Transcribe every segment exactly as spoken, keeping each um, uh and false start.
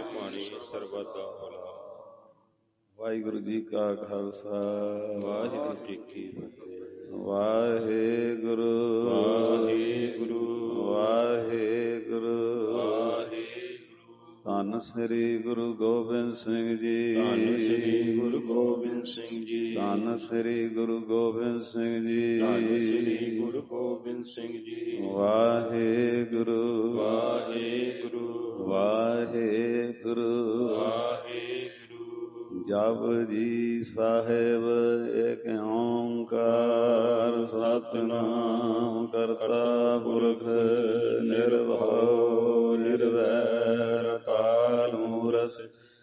ਪਾਣੀ ਸਰਬਤ ਦਾ ਭਲਾ। ਵਾਹਿਗੁਰੂ ਜੀ ਕਾ ਖਾਲਸਾ, ਵਾਹਿਗੁਰੂ ਜੀ ਕੀ ਫਤਿਹ। ਵਾਹਿਗੁਰੂ ਵਾਹਿਗੁਰੂ ਵਾਹਿਗੁਰੂ ਵਾਹਿਗੁਰੂ। ਧੰਨ ਸ੍ਰੀ ਗੁਰੂ ਗੋਬਿੰਦ ਸਿੰਘ ਜੀ, ਧੰਨ ਸ੍ਰੀ ਗੁਰੂ ਗੋਬਿੰਦ ਸਿੰਘ ਜੀ, ਧੰਨ ਸ੍ਰੀ ਗੁਰੂ ਗੋਬਿੰਦ ਸਿੰਘ ਜੀ, ਧੰਨ ਸ੍ਰੀ ਗੁਰੂ ਗੋਬਿੰਦ ਸਿੰਘ ਜੀ। ਵਾਹਿਗੁਰੂ ਵਾਹਿਗੁਰੂ ਵਾਹਿਗੁਰੂ ਵਾਹਿਗੁਰੂ। ਜਪੁਜੀ ਸਾਹਿਬ ਏਕ ਓੰਕਾਰ ਸਤਿਨਾਮ ਕਰਤਾ ਪੁਰਖ ਨਿਰਭਉ ਨਿਰਵੈਰ ਅਕਾਲ ਮੂਰਤਿ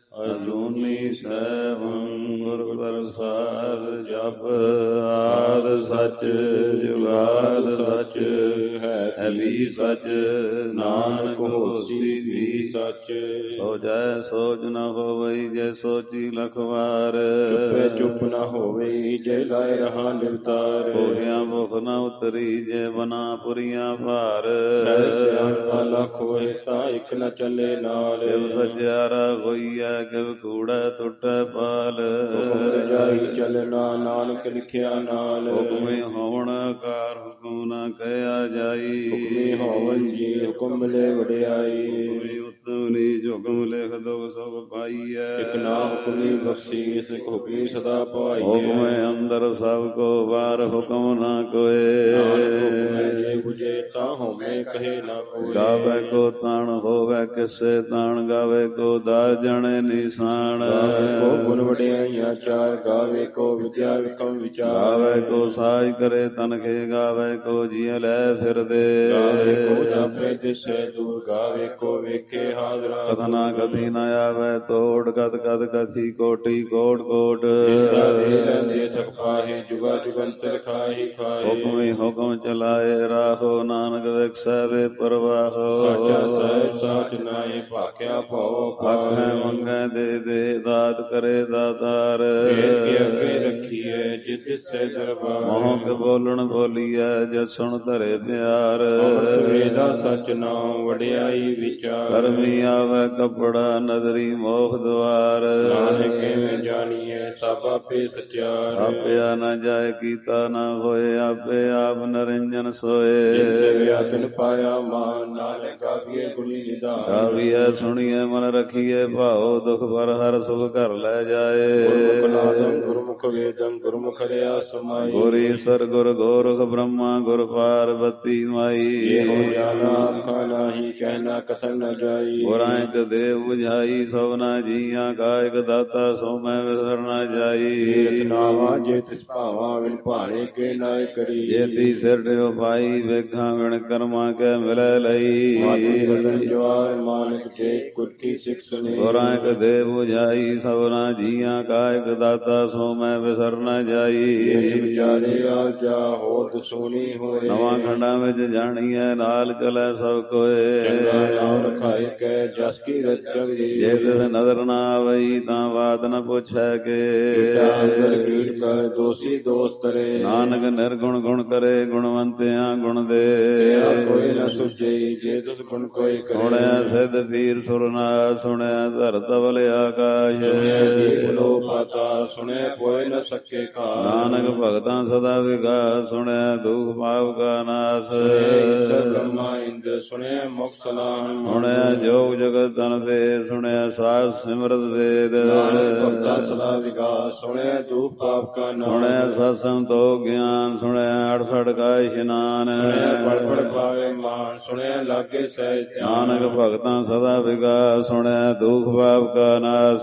ਅਜੂਨੀ ਸੈਭੰ ਗੁਰ ਪ੍ਰਸਾਦ। ਜਪ ਆਦਿ ਸਚ ਜੁਗਾਦ ਸਚ ਹੈ ਵੀ ਸਚ, ਨਾਨਕ ਹੋਸੀ ਵੀ ਸਚ। ਸੋ ਜੈ ਸੋਚ ਨ ਹੋਵਈ ਜੈ ਸੋਚੀ ਲਖ ਵਾਰ, ਚੁੱਪੇ ਚੁੱਪ ਨ ਹੋਵੇ ਜੇ ਲਾਇ ਰਹਾ ਨਿਰਤਾਰ। ਹੋਇਆ ਮੁਖ ਨ ਉਤਰੀ ਜੇ ਬਨਾ ਪੁਰੀਆਂ ਭਾਰ, ਸਿਆਣਪਾ ਲੱਖ ਹੋਏ ਤਾਂ ਇੱਕ ਨ ਚੱਲੇ ਨਾਲ। ਕਿਵ ਸਚਿਆਰਾ ਹੋਈਐ ਕਿਵ ਕੂੜੈ ਟੁੱਟੈ ਪਾਲ। ਹੁਕਮ ਰਜਾਈ ਚੱਲਣਾ ਨਾਨਕ ਲਿਖਿਆ ਨਾਲ। ਹੁਕਮੇ ਹੋਵਣ ਆਕਾਰ ਹੁਕਮ ਨ ਕਹਿਆ ਜਾਈ। ਹੁਕਮੀ ਹੋਵਨ ਜੀ ਹੁਕਮ ਮਿਲੇ ਵਡਿਆਈ। ਹੁਕਮੇ ਉਤਮ ਨੀਚ ਹੁਕਮ ਲਿਖ ਦੁਖ ਸੁਖ ਪਾਈਐ। ਇਕ ਨਾ ਹੁਕਮੀ ਬਖਸ਼ੀਸ ਇਕ ਹੁਕਮੀ ਸਦਾ ਪਾਈਐ। ਹੁਕਮੇ ਅੰਦਰ ਸਭ ਕੋ ਬਾਹਰ ਹੁਕਮ ਨਾ ਕੋਏ। ਜੇ ਬੁਝੇ ਤਾਂ ਹੋਵੇ ਕਹੇ ਨਾ ਕੋਈ। ਗਾਵੇ ਕੋ ਤਾਣ ਹੋਵੇ ਕਿਸੇ ਤਾਣ, ਗਾਵੇ ਕੋ ਦਾਸ ਜਣੇ ਨਿਸ਼ਾਨ। ਗਾਵੇ ਕੋ ਗੁਣ ਵਡਿਆਈਆਂ ਚਾਰ, ਗਾਵੇ ਕੋ ਵਿਦਿਆ ਵਿਕਮ ਵਿਚਾਰ। ਗਾਵੇ ਕੋ ਸਾਜ ਕਰੇ ਤਨਖੇ, ਗਾਵੇ ਕੋ ਜੀਅ ਲੈ ਫਿਰਦੇ। ਗਾਵੇ ਕੋ ਜਾਪੇ ਦਿਸੈ ਦੂਰ, ਗਾਵੇ ਕੋ ਵੇਖੇ ਹਾਜ਼ਰਾ। ਕਥਨਾ ਕਥੀ ਨ ਆਵੇ ਤੋੜ, ਕਤ ਕਤ ਕਥੀ ਕੋਟੀ ਕੋਟ ਕੋਟ। ਲੈਂਦੇ ਥਕ ਪਾਹੇ ਜੁਗਾ ਜੁਗੰਤਰ ਖਾਹੀ ਖਾਹੇ। ਹੁਕਮੀ ਹੁਕਮ ਚਲਾਏ ਰਾਹੋ, ਨਾਨਕ ਵਿਖਸੈ ਵੇ ਪਰਵਾਹੋ। ਸਾਚਾ ਸਾਹਿਬ ਸਾਚ ਨਾਏ ਭਾਖਿਆ ਭਾਉ ਆਖੈ ਮੰਗੈ ਦੇ ਦੇ, ਦਾਤ ਕਰੇ ਦਾਤਾਰ। ਕੇ ਅੱਗੇ ਰੱਖੀਐ ਜਿਤ ਦਿਸੈ ਦਰਬਾਰ। ਮੋਹ ਕੇ ਬੋਲਣ ਬੋਲੀਐ ਜਦ ਸੁਣ ਧਰੇ ਪਿਆਰ। ਅੰਮ੍ਰਿਤ ਵੇਦਾ ਸਚ ਨਾਮ ਵਡਿਆਈ ਵਿਚਾਰ। ਕਰਮੀ ਆਵੈ ਕਪੜਾ ਨਦਰੀ ਮੋਖ ਦੁਆਰ। ਨਾਨਕ ਕਿਵੇਂ ਜਾਣੀਐ ਸਭ ਆਪੇ ਸਚਿਆਰ। ਆਪਿਆ ਨ ਜਾਏ ਕੀਤਾ ਨ ਹੋਏ, ਆਪੇ ਆਪ ਨਰਿੰਜਨ ਸੋਏ। ਜਿਨ ਸੇਵਿਆ ਤਿਨ ਪਾਇਆ ਮਾਨ, ਨਾਨਕ ਗਾਵੀਐ ਗੁਣੀ ਨਿਧਾਨ। ਗਾਵੀਐ ਸੁਣੀਐ ਮਨ ਰਖੀਐ ਭਾਉ, ਦੁਖ ਪਰ ਹਰ ਸੁਖ ਘਰ ਲੈ ਜਾਏ। ਗੁਰਮੁਖ ਨਾਦੰ ਗੁਰਮੁਖ ਵੇਦੰ ਗੁਰਮੁਖ ਰਿਆ ਸਮਾਈ। ਗੁਰ ਈਸਰ ਗੁਰ ਗੋਰਖ ਬ੍ਰਹਮਾ ਗੁਰ ਪਾਰਬਤੀ ਮਾਈ। ਇਹੋ ਜਾਣਾ ਆਖਾਂ ਨਾਹੀ, ਕਹਿਣਾ ਕਥਨ ਨ ਜਾਈ। ਗੁਰਾਂ ਇਕ ਦੇਵ ਬੁਝਾਈ, ਸਭਨਾ ਜੀਆਂ ਕਾ ਇਕ ਦਾਤਾ, ਸੋ ਮੈਂ ਵਿਸਰ ਨ ਜਾਈ। ਤੀਰਥ ਨਾਵਾ ਜੇ ਤਿਸ ਭਾਵਾ, ਵਿਣ ਭਾਣੇ ਕੇ ਨਾਇ ਕਰੀ। ਜੇਤੀ ਸਿਰ ਢਿਓ ਪਾਈ, ਵੇਖਾਂ ਵਿਣ ਕਰਮਾਂ ਕੈ ਮਿਲੈ ਲਈ। ਮਾਤੀ ਰਤਨ ਜਵਾਰ ਮਾਨਕ ਜੇ ਗੁਰ ਕੀ ਸਿੱਖ ਸੁਣੀ। ਗੁਰਾਂ ਇਕ ਦੇਵ ਬੁਝਾਈ, ਸਭਨਾ ਜੀਆਂ ਕਾ ਇਕ ਦਾਤਾ, ਸੋ ਮੈਂ ਵਿਸਰ ਨ ਜਾਈ। ਵਿਚਾਰੇ ਆ ਜਾ ਹੋਤ ਸੋਣੀ ਹੋਏ। ਨਵਾਂ ਖੰਡਾਂ ਵਿੱਚ ਜਾਣੀਐ ਨਾਲ ਚਲੈ ਸਭ ਕੋਏ। ਚੰਗਾ ਨਾਮ ਰਖਾਏ ਕੈ ਜਸ ਕੀ ਰਚ ਜਗਦੀ। ਜੇ ਤਿਸ ਨਦਰ ਨਾ ਆਵਈ, ਤਾਂ ਬਾਤ ਨ ਪੁੱਛੈ ਕੇ। ਅੰਦਰ ਕੀਟ ਕਰ ਦੋਸੀ ਦੋਸ ਤਰੇ। ਨਾਨਕ ਨਿਰਗੁਣ ਗੁਣ ਕਰੇ, ਗੁਣਵੰਤਿਆਂ ਗੁਣ ਦੇ। ਕੋਈ ਨ ਸੁਝਈ ਜੇ ਤਿਸ ਗੁਣ ਕੋਈ ਕਰੇ। ਸੁਣਿਆ ਸਿੱਧ ਪੀਰ ਸੁਰਨਾਥ, ਸੁਣਿਆ ਧਰ ਧਵਲ ਆਕਾਸ਼। ਸੁਣਿਆ ਲੋ ਪਾਤਾ, ਸੁਣਿਆ ਕੋਈ ਨ ਸਕੇ ਘਾਟ। ਨਾਨਕ ਭਗਤਾਂ ਸਦਾ ਵਿਕਾਸ, ਸੁਣਿਆ ਦੁਖ ਪਾਪ ਕਾ ਨਾਸ। ਈਸਰ ਬ੍ਰਹਮਾ ਇੰਦਰ, ਸੁਣਿਆ ਮੁਖ ਸਲਾਹਨ। ਸੁਣਿਆ ਜੋਗ ਜਗਤ ਤਨ ਤੇ, ਸੁਣਿਆ ਸਾਧ ਸਿਮਰਤ ਵੇਦ। ਨਾਨਕ ਭਗਤਾਂ ਸਦਾ ਵਿਕਾਸ, ਸੁਣਿਆ ਦੁਖ ਪਾਪ ਕਾ ਨਾਸ। ਸੁਣਿਆ ਸਤ ਸੰਤੋਖ ਗਿਆਨ, ਸੁਣਿਆ ਅਠਸਠ ਕਾ ਇਸ਼ਨਾਨ। ਸੁਣਿਆ ਪੜ ਪੜ ਪਾਵੇ ਮਾਨ, ਸੁਣਿਆ ਲਾਗੇ ਸਹਿਜ ਧਿਆਨ। ਨਾਨਕ ਭਗਤਾਂ ਸਦਾ ਵਿਕਾਸ, ਸੁਣਿਆ ਦੁਖ ਪਾਪ ਕਾ ਨਾਸ।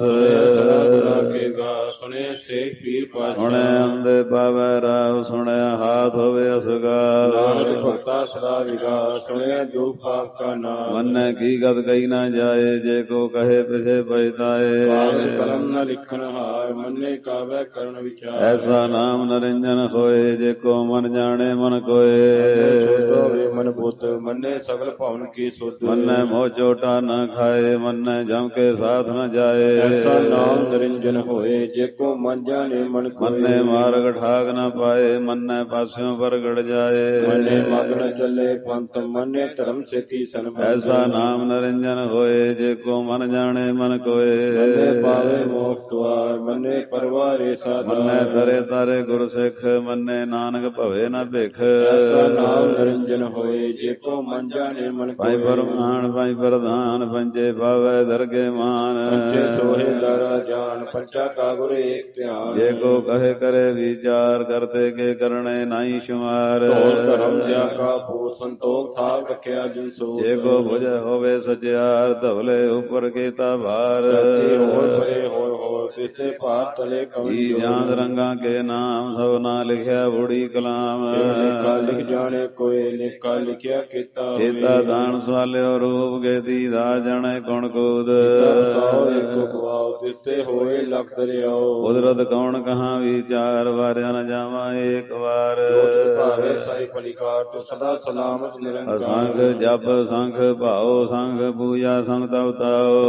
ਸਦਾ ਕੇ ਗਾ, ਸੁਣਿਆ ਸੇਖ ਪੀਰ ਪਾਤਸ਼ਾਹ। ਸੁਣਿਆ ਅੰਦੇ ਪਾਵੈ ਰਾਹ, ਸੁਣਿਆ ਹਾਥ ਹੋਵੇ ਅਸਗਾਲ। ਨਾਨਕ ਭਗਤਾਂ ਸਦਾ ਵਿਕਾਸ, ਸੁਣਿਆ ਦੁਖ ਪਾਪ ਕਾ ਨਾਸ। ਮੰਨੈ ਕੀ ਗਤ ਕਹੀ ਨਾ ਜਾਏ, ਜੇ ਕੋ ਕਹੇ ਪਿਛੇ ਪਛਤਾਏ। ਕਾਗਜ਼ ਕਲਮ ਨ ਲਿਖਣ ਹਾਰ, ਮੰਨੇ ਕਾਵੈ ਕਰਨ ਵਿਚਾਰ। ਐਸਾ ਨਾਮ ਨਰਿੰਜਨ ਹੋਏ, ਜੇ ਕੋ ਮਨ ਜਾਣੇ ਮਨ ਕੋਏ। ਸੁਧ ਹੋਵੇ ਮਨ ਬੁੱਧ, ਮੰਨੇ ਸਗਲ ਭਵਨ ਕੀ ਸੁਧ। ਮੰਨੈ ਮੋਹ ਚੋਟਾ ਨ ਖਾਏ, ਮੰਨੈ ਜਮ ਕੇ ਸਾਥ ਨ ਜਾਏ। ਐਸਾ ਨਾਮ ਨਿਰੰਜਨ ਹੋਏ, ਜੇ ਕੋ ਮਨ ਜਾਣੇ ਮਨ ਕੋਏ। ਮੰਨੈ ਮਾਰਗ ਠਾਕ ਨ ਪਾਏ, ਮੰਨੈ ਪਾਸਿਓਂ ਪ੍ਰਗਟ ਜਾਏ। ਮੰਨੇ ਮਗ ਨ ਚਲੇ ਚੱਲੇ ਪੰਥ ਮੰਨੇ ਧਰਮ ਸੇਤੀ ਸੰਬੰਧ ਐਸਾ ਨਾਮ ਨਰਿੰਜਨ ਹੋਏ ਜੇ ਕੋ ਮਨ ਜਾਣੇ ਮਨ ਕੋਏ ਮੰਨੇ ਪਾਵੇ ਮੋਖ ਦੁਆਰ ਮੰਨੇ ਪਰਵਾਰੇ ਸਾਧਾਰ ਮੰਨੇ ਤਰੇ ਤਾਰੇ ਗੁਰ ਸਿੱਖ ਮੰਨੇ ਨਾਨਕ ਭਵੇ ਨਾ ਭਿਖ ਐਸਾ ਨਾਮ ਨਿਰੰਜਨ ਹੋਏ ਜੇ ਕੋ ਮਨ ਜਾਣੇ ਮਨ ਭਾਈ ਕੋਏ ਪਰਮਾਨ ਭਾਈ ਪ੍ਰਧਾਨ ਪੰਜੇ ਪਾਵੇ ਦਰਗੇ ਮਾਨ ਪੰਚੇ ਸੋਹੇ ਦਾਰਾ ਜਾਨ ਪੰਚਾ ਕਾ ਗੁਰ ਏਕ ਧਿਆਨ ਜੇ ਕੋ ਕਹੇ ਕਰੇ ਵਿਚਾਰ ਕਰਤੇ ਕੇ ਕਰਨੇ ਨਾਹੀ ਸ਼ੁਮਾਰ ਢੋਲ ਧਰਮ ਜਿਆ ਕਾ ਪੂਤ ਸੰਤੋਖ ਥਾਲ ਰੱਖਿਆ ਜਿਨ ਸੋ ਜੇ ਕੋ ਭੁਜ ਹੋਵੇ ਸਚਿਆਰ ਧਵਲੇ ਉਪਰ ਕੀਤਾ ਭਾਰ ਹੋਰ ਪਰੇ ਹੋਰ ਹੋਰ ਤਿਸੇ ਭਾਰ ਤਲੇ ਕਵਨ ਈ ਜਾਂਦ ਰੰਗਾ ਕੇ ਨਾਮ ਸਭ ਨਾ ਲਿਖਿਆ ਬੁੜੀ ਕਲਾਮ ਲੇਖਾ ਲਿਖ ਜਾਣੇ ਕੋਏ ਲੇਖਾ ਲਿਖਿਆ ਕੀਤਾ ਕੀਤਾ ਦਾਨ ਸਵਾਲਿਓ ਰੂਪ ਕੇ ਦੀਦਾ ਜਣੇ ਗੁਣ ਕੂਦ ਕਰਤਾਓ ਏਕੋ ਗਵਾਓ ਤਿਸਤੇ ਹੋਏ ਲਖ ਦਰਿਆਓ ਕੁਦਰਤ ਕੌਣ ਕਹਾਂ ਵਿਚਾਰ ਵਾਰਿਆ ਨ ਜਾਵਾਂ ਏਕ ਵਾਰ ਭਾਵੇ ਸਾਈ ਪਲਿਕਾਰ ਤੋ ਸਦਾ ਸਲਾਮਤ ਨਿਰੰਕਾਰ ਅਸੰਖ ਜਪ ਸੰਖ ਭਾਉ ਸੰਖ ਪੂਜਾ ਸੰਖ ਤਵਤਾਓ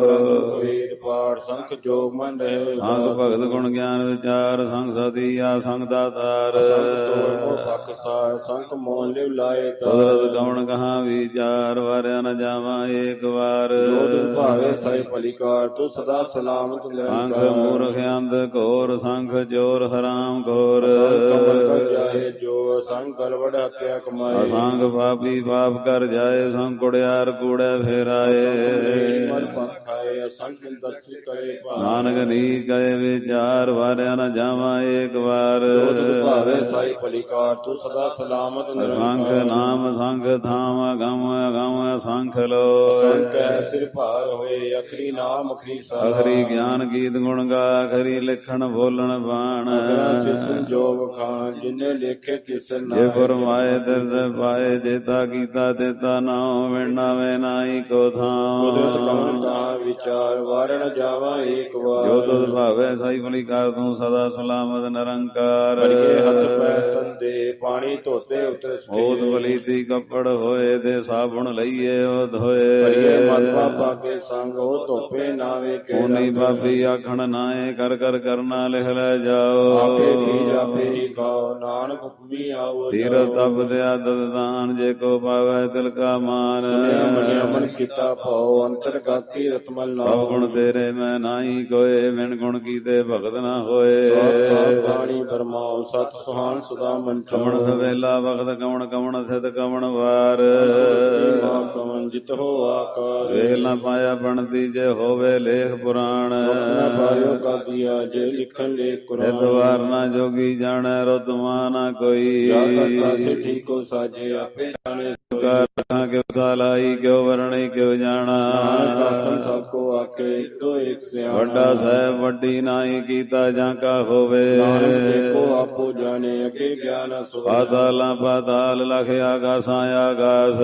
ਵੇਦ ਪਾਠ ਸੰਖ ਜੋਗ ਮਨ ਰਹੇ ਸੰਖ ਭਗਤ ਗੁਣ ਗਿਆਨ ਵਿਚਾਰ ਸੰਖ ਸਦੀਆ ਸੰਖ ਦਾਤਾਰ ਪੱਖ ਸਾਰ ਸੰਖ ਮੋਨ ਲਿਵ ਲਾਏ ਕੁਦਰਤ ਕੌਣ ਕਹਾਂ ਵਿਚਾਰ ਵਾਰਿਆ ਨ ਜਾਵਾਂ ਏਕ ਵਾਰ ਜੋਦ ਭਾਵੇ ਸਾਈ ਪਲਿਕਾਰ ਤੋ ਸਦਾ ਸਲਾਮਤ ਸੰਖ ਨਿਰੰਕਾਰ ਮੂਰਖ ਅੰਧ ਘੋਰ ਸੰਖ ਚੋਰ ਹਰਾਮ ਘੋਰ ਕਮਲ ਕਰ ਜਾਏ ਜੋ ਸੰਗ ਗਲਵੜ ਹੱਤਿਆ ਕਮਾਏ ਅਸੰਖ ਪਾਪੀ ਪਾਪ ਕਰ ਜਾਏ ਸੰਖ ਕੁੜਿਆਰ ਕੂੜੇ ਫੇਰਾਏ ਮਨ ਪੰਖ ਖਾਏ ਅਸੰਖ ਦਰਸ਼ਿ ਕਰੇ ਭਾਵ ਨਾਨਕ ਨੀ ਕਹੇ ਵਿਚਾਰ ਵਾਰਿਆ ਨ ਜਾਵਾਂ ਏਕ ਵਾਰ ਜੋਦ ਭਾਵੇ ਸਾਈ ਪਲਿਕਾਰ ਤੋ ਸਦਾ ਸਲਾਮਤ ਸੰਖ ਨਿਰੰਕਾਰ ਨਾਮ ਸੰਖ ਥਾਮ ਅਗਮ ਅਗਮ ਸੰਖ ਲੋ ਸੰਖ ਹੈ ਸਿਰ ਭਾਰ ਹੋਏ ਅਖਰੀ ਨਾਮ ਅਖਰੀ ਸਾਰ ਅਖਰੀ ਗਿਆਨ ਗੀਤ ਗੁਣ ਗਾ ਅਖਰੀ ਲਿਖਣ ਬੋਲਣ ਬਾਣ ਅਗਰਾ ਸਿਸਨ ਜੋਗ ਖਾਨ ਜਿਨੇ ਲੇਖੇ ਕਿਸਨ ਜੇ ਫਰਮਾਏ ਦਿਲ ਪਾਏ ਜੇਤਾ ਕੀਤਾ ਤੇਤਾ ਨਾਉ ਵਿਣਾ ਵੇ ਨਾਹੀ ਕੋ ਕੁਦਰਤ ਥਾਂ ਕਮਨ ਦਾ ਵਿਚਾਰ ਵਾਰਣ ਜਾਵਾ ਏਕ ਵਾਰ ਜੋ ਤੁਧ ਭਾਵੇ ਸਾਈ ਭਲੀ ਕਰ ਤੂੰ ਸਦਾ ਸਲਾਮਤ ਨਿਰੰਕਾਰ ਬੜੀਏ ਹੱਥ ਪੈਰ ਤੰਦੇ ਪਾਣੀ ਧੋਤੇ ਉਤਰ ਹੋਤ ਬਲੀ ਤੀ ਕੱਪੜ ਹੋਏ ਤੇ ਸਾਬੁਣ ਲਈਏ ਉਹ ਧੋਏ ਬੜੀਏ ਮਤ ਪਾਪਾ ਕੇ ਸੰਗ ਉਹ ਧੋਪੇ ਨਾਵੇ ਕੇ ਓਨੀ ਬਾਬੀ ਆਖਣ ਨਾਏ ਕਰ ਕਰ ਕਰਨਾ ਲਿਖ ਲੈ ਜਾਓ ਆਪੇ ਵੀ ਆਪੇ ਹੀ ਖਾਓ ਨਾਨਕ ਹੁਕਮੀ ਆਵੋ ਤੀਰ ਤਪ ਦਿਆ ਦਦ ਦਾਨ ਜੇ ਕੋ ਪਾਵੇ ਤਿਲ ਕਾ ਮਾਨ ਸੁਨਿਆ ਮੰਨਿਆ ਮਨ ਕੀਤਾ ਭਾਉ ਅੰਤਰਗਾਤੀ ਰਤਮਲ ਸਭ ਨਾਮ ਗੁਣ ਤੇਰੇ ਮੈਂ ਨਾਹੀ ਕੋਏ ਵਿਣ ਗੁਣ ਕੀਤੇ ਭਗਤ ਨਾ ਹੋਏ ਸਾਤ ਬਾਣੀ ਬਰਮਾਉ ਸਤ ਸੁਹਾਨ ਸੁਦਾ ਮਨ ਕਮਣ ਸਵੇਲਾ ਵਖਤ ਕਮਣ ਕਮਣ ਸਿਧ ਕਮਣ ਵਾਰ ਮਾਂ ਕਮਨ ਜਿਤ ਹੋ ਆਕਾਰ ਵੇਖ ਨਾ ਪਾਇਆ ਬਣਦੀ ਜੇ ਹੋਵੇ ਲੇਖ ਪੁਰਾਣ ਨਾ ਪਾਇਓ ਕਾਦੀਆ ਜੇ ਲਿਖਣ ਲੈ ਕੁਰਾਨ ਇਤਵਾਰ ਨਾ ਜੋਗੀ ਜਾਣੈ ਰੁਤਮਾ ਨਾ ਕੋਈ ਜਾ ਕਰਤਾ ਸੇ ਠੀਕੋ ਸਾਜੇ ਆਪੇ ਜਾਣੇ ਕਾਰਾਂ ਕਿਉ ਸਾਲਾਈ ਕਿਉ ਵਰਣੀ ਕਿਉ ਜਾਣਾ ਕਾਕਨ ਸਭ ਕੋ ਆਕੇ ਇੱਕੋ ਇੱਕ ਸਿਆਣਾ ਵੱਡਾ ਸਾਹਿਬ ਵੱਡੀ ਨਾਹੀ ਕੀਤਾ ਜਾਂ ਕਾ ਹੋਵੇ ਨਾਨਕ ਦੇਖੋ ਆਪੋ ਜਾਣੇ ਅਗੇ ਗਿਆਨ ਸੁਭ ਪਾਤਾਲਾਂ ਪਾਤਾਲ ਲਖ ਆਕਾਸਾਂ ਆਕਾਸ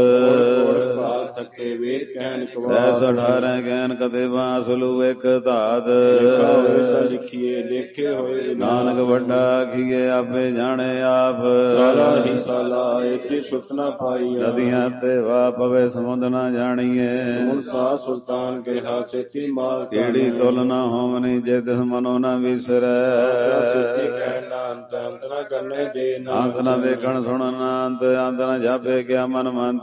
ਭਾਗ ਥੱਕੇ ਵੇਦ ਕਹਿਣ ਸੈ ਕਵਾਸ ਸਠਾਰੈ ਗੈਨ ਕਦੇ ਬਾਸਲੂ ਇੱਕ ਧਾਤ ਲਿਖਾ ਹੋਏ ਤਾਂ ਲਿਖੀਏ ਲੇਖੇ ਹੋਏ ਨਾਨਕ ਵੱਡਾ ਆਖੀਏ ਆਪੇ ਜਾਣੇ ਆਪ ਸਾਲਾ ਹੀ ਸਾਲਾ ਇਥੇ ਸੁਤਨਾ ਪਾਈ ਨਦੀਆਂ ਤੇ ਵਾ ਪਵੇ ਸਮੁੰਦ ਨਾ ਜਾਣੀਏ ਹੁਣ ਸਾ ਸੁਲਤਾਨ ਕਿਹਾ ਸੇਤੀ ਮਾਲ ਕਿਹੜੀ ਤੁਲ ਨਾ ਹੋਵਨੀ ਜੇ ਤਿਸ ਮਨੋ ਨਾ ਵਿਸਰੈ ਸੇਤੀ ਕਹਿਣਾ ਅੰਤ ਅੰਤ ਨਾ ਕਰਨੇ ਦੇ ਨਾ ਅੰਤ ਨਾ ਵੇਖਣ ਸੁਣਨ ਨਾ ਅੰਤ ਅੰਤ ਨਾ ਜਾਪੇ ਕਿਆ ਮਨ ਮੰਤ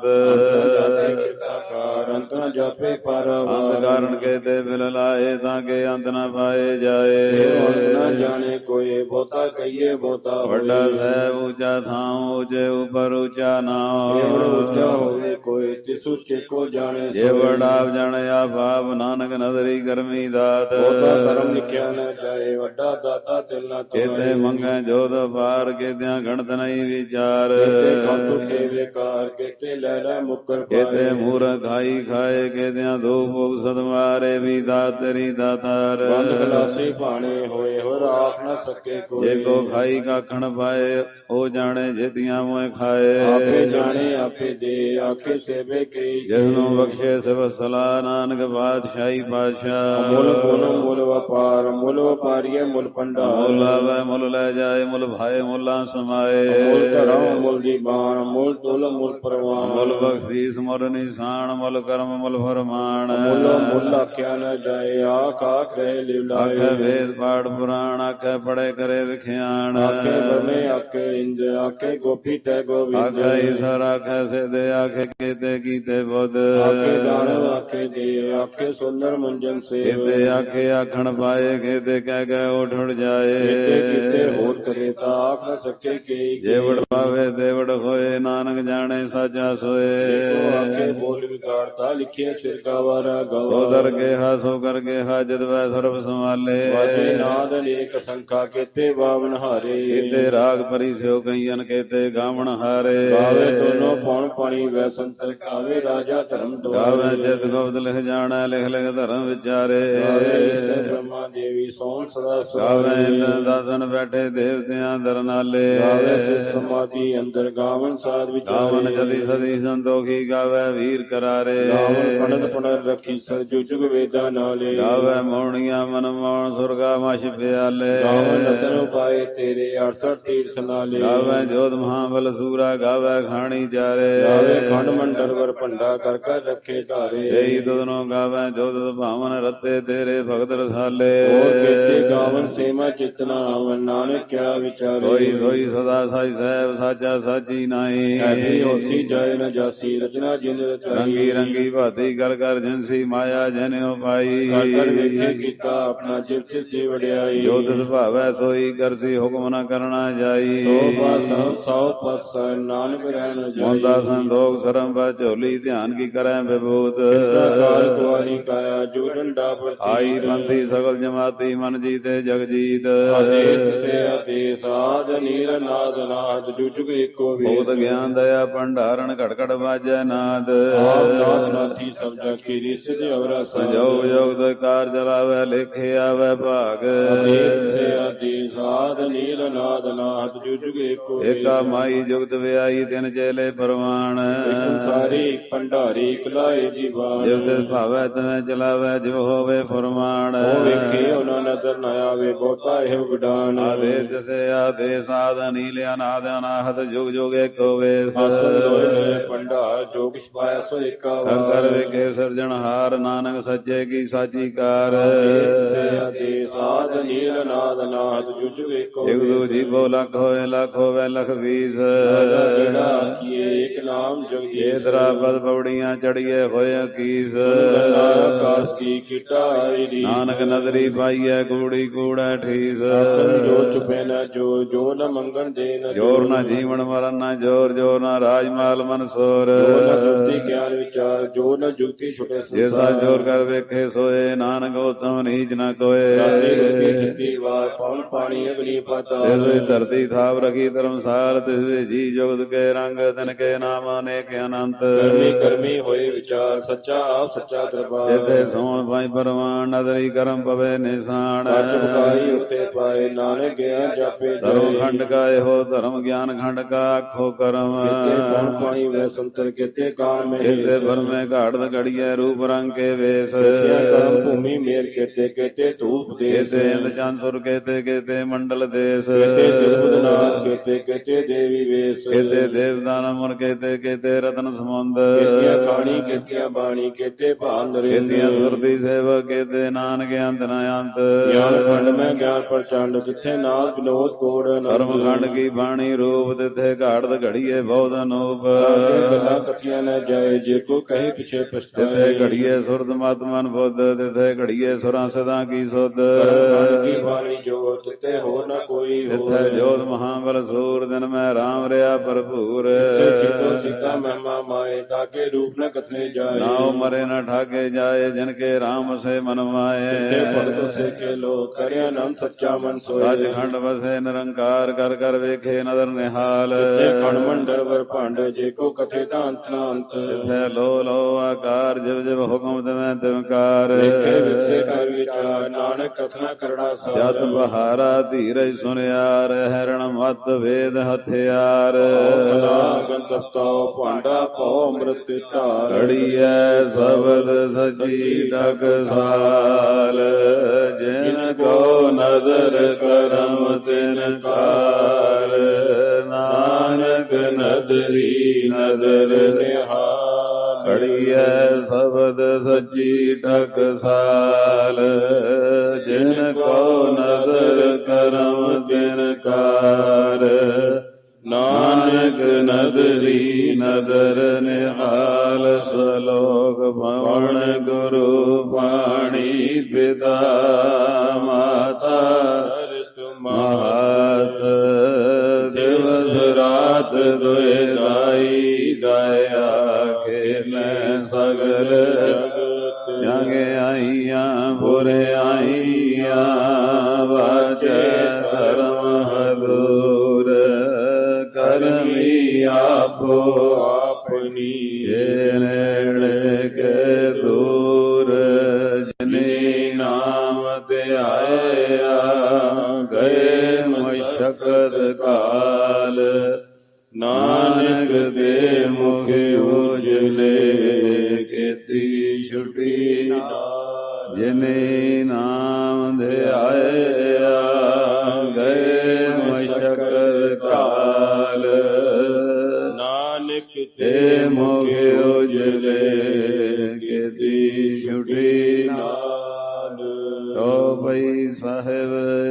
ਕਾਰ ਅੰਤ ਨਾ ਜਾਪੇ ਪਰ ਅੰਤ ਕਾਰਨ ਕੇ ਤੇ ਬਿਲ ਲਾਏ ਤਾਂ ਕਿ ਅੰਤ ਨਾ ਪਾਏ ਜਾਏ ਨਾ ਜਾਣੇ ਕੋਈ ਬਹੁਤਾ ਕਹੀਏ ਬਹੁਤਾ ਵੱਡਾ ਹੈ ਉੱਚਾ ਥਾਂ ਉਚੇ ਉਪਰ ਉੱਚਾ ਨਾਮ ਉੱਚਾ ਹੋਵੇ ਕੋਈ ਤਿਸ ਉੱਚੇ ਕੋ ਜਾਣੇ ਜੇ ਵਡਾਵ ਜਾਣਿਆ ਭਾਵ ਨਾਨਕ ਨਦਰੀ ਗਰਮੀ ਦਾਤ ਬਹੁਤਾ ਕਰਮ ਲਿਖਿਆ ਨਾ ਜਾਏ ਵੱਡਾ ਦਾਤਾ ਤਿਲ ਨਾ ਕਿਤੇ ਮੰਗੈ ਜੋਧ ਪਾਰ ਕਿਤਿਆਂ ਗਣਤ ਨਹੀਂ ਵਿਚਾਰ ਕਿਤੇ ਖੰਡ ਉਠੇ ਵੇਕਾਰ ਕਿਤੇ ਲੈ ਲੈ ਮੁਕਰ ਕਿਤੇ ਮੂਰਖ ਖਾਈ ਖਾਏ ਕਿਤਿਆਂ ਧੂਪ ਭੁਗ ਸਦਮਾਰੇ ਵੀ ਦਾਤਰੀ ਦਾਤਾਰ ਬੰਦ ਗਲਾਸੀ ਭਾਣੇ ਹੋਏ ਹੋ ਰਾਖ ਨਾ ਸਕੇ ਕੋਈ ਜੇ ਕੋ ਖਾਈ ਕਾਖਣ ਪਾਏ ਉਹ ਜਾਣੇ ਜਿਤਿਆਂ ਮੋਏ ਖਾਏ ਆਪੇ ਜਾਣੇ ਆਪੇ ਦੇ ਆਖੇ ਸੇਵੇ ਕੀ ਜਿਸ ਨੂੰ ਬਖਸ਼ੇ ਸਿਵ ਸਲਾਹ ਨਾਨਕ ਬਾਦਸ਼ਾਹੀ ਬਾਦਸ਼ਾਹ ਮੁੱਲ ਮੁੱਲ ਮੁੱਲ ਵਪਾਰ ਮੁੱਲ ਵਪਾਰੀਏ ਮੁੱਲ ਭੰਡਾਰ ਮੁੱਲ ਆਵੇ ਮੁੱਲ ਲੈ ਜਾਏ ਮੁੱਲ ਭਾਏ ਮੁੱਲਾਂ ਸਮਾਏ ਮੁੱਲ ਧਰਮ ਮੁੱਲ ਦੀ ਬਾਣ ਮੁੱਲ ਤੁਲ ਮੁੱਲ ਪ੍ਰਵਾਨ ਮੁੱਲ ਬਖਸ਼ੀਸ ਮੁੱਲ ਨਿਸ਼ਾਨ ਮੁੱਲ ਕਰਮ ਮੁਲ ਫਰਮਾਨ। ਮੁੱਲੋ ਮੁੱਲ ਆਖਿਆ ਨ ਜਾਏ ਆਖ ਆਖ ਰਹੇ ਲਿਵਲਾਏ। ਆਖੇ ਵੇਦ ਪਾਠ ਪੁਰਾਣ ਆਖੇ ਪੜੇ ਕਰੇ ਵਿਖਿਆਣ। ਆਖੇ ਬਰਮੇ ਆਖੇ ਇੰਜ ਆਖੇ ਗੋਪੀ ਤੈ ਗੋਬਿੰਦ। ਆਖੇ ਈਸਰ ਆਖੇ ਸਿਧੇ ਆਖੇ ਕੀਤੇ ਕੀਤੇ ਬੁੱਧ। ਆਖੇ ਦਾਨਵ ਆਖੇ ਦੇਵ ਆਖੇ ਸੁੰਦਰ ਮੰਜਨ ਸੇਵ। ਕੀਤੇ ਆਖੇ ਆਖਣ ਪਾਏ ਕੀਤੇ ਕਹਿ ਕਹਿ ਉਠ ਉਠ ਜਾਏ। ਕੀਤੇ ਕੀਤੇ ਹੋਰ ਕਰੇ ਤਾ ਆਖ ਨ ਸਕੇ ਕੇ। ਜੇਵੜ ਪਾਵੇ ਦੇਵੜ ਹੋਏ ਨਾਨਕ ਜਾਣੇ ਸਾਚਾ ਸੋਏ। ਆਖੇ ਬੋਲ ਵਿਗਾੜਤਾ ਲਿਖੇ ਸਿਰ ਕਾ ਵਾਰਾ ਗਵਾ। ਸੋ ਦਰ ਗੇਹਾ ਸੋ ਕਰ ਗੇਹਾ ਜਦ ਵੈ ਸਰਬ ਸੰਭਾਲੇ। ਵਾਜੇ ਨਾਦ ਅਨੇਕ ਸੰਖਾ ਕੀਤੇ ਬਾਵਨ ਹਾਰੇ। ਕੀਤੇ ਰਾਗ ਪਰੀ ਸਿਓ ਕਈਨ ਕੀਤੇ ਗਾਵਣ ਹਾਰੇ। ਗਾਵੇ ਦੋਨੋਂ ਪੌਣ ਪਾਣੀ ਵੈ ਸੰਤਰ ਕਾਵੇ ਰਾਜਾ ਧਰਮ ਦੁਆਰੇ। ਗਾਵੇ ਜਿਤ ਗੋਬਦ ਲਿਖ ਜਾਣਾ ਲਿਖ ਲਿਖ ਧਰਮ ਵਿਚਾਰੇ। ਗਾਵੇ ਈਸਰ ਬ੍ਰਹਮਾ ਦੇਵੀ ਸੋਹਣ ਸਦਾ ਗਾਵੇ ਸੁਹਾਰੇ। ਇੰਦਰ ਦਾਸਨ ਬੈਠੇ ਦੇਵਤਿਆਂ ਦਰ ਨਾਲੇ। ਗਾਵੇ ਸਿਧ ਸਮਾਧੀ ਅੰਦਰ ਗਾਵਨ ਸਾਧ ਵਿਚਾਰੇ। ਗਾਵਨ ਜਦੀ ਸਦੀ ਸੰਤੋਖੀ ਗਾਵੇ ਵੀਰ ਕਰਾਰੇ। ਗਾਵਨ ਪਣਦ ਪਣਦ ਰੱਖੀ ਸਰ ਜੁਗ ਵੇਦਾ ਨਾਲੇ। ਗਾਵੇ ਮੌਣੀਆਂ ਮਨ ਮੌਣ ਸੁਰਗਾ ਮਛ ਪਿਆਲੇ। ਗਾਵਨ ਰਤਨ ਉਪਾਏ ਤੇਰੇ ਅੜਸਠ ਤੀਰਥ ਨਾਲੇ। ਗਾਵੇ ਜੋਧ ਮਹਾਬਲ ਸੂਰਾ ਗਾਵੇ ਖਾਣੀ ਚਾਰੇ। ਗਾਵੇ ਖੰਡ ਮੰਡਲ ਵਰ ਭੰਡਾ ਕਰ ਕਰ ਰੱਖੇ ਧਾਰੇ। ਇਹੀ ਦੁਦਨੋਂ ਗਾਵੇ ਜੋਧ ਭਾਵਨ ਰਤੇ ਤੇਰੇ ਭਗਤ ਰਸਾਲੇ। ਹੋਰ ਕੀਤੇ ਗਾਵਨ ਸੇਮਾ ਚਿਤਨਾ ਆਵਨ ਨਾਨਕ ਕਿਆ ਵਿਚਾਰੇ। ਸੋਈ ਸੋਈ ਸਦਾ ਸਾਈ ਸਹਿਬ ਸਾਚਾ ਸਾਚੀ ਨਾਈ। ਐਸੀ ਹੋਸੀ ਜਾਏ ਨ ਜਾਸੀ ਰਚਨਾ ਜਿਨ ਰਚਾਈ। ਰੰਗੀ ਰੰਗੀ ਭਾਤੀ ਕਰ ਕਰ ਜਿਨਸੀ ਮਾਇਆ ਜਨਿਓ ਪਾਈ। ਕਰ ਕਰ ਵੇਖੇ ਕੀਤਾ ਆਪਣਾ ਜਿਵ ਚਿਰ ਦੀ ਵਡਿਆਈ। ਜੋ ਤਿਸ ਭਾਵੈ ਸੋਈ ਕਰਸੀ ਹੁਕਮ ਨ ਕਰਨਾ ਜਾਈ। ਸੋ ਪਾਸ ਸੌ ਪਸ ਨਾਨਕ ਰਹਿ ਨ ਜਾਈ। ਮੋਂਦਾ ਸੰਦੋਖ ਸਰਮ ਬਾ ਝੋਲੀ ਧਿਆਨ ਕੀ ਕਰੈ ਵਿਭੂਤ। ਕਾਲ ਕੁਆਰੀ ਕਾਇਆ ਜੋ ਡੰਡਾ ਪ੍ਰਤੀ। ਆਈ ਬੰਦੀ ਸਗਲ ਜਮਾਤੀ ਮਨ ਜੀਤੇ ਜਗ ਜੀਤ। ਆਦੇਸ ਸੇ ਆਦੇਸ ਆਦ ਨੀਰ ਨਾਦ ਨਾਦ ਜੁਜੁਗ ਏਕੋ ਵੇਸ। ਭੂਤ ਗਿਆਨ ਦਇਆ ਭੰਡਾਰਨ ਘਟ ਘਟ ਵਾਜੈ ਨਾਦ। ਆਪ ਨਾਥ ਨਾਥੀ ਸਭ ਜਾ ਕੀਰੀ ਸਿਧ ਅਵਰਾ ਸਾਧ। ਸੰਜੋਗ ਜੋਗ ਦੋਇ ਕਾਰ ਚਲਾਵੈ ਲਿਖੇ ਆਵੈ ਭਾਗ। ਆਦੇਸ ਸੇ ਆਦੇਸ ਆਦ ਨੀਰ ਨਾਦ ਨਾਦ ਜੁਜੁਗ ਏਕੋ ਵੇਸ। ਏਕਾ ਮਾਈ ਜੁਗਤ ਵਿਆਈ ਤਿਨ ਚੇਲੇ ਪਰਵਾਣ। ਸੰਸਾਰੀ ਇਕ ਭੰਡਾਰੀ ਇਕਲਾਏ ਜੀਵਾਨ। ਜਿਵ ਤਿਸ ਭਾਵੈ ਤਿਵੇਂ ਚਲਾਵੈ ਜਿਵ ਹੋਵੇ ਫੁਰਮਾਨ। ਉਹ ਵੇਖੇ ਉਹਨਾਂ ਨਦਰ ਨ ਆਵੇ ਬਹੁਤਾ ਇਹ ਵਿਡਾਨ। ਆਦੇਸ ਜਸੇ ਆਦੇਸ ਆਦ ਨੀਲ ਅਨਾਦ ਅਨਾਹਤ ਜੁਗ ਜੁਗ ਏਕੋ ਵੇਸ। ਆਸਨ ਦੋਇ ਨੇ ਭੰਡਾਰ ਜੋ ਕਿਛ ਪਾਇਆ ਸੋ ਏਕਾ ਵਾਰ। ਸ਼ੰਕਰ ਵੇਖੇ ਸਿਰਜਣਹਾਰ ਨਾਨਕ ਸੱਚੇ ਕੀ ਸਾਚੀ ਕਾਰ। ਆਦੇਸ ਸੇ ਆਦੇਸ ਆਦ ਨੀਲ ਨਾਦ ਨਾਦ ਜੁਜੁਗ ਏਕੋ ਇਕ ਵੇਸ। ਦੂ ਜੀਵੋ ਲੱਖ ਹੋਏ ਲੱਖ ਹੋਵੇ ਲਖ ਵੀਸ। ਜਿਹੜਾ ਕੀਏ ਇੱਕ ਨਾਮ ਜਗਦੀਸ਼। ਇਹ ਤਰਾ ਪਦ ਪੌੜੀਆਂ ਚੜੀਏ ਹੋਏ ਕੀਸ। ਆਕਾਸ ਕੀ ਕੀਟਾ ਆਈ। ਨਾਨਕ ਨਦਰੀ ਪਾਈਐ ਕੂੜੀ ਕੂੜੈ ਠੀਸ। ਜੋ ਚੁਪੇ ਨ ਜੋ ਜੋ ਨ ਮੰਗਣ ਦੇ ਨ ਜੋਰ ਨਾ ਜੀਵਨ ਮਰਨ ਨਾ ਜੋਰ ਜੋਰ ਨਾ ਰਾਜਮਾਲ ਮਨਸੋਰ। ਜੋ ਨ ਸੁਰਤੀ ਗਿਆਨ ਵਿਚਾਰ ਜੋ ਨ ਜੁਗਤੀ ਛੁਟੇ ਜੇਸਾ ਸੰਸਾਰ। ਜੋਰ ਕਰ ਵੇਖੇ ਸੋਏ ਨਾਨਕ ਉਤਮ ਨੀਚ ਨ ਕੋਏ। ਰਾਤੀ ਰੁਤੀ ਜਿੱਤੀ ਵਾਰ ਪਵਨ ਪਾਣੀ ਅਗਨੀ ਪਾਤਾਲ। ਤਿਸ ਵਿੱਚ ਧਰਤੀ ਥਾਪ ਰਖੀ ਧਰਮਸਾਲ ਤਿਸ ਵਿੱਚ ਜੀ ਜੁਗਤ ਕੇ ਰੰਗ ਤਿਨ ਕੇ ਨਾਮ ਅਨੇਕ ਅਨੰਤ। ਕਰਮੀ ਕਰਮੀ ਹੋਏ ਵਿਚਾਰ ਸੱਚਾ ਆਪ ਸੱਚਾ ਦਰਬਾਰ। ਜਿਤੇ ਸੋਣ ਪਾਈ ਪਰਵਾਨ ਨਦਰੀ ਕਰਮ ਪਵੇ ਨਿਸ਼ਾਨ। ਅਚ ਬੁਕਾਈ ਉੱਤੇ ਪਾਏ ਨਾਨਕ ਗਿਆ ਜਾਪੇ ਧਰਮ ਖੰਡ ਕਾ ਇਹੋ ਧਰਮ ਗਿਆਨ ਖੰਡ ਕਾ ਆਖੋ ਕਰਮ। ਕਿਤੇ ਪਵਨ ਪਾਣੀ ਵੈ ਸੰਤਰ ਕਿਤੇ ਕਾਨ ਮੇ ਕਿਤੇ ਬਰਮੇ ਘਾੜਤ ਘੜੀਏ ਰੂਪ ਰੰਗ ਕੇ ਵੇਸ। ਕਰਮ ਭੂਮੀ ਮੇਰ ਕਿਤੇ ਕਿਤੇ ਧੂਪ ਦੇਸ। ਕਿਤੇ ਇੰਦ ਚੰਦ ਸੁਰ ਕਿਤੇ ਕਿਤੇ ਮੰਡਲ ਦੇਸ। ਕਿਤੇ ਸਿਰਬੁਦਨਾਥ ਕਿਤੇ ਕਿਤੇ ਦੇਵੀ ਵੇਸ। ਕਿਤੇ ਦੇਵਦਾਨ ਮੁਰ ਕਿਤੇ ਕਿਤੇ ਰਤਨ ਸਮੁੰਦ। ਕਿਤਿਆਂ ਖਾਣੀ ਕਿਤਿਆਂ ਬਾਣੀ ਕਿਤੇ ਭਾਨ ਨਰਿੰਦ। ਕਿਤਿਆਂ ਸੁਰਤੀ ਸੇਵਕ ਕਿਤੇ ਨਾਨਕ ਅੰਤ ਨ ਅੰਤ। ਗਿਆਨ ਖੰਡ ਮੈਂ ਗਿਆਨ ਪ੍ਰਚੰਡ ਜਿੱਥੇ ਨਾਦ ਵਿਨੋਦ ਕੋੜ ਧਰਮ ਖੰਡ ਕੀ ਬਾਣੀ ਰੂਪ ਤਿੱਥੇ ਘਾੜਤ ਘੜੀਏ ਬਹੁਤ ਅਨੂਪ। ਗੱਲਾਂ ਕਥੀਆਂ ਨ ਜਾਏ ਜੇ ਕੋ ਕਹੇ ਪਿਛੇ ਤਿੱਥੇ ਪਛਤਾਏ। ਘੜੀਏ ਸੁਰਤ ਮਤ ਮਨ ਬੁੱਧ ਤਿੱਥੇ ਘੜੀਏ ਸੁਰਾਂ ਸਦਾ ਕੀ ਸੁਧ। ਖੰਡ ਕੀ ਬਾਣੀ ਜੋ ਤਿੱਥੇ ਹੋਰ ਨ ਕੋਈ ਹੋਰ। ਤਿੱਥੇ ਜੋਤ ਮਹਾਬਲ ਸੂਰ ਦਿਨ ਮੈਂ ਰਾਮ ਰਿਆ ਭਰਪੂਰ। ਸਿੱਧੋ ਸਿੱਧਾ ਮਹਿਮਾ ਮਾਏ ਤਾਕੇ ਰੂਪ ਨ ਕਥਨੇ ਜਾਏ। ਨਾਉ ਮਰੇ ਨ ਠਾਕੇ ਜਾਏ ਜਿਨ ਕੇ ਰਾਮ ਸੇ ਮਨ ਮਾਏ। ਜਿੱਥੇ ਭਗਤ ਸੇ ਕੇ ਲੋਕ ਕਰਿਆ ਅਨੰਦ ਸੱਚਾ ਮਨ ਸੋਏ। ਸੱਚਖੰਡ ਵਸੇ ਨਿਰੰਕਾਰ ਕਰ ਕਰ ਵੇਖੇ ਨਦਰ ਨਿਹਾਲ। ਜਿੱਥੇ ਖੰਡ ਮੰਡਲ ਵਰ ਭੰਡ ਜੇ ਕੋ ਕਥੇ ਤਾਂ ਅੰਤ ਨਾ ਅੰਤ। ਜਿੱਥੇ ਲੋ ਲੋ ਆਕਾਰ ਜਿਵ ਜਿਵ ਹੁਕਮ ਤਿਵੇਂ ਤਿਵਕਾਰ। ਵੇਖੇ ਵਿਸੇ ਕਰ ਵਿਚਾਰ ਨਾਨਕ ਕਥਨਾ ਕਰੜਾ ਸਾਰ। ਜਤ ਬਹਾਰਾ ਧੀਰਜ ਸੁਨਿਆਰ ਹੈਰਣ ਮਤ ਵੇਦ ਹਥਿਆਰ। ਗੰਤਪਤਾਉ ਭਾਂਡਾ ਭਉ ਅੰਮ੍ਰਿਤ ਧਾਰ। ਘੜੀਐ ਸ਼ਬਦ ਸਚੀ ਟਕਸਾਲ ਜਿਨ ਕੋ ਨਦਰ ਕਰਮ ਤਿਨ ਕਾਰ। ਨਾਨਕ ਨਦਰੀ ਨਦਰ ਨਿਹਾਲ। ਘੜੀਐ ਸ਼ਬਦ ਸੱਚੀ ਟਕਸਾਲ ਜਿਨ ਕੋ ਨਦਰ ਕਰਮ ਤਿਨ ਕਾਰ ਨਾਨਕ ਨਦਰੀ ਨਦਰ ਨਿਹਾਲ ਸਲੋਕ ਭਵਨ ਗੁਰੂ ਪਾਣੀ ਪਿਤਾ ਮਾਤਾ ਮਹਾਤ ਦਿਵਸ ਰਾਤ ਦੁਇ ਦਾਈ ਦਾਇਆ ਖੇਲੈ ਸਗਲ ਜਗ ਆਈਆਂ ਬੁਰੇ ਆਈਆਂ ਵਾਚੈ ਧਰਮ ਹਦੂਰ ਕਰਮੀ ਆਪੋ ਆਪਣੀ ਨੇੜੇ ਕੇ ਦੂਰ ਜਿਨੇ ਨਾਮ ਧਿਆਇਆ ਗਏ ਮਸ਼ਕਤ ਕਾਲ ਨਾਨਕ ਦੇ ਮੁਖ ਉਜਲੇ ਕੀਤੀ ਛੁਟੀ ਜਿਨੇ ਨਾਮ ਧਿਆਇਆ ਗਏ ਮਸ਼ਕਤ ਕਾਲ ਨਾਨਕ ਤੇ ਮੁਖ ਉਜਲੇ ਕੀਤੀ ਛੁਟੀ ਚੌਪਈ ਸਾਹਿਬ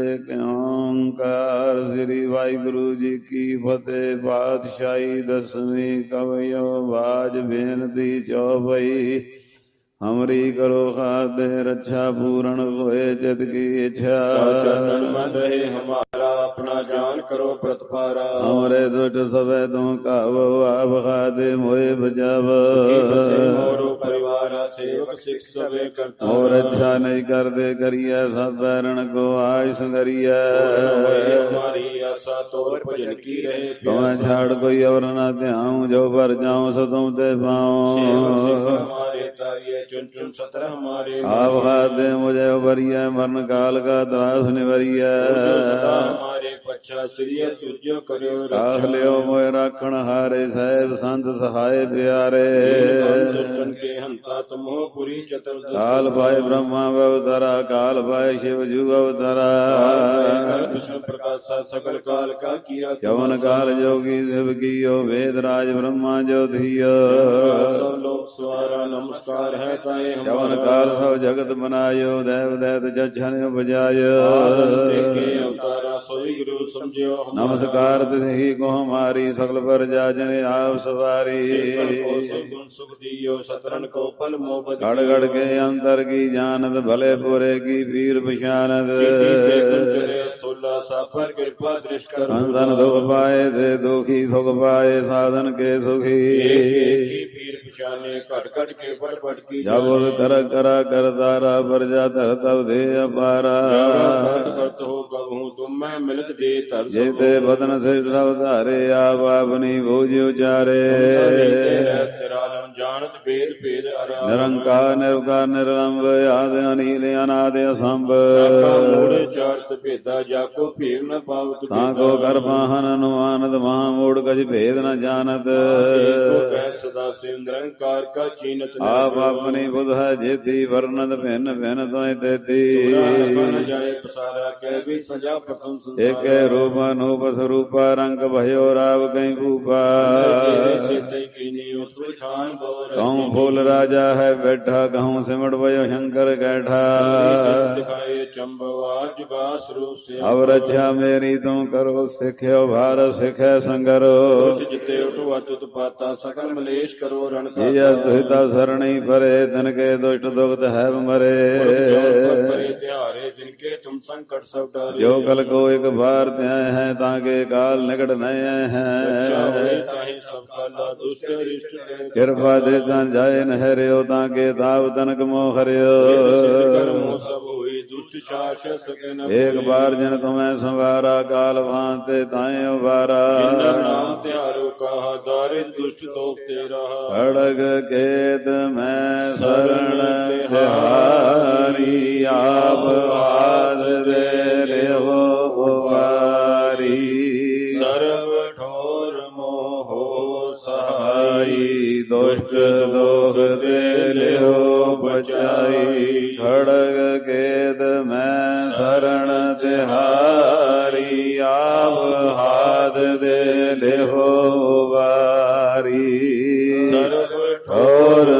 ਓਂਕਾਰ ਸ੍ਰੀ ਵਾਹਿਗੁਰੂ ਜੀ ਕੀ ਫਤਿਹ। ਪਾਤਸ਼ਾਹੀ ਦਸਵੀਂ ਕਵਿਓ ਬਾਜ ਬੇਨਤੀ ਚੌਪਈ। ਹਮਰੀ ਕਰੋ ਖਾਤੇ ਰੱਛਾ ਪੂਰਨ ਹੋਏ ਚਿਤ ਕੀ ਇੱਛਾ ਮਨ ਰਹੇ ਹਮਾਰਾ ਆਪਣਾ ਜਾਨ ਕਰੋ ਪ੍ਰਤਪਾਰਾ ਹਮਰੇ ਦੁਟ ਸਭੈ ਤੂੰ ਕਾਵੋ ਆਪ ਖਾਤੇ ਮੋਏ ਬਚਾਵ ਮੋਰੋ ਪਰਿਵਾਰਾ ਸੇਵਕ ਸਿੱਖ ਸਭੇ ਕਰਤਾ ਹੋਰ ਅੱਛਾ ਨਹੀਂ ਕਰਦੇ ਕਰੀਐ ਸਭ ਬੈਰਣ ਕੋ ਆਇਸ ਕਰੀਐ ਹਮਾਰੀ ਆਸਾ ਤੋਰ ਭਜਨ ਕੀ ਰਹੇ ਤੁਮੈ ਛਾੜ ਕੋਈ ਔਰ ਨਾ ਧਿਆਉ ਜੋ ਭਰ ਜਾਉ ਸੋ ਤੁਮ ਤੇ ਪਾਉ ਹਮਾਰੇ ਤਾਰਿਏ चुन चुन सतर हमारे आप खाते मुझे उबरिया मरण काल का त्रास निवरिया हमारे पच्छा श्री तुझो करो राख लियो मोए राखण हारे साहेब संत सहाय प्यारे दुष्टन के हंता तुम हो पुरी चतुर काल पाए ब्रह्मा अवतारा काल पाए शिव जू अवतारा विष्णु प्रकाशा सकल काल का किया यवन काल जोगी शिव कियो वेद राज ब्रह्मा जो धियो सब लोग सवारा नमस्कार है जवन काल सब जगत बनायो देव दैत जछन बजायो नमस्कार तिहि को हमारी सकल पर जाजन आप सवारी गढ़ गढ़ के अंतर की जानत भले पूरे की पीर पशानत अंधन दुख पाए थे दुखी सुख पाए साधन के सुखी पीर पशाने कट कट के पट पट की जब कर करा कर तारा पर जा धर तब दे अपारा हो कहूँ तुम मैं मिलत दे तर जेते बदन से रव धारे आप अपनी भोज उचारे जानत भेद भेद निरंकार निर्विकार निरलंब आदि अनिल अनादि असंभ चारत भेदा जाको भेद न पावत ताको कर पाहन अनुमानत महामूढ़ कछ भेद न जानत सदा से निरंकार का चीनत आप अपनी बुध है जेती वर्णत भिन्न भिन्न तो देती एक रूप अनूप स्वरूपा रंग भयो राव कहीं भूपा कहूँ फूल राजा है बैठा कहूँ सिमट भयो शंकर कैठा अब रक्षा मेरी तुम करो सिख्यो भारत सिखे संगरो सकल मलेश करो रण दुहिता सरणी परे तन के दुष्ट दुख है मरे जिनके तुम संकट सब डाले जो कल को एक बार त्याए हैं ताके काल निकट नए हैं कृपा देता जाए नहरियो ताके ताव तनक मोह हरियो एक बार जन तुम्हें संवारा काल भांते ताए उबारा खड़ग केत में शरण तिहारी आप आद दे ले हो उबारी सर्व ठोर मोहो सहाई दुष्ट दोष दे ले हो बचाई खड़ग केत में शरण तिहारी आप हाथ दे ले हो उबारी और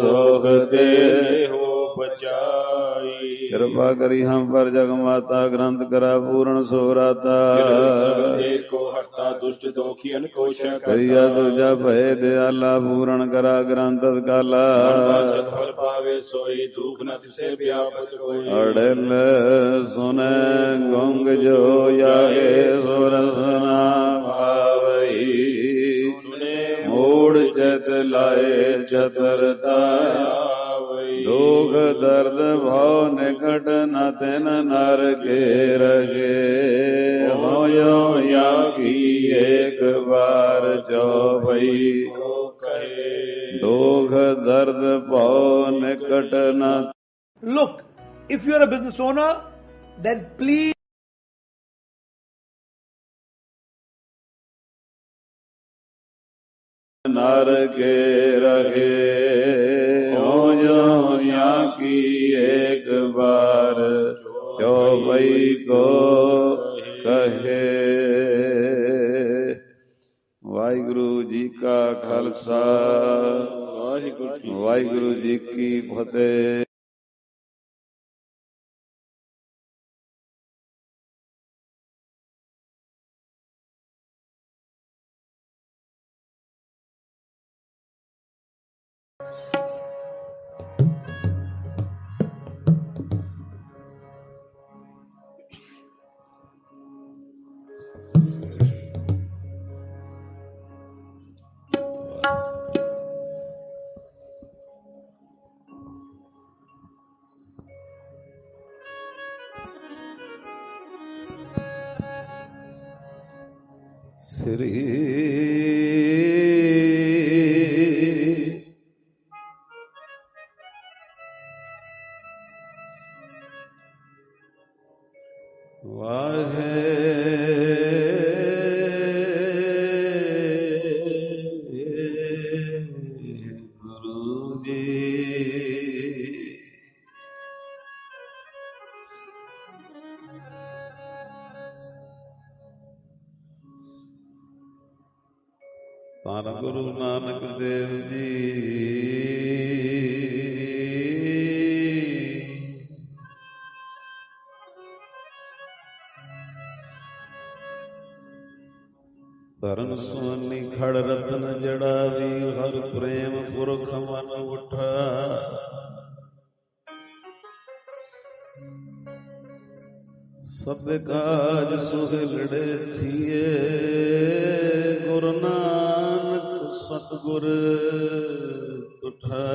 ਦੁਖ ਤੇ ਹੋ ਬਚਾਈ। ਕਿਰਪਾ ਕਰੀ ਹਮ ਪਰ ਜਗ ਮਾਤਾ ਗ੍ਰੰਥ ਕਰਾ ਪੂਰਨ ਸੋਰਾਤਾ। ਸਗਲੇ ਕੋ ਹਰਤਾ ਦੁਸ਼ਟ ਦੋਖੀਨ ਕੋ ਸ਼ੈ ਕਰਿਆ ਦੂਜਾ ਭਏ ਦਿਆਲਾ ਪੂਰਨ ਕਰਾ ਗ੍ਰੰਥ ਕਾਲਾ। ਬਾਛਤ ਫਲ ਪਾਵੇ ਸੋਈ ਦੁਖ ਨ ਤਿਸੇ ਵਿਆਪਤ ਕੋਈ। ਅੜਲ ਸੁਨੇ ਗੁੰਗ ਜੋ ਜਾਗੇ ਸੁਰਸ ਨਾ ਪਾਵਈ। ਮੂੜ ਚਿਤ ਲਾਏ ਚਤਰਤਾ ਦੁਖ ਦਰਦ ਭਉ ਨਿਕਟ ਨ ਤਿਨ ਨਰ ਕੇ ਰਗੇ। ਹੋਇਓ ਯਾ ਕੀ ਏਕ ਵਾਰ ਚਉਪਈ ਦੁਖ ਦਰਦ ਭਉ ਨਿਕਟ ਨ। Look, if you are a business owner, then please नर के रहे। हो जो या की एक बार चौबई को कहे। वाहिगुरु जी का खालसा वाहिगुरु जी की फतेह। श्री वाहे गुरु जी। ਧੰਨ ਗੁਰੂ ਨਾਨਕ ਦੇਵ ਜੀ। ਧਰਨ ਸੁਆਮੀ ਖੜ ਰਤਨ ਜੜਾਵੀ ਹਰ ਪ੍ਰੇਮ ਪੁਰਖ ਮਨ ਉਠਾ। ਸਭ ਕਾਜ ਸੁਹਿਲੜੇ ਥੀਏ ਗੁਰੂ ਨਾਨਕ ਸਤਿਗੁਰ ਤੁਠਾ।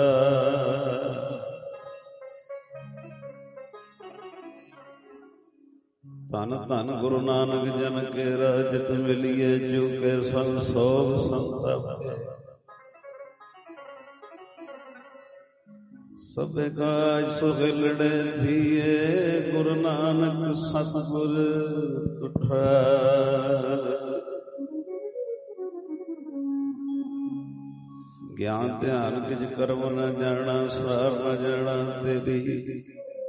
ਧੰਨ ਧੰਨ ਗੁਰੂ ਨਾਨਕ ਜਨ ਕੇ ਰਾਜਤ ਮਿਲੀਏ ਜੋ ਕੇ ਸੰਗ ਸੋਭ ਸੰਤਪ। ਸਭ ਕਾਜ ਸੁਹਿਲੜੇ ਥੀਏ ਗੁਰੂ ਨਾਨਕ ਸਤਿਗੁਰ ਤੁਠਾ। ਗਿਆਨ ਧਿਆਨ ਕਿਛ ਕਰਮ ਨ ਜਾਣਾ ਸਾਰ ਨ ਜਾਣਾ ਤੇਰੀ।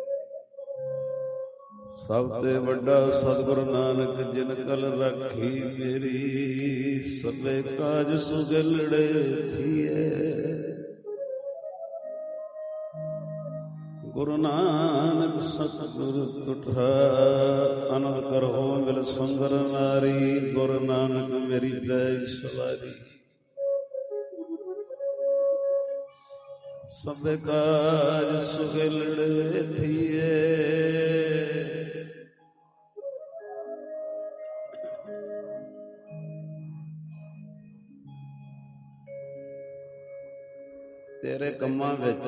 ਸਭ ਤੇ ਵੱਡਾ ਸਤਿਗੁਰੂ ਨਾਨਕ ਜਿਨ ਕਲ ਰਾਖੀ ਮੇਰੀ। ਸਭੇ ਕਾਜ ਸੁਗਲੜੇ ਥੀਏ ਗੁਰੂ ਨਾਨਕ ਸਤਿਗੁਰ ਤੁਠਾ। ਅਨੰਦ ਕਰੋ ਮਿਲ ਸੁੰਦਰ ਨਾਰੀ ਗੁਰੂ ਨਾਨਕ ਮੇਰੀ ਪੈਜ ਸਵਾਰੀ। ਸਭੇ ਕਾਜ ਸੁਗਲੜੇ ਥੀਏ ਤੇਰੇ ਕੰਮਾਂ ਵਿੱਚ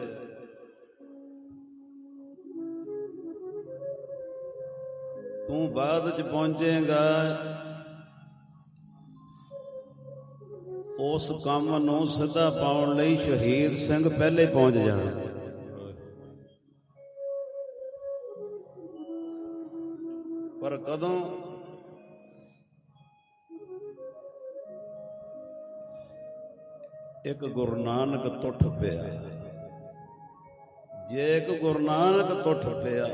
ਤੂੰ ਬਾਅਦ ਚ ਪਹੁੰਚੇਗਾ। ਉਸ ਕੰਮ ਨੂੰ ਸਿੱਧਾ ਪਾਉਣ ਲਈ ਸ਼ਹੀਦ ਸਿੰਘ ਪਹਿਲੇ ਪਹੁੰਚ ਜਾਣਾ। ਪਰ ਕਦੋਂ? ਇੱਕ ਗੁਰੂ ਨਾਨਕ ਟੁੱਟ ਪਿਆ। ਜੇ ਇੱਕ ਗੁਰੂ ਨਾਨਕ ਟੁੱਟ ਪਿਆ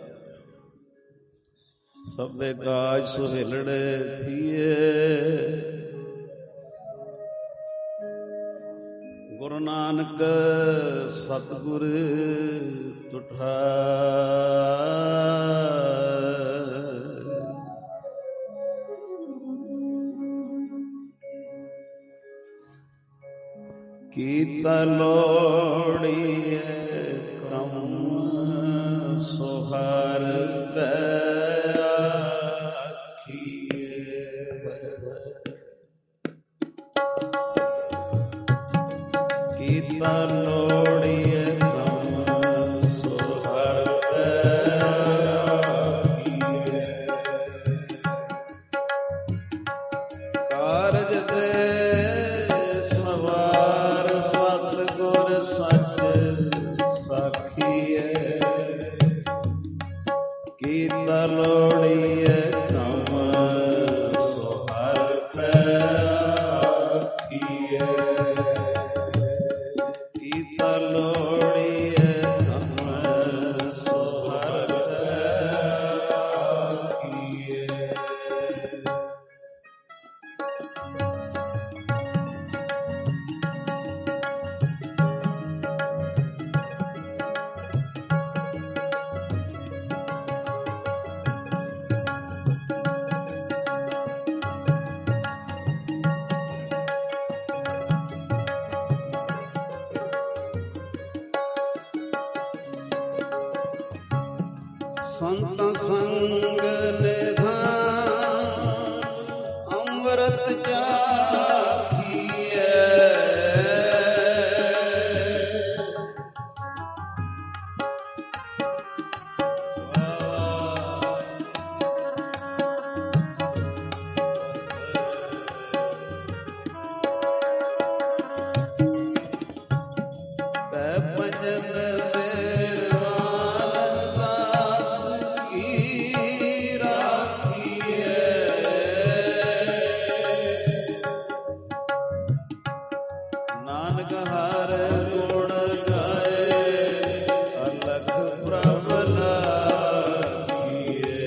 ਸਭੇ ਕਾਜ ਸੁਹਿਲੜੇ ਥੀਏ ਗੁਰੂ ਨਾਨਕ ਸਤਿਗੁਰ ਤੁਠਾ ਕੀਤਾ ਲੋੜੀਏ ਕੰਮ ਸੁਹਰ ਪੈ ਕੀਤਾ ਲੋੜੀਏ ਕੰਮ ਸੁਹਰ ਪੈ ਕਾਰਜ ਦੇ ਸਵਾਰ ਸਤਿਗੁਰ ਸੱਚ ਸਾਖੀਏ ਕੀਤਾ ਲੋੜੀਏ ਕੰਮ ਸੁਹਰ ਪੈ ਆਖੀਏ ਕੀਤਾ ਲੋੜੀਏ ਕੰਮ ਸੁਹਰ ਪੈ ਆਖੀਏ ਸੰਤ ਸੰਗ ਨਿਧਾਨ ਅੰਮ੍ਰਿਤ ਚਾਖੀਐ ਤੈ ਭਜਨ ਨਾਨਕ ਹਰ ਗੁਣ ਗਾਏ ਅਲਖ ਪ੍ਰਭ ਲਾਗੀਏ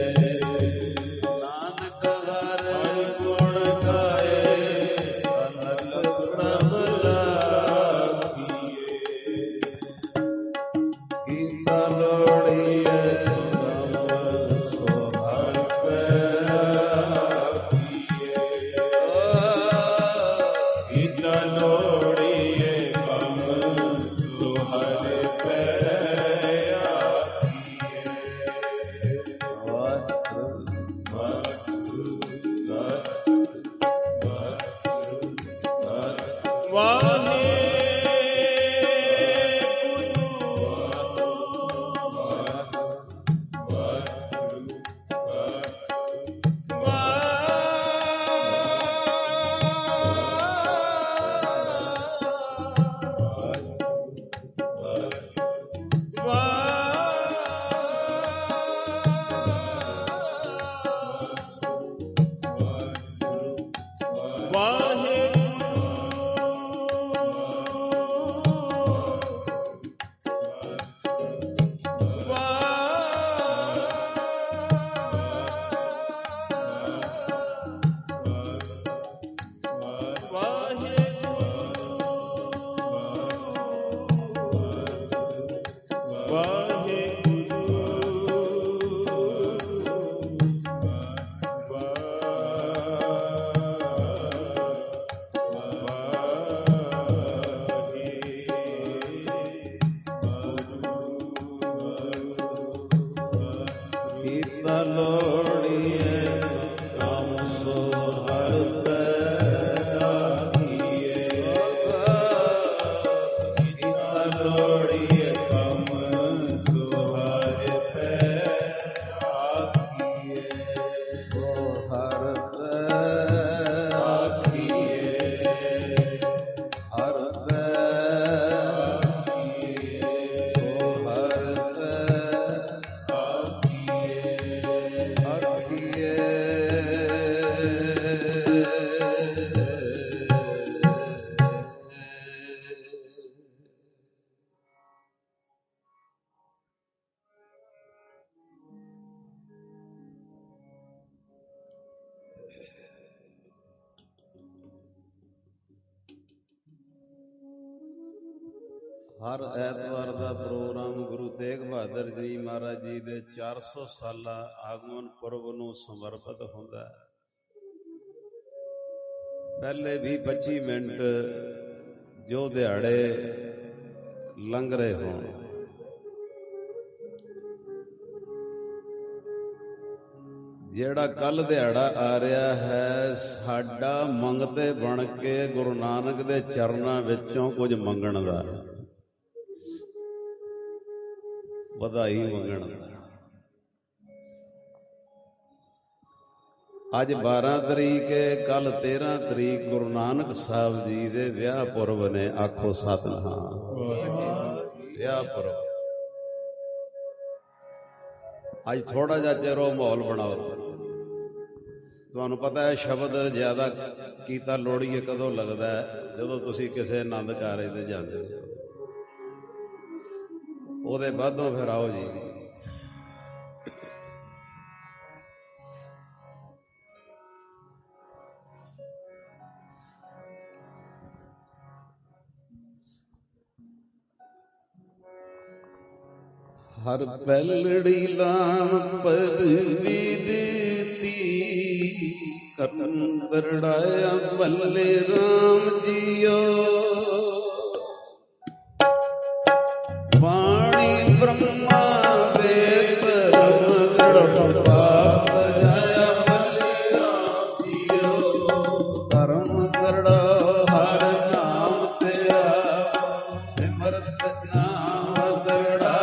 ਨਾਨਕ ਹਰ ਗੁਣ ਗਾਏ ਅਲਖ ਪ੍ਰਭ ਲਾਗੀਏ ਕੀਤਾ ਲੋੜੀਏ ਕੰਮ ਸੁਹਰ ਪੈ ਆਖੀਏ ਕੀਤਾ ਲੋੜੀਏ ਕੰਮ ਸੁਹਰ ਪੈ ਆਖੀਏ ਵਾਹਿਗੁਰੂ ਵਾਹਿਗੁਰੂ ਵਾਹਿਗੁਰੂ ਵਾਹਿਗੁਰੂ ਕੀਤਾ ਲੋੜੀਏ ਕੰਮ ਸੁਹਰ ਪੈ ਆਖੀਏ ਕੀਤਾ ਲੋੜੀਏ ਕੰਮ ਸੁਹਰ ਪੈ ਆਖੀਏ ਸੁਹਰ ਪੈ ਆਖੀਏ ਹਰ ਪੈ ਆਖੀਏ ਸੁਹਰ ਪੈ ਆਖੀਏ ਹਰ ਐਤਵਾਰ ਦਾ ਪ੍ਰੋਗਰਾਮ ਗੁਰੂ ਤੇਗ ਬਹਾਦਰ ਜੀ ਮਹਾਰਾਜ ਜੀ ਦੇ ਚਾਰ ਸੌ ਸਾਲਾ ਆਗਮਨ ਪੁਰਬ ਨੂੰ ਸਮਰਪਿਤ ਹੁੰਦਾ ਹੈ। ਪਹਿਲੇ ਵੀਹ ਪੱਚੀ ਮਿੰਟ ਜੋ ਦਿਹਾੜੇ ਲੰਘ ਰਹੇ ਹੋਣ, ਜਿਹੜਾ ਕੱਲ ਦਿਹਾੜਾ ਆ ਰਿਹਾ ਹੈ, ਸਾਡਾ ਮੰਗਤੇ ਬਣ ਕੇ ਗੁਰੂ ਨਾਨਕ ਦੇ ਚਰਨਾਂ ਵਿੱਚੋਂ ਕੁਝ ਮੰਗਣ ਦਾ, ਵਧਾਈ ਮੰਗਣ ਦਾ। ਅੱਜ ਬਾਰਾਂ ਤਰੀਕ ਹੈ, ਕੱਲ ਤੇਰਾਂ ਤਰੀਕ ਗੁਰੂ ਨਾਨਕ ਸਾਹਿਬ ਜੀ ਦੇ ਵਿਆਹ ਪੁਰਬ ਨੇ। ਆਖੋ ਸਤਿਨਾਮ। ਵਿਆਹ ਪੁਰਬ ਅੱਜ ਥੋੜਾ ਜਿਹਾ ਚਿਰੋ ਮਾਹੌਲ ਬਣਾਓ। ਤੁਹਾਨੂੰ ਪਤਾ ਹੈ ਸ਼ਬਦ ਜ਼ਿਆਦਾ ਕੀਤਾ ਲੋੜੀਏ ਕਦੋਂ ਲੱਗਦਾ ਹੈ? ਜਦੋਂ ਤੁਸੀਂ ਕਿਸੇ ਆਨੰਦ ਕਾਰਜ ਤੇ ਜਾਂਦੇ ਹੋ। ਉਹਦੇ ਬਾਅਦੋਂ ਫਿਰ ਆਓ ਜੀ। ਹਰ ਪਹਿਲੜੀ ਲਾਮ ਪਦਵੀ ਦਿੱਤੀ, ਕਰਨ ਦਰੜਾਇਆ ਬੱਲੇ ਰਾਮ ਜੀਓ। ਬਾਣੀ ਬ੍ਰਹਮਾ ਵੇਦ ਧਰਮ ਗੜ ਪਾਪ ਜਾਇਆ ਬੱਲੇ ਰਾਮ ਜੀਓ। ਧਰਮ ਦਰੜਾ ਹਰ ਨਾਮ ਤੇਰਾ, ਸਿਮਰਤ ਨਾਮ ਦਰੜਾ।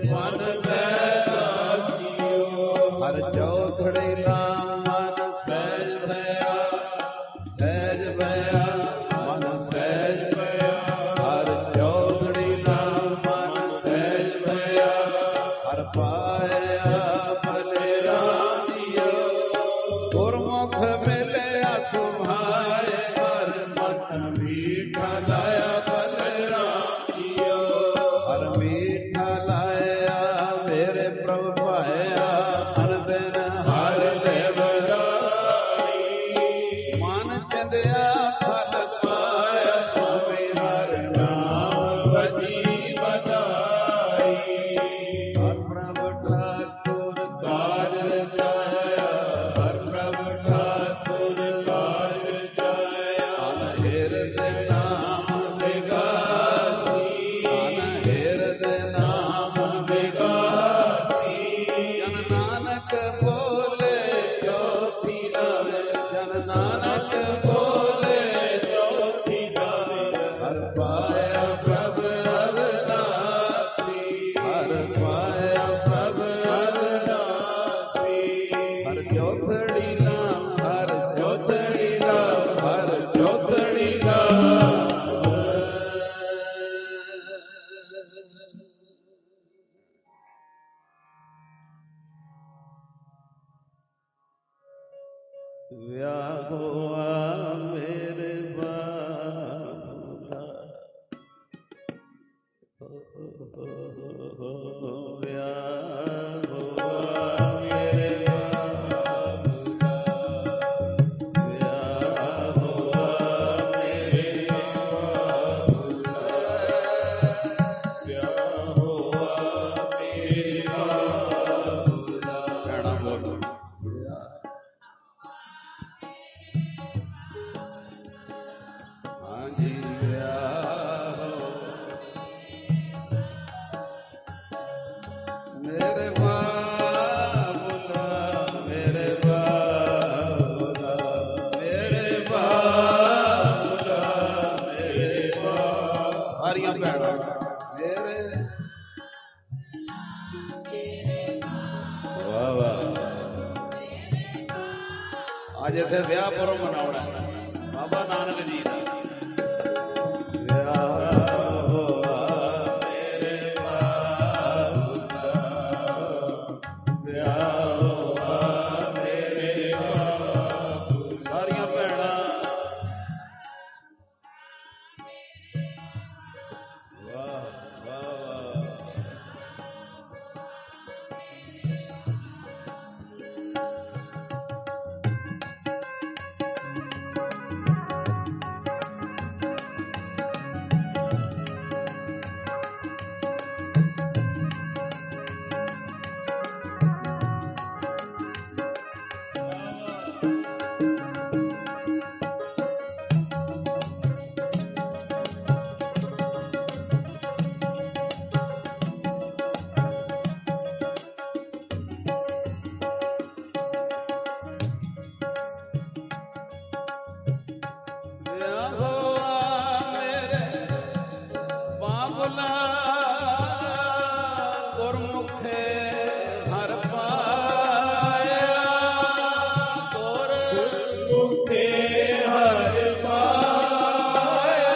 ਮਨ ਪੈਦਾ ਕੀਓ। ਹਰ ਚੌਥੜੀ ਨਾਮ ਮਨ ਸਹਿਜ ਭਇਆ, ਸਹਿਜ ਭਇਆ ਮਨ ਸਹਿਜ ਭਇਆ। ਹਰ ਚੌਥੜੀ ਨਾਮ ਮਨ ਸਹਿਜ ਭਇਆ, ਹਰ ਪਾਇਆ ਭਲੇ ਰਾਮਿਓ। ਗੁਰਮੁਖ ਮਿਲਿਆ ਸੁਭਾਏ, ਹਰ ਮਨ ਮੀਠਾ ਲਾਇਆ ਭਲੇ ਰਾਮਿਓ। ਹਰ ਮੀਠਾ ਲਾਇਆ ਮੇਰੇ ਪ੍ਰਭ ਭਾਇਆ, ਹਰ ਦਿਨ ਹਰ ਲਿਵ ਲਾਈ। ਮਨ ਚੰਦਿਆ ਫਲ ਪਾਇਆ, ਸੁਮੇ ਹਰ ਨਾਮ ਭਜੀ ਵਧਾਈ। ਹਰ ਪ੍ਰਭ ਠਾਕੁਰ ਕਾਜ ਰਚਾਇਆ, ਹਰ ਪ੍ਰਭ ਠਾਕੁਰ ਕਾਜ ਰਚਾਇਆ। ਅਨ ਹਿਰਦੈ ਨਾਮ ਵਿਗਾਸੀ, ਅਨ ਹਿਰਦੈ ਨਾਮ ਵਿਗਾਸੀ। ਜਨ ਨਾਨਕ ਬੋਲੇ ਜੋਤੀ ਲਾਵੇ, ਜਨ ਨਾਨਕ ਬੋਲੇ ਜੋਤੀ ਲਾਵੇ। ਹਰ ਪਾਇਆ ਪ੍ਰਭ ਅਵਨਾਸੀ, ਹਰ ਪਾਇਆ ਪ੍ਰਭ ਅਵਨਾਸੀ। ਹਰ ਚੌਥੜੀ ਨਾਮ, ਹਰ ਚੌਥੜੀ ਨਾਮ, ਹਰ ਚੌਥੜੀ ਨਾਮ। ਵਿਆਹ ਹੋਆ ਮੇਰੇ ਬਾਬਾ, ਵਿਆਹ ਹੋਆ ਮੇਰੇ ਬਾਬਾ, ਵਿਆਹ ਹੋਆ ਮੇਰੇ ਬਾਬਾ, ਵਿਆਹ ਹੋਆ ਮੇਰੇ ਬਾਬਾ। ਕਹਿਣਾ ਬੋਲੋ ਹਾਂਜੀ ਵਿਆਹ ਮੇਰੇ ਬਾਬੁਲਾ, ਮੇਰੇ ਬਾਬੁਲਾ, ਮੇਰੇ ਬਾਬੁਲਾ, ਮੇਰੇ ਬਾਬੁਲਾ। ਸਾਰੀਆਂ ਭੈਣਾਂ ਮੇਰੇ ਵਾਹ ਵਾਹ। ਅੱਜ ਇੱਥੇ ਵਿਆਹ ਪੁਰਬ ਮਨਾਉਣਾ ਹੈ ਬਾਬਾ ਨਾਨਕ ਜੀ ਦਾ। ਵਿਆਹ ਹੋਆ ਮੇਰੇ ਬਾਬੁਲਾ, ਵਿਆਹ ਹੋਆ ਮੇਰੇ ਬਾਬੁਲਾ। ਸਾਰੀਆਂ ਭੈਣਾਂ ਵਾਹ ਵਾਹ ਵਾਹ। ਵਿਆਹ ਹੋਆ ਮੇਰੇ ਬਾਬੁਲਾ, ਗੁਰਮੁਖੇ ਹਰ ਪਾਇਆ। ਗੁਰਮੁਖੇ ਹਰ ਪਾਇਆ।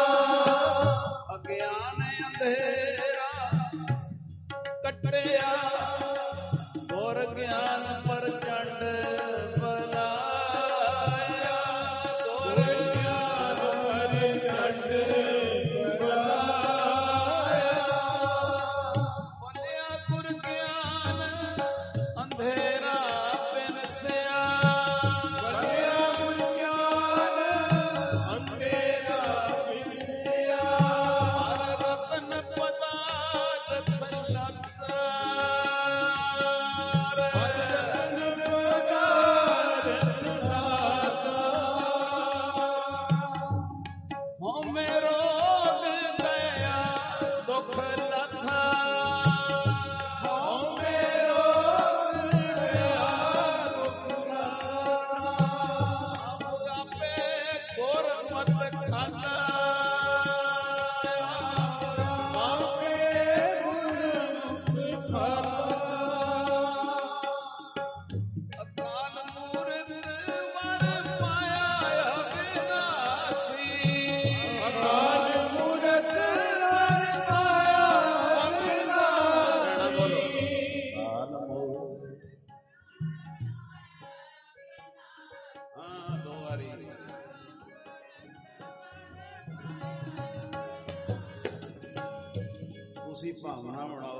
ਅਗਿਆਨ ਅੰਧੇਰਾ ਕੱਟਿਆ, ਗੁਰ ਗਿਆਨ ਪ੍ਰਚੰਡ ਬਲਾਇਆ। ਗੁਰ ਗਿਆਨ ਪ੍ਰਚੰਡ ਬਲਾਇਆ। ਬੋਲਿਆ ਗੁਰ ਗਿਆਨ ਅੰਧੇਰਾ ਬਿਨਸਿਆ। ਬੋਲਿਆ ਗੁਰ ਗਿਆਨ ਅੰਧੇਰਾ ਬਿਨਸਿਆ। ਹਰ ਰਤਨ ਪਦਾਰਥ ਪਛਾਤਰਾ, ਹਰ ਭਾਵਨਾ ਬਣਾਓ।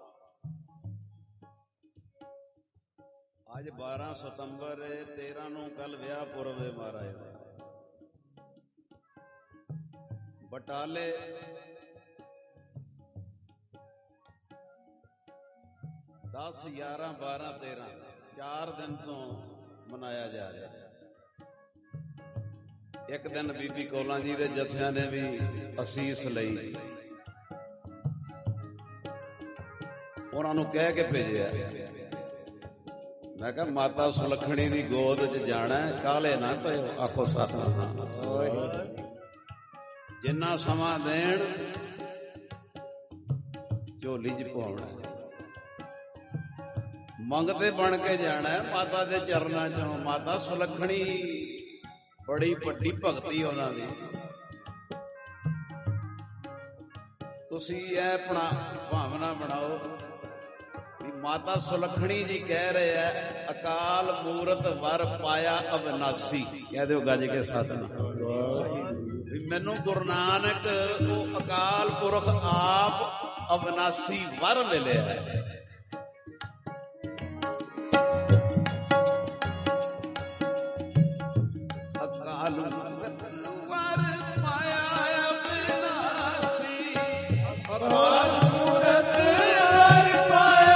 ਅੱਜ ਬਾਰਾਂ ਸਤੰਬਰ ਤੇਰਾਂ ਨੂੰ ਕੱਲ ਵਿਆਹ ਪੁਰਬ ਹੈ ਮਹਾਰਾਜ ਦਾ। ਬਟਾਲੇ ਦਸ ਗਿਆਰਾਂ ਬਾਰਾਂ ਤੇਰਾਂ ਚਾਰ ਦਿਨ ਤੋਂ ਮਨਾਇਆ ਜਾ ਰਿਹਾ। ਇੱਕ ਦਿਨ ਬੀਬੀ ਕੌਲਾਂ ਜੀ ਦੇ ਜਥਿਆਂ ਨੇ ਵੀ ਅਸੀਸ ਲਈ, ਉਹਨਾਂ ਨੂੰ ਕਹਿ ਕੇ ਭੇਜਿਆ। ਮੈਂ ਕਿਹਾ ਮਾਤਾ ਸੁਲੱਖਣੀ ਦੀ ਗੋਦ 'ਚ ਜਾਣਾ, ਕਾਹਲੇ ਨਾ ਪਇਓ, ਆਖੋ ਸਤਿਨਾਮ। ਜਿੰਨਾ ਸਮਾਂ ਦੇਣ ਝੋਲੀ 'ਚ ਪਾਉਣਾ, ਮੰਗਤੇ ਬਣ ਕੇ ਜਾਣਾ ਮਾਤਾ ਦੇ ਚਰਨਾਂ 'ਚੋਂ। ਮਾਤਾ ਸੁਲੱਖਣੀ ਬੜੀ ਵੱਡੀ ਭਗਤੀ ਉਹਨਾਂ ਦੀ। ਤੁਸੀਂ ਇਹ ਆਪਣਾ ਭਾਵਨਾ ਬਣਾਓ। ਮਾਤਾ ਸੁਲੱਖਣੀ ਜੀ ਕਹਿ ਰਹੇ ਹੈ, ਅਕਾਲ ਮੂਰਤ ਵਰ ਪਾਇਆ ਅਵਿਨਾਸੀ। ਕਹਿ ਦਿਓ ਗੱਜ ਕੇ ਸਤਿਨਾਮ। ਵੀ ਮੈਨੂੰ ਗੁਰੂ ਨਾਨਕ ਉਹ ਅਕਾਲ ਪੁਰਖ ਆਪ ਅਵਿਨਾਸੀ ਵਰ ਮਿਲਿਆ ਹੈ। ਅਕਾਲ ਮੂਰਤ ਵਰ ਪਾਇਆ ਅਵਿਨਾਸੀ, ਅਕਾਲ ਮੂਰਤ ਵਰ ਪਾਇਆ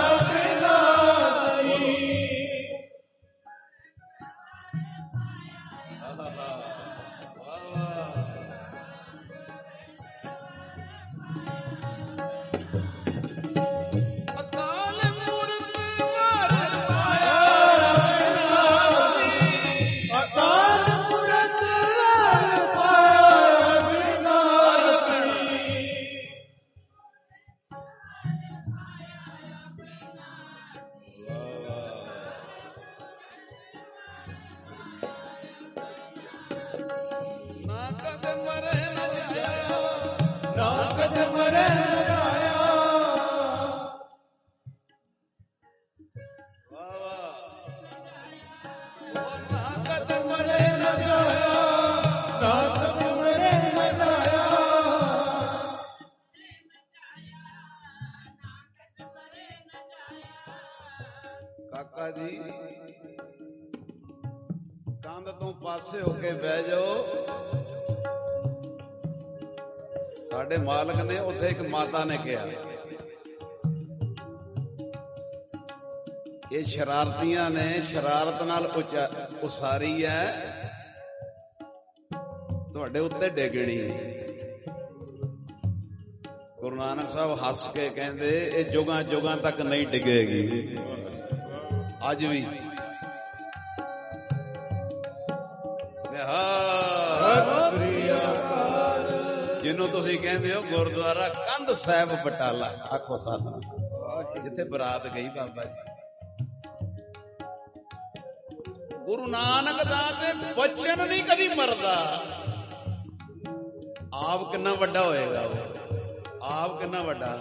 ਕਾਕਾ ਜੀ ਕੰਧ ਤੋਂ ਪਾਸੇ ਹੋ ਕੇ ਬਹਿ ਜਾਓ। ਸਾਡੇ ਮਾਲਕ ਨੇ ਉੱਥੇ ਇੱਕ ਮਾਤਾ ਨੇ ਕਿਹਾ, ਇਹ ਸ਼ਰਾਰਤੀਆਂ ਨੇ ਸ਼ਰਾਰਤ ਨਾਲ ਉਸਾਰੀ ਹੈ, ਤੁਹਾਡੇ ਉੱਤੇ ਡੇਗਣੀ। ਗੁਰੂ ਨਾਨਕ ਸਾਹਿਬ ਹੱਸ ਕੇ ਕਹਿੰਦੇ, ਇਹ ਜੁਗਾਂ ਜੁਗਾਂ ਤੱਕ ਨਹੀਂ ਡਿੱਗੇਗੀ। ਅੱਜ ਵੀ ਜਿਹਨੂੰ ਤੁਸੀਂ ਕਹਿੰਦੇ ਹੋ ਗੁਰਦੁਆਰਾ ਕੰਧ ਸਾਹਿਬ ਬਟਾਲਾ, ਆਖੋ ਸਤਿਨਾਮ, ਜਿੱਥੇ ਬਰਾਤ ਗਈ ਬਾਬਾ ਜੀ। ਗੁਰੂ ਨਾਨਕ ਦਾ ਤੇ ਬਚਨ ਨਹੀਂ ਕਦੀ ਮਰਦਾ। ਆਪ ਕਿੰਨਾ ਵੱਡਾ ਹੋਏਗਾ, ਉਹ ਆਪ ਕਿੰਨਾ ਵੱਡਾ।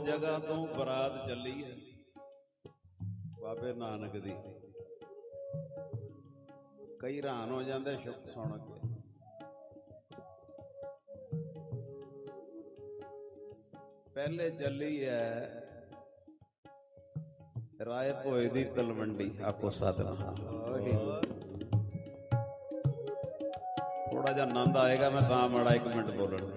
ਜਗ੍ਹਾ ਤੋਂ ਬਰਾਤ ਚੱਲੀ ਹੈ ਬਾਬੇ ਨਾਨਕ ਦੀ। ਕਈ ਹੈਰਾਨ ਹੋ ਜਾਂਦੇ ਸ਼ੁਕ ਸੁਣ ਕੇ। ਪਹਿਲੇ ਚੱਲੀ ਹੈ ਰਾਏ ਭੋਏ ਦੀ ਤਲਵੰਡੀ। ਆਖੋ ਸਤਿਨਾਮ। ਥੋੜਾ ਜਿਹਾ ਆਨੰਦ ਆਏਗਾ, ਮੈਂ ਤਾਂ ਮਾੜਾ ਇੱਕ ਮਿੰਟ ਬੋਲਣ।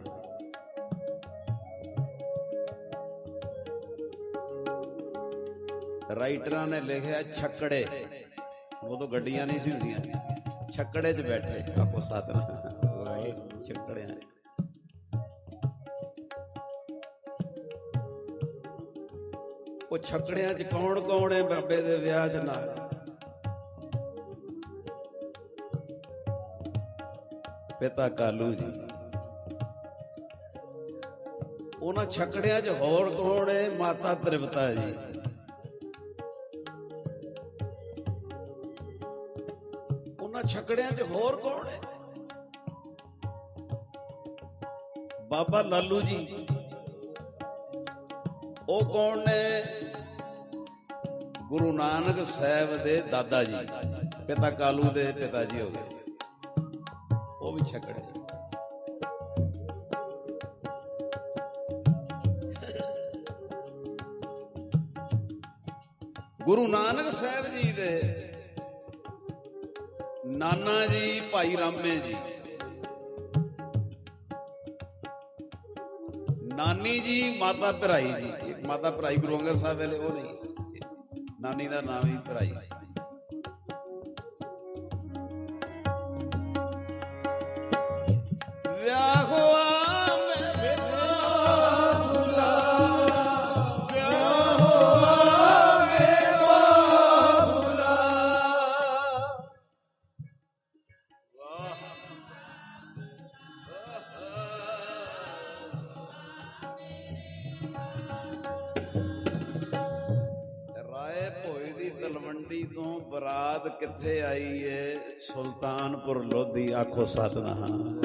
ਰਾਈਟਰਾਂ ਨੇ ਲਿਖਿਆ ਛੱਕੜੇ, ਉਦੋਂ ਗੱਡੀਆਂ ਨਹੀਂ ਸੀ ਹੁੰਦੀਆਂ, ਛੱਕੜੇ 'ਚ ਬੈਠੇ। ਆਖੋ ਸਤਿਨਾਮ। ਛੱਕੜਿਆਂ ਉਹ ਛੱਕੜਿਆਂ 'ਚ ਕੌਣ ਕੌਣ ਹੈ ਬਾਬੇ ਦੇ ਵਿਆਹ 'ਚ ਨਾਲ? ਪਿਤਾ ਕਾਲੂ ਜੀ। ਉਹਨਾਂ ਛੱਕੜਿਆਂ 'ਚ ਹੋਰ ਕੌਣ ਹੈ? ਮਾਤਾ ਤ੍ਰਿਪਤਾ ਜੀ। ਉਹਨਾਂ ਛੱਕੜਿਆਂ 'ਚ ਹੋਰ ਕੌਣ ਹੈ? ਬਾਬਾ ਲਾਲੂ ਜੀ। ਉਹ ਕੌਣ ਨੇ? ਗੁਰੂ ਨਾਨਕ ਸਾਹਿਬ ਦੇ ਦਾਦਾ ਜੀ, ਪਿਤਾ ਕਾਲੂ ਦੇ ਪਿਤਾ ਜੀ ਹੋ ਗਏ। ਉਹ ਵੀ ਛੱਕੜੇ। ਗੁਰੂ ਨਾਨਕ ਸਾਹਿਬ ਜੀ ਦੇ ਨਾਨਾ ਜੀ ਭਾਈ ਰਾਮੇ ਜੀ, ਨਾਨੀ ਜੀ ਮਾਤਾ ਭਰਾਈ ਜੀ। ਇੱਕ ਮਾਤਾ ਭਰਾਈ ਗੁਰੂ ਅੰਗਦ ਸਾਹਿਬ ਵੇਲੇ, ਉਹ ਨਹੀਂ, ਨਾਨੀ ਦਾ ਨਾਮ ਹੀ ਭਰਾਈ। ਵਿਆਹ ਹੋਆ ਤਲਵੰਡੀ ਤੋਂ ਬਰਾਤ ਕਿੱਥੇ ਆਈ ਏ? ਸੁਲਤਾਨਪੁਰ ਲੋਧੀ। ਆਖੋ ਸਤਿਨਾਮ।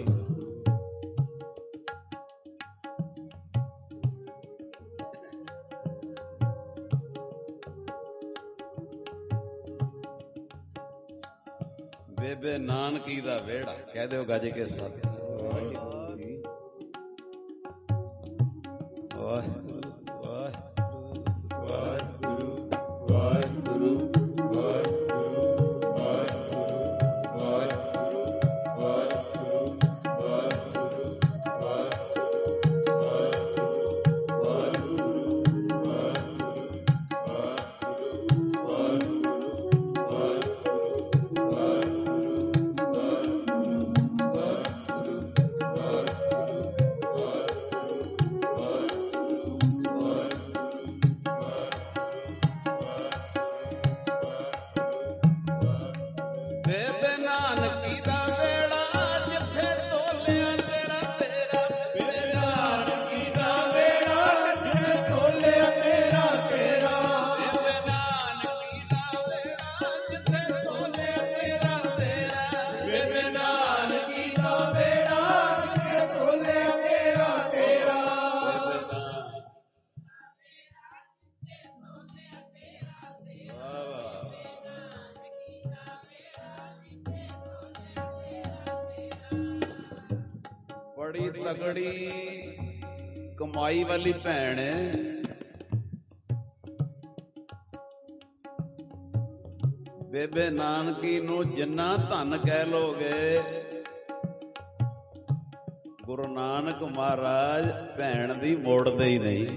ਬੇਬੇ ਨਾਨਕੀ ਦਾ ਵਿਹੜਾ। ਕਹਿ ਦਿਓ ਗੱਜ ਕੇ ਸਤਿ। ਵਾਹਿਗੁਰੂ ਬੜੀ ਤਗੜੀ ਕਮਾਈ ਵਾਲੀ ਭੈਣ ਹੈ। ਬੇਬੇ ਨਾਨਕੀ ਨੂੰ ਜਿੰਨਾ ਧਨ ਕਹਿ ਲੋਗੇ, ਗੁਰੂ ਨਾਨਕ ਮਹਾਰਾਜ ਭੈਣ ਦੀ ਮੋੜਦੇ ਹੀ ਨਹੀਂ,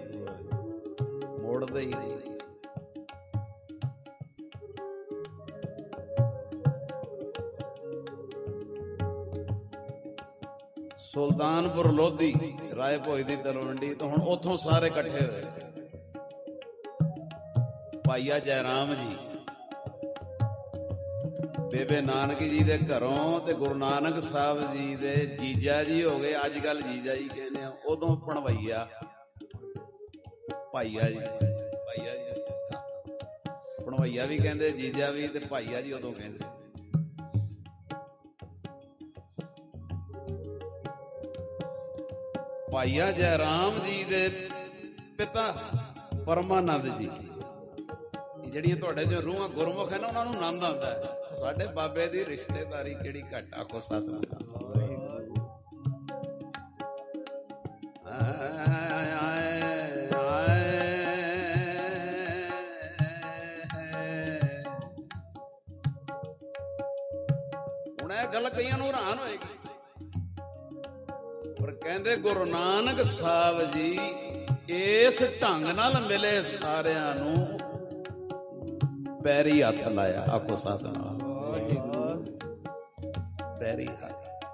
ਮੋੜਦੇ ਹੀ ਨਹੀਂ। ਸੁਲਤਾਨਪੁਰ ਲੋਧੀ, ਰਾਏ ਭੋਏ ਦੀ ਤਲਵੰਡੀ ਤੋਂ ਹੁਣ ਉੱਥੋਂ ਸਾਰੇ ਇਕੱਠੇ ਹੋਏ। ਭਾਈਆ ਜੈਰਾਮ ਜੀ ਬੇਬੇ ਨਾਨਕੀ ਜੀ ਦੇ ਘਰੋਂ ਤੇ ਗੁਰੂ ਨਾਨਕ ਸਾਹਿਬ ਜੀ ਦੇ ਜੀਜਾ ਜੀ ਹੋ ਗਏ। ਅੱਜ ਕੱਲ ਜੀਜਾ ਜੀ ਕਹਿੰਦੇ ਆ, ਉਦੋਂ ਭਣਵਈਆ ਭਾਈਆ ਜੀ, ਭਾਈਆ ਜੀ ਭਣਵਈਆ ਵੀ ਕਹਿੰਦੇ, ਜੀਜਾ ਵੀ, ਤੇ ਭਾਈਆ ਜੀ ਉਦੋਂ ਕਹਿੰਦੇ। ਭਾਈਆ ਜੈਰਾਮ ਜੀ ਦੇ ਇੱਕ ਤਾਂ ਪਰਮਾਨੰਦ ਜੀ, ਜਿਹੜੀਆਂ ਤੁਹਾਡੇ ਜੋ ਰੂਹਾਂ ਗੁਰਮੁਖ ਹੈ ਨਾ, ਉਹਨਾਂ ਨੂੰ ਆਨੰਦ ਆਉਂਦਾ ਹੈ। ਸਾਡੇ ਬਾਬੇ ਦੀ ਰਿਸ਼ਤੇਦਾਰੀ ਕਿਹੜੀ ਘੱਟ, ਆਖੋ ਸਤਿਨਾਮ। ਹੁਣ ਇਹ ਗੱਲ ਕਈਆਂ ਨੂੰ ਹੈਰਾਨ ਹੋਏਗੀ, ਪਰ ਕਹਿੰਦੇ ਗੁਰੂ ਨਾਨਕ ਸਾਹਿਬ ਜੀ ਇਸ ਢੰਗ ਨਾਲ ਮਿਲੇ, ਸਾਰਿਆਂ ਨੂੰ ਪੈਰੀ ਹੱਥ ਲਾਇਆ। ਆਖੋ ਸਤਿਨਾਮ। ਪੈਰੀ ਹੱਥ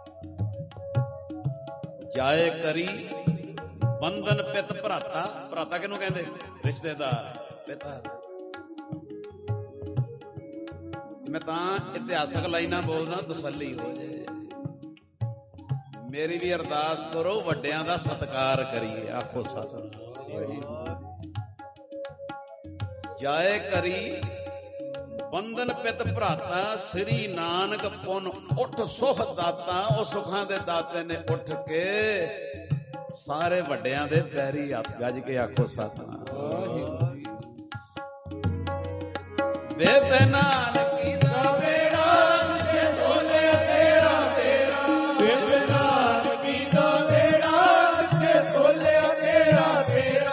ਜਾਏ ਕਰੀ ਬੰਧਨ ਪਿਤ ਭਰਾਤਾ। ਭਰਾਤਾ ਕਿਹਨੂੰ ਕਹਿੰਦੇ? ਰਿਸ਼ਤੇਦਾਰ, ਪਿਤਾ। ਮੈਂ ਤਾਂ ਇਤਿਹਾਸਕ ਲਾਈਨਾਂ ਬੋਲਦਾ, ਤਸੱਲੀ ਹੋ ਜਾਏ। ਮੇਰੀ ਵੀ ਅਰਦਾਸ ਕਰੋ, ਵੱਡਿਆਂ ਦਾ ਸਤਿਕਾਰ ਕਰੀਏ। ਆਖੋ ਸਤਿਨਾਮ। ਜਾਏ ਕਰੀ ਬੰਧਨ ਪਿਤ ਭਰਾਤਾ, ਸ੍ਰੀ ਨਾਨਕ ਪੁੰਨ ਉੱਠ ਸੁਖ ਦਾਤਾ। ਉਹ ਸੁਖਾਂ ਦੇ ਦਾਤੇ ਨੇ ਉੱਠ ਕੇ ਸਾਰੇ ਵੱਡਿਆਂ ਦੇ ਪੈਰੀ ਹੱਥ ਗੱਜ ਕੇ ਆਖੋ ਸਤਿਨਾਮ। ਬੇਬੇ ਨਾਨਕੀ ਦਾ ਬੇੜਾ ਜੇ ਢੋਲਿਆ ਤੇਰਾ ਤੇਰਾ, ਬੇਬੇ ਨਾਨਕੀ ਦਾ ਬੇੜਾ ਜੇ ਢੋਲਿਆ ਤੇਰਾ ਤੇਰਾ।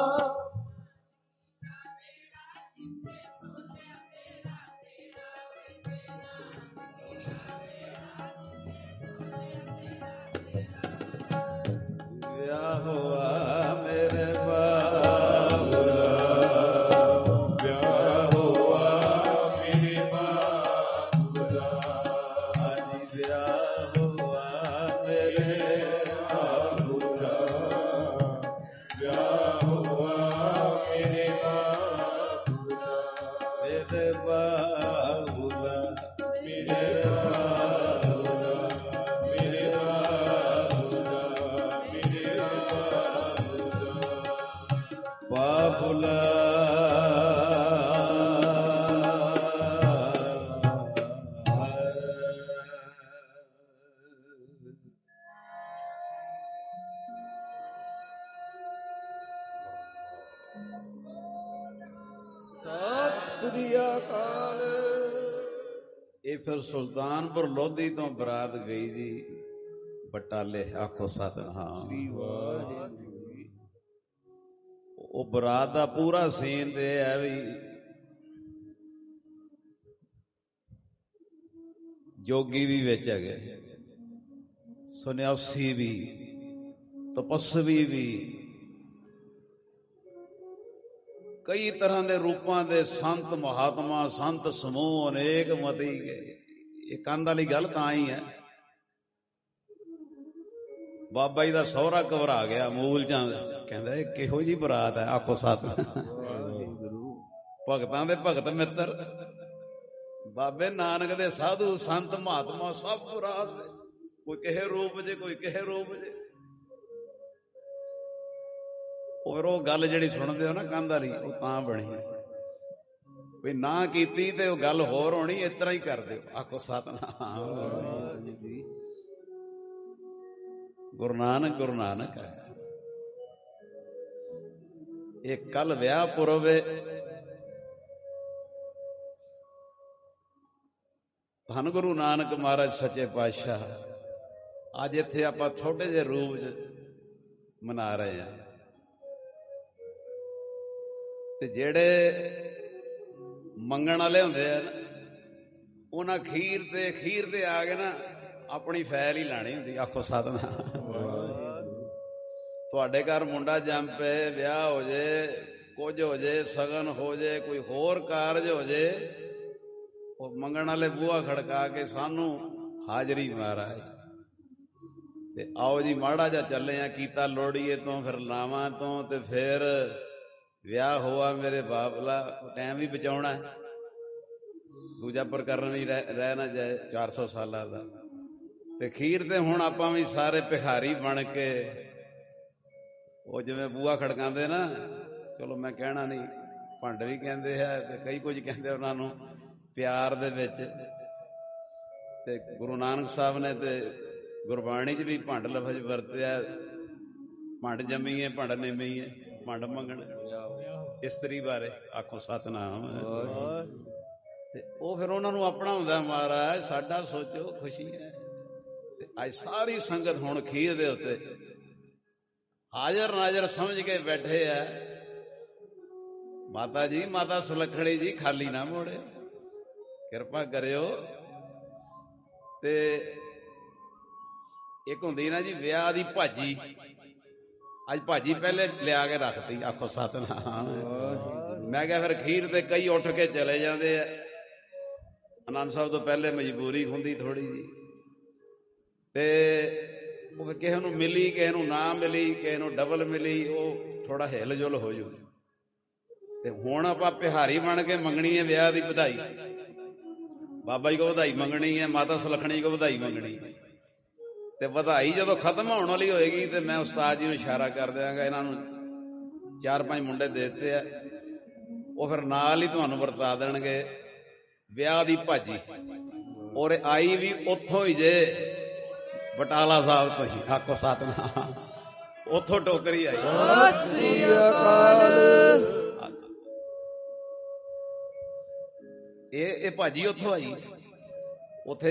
ਵਿਆਹ ਹੋਆ ਮੇਰੇ ਬਾਬੂ ਦਾ, ਵਿਆਹ ਹੋਆ ਮੇਰੇ ਬਾਬੂ ਦਾ, ਅੱਜ ਵਿਆਹ ਹੋਆ ਮੇਰੇ ਬਾਬੂ ਦਾ, ਵਿਆਹ ਹੋਆ ਮੇਰੇ ਬਾਬੂ ਦਾ, ਮੇਰੇ ਬਾਬੂ ਦਾ, ਮੇਰੇ ਬਾਬੂ ਦਾ, ਮੇਰੇ ਬਾਬੂ ਦਾ, ਮੇਰੇ ਬਾਬੂ ਦਾ ਬਾਬੂਲਾ। ਸਤਿ ਸ੍ਰੀ ਅਕਾਲ। ਇਹ ਫਿਰ ਸੁਲਤਾਨਪੁਰ ਲੋਧੀ ਤੋਂ ਬਰਾਤ ਗਈ ਜੀ ਬਟਾਲੇ। ਆਖੋ ਸਤਿਨਾਮ। ਉਹ ਬਰਾਤ ਦਾ ਪੂਰਾ ਸੀਨ ਤੇ ਹੈ ਵੀ ਜੋਗੀ ਵੀ ਵਿੱਚ ਹੈਗੇ, ਸੰਨਿਆਸੀ ਵੀ, ਤਪਸਵੀ ਵੀ, ਕਈ ਤਰ੍ਹਾਂ ਦੇ ਰੂਪਾਂ ਦੇ ਸੰਤ ਮਹਾਤਮਾ, ਸੰਤ ਸਮੂਹ ਅਨੇਕ ਮਤੀ ਗਏ। ਇਹ ਕੰਧ ਵਾਲੀ ਗੱਲ ਤਾਂ ਹੀ ਹੈ, ਬਾਬਾ ਜੀ ਦਾ ਸਹੁਰਾ ਘਬਰਾ ਗਿਆ ਮੂਲ ਚੰਦ, ਕਹਿੰਦਾ ਇਹ ਕਿਹੋ ਜੀ ਬਰਾਤ ਹੈ। ਆਖੋ ਸਤਿਨਾਮ। ਭਗਤਾਂ ਦੇ ਭਗਤ ਮਿੱਤਰ, ਬਾਬੇ ਨਾਨਕ ਦੇ ਸਾਧੂ ਸੰਤ ਮਹਾਤਮਾ ਸਭ ਬਰਾਤ, ਕੋਈ ਕਿਸੇ ਰੂਪ ਜੇ, ਕੋਈ ਕਿਸੇ ਰੂਪ ਜੇ। ਔਰ ਉਹ ਗੱਲ ਜਿਹੜੀ ਸੁਣਦੇ ਹੋ ਨਾ ਕੰਧ ਵਾਲੀ, ਉਹ ਤਾਂ ਬਣੀ ਵੀ ਨਾ ਕੀਤੀ ਤੇ ਉਹ ਗੱਲ ਹੋਰ ਹੋਣੀ। ਇਸ ਤਰ੍ਹਾਂ ਹੀ ਕਰ ਦਿਓ। ਆਖੋ ਸਤਿਨਾਮ। ਗੁਰੂ ਨਾਨਕ ਗੁਰੂ ਨਾਨਕ ਹੈ। ਇਹ ਕੱਲ ਵਿਆਹ ਪੁਰਬ ਹੈ। ਧੰਨ ਗੁਰੂ ਨਾਨਕ ਮਹਾਰਾਜ ਸੱਚੇ ਪਾਤਸ਼ਾਹ ਅੱਜ ਇੱਥੇ ਆਪਾਂ ਛੋਟੇ ਜਿਹੇ ਰੂਪ ਚ ਮਨਾ ਰਹੇ ਹਾਂ। ਤੇ ਜਿਹੜੇ ਮੰਗਣ ਵਾਲੇ ਹੁੰਦੇ ਆ ਉਹਨਾਂ ਖੀਰ ਤੇ ਖੀਰ ਤੇ ਆ ਕੇ ਨਾ ਆਪਣੀ ਫੈਲ ਹੀ ਲਾਣੀ ਹੁੰਦੀ। ਆਖੋ ਸਤਿਨਾਮ। ਤੁਹਾਡੇ ਘਰ ਮੁੰਡਾ ਜੰਮ ਪਏ, ਵਿਆਹ ਹੋ ਜੇ, ਕੁਝ ਹੋ ਜੇ, ਸਗਨ ਹੋ ਜੇ, ਕੋਈ ਹੋਰ ਕਾਰਜ ਹੋ ਜੇ, ਉਹ ਮੰਗਣ ਵਾਲੇ ਬੂਹਾ ਖੜਕਾ ਕੇ ਸਾਨੂੰ ਹਾਜ਼ਰੀ ਮਹਾਰਾਜ ਤੇ ਆਓ ਜੀ ਮਾੜਾ ਜਿਹਾ ਚੱਲੇ ਆ, ਕੀਤਾ ਲੋੜੀਏ ਤੋਂ, ਫਿਰ ਲਾਵਾਂ ਤੋਂ, ਤੇ ਫਿਰ ਵਿਆਹ ਹੋਆ ਮੇਰੇ ਬਾਬਲਾ। ਟਾਈਮ ਵੀ ਬਚਾਉਣਾ, ਦੂਜਾ ਪ੍ਰਕਰਨ ਵੀ ਰਹਿ ਨਾ ਜਾਏ ਚਾਰ ਸੌ ਸਾਲਾਂ ਦਾ। ਤੇ ਖੀਰ ਤੇ ਹੁਣ ਆਪਾਂ ਵੀ ਸਾਰੇ ਭਿਖਾਰੀ ਬਣ ਕੇ, ਉਹ ਜਿਵੇਂ ਬੂਹਾ ਖੜਕਾਉਂਦੇ ਨਾ, ਚਲੋ ਮੈਂ ਕਹਿਣਾ ਨਹੀਂ, ਭੰਡ ਵੀ ਕਹਿੰਦੇ ਹੈ ਤੇ ਕਈ ਕੁਝ ਕਹਿੰਦੇ ਉਹਨਾਂ ਨੂੰ ਪਿਆਰ ਦੇ ਵਿੱਚ। ਤੇ ਗੁਰੂ ਨਾਨਕ ਸਾਹਿਬ ਨੇ ਤੇ ਗੁਰਬਾਣੀ 'ਚ ਵੀ ਭੰਡ ਲਫ਼ਜ਼ ਵਰਤਿਆ, ਭੰਡ ਜੰਮੀਏ ਭੰਡ ਨਿੰਮੀਏ। ਮੰਡ ਮੰਗਣ ਇਸਤਰੀ ਬਾਰੇ ਆਖੋ ਸਤਨਾਮ। ਤੇ ਉਹ ਫਿਰ ਉਹਨਾਂ ਨੂੰ ਆਪਣਾ ਹੁੰਦਾ ਮਹਾਰਾਜ ਸਾਡਾ ਸੋਚੋ ਖੁਸ਼ੀ ਹੈ। ਤੇ ਅੱਜ ਸਾਰੀ ਸੰਗਤ ਹੁਣ ਖੀਰ ਦੇ ਉੱਤੇ ਹਾਜ਼ਰ ਨਾਜ਼ਰ ਸਮਝ ਕੇ ਬੈਠੇ ਆ। ਮਾਤਾ ਜੀ, ਮਾਤਾ ਸੁਲੱਖਣੀ ਜੀ ਖਾਲੀ ਨਾ ਮੋੜਿਓ, ਕਿਰਪਾ ਕਰਿਓ। ਤੇ ਇੱਕ ਹੁੰਦੀ ਨਾ ਜੀ ਵਿਆਹ ਦੀ ਭਾਜੀ, ਅੱਜ ਭਾਜੀ ਪਹਿਲੇ ਲਿਆ ਕੇ ਰੱਖਤੀ, ਆਖੋ ਸਤਨਾਮ। ਮੈਂ ਕਿਹਾ ਫਿਰ ਖੀਰ ਤੇ ਕਈ ਉੱਠ ਕੇ ਚਲੇ ਜਾਂਦੇ ਆ, ਆਨੰਦ ਸਾਹਿਬ ਤੋਂ ਪਹਿਲੇ ਮਜਬੂਰੀ ਹੁੰਦੀ ਥੋੜੀ ਜੀ। ਤੇ ਉਹ ਕਿਸੇ ਨੂੰ ਮਿਲੀ, ਕਿਸੇ ਨੂੰ ਨਾ ਮਿਲੀ, ਕਿਸੇ ਨੂੰ ਡਬਲ ਮਿਲੀ, ਉਹ ਥੋੜਾ ਹਿਲ ਜੁਲ ਹੋ ਜੂ। ਤੇ ਹੁਣ ਆਪਾਂ ਬਿਹਾਰੀ ਬਣ ਕੇ ਮੰਗਣੀ ਹੈ ਵਿਆਹ ਦੀ ਵਧਾਈ, ਬਾਬਾ ਜੀ ਕੋ ਵਧਾਈ ਮੰਗਣੀ ਹੈ, ਮਾਤਾ ਸੁਲੱਖਣੀ ਕੋ ਵਧਾਈ ਮੰਗਣੀ ਹੈ। ਤੇ ਵਧਾਈ ਜਦੋਂ ਖਤਮ ਹੋਣ ਵਾਲੀ ਹੋਏਗੀ ਤੇ ਮੈਂ ਉਸਤਾਦ ਜੀ ਨੂੰ ਇਸ਼ਾਰਾ ਕਰ ਦਿਆਂਗਾ, ਇਹਨਾਂ ਨੂੰ ਚਾਰ ਪੰਜ ਮੁੰਡੇ ਦੇ ਦਿੱਤੇ ਆ, ਉਹ ਫਿਰ ਨਾਲ ਹੀ ਤੁਹਾਨੂੰ ਵਰਤਾ ਦੇਣਗੇ ਵਿਆਹ ਦੀ ਭਾਜੀ। ਔਰ ਆਈ ਵੀ ਉੱਥੋਂ ਹੀ ਜੇ ਬਟਾਲਾ ਸਾਹਿਬ ਤੋਂ ਹੀ, ਆਖੋ ਸਤਨਾਮ, ਉੱਥੋਂ ਟੋਕਰੀ ਆਈ। ਸਤਿ ਸ੍ਰੀ ਅਕਾਲ। ਇਹ ਇਹ ਭਾਜੀ ਉੱਥੋਂ ਆਈ। ਉੱਥੇ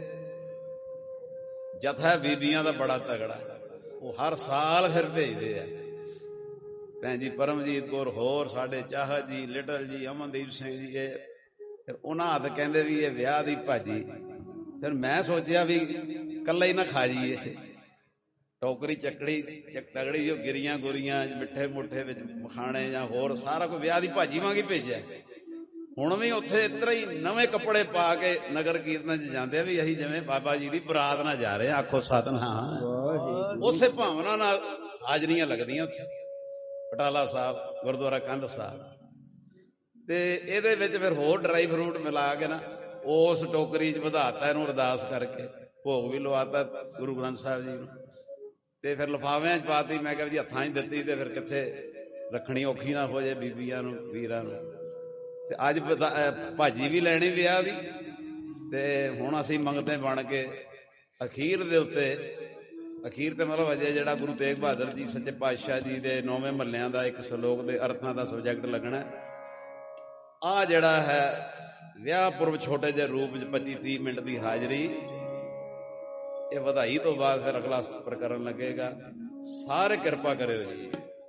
ਜਥਾ ਬੀਬੀਆਂ ਦਾ ਬੜਾ ਤਗੜਾ, ਉਹ ਹਰ ਸਾਲ ਫਿਰ ਭੇਜਦੇ ਆ। ਭੈਣ ਜੀ ਪਰਮਜੀਤ ਕੌਰ, ਹੋਰ ਸਾਡੇ ਚਾਹਤ ਜੀ, ਲਿਟਲ ਜੀ, ਅਮਨਦੀਪ ਸਿੰਘ ਜੀ, ਇਹ ਫਿਰ ਉਹਨਾਂ ਹੱਥ ਕਹਿੰਦੇ ਵੀ ਇਹ ਵਿਆਹ ਦੀ ਭਾਜੀ। ਫਿਰ ਮੈਂ ਸੋਚਿਆ ਵੀ ਕੱਲਾ ਹੀ ਨਾ ਖਾ ਜੀਏ, ਟੋਕਰੀ ਚੱਕੜੀ ਤਗੜੀ ਜੋ ਗਿਰੀਆਂ ਗੁਰੀਆਂ ਮਿੱਠੇ ਮੁੱਠੇ ਵਿੱਚ ਮਖਾਣੇ ਜਾਂ ਹੋਰ ਸਾਰਾ ਕੋਈ ਵਿਆਹ ਦੀ ਭਾਜੀ ਵਾਂਗ ਹੀ ਭੇਜਿਆ। ਹੁਣ ਵੀ ਉੱਥੇ ਇਤਰਾ ਹੀ ਨਵੇਂ ਕੱਪੜੇ ਪਾ ਕੇ ਨਗਰ ਕੀਰਤਨ 'ਚ ਜਾਂਦੇ ਆ ਵੀ ਅਸੀਂ ਜਿਵੇਂ ਬਾਬਾ ਜੀ ਦੀ ਬਰਾਤ ਨਾਲ ਜਾ ਰਹੇ ਹਾਂ, ਆਖੋ ਸਤਨਾਮ। ਉਸੇ ਭਾਵਨਾ ਨਾਲ ਹਾਜ਼ਰੀਆਂ ਲੱਗਦੀਆਂ ਉੱਥੇ ਬਟਾਲਾ ਸਾਹਿਬ ਗੁਰਦੁਆਰਾ ਕੰਧ ਸਾਹਿਬ। ਤੇ ਇਹਦੇ ਵਿੱਚ ਫਿਰ ਹੋਰ ਡਰਾਈ ਫਰੂਟ ਮਿਲਾ ਕੇ ਨਾ ਉਸ ਟੋਕਰੀ 'ਚ ਵਧਾਤਾ, ਇਹਨੂੰ ਅਰਦਾਸ ਕਰਕੇ ਭੋਗ ਵੀ ਲਵਾਤਾ ਗੁਰੂ ਗ੍ਰੰਥ ਸਾਹਿਬ ਜੀ ਨੂੰ। ਤੇ ਫਿਰ ਲਿਫਾਫਿਆਂ 'ਚ ਪਾਤੀ। ਮੈਂ ਕਿਹਾ ਜੀ ਹੱਥਾਂ 'ਚ ਦਿੱਤੀ ਤੇ ਫਿਰ ਕਿੱਥੇ ਰੱਖਣੀ ਔਖੀ ਨਾ ਹੋ ਜਾਏ ਬੀਬੀਆਂ ਨੂੰ, ਵੀਰਾਂ ਨੂੰ। ਤੇ ਅੱਜ ਭਾਜੀ ਵੀ ਲੈਣੀ ਵਿਆਹ ਦੀ। ਤੇ ਹੁਣ ਅਸੀਂ ਮੰਗਤੇ ਬਣ ਕੇ ਅਖੀਰ ਦੇ ਉੱਤੇ, ਅਖੀਰ ਤੇ ਮਤਲਬ ਅਜੇ ਜਿਹੜਾ ਗੁਰੂ ਤੇਗ ਬਹਾਦਰ ਜੀ ਸੱਚੇ ਪਾਤਸ਼ਾਹ ਜੀ ਦੇ ਨੌਵੇਂ ਮਹੱਲਿਆਂ ਦਾ ਇੱਕ ਸ਼ਲੋਕ ਦੇ ਅਰਥਾਂ ਦਾ ਸਬਜੈਕਟ ਲੱਗਣਾ। ਆ ਜਿਹੜਾ ਹੈ ਵਿਆਹ ਪੁਰਬ ਛੋਟੇ ਜਿਹੇ ਰੂਪ 'ਚ ਪੱਚੀ ਤੀਹ ਮਿੰਟ ਦੀ ਹਾਜ਼ਰੀ, ਇਹ ਵਧਾਈ ਤੋਂ ਬਾਅਦ ਫਿਰ ਅਗਲਾ ਪ੍ਰਕਰਨ ਲੱਗੇਗਾ। ਸਾਰੇ ਕਿਰਪਾ ਕਰਿਓ ਜੀ।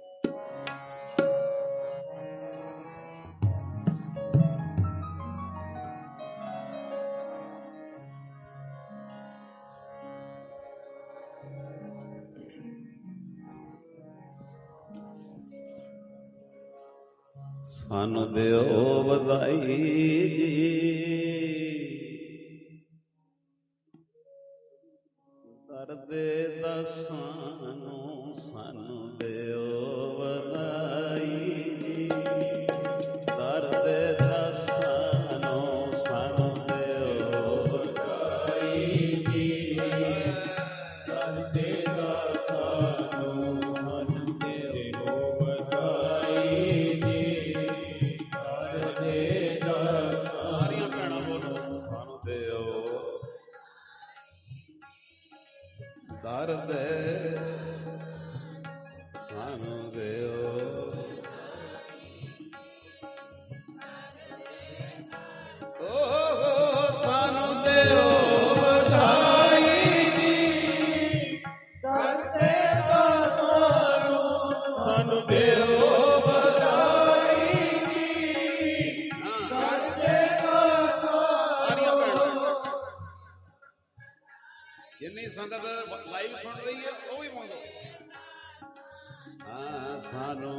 ਸਾਨੂੰ ਦਿਓ ਵਧਾਈ ਜੀ, ਦਰਦੇ ਦਾ ਸਾਨੂੰ ਸਾਨੂੰ ਦਿਓ ਵਧਾਈ ਜੀ, ਦਰਦੇ ਦਾ ਸਾਨੂੰ ਸਾਨੂੰ ਦਿਓ ਵਧਾਈ ਜੀ, ਦਰਦੇ ਦਾ ਸਾਨੂੰ ਸਾਨੂੰ ਦਿਓ ਵਧਾਈ ਜੀ, ਦਰਦੇ ਦਾ ਸਾਰੀਆਂ ਭੈਣਾਂ ਬੋਲੋ ਸਾਨੂੰ ਦਿਓ ਦਰਦ ਸਾਨੂੰ ਦਿਓ, ਓ ਸਾਨੂੰ ਦਿਓ ਵਧਾਈ ਜੀ, ਦਰਦੇ ਦਾ ਸਾਨੂੰ ਸਾਨੂੰ ਦਿਓ ਵਧਾਈ ਜੀ, ਦਰਦੇ ਦਾ ਸਾਰੀਆਂ ਭੈਣਾਂ। ਜਿੰਨੀ ਸੰਗਤ ਲਾਈਵ ਸੁਣ ਰਹੀ ਹੈ ਉਹ ਵੀ ਮੰਗੋ। ਹਾਂ ਸਾਨੂੰ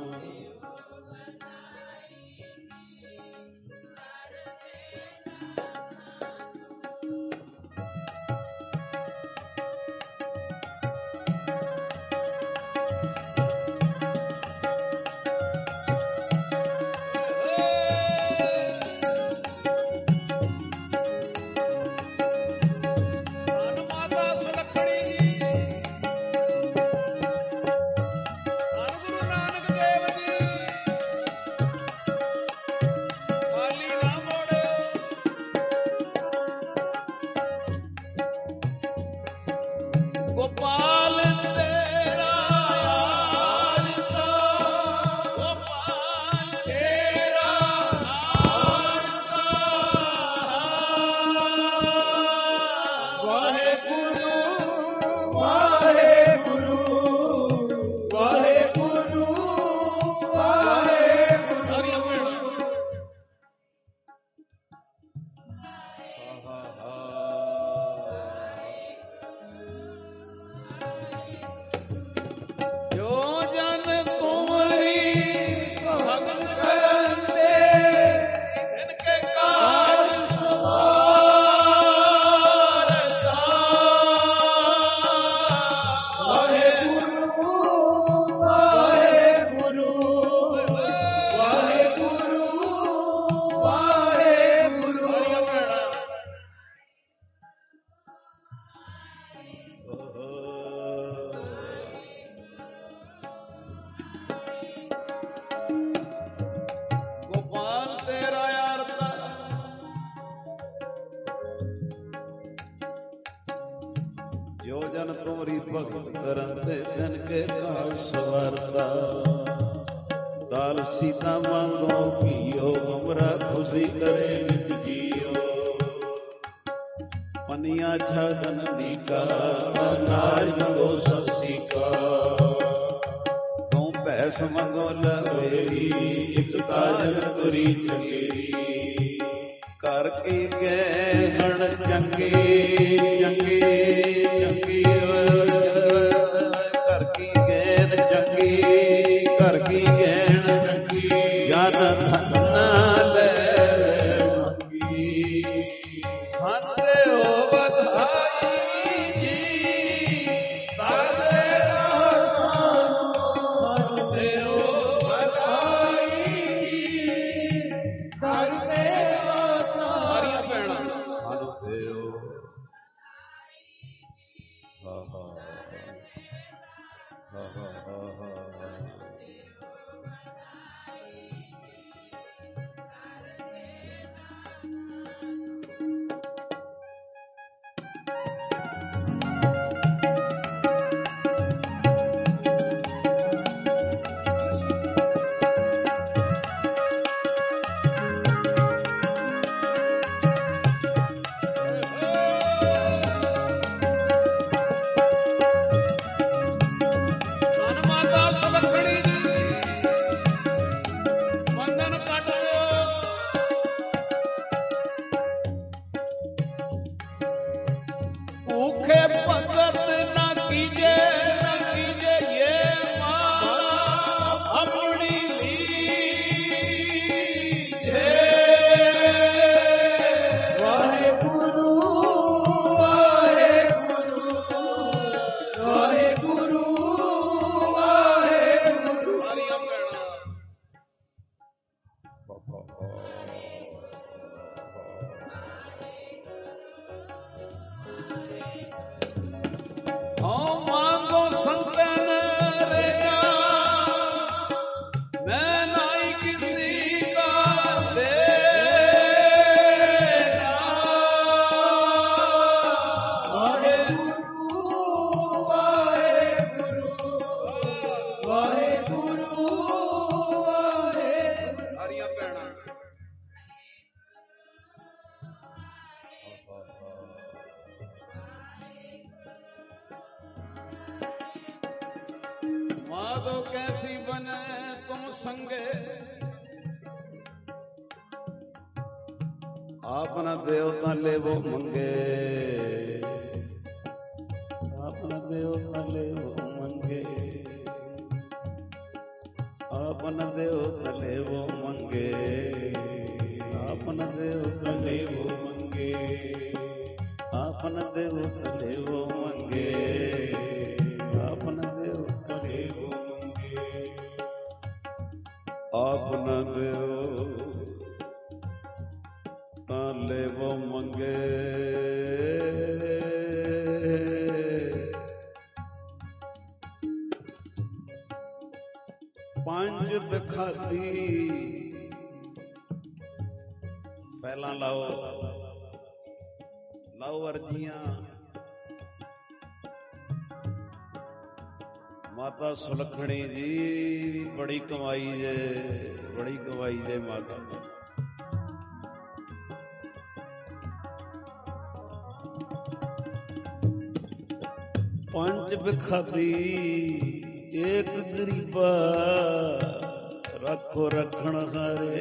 ਗੋਪਾਲ ਤੇਰਾ ਯਾਰ ਤਾ दिन के काल सवारता दाल सीता मांगो पियो हमरा खुशी करे नित जियो पनिया छादन नीका अनाज मंगो सस्सी का तू भैंस मंगो लवेरी एक काजल तुरी चंगेरी कर की गहण चंगी चंगी चंगी कर की गहण चंगी कर की गहण चंगी जन धन ले मंगी संते हो बधाई जी करते संते हो बधाई जी करते सारिया भैणा सानू देओ हा हा हा हा हा अपना देवता लेवो मंगे अपना देवता लेवो मंगे अपना देवता लेवो मंगे अपना देवता लेवो मंगे अपना देवता लेवो मंगे अपना देवता लेवो मंगे अपना देव लेवो मंगे पंज बिखाती पहला लाओ लाओ अर्जियां माता सुलखणी जी बड़ी कमाई जे बड़ी कमाई जे माता पंज बिखाती एक गरीबा रखो रखण हारे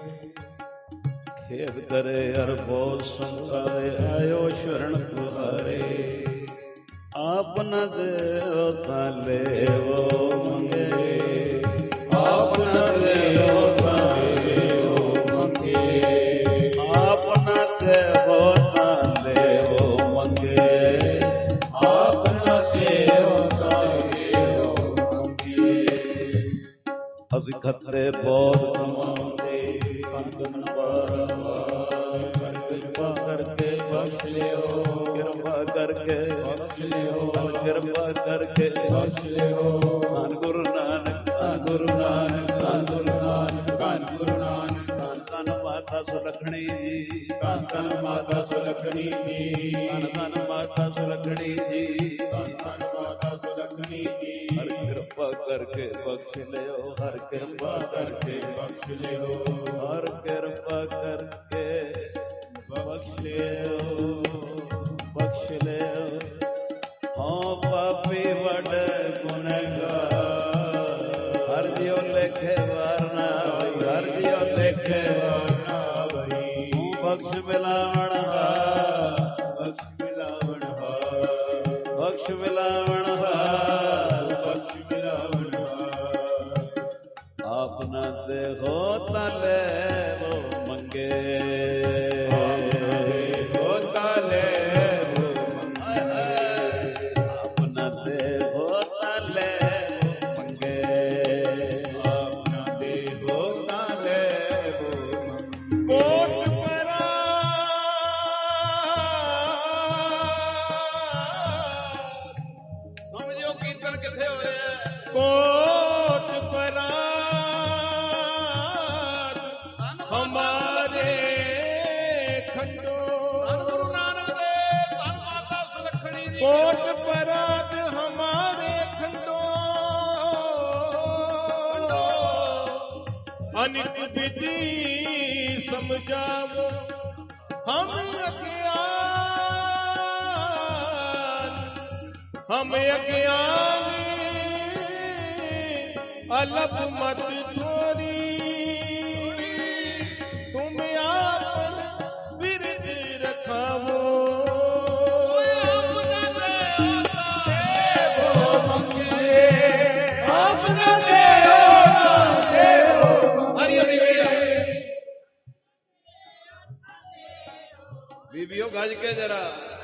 खेद करे हर बहुत संतारे आयो शरण तुहारे आपना देवता लेवो मंगे आपना देवता लेवो मंगे आपना देवता लेवो मंगे ਅਸੀਂ ਖਤਰੇ ਬਹੁਤ ਕਮਾਉਂਦੇ ਕੰਨ ਬਾਰ ਕਿਰਪਾ ਕਰਕੇ ਬਖਸ਼ ਲਿਓ ਕਿਰਪਾ ਕਰਕੇ ਬਖਸ਼ ਲਿਓ ਕਿਰਪਾ ਕਰਕੇ ਬਖਸ਼ ਲਿਓ ਧੰਨ ਗੁਰੂ ਨਾਨਕ ਧੰਨ ਗੁਰੂ ਨਾਨਕ ਧੰਨ ਗੁਰੂ ਨਾਨਕ ਧੰਨ ਗੁਰੂ ਨਾਨਕ ਧੰਨ ਧੰਨ ਮਾਤਾ ਸੁਲੱਖਣੀ ਜੀ, ਧੰਨ ਧੰਨ ਮਾਤਾ ਸੁਲੱਖਣੀ ਜੀ, ਧੰਨ ਧੰਨ ਮਾਤਾ ਸੁਲੱਖਣੀ ਜੀ, ਧੰਨ ਧੰਨ ਮਾਤਾ ਸੁਲੱਖਣੀ ਜੀ। ਹਰ ਕਿਰਪਾ ਕਰਕੇ ਬਖਸ਼ ਲਿਓ, ਹਰ ਕਿਰਪਾ ਕਰਕੇ ਬਖਸ਼ ਲਿਓ, ਹਰ ਕਿਰਪਾ ਕਰਕੇ ਬਖਸ਼ ਲਿਓ, ਬਖਸ਼ ਲਿਓ। ਹਾਂ ਪਾਪੀ ਵੱਡ ਗੁਨਹਗਾਰ, ਹਰ ਜਿਉ ਲੇਖੇ ਵਾਰ ਨਾ ਹੋਈ, ਹਰ ਜਿਉ ਲੇਖੇ ਵਾਰ ਨਾ ਹੋਈ। ਤੂੰ ਬਖਸ਼ ਮਿਲਾਵਣ ਹਾਰ, ਬਖਸ਼ ਮਿਲਾਵਣ ਹਾਰ, ਬਖਸ਼ ਮਿਲਾਵਣ ਹਾਰ, ਬਖਸ਼ ਮਿਲਾਵਣ ਹਾਰ। ਆਪ ਨਾ ਦੇਹੋ ਤਾਂ ਲੈਵੋ ਮੰਗੇ, ਹੋਤਾ ਲੈਵੋ ਮੰਗੇ, ਆਪ ਨਾ ਦੇਹੋ ਤਾਂ ਲੈਵੋ ਮੰਗੇ। ਆਪਣਾ ਦੇਵੋ ਤਾਂ ਲੈਵੋ ਮੰਗੇ। ਕੋਟ ਪਰਾ ਸਮਝਿਓ ਕੀਰਤਨ ਕਿੱਥੇ ਹੋ ਰਿਹਾ ਹੈ। ਕੋਟ ਪਰਾ ਹਮਾਰੇ ਖੰਡੋ, ਧੰਨ ਗੁਰੂ ਨਾਨਕ ਦੇਵ, ਧੰਨ ਮਾਤਾ ਸੁਲੱਖਣੀ ਜੀ। ਕੋਟ ਪਰਾਤ ਹਮਾਰੇ ਖੰਡੋ, ਅਨਿਤ ਵਿਧि ਸਮਝਾਵੋ ਹਮ ਅਗਿਆਨ, ਹਮ ਅਗਿਆਨ ਅਲਪ ਮਤ ਥੋਰੀ, ਤੁਮ ਆਪਨ ਬਿਰਦ ਰਖਾਵੋ। ਬੀਬੀਓ ਗੱਜ ਕੇ ਜਰਾ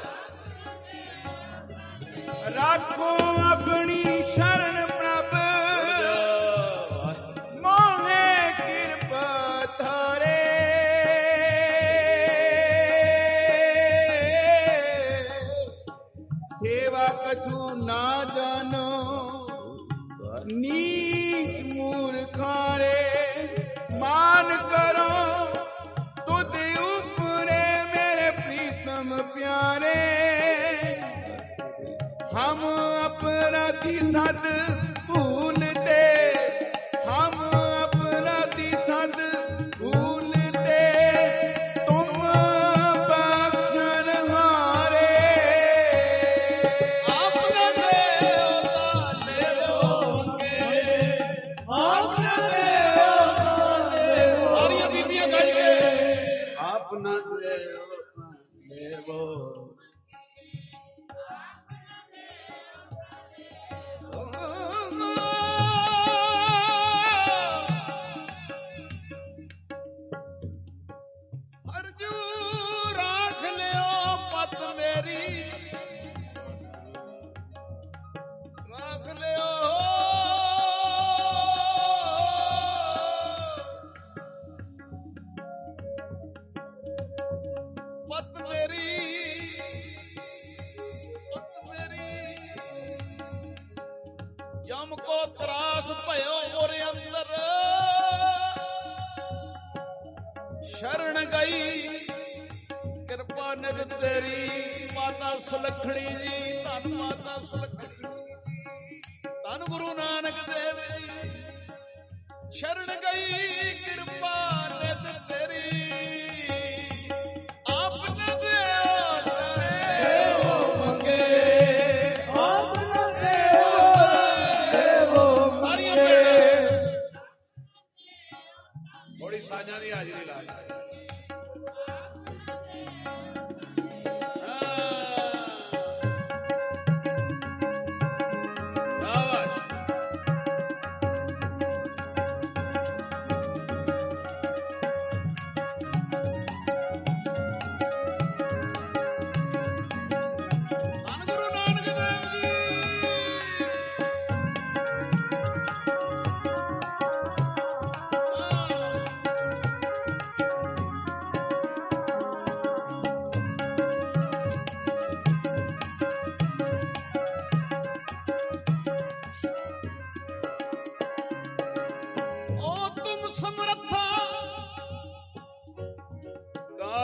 ਰਾਖੋ ਆਪਣੀ ਸ਼ਰਨ ਪ੍ਰਭ, ਮੋਹੇ ਕਿਰਪਾ ਧਾਰੇ। ਸੇਵਾ ਕਛੂ ਨਾ ਜਾਨੋ, ਨੀਚ ਮੂਰਖਾਰੇ। ਮਾਨ ਕਰੋ ਤੁਧ ਉਪਰੇ ਮੇਰੇ ਪ੍ਰੀਤਮ ਪਿਆਰੇ। हम अपराधी सद भूलते, हम अपराधी सद भूलते, तुम बख्शन हारे। अपना देवता लेवोगे, अपना देवता लेवोगे। ਸਾਰੀਆਂ ਬੀਬੀਆਂ ਗੱਜ ਕੇ ਆਪਣਾ ਦੇਵਤਾ ਲੈਵੋ। ਅਰਜੂ ਰਾਖ ਲਿਓ ਪਤ ਮੇਰੀ, ਰਾਖ ਲਿਓ ਪਤ ਮੇਰੀ, ਪਤ ਮੇਰੀ। ਜਮ ਕੋ ਤਰਾਸ ਭਇਓ ਔਰ ਅੰਦਰ, ਸ਼ਰਨ ਗਈ ਕਿਰਪਾ ਨਿਧ ਤੇਰੀ। ਮਾਤਾ ਸੁਲੱਖਣੀ ਜੀ, ਧੰਨ ਮਾਤਾ ਸੁਲੱਖਣੀ ਜੀ, ਧੰਨ ਗੁਰੂ ਨਾਨਕ ਦੇਵ ਜੀ। ਸ਼ਰਨ ਗਈ ਕਿਰਪਾ ਨਿਧ ਤੇਰੀ, ਆਪ ਨ ਦੇਵੋ ਮੰਗੇ, ਆਪ ਨ ਦੇਵੋ ਮੰਗੇ। ਥੋੜੀ ਸਾਂਝਾਂ ਦੀ ਹਾਜ਼ਰੀ ਲਾ ਕੇ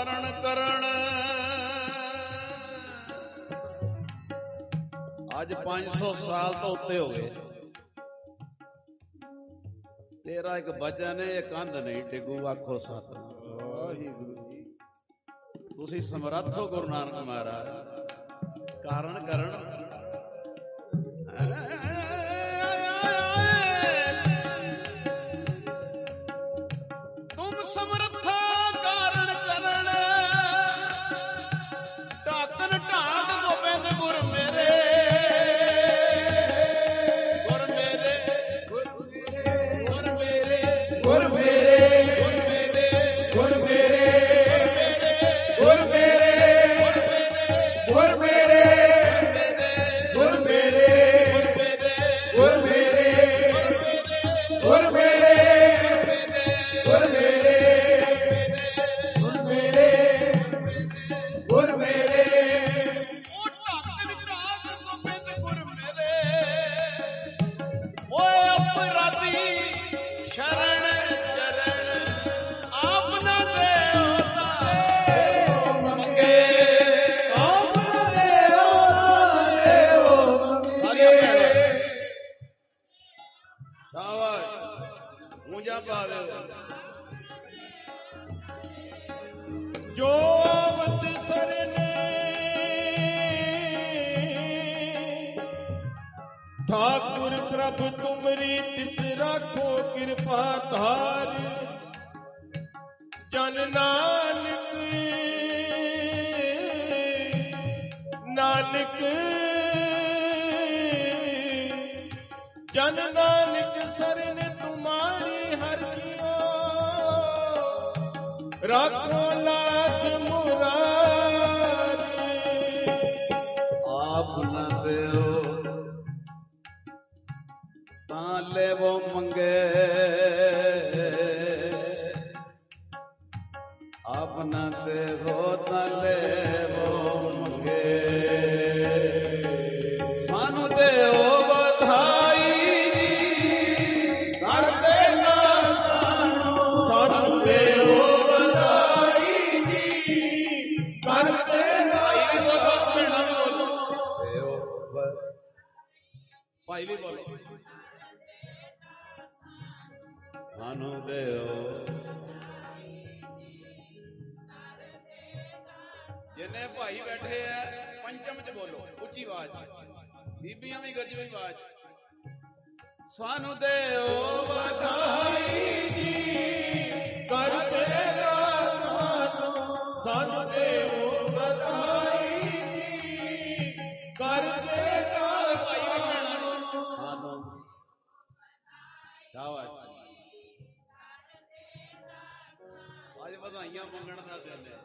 ਕਰਨ ਕਰਨ ਅੱਜ ਪੰਜ ਸੌ ਸਾਲ ਤੋਂ ਉੱਤੇ ਹੋ ਗਏ। ਤੇਰਾ ਇੱਕ ਵਚਨ ਹੈ, ਇਹ ਕੰਧ ਨਹੀਂ ਡਿੱਗੂ, ਆਖੋ ਸਤਿਨਾਮ ਵਾਹਿਗੁਰੂ ਜੀ। ਤੁਸੀਂ ਸਮਰੱਥ ਹੋ ਗੁਰੂ ਨਾਨਕ ਮਹਾਰਾਜ। ਕਾਰਨ ਕਰਨ ਤੁਮ ਸਮਰੱਥਾ ਕਾਰਨ ਕਰਨ ਢਾਕਨ ਢਾਕ ਗੋਬਿੰਦ ਗੁਰ ਮੇਰੇ ਗੁਰ ਮੇਰੇ ਗੁਰ ਮੇਰੇ ਗੁਰ ਮੇਰੇ ਗੁਰ ਮੇਰੇ ਗੁਰ ਮੇਰੇ ਗੁਰ ਮੇਰੇ ਗੁਰ ਮੇਰੇ ਗੁਰ ਮੇਰੇ ਗੁਰ ਮੇਰੇ ਗੁਰ ਮੇਰੇ ਗੁਰ ਮੇਰੇ ਗੁਰ ਮੇਰੇ ਉਹ ਢਾਕਨ ਢਾਕ ਗੋਬਿੰਦ ਗੁਰ ਮੇਰੇ ਓਏ ਅਪਰਾਧੀ ਸ਼ਰਨ ਚਰਨ ਆਪ ਨਾ ਦੇਓ ਤਾਂ ਮੰਗੇ ਆਪ ਨਾ ਦੇਓ ਮੰਗੇ ਸ਼ਾਬਾਸ਼ ਉਂਝਾ ਪਾ ਦਿਓ। ਜੋ ਵਤ ਸਰਨੇ ठाकुर प्रभु तुमरी तिस राखो कृपा धार जन नानक नानक जन नानक शरण तुम्हारी हर जियो राखो लाज मुरारी आप न देओ लेवो मंगे अपना देवो न लेवो मंगे सानू देओ बधाई करते ना सानू सानू देओ बधाई करते ना भाई भी बोलो सानू देओ जिन्ने भाई बैठे है पंचम च बोलो उच्ची आवाज बीबियां भी गजबी आवाज सानू देओ बधाई कर देगा सानू देओ बधाई कर देगा सानू शाबाश आज बधाइयां मंगण का दिन है।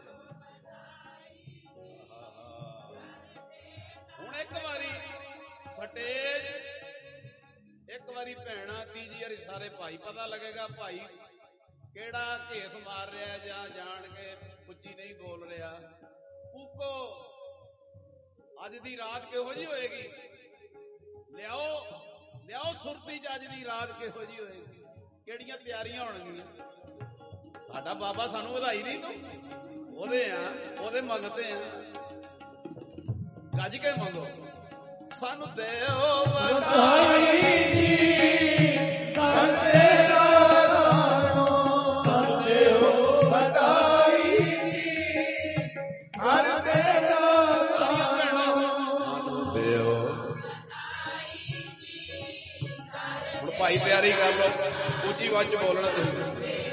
हुण एक बारी स्टेज एक बारी भैणा तीजी वारी सारे भाई पता लगेगा भाई केड़ा घेस मार रहा है जां जान के उच्ची नहीं बोल रहा। पूको अज दी रात किहो जी होएगी लियाओ लियाओ सुरती च अज दी रात किहो जी होएगी केड़ियां तैयारियां होणगियां। साडा बाबा सानू ਵਧਾਈ नहीं तू ओदे आ ओदे मंगते आ गज के मंगो सानू देओ ਵਧਾਈ कर देगा सानू देओ ਵਧਾਈ कर देगा सानू देओ। हुण भाई तैयारी कर लो ਉੱਚੀ आवाज च बोलना तुसीं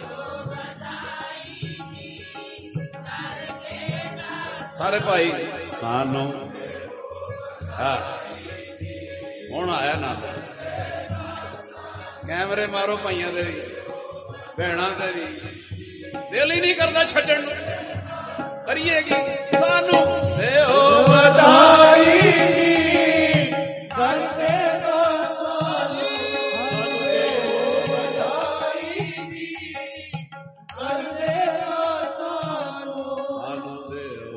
सारे भाई सानू हाँ हुण आया ना कैमरे मारो भाइयों दे भी भैणों दे भी दिल ही नहीं करता छड्डण नूं करिए की सानू देओ ਵਧਾਈ कर देगा सानू देओ ਵਧਾਈ कर देगा सानू सानू देओ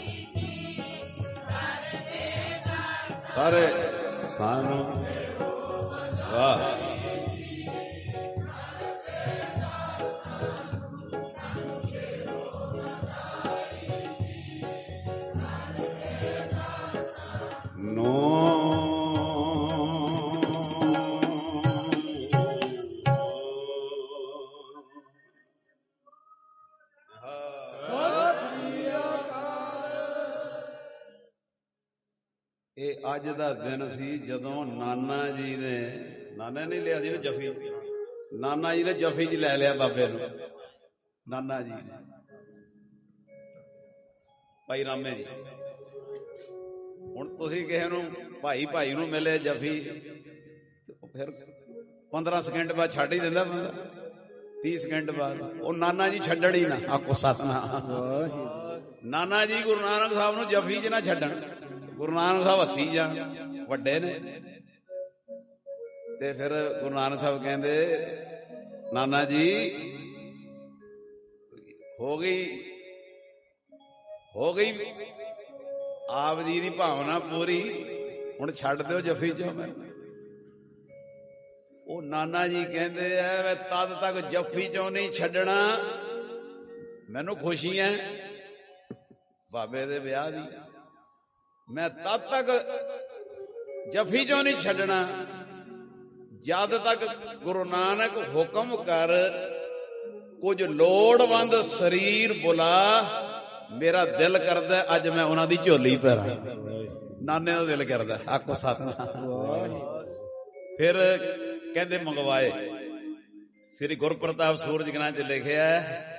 सारे सानू ਵਾਹ। ਇਹ ਅੱਜ ਦਾ ਦਿਨ ਸੀ ਜਦੋਂ ਨਾਨਾ ਜੀ ਨੇ, ਨਾਨਾ ਨੇ ਲਿਆ ਸੀ ਜਫੀ, ਨਾਨਾ ਜੀ ਨੇ ਜਫੀ ਚ ਲੈ ਲਿਆ ਬਾਬੇ ਨੂੰ, ਨਾਨਾ ਜੀ ਨੇ, ਭਾਈ ਰਾਮੇ ਜੀ। ਹੁਣ ਤੁਸੀਂ ਕਿਸੇ ਨੂੰ ਭਾਈ ਭਾਈ ਨੂੰ ਮਿਲੇ ਜਫੀ, ਫਿਰ ਪੰਦਰਾਂ ਸਕਿੰਟ ਬਾਅਦ ਛੱਡ ਹੀ ਦਿੰਦਾ ਬੰਦਾ, ਤੀਹ ਸਕਿੰਟ ਬਾਅਦ। ਉਹ ਨਾਨਾ ਜੀ ਛੱਡਣ ਹੀ ਨਾ, ਆਖੋ ਸਤਿਨਾਮ। ਨਾਨਾ ਜੀ ਗੁਰੂ ਨਾਨਕ ਸਾਹਿਬ ਨੂੰ ਜਫੀ ਚ ਨਾ ਛੱਡਣ। ਗੁਰੂ ਨਾਨਕ ਸਾਹਿਬ ਹੱਸੀ ਜਾਣ, ਵੱਡੇ ਨੇ। ਤੇ ਫਿਰ ਗੁਰੂ ਨਾਨਕ ਸਾਹਿਬ ਕਹਿੰਦੇ ਨਾਨਾ ਜੀ ਹੋ ਗਈ ਹੋ ਗਈ ਆਪ ਜੀ ਦੀ ਭਾਵਨਾ ਪੂਰੀ, ਹੁਣ ਛੱਡ ਦਿਓ ਜਫੀ ਚੋਂ ਮੈਨੂੰ। ਉਹ ਨਾਨਾ ਜੀ ਕਹਿੰਦੇ ਐ ਮੈਂ ਤਦ ਤੱਕ ਜਫੀ ਚੋਂ ਨਹੀਂ ਛੱਡਣਾ, ਮੈਨੂੰ ਖੁਸ਼ੀ ਐ ਬਾਬੇ ਦੇ ਵਿਆਹ ਦੀ, ਮੈਂ ਤਦ ਤੱਕ ਜਫੀ ਚੋਂ ਨਹੀਂ ਛੱਡਣਾ ਜਦ ਤੱਕ ਗੁਰੂ ਨਾਨਕ ਹੁਕਮ ਕਰ ਕੁਝ ਲੋੜਵੰਦ ਸਰੀਰ ਬੁਲਾ, ਮੇਰਾ ਦਿਲ ਕਰਦਾ ਅੱਜ ਮੈਂ ਉਹਨਾਂ ਦੀ ਝੋਲੀ ਭਰਾਂ। ਨਾਨੇ ਦਾ ਦਿਲ ਕਰਦਾ, ਆਖੋ ਸਤਿਨਾਮ। ਫਿਰ ਕਹਿੰਦੇ ਮੰਗਵਾਏ। ਸ੍ਰੀ ਗੁਰਪ੍ਰਤਾਪ ਸੂਰਜ ਗ੍ਰੰਥ 'ਚ ਲਿਖਿਆ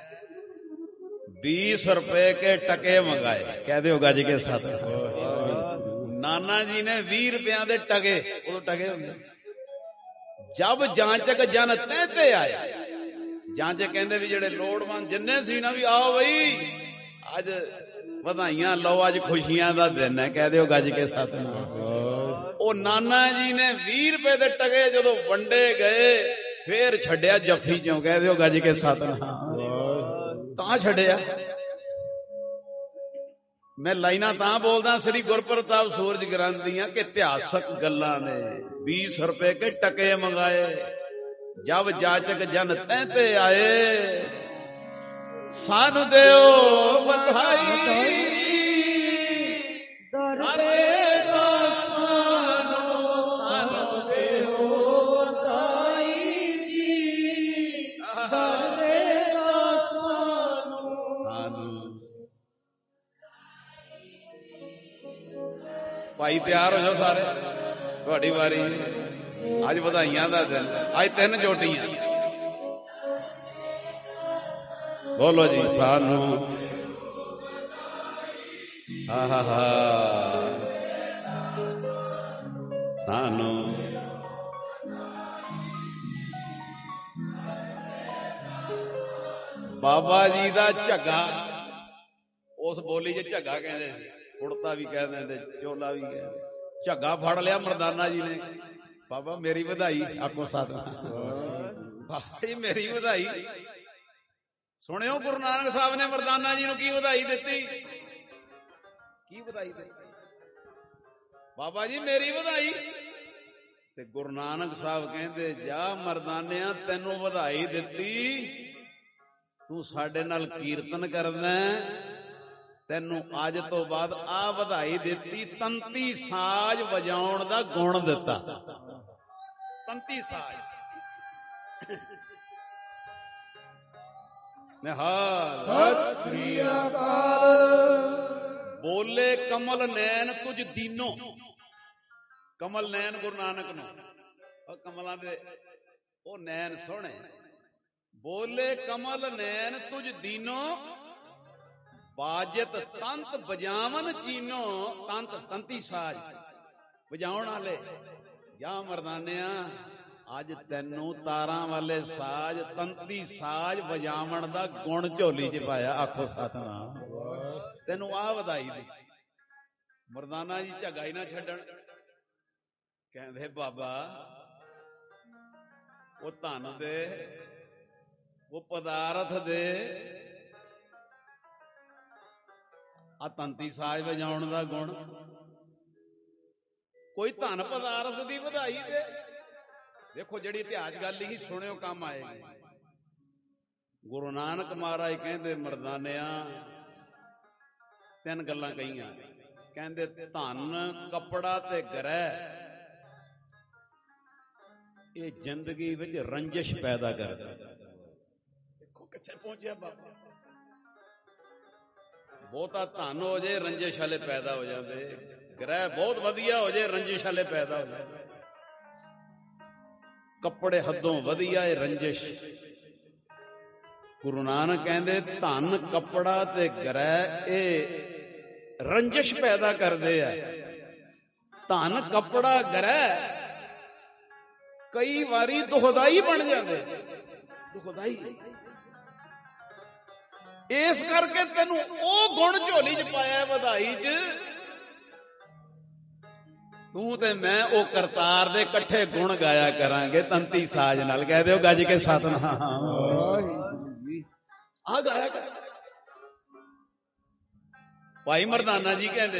बीस रुपए के टके मंगाए, कह दो गज के साथ। नाना जी ने बीस रुपया के टके, उदो टके होंगे। जब जांचक जन तैते आया, जांचक कहते भी जेड़े लोड़वंद जिन्ने सी ना भी आओ बई अज ਵਧਾਈਆਂ ਲਓ, ਅੱਜ ਖੁਸ਼ੀਆਂ ਦਾ ਦਿਨ ਹੈ, ਕਹਿ ਦਿਓ ਗੱਜ ਕੇ ਸਤਿਨਾਮ। ਉਹ ਨਾਨਾ ਜੀ ਨੇ ਵੀਹ ਰੁਪਏ ਦੇ ਟਕੇ ਜਦੋਂ ਵੰਡੇ ਗਏ ਫੇਰ ਛੱਡਿਆ ਜੱਫੀ ਚੋਂ, ਕਹਿ ਦਿਓ ਗੱਜ ਕੇ ਸਤਿਨਾਮ। ਤਾਂ ਛੱਡਿਆ। ਮੈਂ ਲਾਈਨਾਂ ਤਾਂ ਬੋਲਦਾ ਸ੍ਰੀ ਗੁਰਪ੍ਰਤਾਪ ਸੂਰਜ ਗ੍ਰੰਥ ਦੀਆਂ ਕਿ ਇਤਿਹਾਸਕ ਗੱਲਾਂ ਨੇ। बीस रुपए के टके मंगाए, जब जाचक जन तैते आए, सानू देओ बधाई, दरवेदा सानू सानू देओ बधाई जी, दरवेदा सानू सानू। भाई तैयार हो जाओ सारे, ਤੁਹਾਡੀ ਵਾਰੀ। ਅੱਜ ਵਧਾਈਆਂ ਦਾ ਦਿਨ, ਅੱਜ ਤਿੰਨ ਜੋਟੀਆਂ। ਬੋਲੋ ਜੀ ਸਾਨੂੰ ਹਾ ਹਾ ਸਾਨੂੰ ਬਾਬਾ ਜੀ ਦਾ ਝੱਗਾ, ਉਸ ਬੋਲੀ 'ਚ ਝੱਗਾ ਕਹਿੰਦੇ ਸੀ, ਕੁੜਤਾ ਵੀ ਕਹਿ ਦਿੰਦੇ, ਚੋਲਾ ਵੀ ਕਹਿੰਦੇ। ਝੱਗਾ ਫੜ ਲਿਆ ਮਰਦਾਨਾ ਜੀ ਨੇ, ਬਾਬਾ ਮੇਰੀ ਵਧਾਈ, ਆਖੋ ਸਤਿਨਾਮ। ਬਾਬਾ ਜੀ ਮੇਰੀ ਵਧਾਈ। ਸੁਣਿਓ ਗੁਰੂ ਨਾਨਕ ਸਾਹਿਬ ਨੇ ਮਰਦਾਨਾ ਜੀ ਨੂੰ ਕੀ ਵਧਾਈ ਦਿੱਤੀ, ਕੀ ਵਧਾਈ ਦਿੱਤੀ? ਬਾਬਾ ਜੀ ਮੇਰੀ ਵਧਾਈ। ਤੇ ਗੁਰੂ ਨਾਨਕ ਸਾਹਿਬ ਕਹਿੰਦੇ ਜਾ ਮਰਦਾਨਿਆਂ, ਤੈਨੂੰ ਵਧਾਈ ਦਿੱਤੀ, ਤੂੰ ਸਾਡੇ ਨਾਲ ਕੀਰਤਨ ਕਰਨਾ, ਤੈਨੂੰ ਅੱਜ ਤੋਂ ਬਾਅਦ ਆ ਵਧਾਈ ਦਿੱਤੀ, ਤੰਤੀ ਸਾਜ਼ ਵਜਾਉਣ ਦਾ ਗੁਣ ਦਿੱਤਾ। ਤੰਤੀ ਸਾਜ਼। ਨਿਹਾਲ ਸਤਿ ਸ੍ਰੀ ਅਕਾਲ। ਬੋਲੇ ਕਮਲ ਨੈਣ ਤੁਝ ਦੀਨੋ, ਕਮਲ ਨੈਣ ਗੁਰੂ ਨਾਨਕ ਨੂੰ, ਉਹ ਕਮਲਾਂ ਦੇ ਉਹ ਨੈਣ ਸੋਹਣੇ। ਬੋਲੇ ਕਮਲ ਨੈਣ ਤੁਝ ਦੀਨੋ, ਬਾਜਤ ਤੰਤ ਬਜਾਵਨ ਚੀਨੋ। ਤੰਤ ਤੰਤੀ ਸਾਜ਼ ਵਜਾਉਣ ਵਾਲੇ। ਜਾਂ ਮਰਦਾਨਿਆਂ ਅੱਜ ਤੈਨੂੰ ਤਾਰਾਂ ਵਾਲੇ ਸਾਜ਼, ਤੰਤੀ ਸਾਜ਼ ਵਜਾਵਣ ਦਾ ਗੁਣ ਝੋਲੀ 'ਚ ਪਾਇਆ, ਆਖੋ ਸਤਿਨਾਮ। ਤੈਨੂੰ ਆਹ ਵਧਾਈ ਦੀ। ਮਰਦਾਨਾ ਜੀ ਝੱਗਾ ਹੀ ਨਾ ਛੱਡਣ, ਕਹਿੰਦੇ ਬਾਬਾ ਉਹ ਧਨ ਦੇ, ਉਹ ਪਦਾਰਥ ਦੇ, ਆ ਤੰਤੀ ਸਾਜ਼ ਵਜਾਉਣ ਦਾ ਗੁਣ। ਕੋਈ ਧਨ ਪਦਾਰਥ ਦੀ ਵਧਾਈ ਦੇ, ਦੇਖੋ ਜਿਹੜੀ ਇਤਿਹਾਸ ਗੱਲ ਹੀ ਸੁਣਿਓ ਕੰਮ ਆਏਗੀ। ਗੁਰੂ ਨਾਨਕ ਮਹਾਰਾਜ ਕਹਿੰਦੇ ਮਰਦਾਨਿਆਂ ਤਿੰਨ ਗੱਲਾਂ ਕਹੀਆਂ, ਕਹਿੰਦੇ ਧਨ ਕੱਪੜਾ ਤੇ ਗ੍ਰਹਿ ਇਹ ਜ਼ਿੰਦਗੀ ਵਿੱਚ ਰੰਜਿਸ਼ ਪੈਦਾ ਕਰਦਾ। ਦੇਖੋ ਕਿੱਥੇ ਪਹੁੰਚਿਆ ਬਾਬਾ। ਬਹੁਤਾ ਧਨ ਹੋ ਜੇ ਰੰਜਿਸ਼ ਵਾਲੇ ਪੈਦਾ ਹੋ ਜਾਂਦੇ, ਗ੍ਰਹਿ ਬਹੁਤ ਵਧੀਆ ਹੋ ਜੇ ਰੰਜਿਸ਼ ਵਾਲੇ ਪੈਦਾ ਹੋ ਜਾਂਦੇ। ਕੱਪੜੇ ਹੱਦੋਂ ਵਧੀਆ ਇਹ ਰੰਜਿਸ਼। ਗੁਰੂ ਨਾਨਕ ਕਹਿੰਦੇ ਧਨ ਕੱਪੜਾ ਤੇ ਗ੍ਰਹਿ ਇਹ ਰੰਜਿਸ਼ ਪੈਦਾ ਕਰਦੇ ਆ। ਧਨ ਕੱਪੜਾ ਗ੍ਰਹਿ ਕਈ ਵਾਰੀ ਦੁਖਦਾਈ ਬਣ ਜਾਂਦੇ, ਦੁਖਦਾਈ। ਇਸ ਕਰਕੇ ਤੈਨੂੰ ਉਹ ਗੁਣ ਝੋਲੀ ਚ ਪਾਇਆ ਵਧਾਈ ਚ, ਤੂੰ ਤੇ ਮੈਂ ਉਹ ਕਰਤਾਰ ਦੇ ਇਕੱਠੇ ਗੁਣ ਗਾਇਆ ਕਰਾਂਗੇ ਤੰਤੀ ਸਾਜ ਨਾਲ। ਕਹਿ ਦਿਓ ਗੱਜ ਕੇ ਸਤਿਨਾਮ। ਆ ਗਾਇਆ ਕਰ। ਭਾਈ ਮਰਦਾਨਾ ਜੀ ਕਹਿੰਦੇ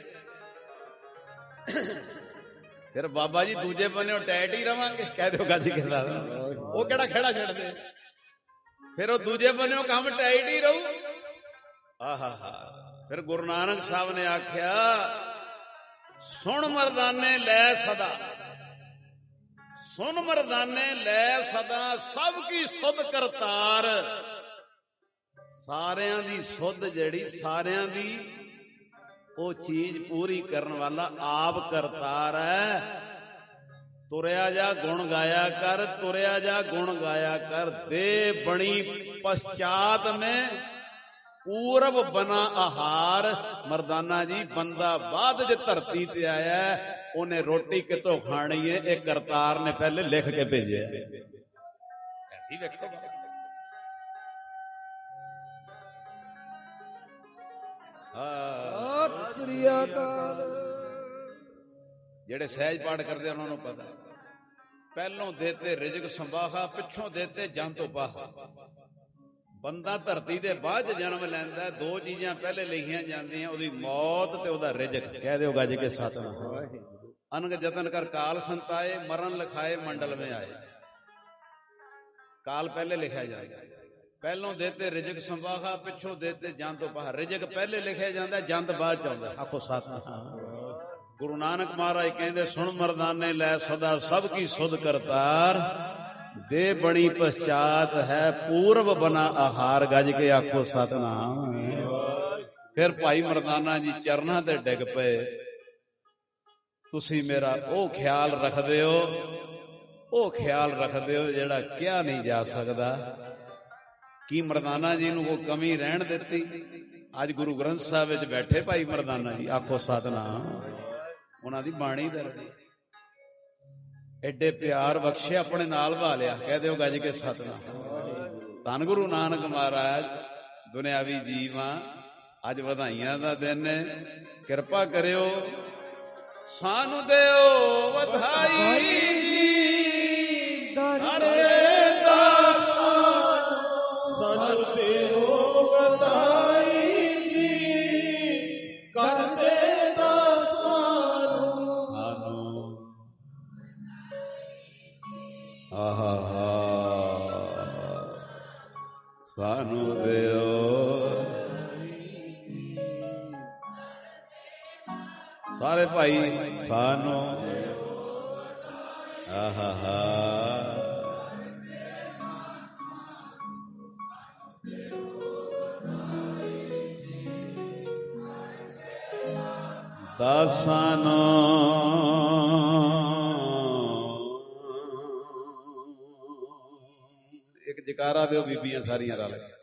ਫਿਰ ਬਾਬਾ ਜੀ ਦੂਜੇ ਬੰਨੇ ਟੈਟ ਹੀ ਰਵਾਂਗੇ। ਕਹਿ ਦਿਓ ਗੱਜ ਕੇ ਸਤਿਨਾਮ। ਉਹ ਕਿਹੜਾ ਖੇੜਾ ਛੱਡਦੇ, ਫਿਰ ਉਹ ਦੂਜੇ ਬੰਨੇ ਕੰਮ ਟਾਈਟ ਹੀ ਰਹੂ। ਆਹਾ ਹਾ। ਫਿਰ ਗੁਰੂ ਨਾਨਕ ਸਾਹਿਬ ਨੇ ਆਖਿਆ ਸੁਣ ਮਰਦਾਨੇ ਲੈ ਸਦਾ, ਸੁਣ ਮਰਦਾਨੇ ਲੈ ਸਦਾ, ਸਭ ਕੀ ਸੁਧ ਕਰਤਾਰ। ਸਾਰਿਆਂ ਦੀ ਸੁਧ ਜਿਹੜੀ, ਸਾਰਿਆਂ ਦੀ ਉਹ ਚੀਜ਼ ਪੂਰੀ ਕਰਨ ਵਾਲਾ ਆਪ ਕਰਤਾਰ ਹੈ। ਤੁਰਿਆ ਜਾ ਗੁਣ ਗਾਇਆ ਕਰ, ਤੁਰਿਆ ਜਾ ਗੁਣ ਗਾਇਆ ਕਰ। ਦੇ ਬਣੀ ਪਛਾਤ ਮੈਂ ਪੂਰਬ ਬਨਾ ਆਹਾਰ। ਮਰਦਾਨਾ ਜੀ ਬੰਦਾ ਬਾਅਦ ਚ ਧਰਤੀ ਤੇ ਆਇਆ, ਉਹਨੇ ਰੋਟੀ ਕਿਤੋਂ ਖਾਣੀ ਹੈ ਇਹ ਕਰਤਾਰ ਨੇ ਪਹਿਲੇ ਲਿਖ ਕੇ ਭੇਜਿਆ। ਐਸੀ ਵੇਖੋ ਸਤਿ ਸ੍ਰੀ ਅਕਾਲ। ਜਿਹੜੇ ਸਹਿਜ ਪਾਠ ਕਰਦੇ ਉਹਨਾਂ ਨੂੰ ਪਤਾ, ਪਹਿਲੋਂ ਦੇਤੇ ਰਿਜ਼ਕ ਸੰਭਾਹਾ, ਪਿੱਛੋਂ ਦੇਤੇ ਜੰਤ ਉਪਾਹਾ। ਬੰਦਾ ਧਰਤੀ ਦੇ ਬਾਅਦ ਚ ਜਨਮ ਲੈਂਦਾ, ਦੋ ਚੀਜ਼ਾਂ ਪਹਿਲੇ ਲਿਖੀਆਂ ਜਾਂਦੀਆਂ, ਉਹਦੀ ਮੌਤ ਤੇ ਉਹਦਾ ਰਿਜ਼ਕ। ਕਹਿ ਦਿਓ ਗੱਜ ਕੇ ਸਤਿਨਾਮ। ਅਨੰਗ ਜਤਨ ਕਰ ਕਾਲ ਸੰਤਾਏ, ਮਰਨ ਲਿਖਾਏ ਮੰਡਲ ਮੇਂ ਆਏ। ਕਾਲ ਪਹਿਲੇ ਲਿਖਿਆ ਜਾਂਦਾ, ਪਹਿਲੋਂ ਦੇਤੇ ਰਿਜ਼ਕ ਸੰਭਾਹਾ, ਪਿੱਛੋਂ ਦੇਤੇ ਜੰਤ ਉਪਾਹਾ। ਰਿਜ਼ਕ ਪਹਿਲੇ ਲਿਖਿਆ ਜਾਂਦਾ, ਜੰਤ ਬਾਅਦ ਚ ਆਉਂਦਾ। ਆਖੋ ਸਤਿਨਾਮ। ਗੁਰੂ ਨਾਨਕ ਮਹਾਰਾਜ ਕਹਿੰਦੇ ਸੁਣ ਮਰਦਾਨੇ ਲੈ ਸਦਾ, ਸਭ ਕੀ ਸੁਧ ਕਰਤਾਰ। ਦੇ ਬਣੀ ਪਛਾਤ ਹੈ ਪੂਰਬ ਬਨਾ ਆਹਾਰ। ਗੱਜ ਕੇ ਆਖੋ ਸਤਿਨਾਮ। ਫਿਰ ਭਾਈ ਮਰਦਾਨਾ ਜੀ ਚਰਨਾਂ ਤੇ ਡਿੱਗ ਪਏ। ਤੁਸੀਂ ਮੇਰਾ ਉਹ ਖਿਆਲ ਰੱਖਦੇ ਹੋ, ਉਹ ਖਿਆਲ ਰੱਖਦੇ ਹੋ ਜਿਹੜਾ ਕਿਹਾ ਨਹੀਂ ਜਾ ਸਕਦਾ। ਕੀ ਮਰਦਾਨਾ ਜੀ ਨੂੰ ਕੋਈ ਕਮੀ ਰਹਿਣ ਦਿੱਤੀ? ਅੱਜ ਗੁਰੂ ਗ੍ਰੰਥ ਸਾਹਿਬ ਵਿੱਚ ਬੈਠੇ ਭਾਈ ਮਰਦਾਨਾ ਜੀ, ਆਖੋ ਸਤਿਨਾਮ। ਉਹਨਾਂ ਦੀ ਬਾਣੀ ਦਰਦੀ, ਐਡੇ ਪਿਆਰ ਬਖਸ਼ੇ, ਆਪਣੇ ਨਾਲ ਭਾ ਲਿਆ। ਕਹਿ ਦਿਓ ਗੱਜ ਕੇ ਸਤਿਨਾਮ। ਧੰਨ ਗੁਰੂ ਨਾਨਕ ਮਹਾਰਾਜ ਦੁਨਿਆਵੀ ਜੀਵਾਂ, ਅੱਜ ਵਧਾਈਆਂ ਦਾ ਦਿਨ ਹੈ। ਕਿਰਪਾ ਕਰਿਓ ਸਾਨੂੰ ਦਿਓ ਵਧਾਈ ਜੀ। ਹਰੇ ਦਾਸ ਸਾਨੂੰ ਦਿਓ ਵਧਾਈ ਜੀ। ਕਰਦੇ ਆਹਾ ਹਾ ਸਾਨੂੰ ਦਿਓ। ਸਾਰੇ ਭਾਈ ਸਾਨੂੰ ਆਹਾ ਹਾ ਦਾਸਾਂ ਨੂੰ ਇੱਕ ਜਕਾਰਾ ਦਿਓ ਬੀਬੀਆਂ ਸਾਰੀਆਂ ਰਲ ਕੇ।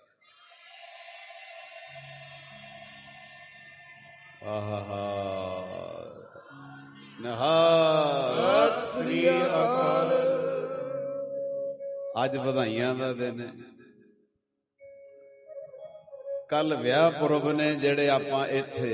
ਆਹਾ ਹਾ ਨਿਹਾਲ ਸਤਿ ਸ੍ਰੀ ਅਕਾਲ। ਅੱਜ ਵਧਾਈਆਂ ਦਾ ਦਿਨ ਹੈ। ਕੱਲ ਵਿਆਹ ਪੁਰਬ ਨੇ ਜਿਹੜੇ ਆਪਾਂ ਇੱਥੇ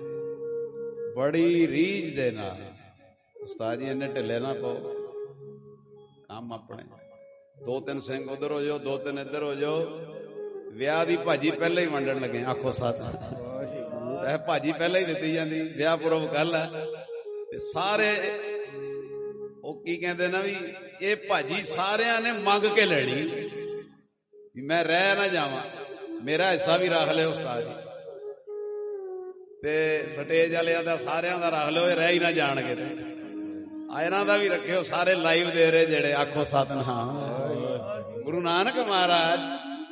ਬੜੀ ਰੀਝ ਦੇ ਨਾਲ, ਉਸਤਾਦ ਜੀ ਇਹਨੇ ਢਿੱਲੇ ਨਾ ਪਾਓ, ਕੰਮ ਆਪਣੇ। ਦੋ ਤਿੰਨ ਸਿੰਘ ਉਧਰ ਹੋ ਜਾਓ, ਦੋ ਤਿੰਨ ਇੱਧਰ ਹੋ ਜਾਓ। ਵਿਆਹ ਦੀ ਭਾਜੀ ਪਹਿਲਾਂ ਹੀ ਵੰਡਣ ਲੱਗੇ। ਆਖੋ ਸੱਤ। ਇਹ ਭਾਜੀ ਪਹਿਲਾਂ ਹੀ ਦਿੱਤੀ ਜਾਂਦੀ। ਵਿਆਹ ਪੁਰਬ ਕੱਲ ਹੈ ਤੇ ਸਾਰੇ ਉਹ ਕੀ ਕਹਿੰਦੇ ਨਾ ਵੀ ਇਹ ਭਾਜੀ ਸਾਰਿਆਂ ਨੇ ਮੰਗ ਕੇ ਲੈਣੀ ਵੀ ਮੈਂ ਰਹਿ ਨਾ ਜਾਵਾਂ, ਮੇਰਾ ਹਿੱਸਾ ਵੀ ਰੱਖ ਲਿਓ ਉਸਤਾਦ ਜੀ, ਤੇ ਸਟੇਜ ਵਾਲਿਆਂ ਦਾ ਸਾਰਿਆਂ ਦਾ ਰੱਖ ਲਿਓ, ਇਹ ਰਹਿ ਹੀ ਨਾ ਜਾਣਗੇ, ਇਹਨਾਂ ਦਾ ਵੀ ਰੱਖਿਓ, ਸਾਰੇ ਲਾਈਵ ਦੇ ਰਹੇ ਜਿਹੜੇ, ਆਖੋ ਸਤਿਨਾਮ। ਗੁਰੂ ਨਾਨਕ ਮਹਾਰਾਜ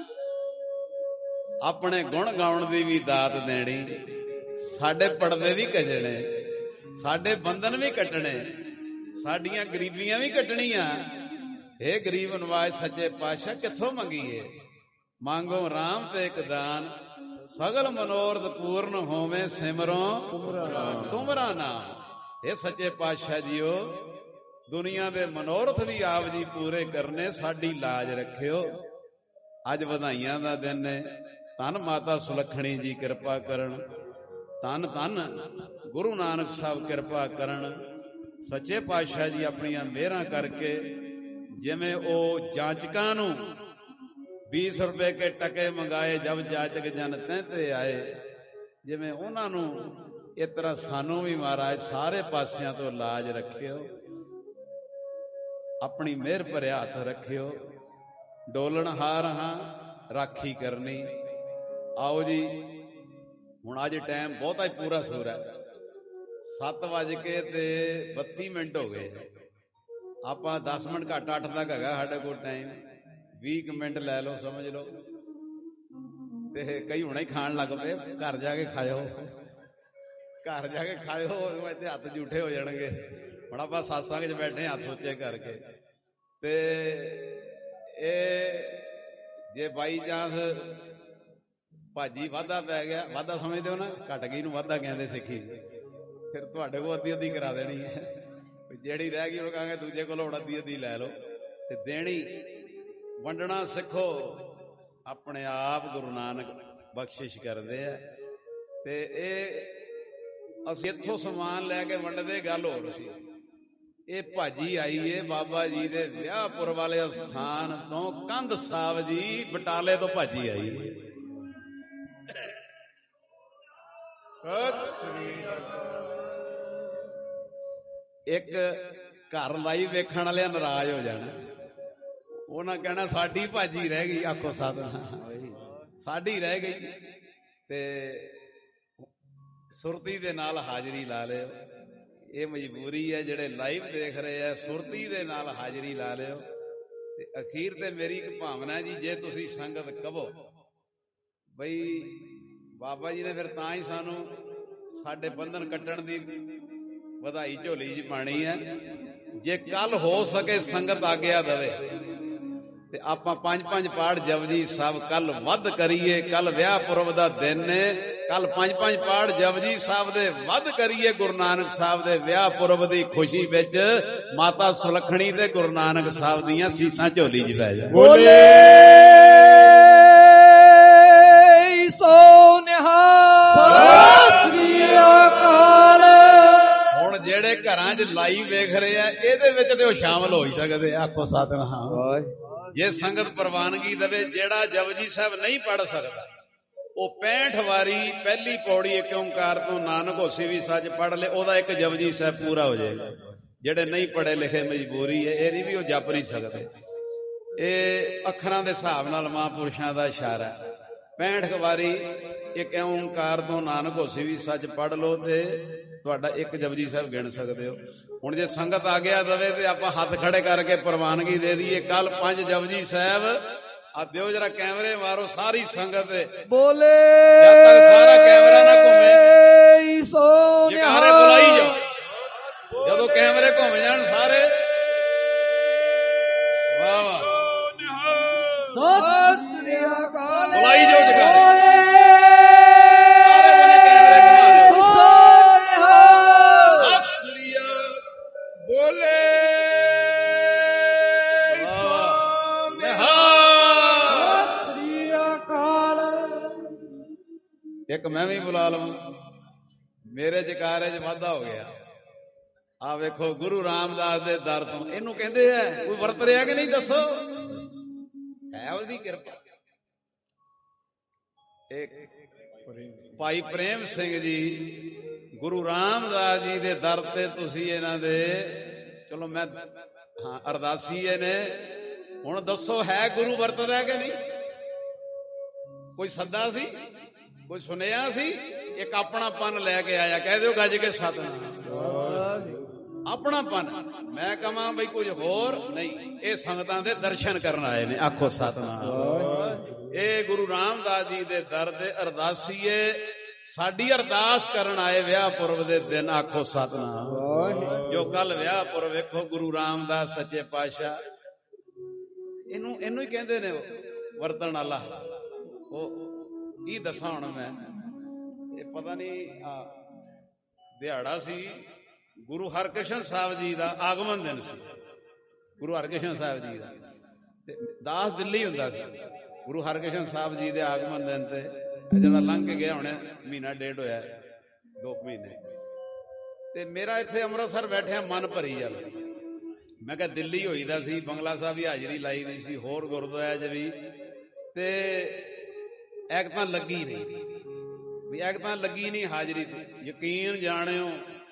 ਆਪਣੇ ਗੁਣ ਗਾਉਣ ਦੀ ਵੀ ਦਾਤ ਦੇਣੀ, ਸਾਡੇ ਪੜਦੇ ਵੀ ਕੱਜਣੇ, ਸਾਡੇ ਬੰਧਨ ਵੀ ਕੱਟਣੇ, ਸਾਡੀਆਂ ਗਰੀਬੀਆਂ ਵੀ ਕੱਟਣੀਆਂ। ਇਹ ਗਰੀਬ ਨਵਾਜ ਸੱਚੇ ਪਾਤਸ਼ਾਹ ਕਿੱਥੋਂ ਮੰਗੀਏ, ਮੰਗੋ ਰਾਮ ਤੇ ਇੱਕ ਦਾਨ, ਸਗਲ ਮਨੋਰਥ ਪੂਰਨ ਹੋਵੇ ਸਿਮਰੋਂ ਤੁਮਰਾ ਨਾਮ। ਇਹ ਸੱਚੇ ਪਾਤਸ਼ਾਹ ਜੀਓ ਦੁਨੀਆ ਦੇ ਮਨੋਰਥ ਵੀ ਆਪ ਜੀ ਪੂਰੇ ਕਰਨੇ, ਸਾਡੀ ਲਾਜ ਰੱਖਿਓ। ਅੱਜ ਵਧਾਈਆਂ ਦਾ ਦਿਨ ਹੈ, ਧੰਨ ਮਾਤਾ ਸੁਲੱਖਣੀ ਜੀ ਕਿਰਪਾ ਕਰਨ, ਧੰਨ ਧੰਨ ਗੁਰੂ ਨਾਨਕ ਸਾਹਿਬ ਕਿਰਪਾ ਕਰਨ। ਸੱਚੇ ਪਾਤਸ਼ਾਹ ਜੀ ਆਪਣੀਆਂ ਮਿਹਰਾਂ ਕਰਕੇ ਜਿਵੇਂ ਉਹ ਜਾਂਚਕਾਂ ਨੂੰ बीस रुपए के टके मंगाए जब जाचक जन ते आए, जिवें उन्हां नूं इस तरह सानू भी महाराज सारे पासियां तो लाज रखियो, अपनी मेहर भरिया हथ रखियो। डोलन हार हाँ राखी करनी। आओ जी हुण अज टाइम बहुता ही पूरा सूर है, सत्त वज के ते बत्ती मिनट हो गए, आपां दस मिनट घट अठ तक हैगा साडे कोल टाइम, बीस मिनट लै लो समझ लो, ते कई हुणे ही खाण लग पे, घर जाके खाओ, घर जाके खाओ, इत्थे हत्थ झूठे हो जाणगे। हुण आपां सत्संग च बैठे हत्थ सुच्चे करके, ते ए जे बाई चांस भाजी वाधा पै गया, वाधा समझदे हो ना, घट गई नूं वाधा कहंदे सिੱਖੀ, फिर तुहाडे कोल अद्धी अद्धी करा देनी है, ਜਿਹੜੀ ਰਹਿ ਗਈ ਉਹ ਕਹਾਂਗੇ ਦੂਜੇ ਕੋਲੋਂ ਹੁਣ ਅੱਧੀ ਅੱਧੀ ਲੈ ਲਓ, ਤੇ ਦੇਣੀ ਵੰਡਣਾ ਸਿੱਖੋ। ਆਪਣੇ ਆਪ ਗੁਰੂ ਨਾਨਕ ਬਖਸ਼ਿਸ਼ ਕਰਦੇ ਆ, ਤੇ ਇਹ ਅਸੀਂ ਇੱਥੋਂ ਸਮਾਨ ਲੈ ਕੇ ਵੰਡਦੇ, ਗੱਲ ਹੋਰ ਸੀ। ਇਹ ਭਾਜੀ ਆਈ ਏ ਬਾਬਾ ਜੀ ਦੇ ਵਿਆਹਪੁਰ ਵਾਲੇ ਸਥਾਨ ਤੋਂ, ਕੰਧ ਸਾਹਿਬ ਜੀ ਬਟਾਲੇ ਤੋਂ ਭਾਜੀ ਆਈ ਏ। ਇੱਕ ਘਰ ਲਾਈ ਵੇਖਣ ਵਾਲਿਆਂ ਨਾਰਾਜ਼ ਹੋ ਜਾਣਾ, ਉਹਨਾਂ ਕਹਿਣਾ ਸਾਡੀ ਭਾਜੀ ਰਹਿ ਗਈ, ਆਖੋ ਸਤਿਨਾਮ, ਸਾਡੀ ਰਹਿ ਗਈ। ਤੇ ਸੁਰਤੀ ਦੇ ਨਾਲ ਹਾਜ਼ਰੀ ਲਾ ਲਿਓ, ਇਹ ਮਜਬੂਰੀ ਹੈ, ਜਿਹੜੇ ਲਾਈਵ ਦੇਖ ਰਹੇ ਆ ਸੁਰਤੀ ਦੇ ਨਾਲ ਹਾਜ਼ਰੀ ਲਾ ਲਿਓ। ਤੇ ਅਖੀਰ ਤੇ ਮੇਰੀ ਇੱਕ ਭਾਵਨਾ ਜੀ, ਜੇ ਤੁਸੀਂ ਸੰਗਤ ਕਹੋ ਬਈ ਬਾਬਾ ਜੀ ਨੇ ਫਿਰ ਤਾਂ ਹੀ ਸਾਨੂੰ ਸਾਡੇ ਬੰਧਨ ਕੱਟਣ ਦੀ ਵਧਾਈ ਝੋਲੀ ਚ ਪਾਣੀ ਹੈ, ਜੇ ਕੱਲ ਹੋ ਸਕੇ ਸੰਗਤ ਆਗਿਆ ਦੇਵੇ ਤੇ ਆਪਾਂ ਪੰਜ ਪੰਜ ਪਾਠ ਜਪਜੀ ਸਾਹਿਬ ਕੱਲ ਵੱਧ ਕਰੀਏ। ਕੱਲ ਵਿਆਹ ਪੁਰਬ ਦਾ ਦਿਨ ਨੇ, ਕੱਲ ਪੰਜ ਪੰਜ ਪਾਠ ਜਪਜੀ ਸਾਹਿਬ ਦੇ ਵੱਧ ਕਰੀਏ। ਗੁਰੂ ਨਾਨਕ ਸਾਹਿਬ ਦੇ ਵਿਆਹ ਪੁਰਬ ਦੀ ਖੁਸ਼ੀ ਵਿੱਚ ਮਾਤਾ ਸੁਲੱਖਣੀ ਤੇ ਗੁਰੂ ਨਾਨਕ ਸਾਹਿਬ ਦੀਆਂ ਸੀਸਾਂ ਝੋਲੀ 'ਚ ਪੈ ਜਾਣ। ਬੋਲੇ ਸੋ ਨਿਹਾਲ ਸਤਿ ਸ੍ਰੀ ਅਕਾਲ। ਹੁਣ ਜਿਹੜੇ ਘਰਾਂ 'ਚ ਲਾਈਵ ਵੇਖ ਰਹੇ ਆ, ਇਹਦੇ ਵਿੱਚ ਤੇ ਉਹ ਸ਼ਾਮਲ ਹੋ ਹੀ ਸਕਦੇ, ਆਖੋ ਸਤਿਨਾਮ। ਜੇ ਸੰਗਤ ਪ੍ਰਵਾਨਗੀ ਦੇਵੇ, ਜਿਹੜਾ ਜਪਜੀ ਸਾਹਿਬ ਨਹੀਂ ਪੜ੍ਹ ਸਕਦਾ ਉਹ ਪੈਂਹਠ ਵਾਰੀ ਪਹਿਲੀ ਪੌੜੀ ਇੱਕ ਓਂਕਾਰ ਤੋਂ ਨਾਨਕ ਹੋਸੀ ਵੀ ਸੱਚ ਪੜ੍ਹ ਲੇ, ਉਹਦਾ ਇੱਕ ਜਪਜੀ ਸਾਹਿਬ ਪੂਰਾ ਹੋ ਜਾਏਗਾ। ਜਿਹੜੇ ਨਹੀਂ ਪੜ੍ਹੇ ਲਿਖੇ ਮਜਬੂਰੀ ਹੈ, ਇਹ ਨਹੀਂ ਵੀ ਉਹ ਜਪ ਨਹੀਂ ਸਕਦੇ। ਇਹ ਅੱਖਰਾਂ ਦੇ ਹਿਸਾਬ ਨਾਲ ਮਹਾਂਪੁਰਸ਼ਾਂ ਦਾ ਇਸ਼ਾਰਾ। ਪੈਂਹਠ ਵਾਰੀ ਇੱਕ ਓਂਕਾਰ ਤੋਂ ਨਾਨਕ ਹੋਸੀ ਵੀ ਸੱਚ ਪੜ੍ਹ ਲਓ ਤੇ ਤੁਹਾਡਾ ਇੱਕ ਜਪਜੀ ਸਾਹਿਬ ਗਿਣ ਸਕਦੇ ਹੋ। ਹੁਣ ਜੇ ਸੰਗਤ ਆ ਗਿਆ ਦਵੇ ਤੇ ਆਪਾਂ ਹੱਥ ਖੜੇ ਕਰਕੇ ਪ੍ਰਵਾਨਗੀ ਦੇ ਦਈਏ। ਕੱਲ ਪੰਜ ਜਪਜੀ ਸਾਹਿਬ ਆ ਦਿਓ, ਜਰਾ ਕੈਮਰੇ ਮਾਰੋ ਸਾਰੀ ਸੰਗਤ ਬੋਲੇ, ਜਦ ਤੱਕ ਸਾਰਾ ਕੈਮਰਾ ਨਾ ਘੁੰਮੇ ਸੋ ਜਕਾਰੇ ਬੁਲਾਈ ਜਾਓ। ਜਦੋਂ ਕੈਮਰੇ ਘੁੰਮ ਜਾਣ ਸਾਰੇ, ਵਾਹ ਵਾਹ, ਸਤਿ ਸ੍ਰੀ ਅਕਾਲ, ਬੁਲਾਈ ਜਾਓ ਜਕਾਰੇ। ਇੱਕ ਮੈਂ ਵੀ ਬੁਲਾ ਲਵਾਂ, ਮੇਰੇ ਜਕਾਰੇ 'ਚ ਵਾਧਾ ਹੋ ਗਿਆ। ਆ ਵੇਖੋ ਗੁਰੂ ਰਾਮਦਾਸ ਦੇ ਦਰ ਤੋਂ, ਇਹਨੂੰ ਕਹਿੰਦੇ ਆ ਕੋਈ ਵਰਤ ਰਿਹਾ ਕਿ ਨਹੀਂ ਦੱਸੋ, ਹੈ ਉਹਦੀ ਕਿਰਪਾ। ਇੱਕ ਭਾਈ ਪ੍ਰੇਮ ਸਿੰਘ ਜੀ ਗੁਰੂ ਰਾਮਦਾਸ ਜੀ ਦੇ ਦਰ ਤੇ ਤੁਸੀਂ ਇਹਨਾਂ ਦੇ ਚਲੋ ਮੈਂ ਹਾਂ ਅਰਦਾਸੀਏ ਨੇ ਹੁਣ ਦੱਸੋ ਹੈ ਗੁਰੂ ਵਰਤਦਾ ਕਿ ਨਹੀਂ? ਕੋਈ ਸੱਦਾ ਸੀ, ਕੋਈ ਸੁਨੇਹਾ ਸੀ? ਇੱਕ ਆਪਣਾਪਨ ਲੈ ਕੇ ਆਇਆ। ਕਹਿ ਦਿਓ ਗੱਜ ਕੇ ਸਤਿਨਾਮ। ਆਪਣਾਪਨ। ਮੈਂ ਕਹਾਂ ਬਈ ਕੁਝ ਹੋਰ ਨਹੀਂ, ਇਹ ਸੰਗਤਾਂ ਦੇ ਦਰਸ਼ਨ ਕਰਨ ਆਏ ਨੇ। ਆਖੋ ਸਤਿਨਾਮ। ਇਹ ਗੁਰੂ ਰਾਮਦਾਸ ਜੀ ਦੇ ਦਰ ਦੇ ਅਰਦਾਸੀਏ ਸਾਡੀ ਅਰਦਾਸ ਕਰਨ ਆਏ ਵਿਆਹ ਪੁਰਬ ਦੇ ਦਿਨ। ਆਖੋ ਸਤਿਨਾਮ। ਜੋ ਕੱਲ ਵਿਆਹ ਪੁਰਬ ਵੇਖੋ ਗੁਰੂ ਰਾਮਦਾਸ ਸੱਚੇ ਪਾਤਸ਼ਾਹ, ਇਹਨੂੰ ਇਹਨੂੰ ਹੀ ਕਹਿੰਦੇ ਨੇ ਵਰਤਣ ਵਾਲਾ। ਉਹ ਕੀ ਦੱਸਾਂ ਹੁਣ ਮੈਂ, ਇਹ ਪਤਾ ਨਹੀਂ ਆ ਦਿਹਾੜਾ ਸੀ ਗੁਰੂ ਹਰਕ੍ਰਿਸ਼ਨ ਸਾਹਿਬ ਜੀ ਦਾ ਆਗਮਨ ਦਿਨ ਸੀ। ਗੁਰੂ ਹਰਕ੍ਰਿਸ਼ਨ ਸਾਹਿਬ ਜੀ ਦਾ ਤੇ ਦਾਸ ਦਿੱਲੀ ਹੁੰਦਾ ਸੀ। ਗੁਰੂ ਹਰਕ੍ਰਿਸ਼ਨ ਸਾਹਿਬ ਜੀ ਦੇ ਆਗਮਨ ਦਿਨ ਤੇ ਜਿਹੜਾ ਲੰਘ ਕੇ ਗਿਆ ਹੁਣੇ ਮਹੀਨਾ ਡੇਢ ਹੋਇਆ, ਦੋ ਮਹੀਨੇ, ਤੇ ਮੇਰਾ ਇੱਥੇ ਅੰਮ੍ਰਿਤਸਰ ਬੈਠਿਆ ਮਨ ਭਰੀ ਜਾ। ਮੈਂ ਕਿਹਾ ਦਿੱਲੀ ਹੋਈਦਾ ਸੀ, ਬੰਗਲਾ ਸਾਹਿਬ ਵੀ ਹਾਜ਼ਰੀ ਲਾਈ ਨਹੀਂ ਸੀ, ਹੋਰ ਗੁਰਦੁਆਰੇ 'ਚ ਵੀ, ਤੇ ਐਕ ਤਾਂ ਲੱਗੀ ਨਹੀਂ ਵੀ ਐਕ ਤਾਂ ਲੱਗੀ ਨਹੀਂ ਹਾਜ਼ਰੀ ਤੇ। ਯਕੀਨ ਜਾਣਿਓ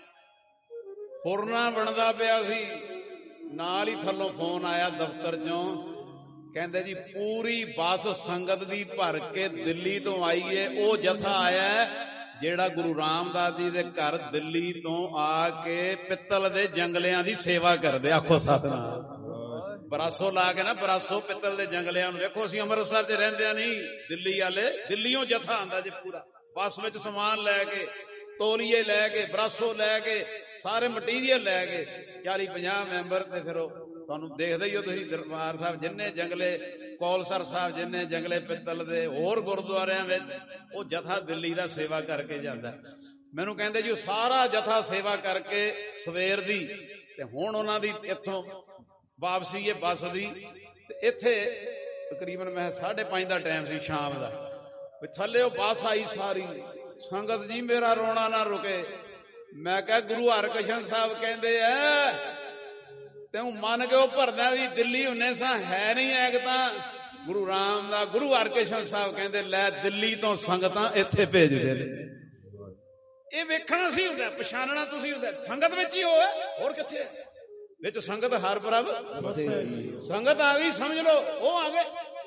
ਫੁਰਨਾ ਬਣਦਾ ਪਿਆ ਸੀ, ਨਾਲ ਹੀ ਥੱਲੋਂ ਫੋਨ ਆਇਆ ਦਫ਼ਤਰ ਚੋਂ, ਕਹਿੰਦੇ ਜੀ ਪੂਰੀ ਬੱਸ ਸੰਗਤ ਦੀ ਭਰ ਕੇ ਦਿੱਲੀ ਤੋਂ ਆਈ ਏ। ਉਹ ਜਥਾ ਆਇਆ ਜਿਹੜਾ ਗੁਰੂ ਰਾਮਦਾਸ ਜੀ ਦੇ ਘਰ ਦਿੱਲੀ ਤੋਂ ਆ ਕੇ ਪਿੱਤਲ ਦੇ ਜੰਗਲਿਆਂ ਦੀ ਸੇਵਾ ਕਰਦੇ। ਆਖੋ ਸਤਿਨਾਮ। ਬਰਾਸੋ ਲਾ ਕੇ ਨਾ, ਬਰਾਸੋ ਪਿੱਤਲ ਦੇ ਜੰਗਲਿਆਂ ਨੂੰ। ਵੇਖੋ ਅਸੀਂ ਅੰਮ੍ਰਿਤਸਰ 'ਚ ਰਹਿੰਦਿਆਂ ਨਹੀਂ, ਦਿੱਲੀ ਵਾਲੇ ਦਿੱਲੀੋਂ ਜਥਾ ਆਂਦਾ ਜੇ ਪੂਰਾ, ਬੱਸ ਵਿੱਚ ਸਮਾਨ ਲੈ ਕੇ, ਤੋਲੀਏ ਲੈ ਕੇ, ਬਰਾਸੋ ਲੈ ਕੇ, ਸਾਰੇ ਮਟੀਰੀਅਲ ਲੈ ਕੇ, ਚਾਲੀ ਪੰਜਾਹ ਮੈਂਬਰ। ਤੇ ਫਿਰ ਉਹ ਤੁਹਾਨੂੰ ਦੇਖਦੇ ਹੀ ਹੋ ਤੁਸੀਂ, ਦਰਬਾਰ ਸਾਹਿਬ ਜਿੰਨੇ ਜੰਗਲੇ, ਕੌਲਸਰ ਸਾਹਿਬ ਜਿੰਨੇ ਜੰਗਲੇ ਪਿੱਤਲ ਦੇ, ਹੋਰ ਗੁਰਦੁਆਰਿਆਂ ਵਿੱਚ ਉਹ ਜਥਾ ਦਿੱਲੀ ਦਾ ਸੇਵਾ ਕਰਕੇ ਜਾਂਦਾ। ਮੈਨੂੰ ਕਹਿੰਦੇ ਜੀ ਉਹ ਸਾਰਾ ਜਥਾ ਸੇਵਾ ਕਰਕੇ ਸਵੇਰ ਦੀ, ਤੇ ਹੁਣ ਉਹਨਾਂ ਦੀ ਇੱਥੋਂ ਵਾਪਸੀ ਹੈ ਬੱਸ ਦੀ, ਤੇ ਇੱਥੇ ਤਕਰੀਬਨ ਮੈਂ ਸਾਢੇ ਪੰਜ ਦਾ ਟਾਈਮ ਸੀ ਸ਼ਾਮ ਦਾ। ਥੱਲੇ ਉਹ ਬੱਸ ਆਈ ਸਾਰੀ ਸੰਗਤ ਜੀ, ਮੇਰਾ ਰੋਣਾ ਨਾ ਰੁਕੇ। ਮੈਂ ਕਿਹਾ ਗੁਰੂ ਹਰਕ੍ਰਿਸ਼ਨ ਸਾਹਿਬ ਕਹਿੰਦੇ ਐ ਤੈਨੂੰ ਮੰਨ ਕੇ ਉਹ ਭਰਦਾ ਵੀ ਦਿੱਲੀ ਹੁੰਨੇ ਸਾਂ, ਹੈ ਨਹੀਂ ਐਕ ਤਾਂ ਗੁਰੂ ਰਾਮ ਦਾ। ਗੁਰੂ ਹਰਕ੍ਰਿਸ਼ਨ ਸਾਹਿਬ ਕਹਿੰਦੇ ਲੈ ਦਿੱਲੀ ਤੋਂ ਸੰਗਤਾਂ ਇੱਥੇ ਭੇਜਦੇ ਨੇ। ਇਹ ਵੇਖਣਾ ਸੀ ਹੁੰਦਾ, ਪਛਾਣਨਾ ਤੁਸੀਂ ਹੁੰਦਾ, ਸੰਗਤ ਵਿੱਚ ਹੀ ਹੋਇਆ, ਹੋਰ ਕਿੱਥੇ ਵਿੱਚ ਸੰਗਤ ਹਰ ਪ੍ਰਭ। ਸੰਗਤ ਆ ਗਈ ਸਮਝ ਲਓ, ਉਹ ਆ ਗਏ,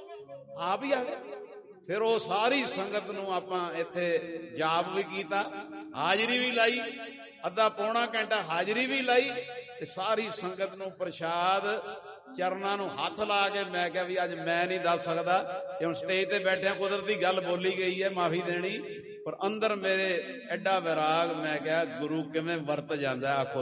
ਆਪ ਹੀ ਆ ਗਏ। ਫਿਰ ਉਹ ਸਾਰੀ ਸੰਗਤ ਨੂੰ ਆਪਾਂ ਇੱਥੇ ਜਾਪ ਵੀ ਕੀਤਾ, ਹਾਜ਼ਰੀ ਵੀ ਲਾਈ, ਅੱਧਾ ਪੌਣਾ ਘੰਟਾ ਹਾਜ਼ਰੀ ਵੀ ਲਾਈ, ਤੇ ਸਾਰੀ ਸੰਗਤ ਨੂੰ ਪ੍ਰਸ਼ਾਦ ਚਰਨਾਂ ਨੂੰ ਹੱਥ ਲਾ ਕੇ ਮੈਂ ਕਿਹਾ ਵੀ ਅੱਜ ਮੈਂ ਨਹੀਂ ਦੱਸ ਸਕਦਾ, ਤੇ ਹੁਣ ਸਟੇਜ ਤੇ ਬੈਠਿਆ ਕੁਦਰਤੀ ਗੱਲ ਬੋਲੀ ਗਈ ਹੈ, ਮਾਫੀ ਦੇਣੀ, ਪਰ ਅੰਦਰ ਮੇਰੇ ਐਡਾ ਵਿਰਾਗ। ਮੈਂ ਕਿਹਾ ਗੁਰੂ ਕਿਵੇਂ ਵਰਤ ਜਾਂਦਾ। ਆਖੋ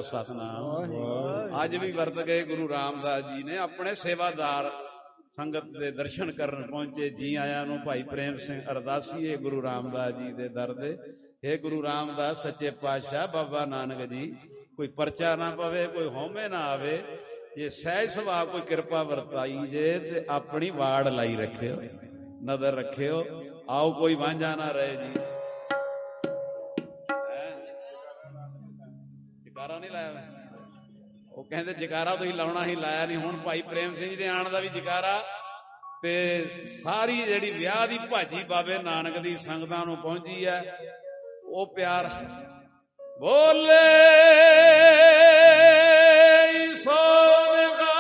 ਸਤਿਨਾਮ। ਅੱਜ ਵੀ ਵਰਤ ਗਏ ਗੁਰੂ ਰਾਮਦਾਸ ਜੀ ਨੇ। ਆਪਣੇ ਸੇਵਾਦਾਰ ਸੰਗਤ ਦੇ ਦਰਸ਼ਨ ਕਰਨ ਪਹੁੰਚੇ। ਜੀ ਆਇਆਂ ਨੂੰ ਭਾਈ ਪ੍ਰੇਮ ਸਿੰਘ ਅਰਦਾਸੀਏ ਗੁਰੂ ਰਾਮਦਾਸ ਜੀ ਦੇ ਦਰ ਦੇ। ਇਹ ਗੁਰੂ ਰਾਮਦਾਸ ਸੱਚੇ ਪਾਤਸ਼ਾਹ ਬਾਬਾ ਨਾਨਕ ਜੀ, ਕੋਈ ਪਰਚਾ ਨਾ ਪਵੇ, ਕੋਈ ਹਉਮੈ ਨਾ ਆਵੇ, ਜੇ ਸਹਿਜ ਸੁਭਾਅ ਕੋਈ ਕਿਰਪਾ ਵਰਤਾਈ ਜੇ ਤੇ ਆਪਣੀ ਵਾੜ ਲਾਈ ਰੱਖਿਓ, ਨਜ਼ਰ ਰੱਖਿਓ। ਆਓ ਕੋਈ ਵਾਂਝਾ ਨਾ ਰਹੇ ਜੀ। ਜਕਾਰਾ ਨਹੀਂ ਲਾਇਆ ਮੈਂ, ਉਹ ਕਹਿੰਦੇ ਜਕਾਰਾ ਤੁਸੀਂ ਲਾਉਣਾ ਹੀ, ਲਾਇਆ ਨਹੀਂ। ਹੁਣ ਭਾਈ ਪ੍ਰੇਮ ਸਿੰਘ ਦੇ ਆਉਣ ਦਾ ਵੀ ਜਕਾਰਾ, ਤੇ ਸਾਰੀ ਜਿਹੜੀ ਵਿਆਹ ਦੀ ਭਾਜੀ ਬਾਬੇ ਨਾਨਕ ਦੀ ਸੰਗਤਾਂ ਨੂੰ ਪਹੁੰਚੀ ਹੈ, ਉਹ ਪਿਆਰ ਬੋਲੇ ਸੋਨਗਾ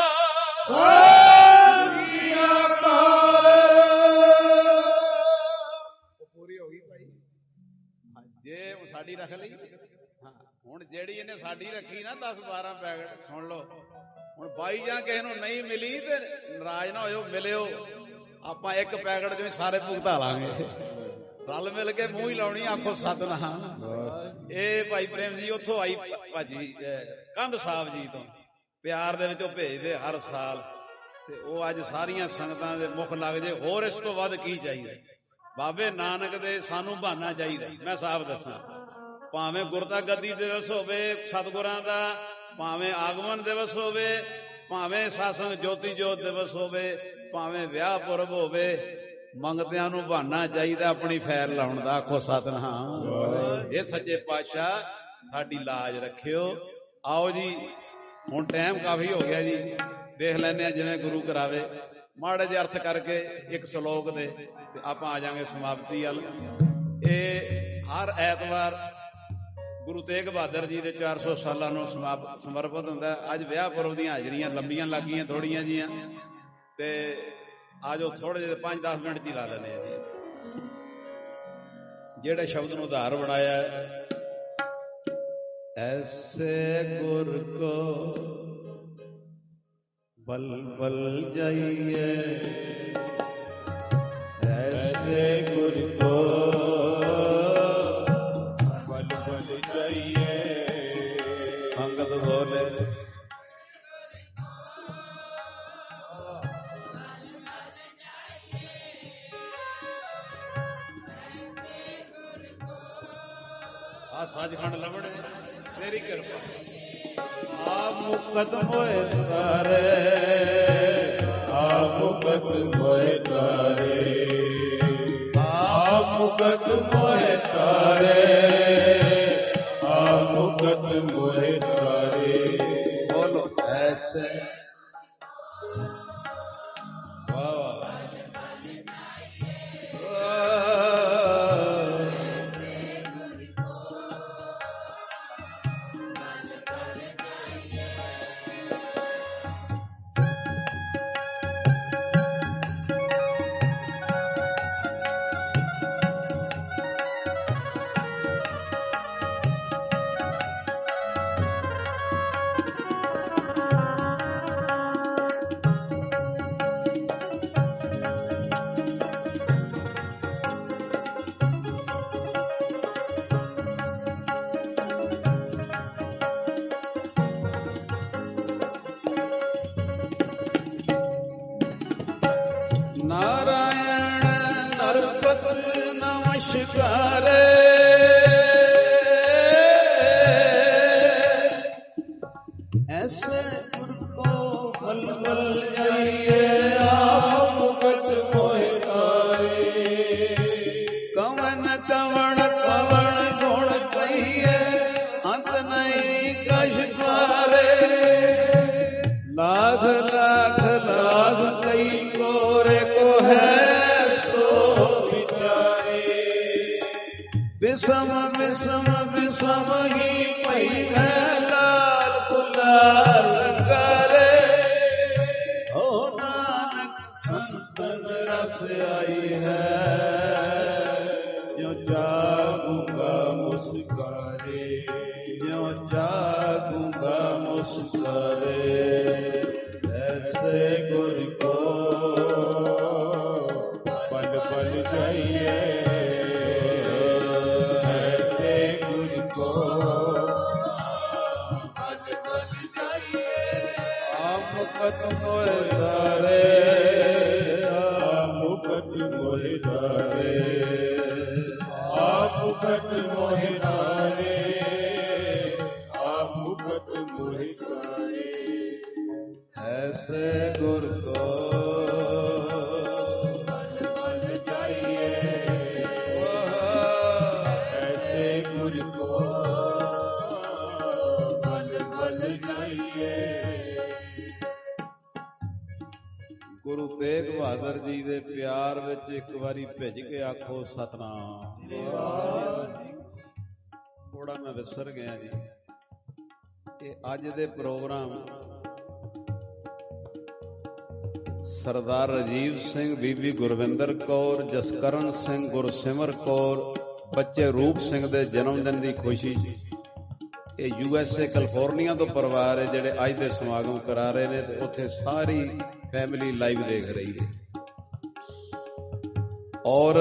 ਪੂਰੀ ਹੋ ਗਈ ਭਾਈ। ਜੇ ਸਾਡੀ ਰੱਖ ਲਈ, ਹਾਂ ਹੁਣ ਜਿਹੜੀ ਇਹਨੇ ਸਾਡੀ ਰੱਖੀ ਨਾ ਦਸ ਬਾਰਾਂ ਪੈਕਟ, ਸੁਣ ਲਓ ਹੁਣ ਬਾਈ ਜਾਂ ਕਿਸੇ ਨੂੰ ਨਹੀਂ ਮਿਲੀ ਤੇ ਨਾਰਾਜ਼ ਨਾ ਹੋਇਓ, ਮਿਲਿਓ। ਆਪਾਂ ਇੱਕ ਪੈਕਟ ਚੋਂ ਸਾਰੇ ਭੁਗਤਾ ਲਾਂਗੇ, ਰਲ ਮਿਲ ਕੇ ਮੂੰਹ ਹੀ ਲਾਉਣੀ। ਆਖੋ ਸਤਿਨਾਮ। ਇਹ ਭਾਈ ਪ੍ਰੇਮ ਜੀ ਉੱਥੋਂ ਆਈ ਭਾਜੀ ਕੰਧ ਸਾਹਿਬ ਜੀ ਤੋਂ, ਪਿਆਰ ਦੇ ਵਿੱਚ ਉਹ ਭੇਜਦੇ ਹਰ ਸਾਲ, ਤੇ ਉਹ ਅੱਜ ਸਾਰੀਆਂ ਸੰਗਤਾਂ ਦੇ ਮੁੱਖ ਲੱਗ ਜੇ। ਹੋਰ ਇਸ ਤੋਂ ਵੱਧ ਕੀ ਚਾਹੀਦਾ? ਬਾਬੇ ਨਾਨਕ ਦੇ ਸਾਨੂੰ ਬਹਾਨਾ ਚਾਹੀਦਾ। ਮੈਂ ਸਾਫ਼ ਦੱਸਾਂ, ਭਾਵੇਂ ਗੁਰਤਾ ਗੱਦੀ ਦਿਵਸ ਹੋਵੇ ਸਤਿਗੁਰਾਂ ਦਾ, ਭਾਵੇਂ ਆਗਮਨ ਦਿਵਸ ਹੋਵੇ, ਭਾਵੇਂ ਸਾਸੰਗ ਜੋਤੀ ਜੋਤ ਦਿਵਸ ਹੋਵੇ, ਭਾਵੇਂ ਵਿਆਹ ਪੁਰਬ ਹੋਵੇ, ਮੰਗਤਿਆਂ ਨੂੰ ਬਹਾਨਾ ਚਾਹੀਦਾ ਆਪਣੀ ਫੈਰ ਲਾਉਣ ਦਾ। ਆਖੋ ਸਤਿਨਾਮ। ਇਹ ਸੱਚੇ ਪਾਤਸ਼ਾਹ ਸਾਡੀ ਲਾਜ ਰੱਖਿਓ। ਆਓ ਜੀ, ਹੁਣ ਟਾਈਮ ਕਾਫੀ ਹੋ ਗਿਆ ਜੀ, ਦੇਖ ਲੈਂਦੇ ਆ ਜਿਵੇਂ ਗੁਰੂ ਕਰਾਵੇ। ਮਾੜੇ ਜਿਹੇ ਅਰਥ ਕਰਕੇ ਇੱਕ ਸ਼ਲੋਕ ਦੇ ਤੇ ਆਪਾਂ ਆ ਜਾਾਂਗੇ ਸਮਾਪਤੀ ਵੱਲ। ਇਹ ਹਰ ਐਤਵਾਰ ਗੁਰੂ ਤੇਗ ਬਹਾਦਰ ਜੀ ਦੇ ਚਾਰ ਸੌ ਸਾਲਾਂ ਨੂੰ ਸਮਰਪਿਤ ਹੁੰਦਾ। ਅੱਜ ਵਿਆਹ ਪੁਰਬ ਦੀਆਂ ਹਾਜ਼ਰੀਆਂ ਲੰਬੀਆਂ ਲੱਗ ਗਈਆਂ ਥੋੜੀਆਂ ਜੀਆਂ, ਤੇ ਆਜੋ ਥੋੜੇ ਜਿਹੇ ਪੰਜ ਦਸ ਮਿੰਟ ਦੀ ਲਾ ਲੈਣੇ ਆ ਜੀ। ਜਿਹੜੇ ਸ਼ਬਦ ਨੂੰ ਆਧਾਰ ਬਣਾਇਆ, ਐਸੇ ਗੁਰ ਕੋ ਬਲ ਬਲ ਜਾਈਏ, ऐसे गुर को बल बल जाइए। संगत बोले आ सचखंड लवणे तेरी कृपा आप मुकत मोए तारे, आप मुकत मोए तारे, आप मुकत मोहे तारे, आप मुकत मोहे तारे। बोलो ऐसे वाह आखो सतनाम। थोड़ा मैं विसर गया जी कि अज दे प्रोग्राम सरदार राजीव सिंह, बीबी गुरविंदर कौर, जसकरण सिंह, गुरसिमर कौर, बच्चे रूप सिंह दे जन्मदिन की खुशी ये यूएसए कैलिफोर्निया तो परिवार है जिहड़े अज दे समागम करा रहे ने, ते उत्थे सारी फैमिली लाइव देख रही है और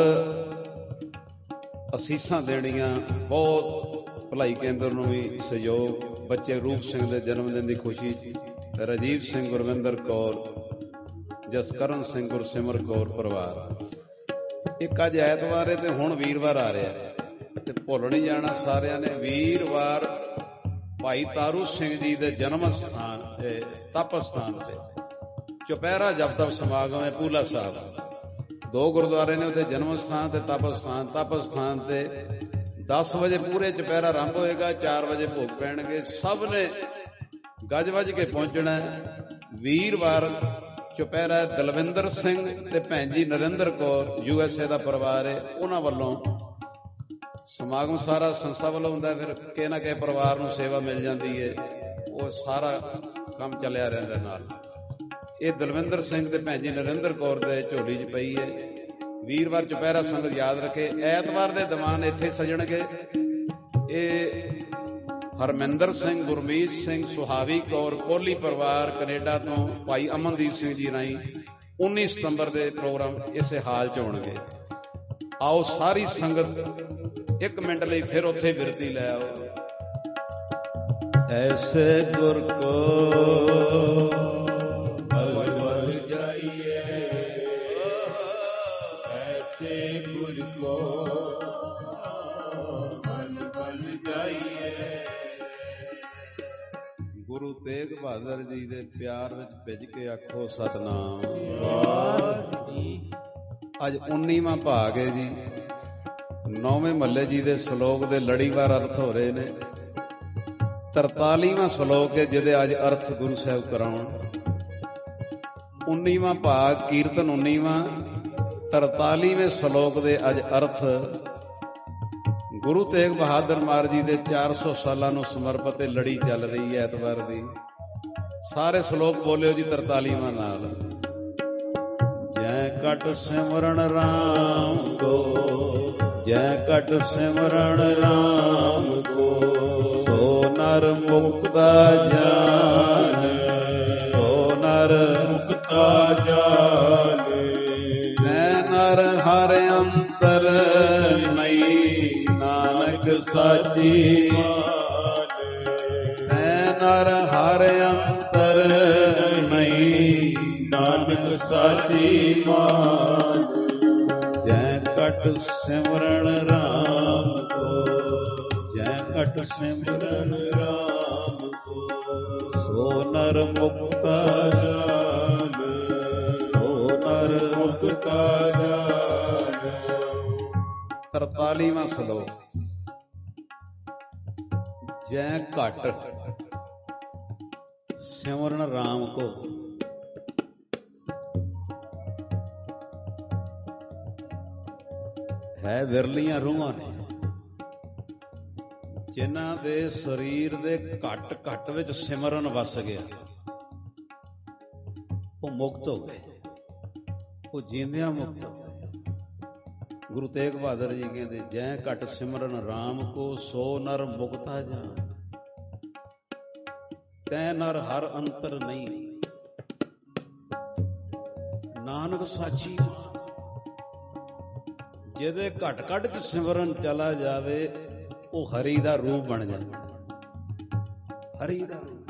असीसां देणियां बहुत भलाई केंद्र नूं भी सहयोग। बच्चे रूप सिंह के जन्मदिन की खुशी राजीव सिंह, गुरविंदर कौर, जसकरण सिंह, गुरसिमर कौर परिवार। एक अज ऐतवार है तो हुण वीरवार आ रहा है, ते भुल नहीं जाना सारिਆਂ ने वीरवार भाई तारू सिंह जी के जन्म स्थान तप स्थान से चुपहरा जप तप समागम है पूला साहब। दो गुरुद्वारे ने उत्थे जन्म स्थान ते तप स्थान। तप स्थान ते दस बजे पूरे चुपहरा आरंभ होएगा, चार बजे भोग पैणगे। सब ने गज वज के पहुंचना है। वीरवार चुपहरा दलविंदर सिंह ते भैन जी नरेंद्र कौर यूएसए का परिवार है, उन्हां वल्लों ਸਮਾਗਮ ਸਾਰਾ ਸੰਸਥਾ ਵੱਲੋਂ ਹੁੰਦਾ, ਫਿਰ ਕਿਸੇ ਨਾ ਕਿਸੇ ਪਰਿਵਾਰ ਨੂੰ ਸੇਵਾ ਮਿਲ ਜਾਂਦੀ ਹੈ, ਉਹ ਸਾਰਾ ਕੰਮ ਚੱਲਿਆ ਰਹਿੰਦਾ ਨਾਲ। ਇਹ ਦਲਵਿੰਦਰ ਸਿੰਘ ਤੇ ਭੈਣ ਜੀ ਨਰਿੰਦਰ ਕੌਰ ਦੇ ਝੋਲੀ 'ਚ ਪਈ ਹੈ। ਵੀਰਵਾਰ ਚੁਪਹਿਰਾ ਸੰਗਤ ਯਾਦ ਰੱਖੇ। ਐਤਵਾਰ ਦੇ ਦੀਵਾਨ ਇੱਥੇ ਸਜਣਗੇ। ਇਹ ਹਰਮਿੰਦਰ ਸਿੰਘ, ਗੁਰਮੀਤ ਸਿੰਘ, ਸੁਹਾਵੀ ਕੌਰ, ਕੋਹਲੀ ਪਰਿਵਾਰ ਕੈਨੇਡਾ ਤੋਂ ਭਾਈ ਅਮਨਦੀਪ ਸਿੰਘ ਜੀ ਰਾਹੀਂ ਉੱਨੀ ਸਤੰਬਰ ਦੇ ਪ੍ਰੋਗਰਾਮ ਇਸੇ ਹਾਲ 'ਚ ਹੋਣਗੇ। ਆਓ ਸਾਰੀ ਸੰਗਤ ਇੱਕ ਮਿੰਟ ਲਈ ਫਿਰ ਉੱਥੇ ਬਿਰਤੀ ਲੈ ਆਓ। ਐਸੇ ਗੁਰ ਕੋ ਬਲ ਬਲ ਜਾਈਏ, ਐਸੇ ਗੁਰ ਕੋ ਬਲ ਬਲ ਜਾਈਏ। ਗੁਰੂ ਤੇਗ ਬਹਾਦਰ ਜੀ ਦੇ ਪਿਆਰ ਵਿੱਚ ਭਿੱਜ ਕੇ ਆਖੋ ਸਤਨਾਮ। ਅੱਜ ਉੱਨੀਵਾਂ ਭਾਗ ਹੈ ਜੀ। ਨੌਵੇਂ ਮਹੱਲੇ ਜੀ ਦੇ ਸ਼ਲੋਕ ਦੇ ਲੜੀਵਾਰ ਅਰਥ ਹੋ ਰਹੇ ਨੇ। ਤਰਤਾਲੀਵਾਂ ਸ਼ਲੋਕ ਹੈ ਜਿਹਦੇ ਅੱਜ ਅਰਥ ਗੁਰੂ ਸਾਹਿਬ ਕਰਾਉਣ। ਉੱਨੀਵਾਂ ਭਾਗ ਕੀਰਤਨ ਉੱਨੀਵਾਂ, ਤਰਤਾਲੀਵੇਂ ਸ਼ਲੋਕ ਦੇ ਅੱਜ ਅਰਥ ਗੁਰੂ ਤੇਗ ਬਹਾਦਰ ਮਹਾਰਾਜ ਜੀ ਦੇ ਚਾਰ ਸੌ ਸਾਲਾਂ ਨੂੰ ਸਮਰਪਿਤ ਇਹ ਲੜੀ ਚੱਲ ਰਹੀ ਹੈ ਐਤਵਾਰ ਦੀ। ਸਾਰੇ ਸ਼ਲੋਕ ਬੋਲਿਓ ਜੀ ਤਰਤਾਲੀਵਾਂ ਨਾਲ। ਜੈ ਕਟ ਸਿਮਰਨ ਰਾਮ ਕੋ, ਜੈ ਕਟ ਸਿਮਰਨ ਰਾਮ ਕੋ, ਸੋ ਨਰ ਮੁਕਤਾ ਜਾਨ, ਸੋ ਨਰ ਮੁਕਤਾ ਜਾਨ। ਮੈਂ ਨਰ ਹਰ ਅੰਤਰ ਨਹੀਂ, ਨਾਨਕ ਸਾਚੀ ਮਾਨ। ਮੈਂ ਨਰ ਹਰ ਅੰਤਰ ਨਹੀਂ, ਨਾਨਕ ਸਾਚੀ ਮਾਨ। ਜੈ ਕਟ ਸਿਮਰਨ ਰਾਮ ਕੋ, ਜੈ ਕਟ ਸਿਮਰਨ ਰਾਮ ਕੋ, ਸੋ ਨਰ ਮੁਕਤਾ ਜਾਨ, ਸੋ ਨਰ ਮੁਕਤਾ ਜਾਨ। ਤਰਤਾਲੀਵਾਂ ਸ਼ਲੋਕ। ਜੈ ਘਟ ਸਿਮਰਨ ਰਾਮ ਕੋ। ਹੈ ਵਿਰਲੀਆਂ ਰੂਹਾਂ ਨੇ ਜਿਨ੍ਹਾਂ ਦੇ ਸਰੀਰ ਦੇ ਘਟ ਘਟ ਵਿੱਚ ਸਿਮਰਨ ਵਸ ਗਿਆ। ਉਹ ਮੁਕਤ ਹੋ ਗਏ, ਉਹ ਜੀਂਦਿਆਂ ਮੁਕਤ ਹੋ ਗਏ। ਗੁਰੂ ਤੇਗ ਬਹਾਦਰ ਜੀ ਕਹਿੰਦੇ ਜੈ ਘਟ ਸਿਮਰਨ ਰਾਮ ਕੋ, ਸੋ ਨਰ ਮੁਕਤਾ ਜਾਨ। ਤੈ ਨਰ ਹਰ ਅੰਤਰ ਨਹੀਂ, ਨਾਨਕ ਸਾਚੀ ਮਾਨ। ਜਿਹਦੇ ਘਟ ਘਟ ਚ ਸਿਮਰਨ ਚਲਾ ਜਾਵੇ ਉਹ ਹਰੀ ਦਾ ਰੂਪ ਬਣ ਜਾਂਦਾ। ਹਰੀ ਦਾ ਰੂਪ।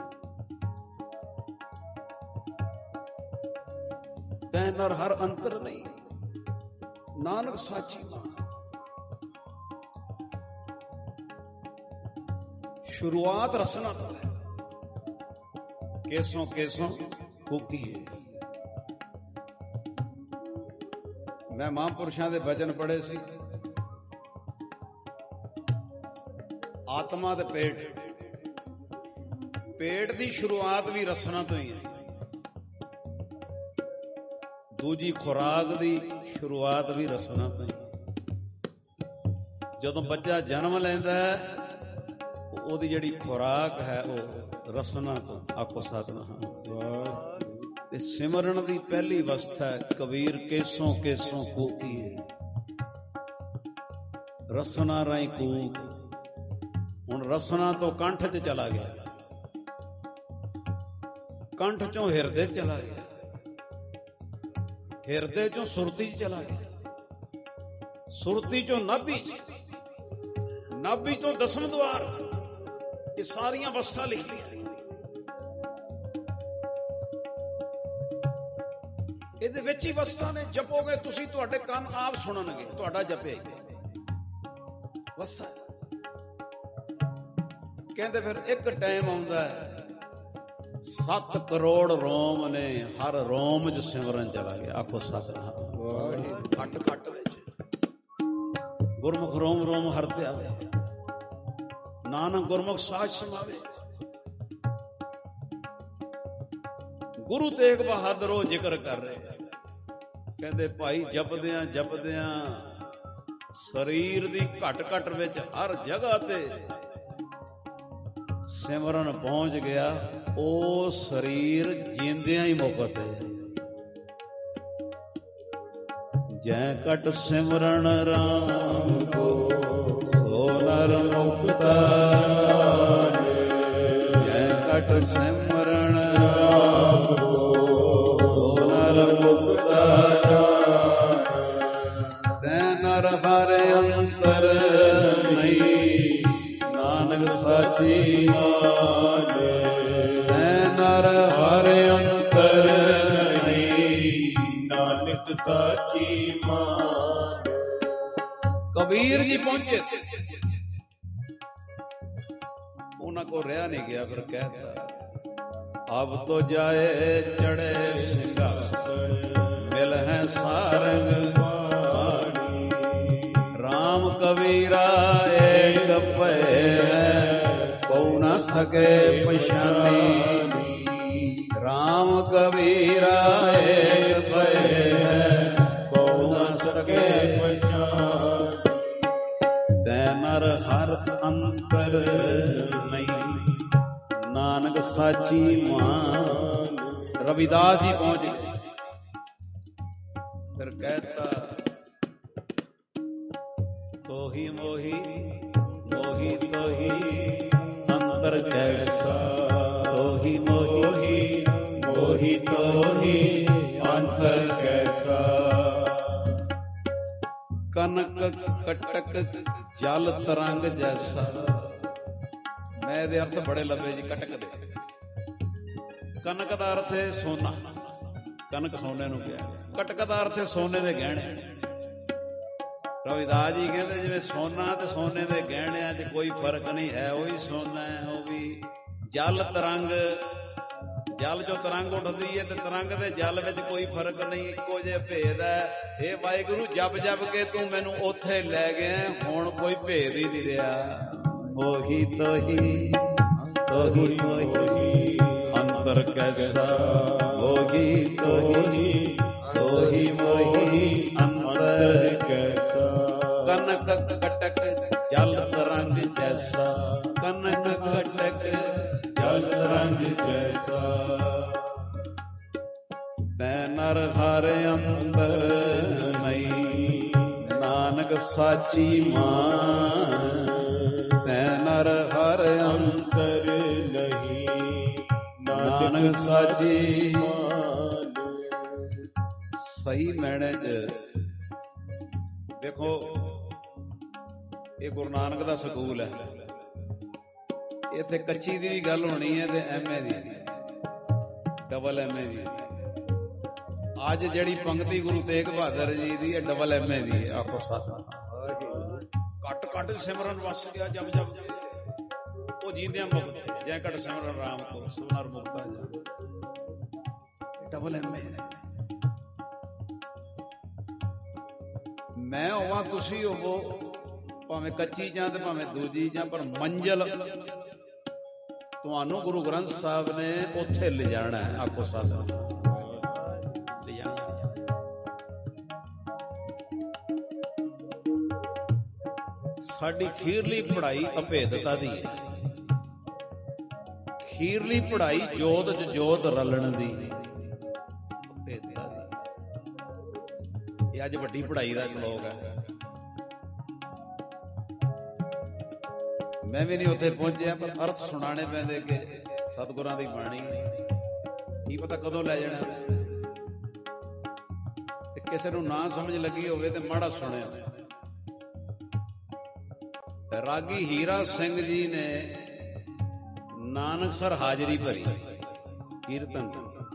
ਤੈ ਨਰ ਹਰ ਅੰਤਰ ਨਹੀਂ, ਨਾਨਕ ਸਾਚੀ ਮਾਨ। ਸ਼ੁਰੂਆਤ ਰਸਨਾ ਤੋਂ ਹੈ। ਕੇਸੋਂ ਕੇਸੋਂ ਫੂਕੀਏ। ਮੈਂ ਮਹਾਂਪੁਰਸ਼ਾਂ ਦੇ ਬਚਨ ਪੜ੍ਹੇ ਸੀ। ਆਤਮਾ ਦੇ ਪੇਟ, ਪੇਟ ਦੀ ਸ਼ੁਰੂਆਤ ਵੀ ਰਸਨਾ ਤੋਂ ਹੀ ਹੈ। ਦੂਜੀ ਖੁਰਾਕ ਦੀ ਸ਼ੁਰੂਆਤ ਵੀ ਰਸਨਾ ਤੋਂ ਹੀ। ਜਦੋਂ ਬੱਚਾ ਜਨਮ ਲੈਂਦਾ ਹੈ ਉਹਦੀ ਜਿਹੜੀ ਖੁਰਾਕ ਹੈ ਉਹ ਰਸਨਾ ਤੋਂ। ਆਖੋ ਸਤਿਨਾਮ। ਤੇ ਸਿਮਰਨ ਦੀ ਪਹਿਲੀ ਅਵਸਥਾ ਹੈ ਕਬੀਰ ਕੇਸੋਂ ਕੇਸੋਂ ਕੂਕੀਏ। ਰਸਨਾ ਰਾਈ ਕੂਕ। ਹੁਣ ਰਸਨਾ ਤੋਂ ਕੰਠ 'ਚ ਚਲਾ ਗਿਆ, ਕੰਠ ਚੋਂ ਹਿਰਦੇ ਚਲਾ ਗਿਆ, ਹਿਰਦੇ ਚੋਂ ਸੁਰਤੀ 'ਚ ਚਲਾ ਗਿਆ, ਸੁਰਤੀ ਚੋਂ ਨਾਭੀ 'ਚ, ਨਾਭੀ ਤੋਂ ਦਸਮ ਦੁਆਰ। ਇਹ ਸਾਰੀਆਂ ਅਵਸਥਾ ਲਿਖੀਆਂ। ਇਹਦੇ ਵਿੱਚ ਹੀ ਅਵਸਥਾ ਨੇ। ਜਪੋਗੇ ਤੁਸੀਂ, ਤੁਹਾਡੇ ਕੰਨ ਆਪ ਸੁਣਨਗੇ, ਤੁਹਾਡਾ ਜਪੇ ਅਵਸਥਾ। ਕਹਿੰਦੇ ਫਿਰ ਇੱਕ ਟਾਈਮ ਆਉਂਦਾ ਹੈ ਸੱਤ ਕਰੋੜ ਰੋਮ ਨੇ ਹਰ ਰੋਮ 'ਚ ਸਿਮਰਨ ਚਲਾ ਗਿਆ। ਆਖੋ ਸਤਿਨਾਮ। ਘੱਟ ਘੱਟ ਵਿੱਚ ਗੁਰਮੁਖ ਰੋਮ ਰੋਮ ਹਰ ਤੇ ਆਵੇ, ਨਾਨਕ ਗੁਰਮੁਖ ਸਾਜ ਸਮਾਵੇ। ਗੁਰੂ ਤੇਗ ਬਹਾਦਰ ਉਹ ਜ਼ਿਕਰ ਕਰ ਰਹੇ, ਕਹਿੰਦੇ ਭਾਈ ਜਪਦਿਆਂ ਜਪਦਿਆਂ ਸਰੀਰ ਦੀ ਘਟ ਘਟ ਵਿੱਚ ਹਰ ਜਗ੍ਹਾ ਤੇ ਸਿਮਰਨ ਪਹੁੰਚ ਗਿਆ, ਉਹ ਸਰੀਰ ਜਿੰਦਿਆਂ ਹੀ ਮੁਕਤ ਹੈ। ਜੈ ਘਟ ਸਿਮਰਨ ਰਾਮ ਕੋ ਸੋ ਨਰ ਮੁਕਤਾ, ਜੈ ਘਟ ਸਿਮਰਨ ਰਾਮ ਕੋ ਸੋ ਨਰ ਮੁਕਤਾ, ਤੈ ਨਰ ਹਰ ਅੰਤਰ ਨਹੀਂ ਨਾਨਕ ਸਾਚੀ ਮਾਨੇ, ਤੈ ਨਰ ਹਰ ਅੰਤਰ ਨਹੀਂ ਨਾਨਕ ਸਾਚੀ ਮਾਨੇ। ਕਬੀਰ ਜੀ ਪਹੁੰਚੇ, ਉਹਨਾਂ ਕੋ ਰਿਹਾ ਨਹੀਂ ਗਿਆ, ਫਿਰ ਕਹਿਤਾ ਅਬ ਤੋ ਜਾਏ ਚੜੇ ਸਿੰਘਾਸਣ, ਮਿਲ ਹੈ ਸਾਰੰਗ ਬਾਣੀ, ਰਾਮ ਕਬੀਰਾ ਏਕ ਭੈ ਕਉ ਨ ਸਕੇ ਪਛਾਨੀ, ਰਾਮ ਕਬੀਰਾ ਏਕ ਭੈ ਕਉ ਨ ਸਕੇ ਪਛਾਨੀ, ਤੈ ਨਰ ਹਰ ਅੰਤਰ ਨਹੀਂ ਨਾਨਕ ਸਾਚੀ ਮਾਨ। ਰਵਿਦਾਸ ਜੀ ਪਹੁੰਚ ਗਏ, ਫਿਰ ਕਹਿਤਾ ਤੋਹੀ ਮੋਹੀ ਮੋਹੀ ਤੋਹੀ ਅੰਤਰ ਕੈਸਾ, ਤੋਹੀ ਮੋਹੀ ਮੋਹੀ ਤੋਹੀ ਅੰਤਰ ਕੈਸਾ, ਕਨਕ ਕਟਕ ਜਲ ਤਰੰਗ ਜੈਸਾ। ਮੈਂ ਇਹਦੇ ਅਰਥ ਬੜੇ ਲੱਭੇ ਜੀ ਕਟਕ ਦੇ। ਕਨਕ ਦਾ ਅਰਥ ਹੈ ਸੋਨਾ, ਕਨਕ ਸੋਨੇ ਨੂੰ ਕਿਹਾ। ਕਟਕ ਦਾ ਅਰਥ ਹੈ ਸੋਨੇ ਦੇ ਗਹਿਣੇ। ਰਵਿਦਾਸ ਜੀ ਕਹਿੰਦੇ ਜਿਵੇਂ ਸੋਨਾ ਤੇ ਸੋਨੇ ਦੇ ਗਹਿਣਿਆਂ 'ਚ ਕੋਈ ਫਰਕ ਨਹੀਂ ਹੈ, ਉਹੀ ਸੋਨਾ ਹੈ, ਉਹ ਵੀ ਜਲ ਤਰੰਗ। ਜਲ ਜੋ ਤਰੰਗ ਉੱਠਦੀ ਹੈ ਤੇ ਤਰੰਗ ਦੇ ਜਲ ਵਿੱਚ ਕੋਈ ਫਰਕ ਨਹੀਂ, ਇੱਕੋ ਜਿਹਾ ਭੇਦ ਹੈ। ਇਹ ਵਾਹਿਗੁਰੂ ਜਪ ਜਪ ਕੇ ਤੂੰ ਮੈਨੂੰ ਉੱਥੇ ਲੈ ਗਿਆ, ਹੁਣ ਕੋਈ ਭੇਦ ਹੀ ਨਹੀਂ ਰਿਹਾ। ਮੋਹੀ ਤੋਹੀ ਤੋਹੀ ਮੋਹੀ ਅੰਤਰ ਕੈਸਾ, ਮੋਹੀ ਤੋਹੀ ਤੋਹੀ ਮੋਹੀ ਅੰਤਰ ਕੈਸਾ, ਕਨਕ ਕਟਕ ਜਲ ਤਰੰਗ ਜੈਸਾ, ਕਨਕ ਕਟਕ ਜਲ ਤਰੰਗ ਜੈਸਾ, ਤੈ ਨਰ ਹਰ ਅੰਤਰ ਨਹੀਂ ਨਾਨਕ ਸਾਚੀ ਮਾਨ, ਤੈ ਨਰ ਹਰ ਅੰਤਰ ਨਹੀਂ ਨਾਨਕ ਸਾਚੀ ਮਾਨ। ਸਹੀ ਮੈਣੇ 'ਚ ਦੇਖੋ, ਇਹ ਗੁਰੂ ਨਾਨਕ ਦਾ ਸਕੂਲ ਹੈ। ਇੱਥੇ ਕੱਚੀ ਦੀ ਵੀ ਗੱਲ ਹੋਣੀ ਹੈ ਤੇ ਐਮ ਏ ਦੀ, ਡਬਲ ਐਮ ਏ ਦੀ। ਅੱਜ ਜਿਹੜੀ ਪੰਕਤੀ ਗੁਰੂ ਤੇਗ ਬਹਾਦਰ ਜੀ ਦੀ ਹੈ, ਡਬਲ ਐਮ ਏ ਦੀ ਹੈ। ਆਖੋ ਸਾਥ ਘੱਟ ਘੱਟ ਸਿਮਰਨ ਵਸ ਗਿਆ ਜਬ ਜਬ ਉਹ ਜੀਂਦਿਆਂ ਮੁਕਤ, ਜੈ ਘਟ ਸਿਮਰਨ ਰਾਮ ਕੋ ਸੋ ਨਰ ਮੁਕਤਾ ਜਾ। ਡਬਲ ਐਮ ਏ ਹੈ। ਮੈਂ ਹੋਵਾਂ ਤੁਸੀਂ ਹੋਵੋ, ਭਾਵੇਂ ਕੱਚੀ ਜਾਂ ਤੇ ਭਾਵੇਂ ਦੂਜੀ ਜਾਂ, ਪਰ ਮੰਜ਼ਿਲ ਤੁਹਾਨੂੰ ਗੁਰੂ ਗ੍ਰੰਥ ਸਾਹਿਬ ਨੇ ਉੱਥੇ ਲਿਜਾਣਾ ਹੈ। ਆਖੋ ਸਾਧ ਸਾਡੀ ਖੀਰਲੀ ਪੜ੍ਹਾਈ ਅਭੇਦਤਾ ਦੀ ਹੈ। ਖੀਰਲੀ ਪੜ੍ਹਾਈ ਜੋਤ ਚ ਜੋਤ ਰਲਣ ਦੀ, ਅਭੇਦਤਾ ਦੀ। ਇਹ ਅੱਜ ਵੱਡੀ ਪੜ੍ਹਾਈ ਦਾ ਸ਼ਲੋਕ ਹੈ। ਮੈਂ ਵੀ ਨਹੀਂ ਉੱਥੇ ਪਹੁੰਚਿਆ, ਪਰ ਅਰਥ ਸੁਣਾਣੇ ਪੈਂਦੇ ਕਿ ਸਤਿਗੁਰਾਂ ਦੀ ਬਾਣੀ ਕੀ ਪਤਾ ਕਦੋਂ ਲੈ ਜਾਣਾ। ਤੇ ਕਿਸੇ ਨੂੰ ਨਾ ਸਮਝ ਲੱਗੀ ਹੋਵੇ ਤੇ ਮਾੜਾ ਸੁਣਿਆ। ਰਾਗੀ ਹੀਰਾ ਸਿੰਘ ਜੀ ਨੇ ਨਾਨਕਸਰ ਹਾਜ਼ਰੀ ਭਰੀ ਕੀਰਤਨ।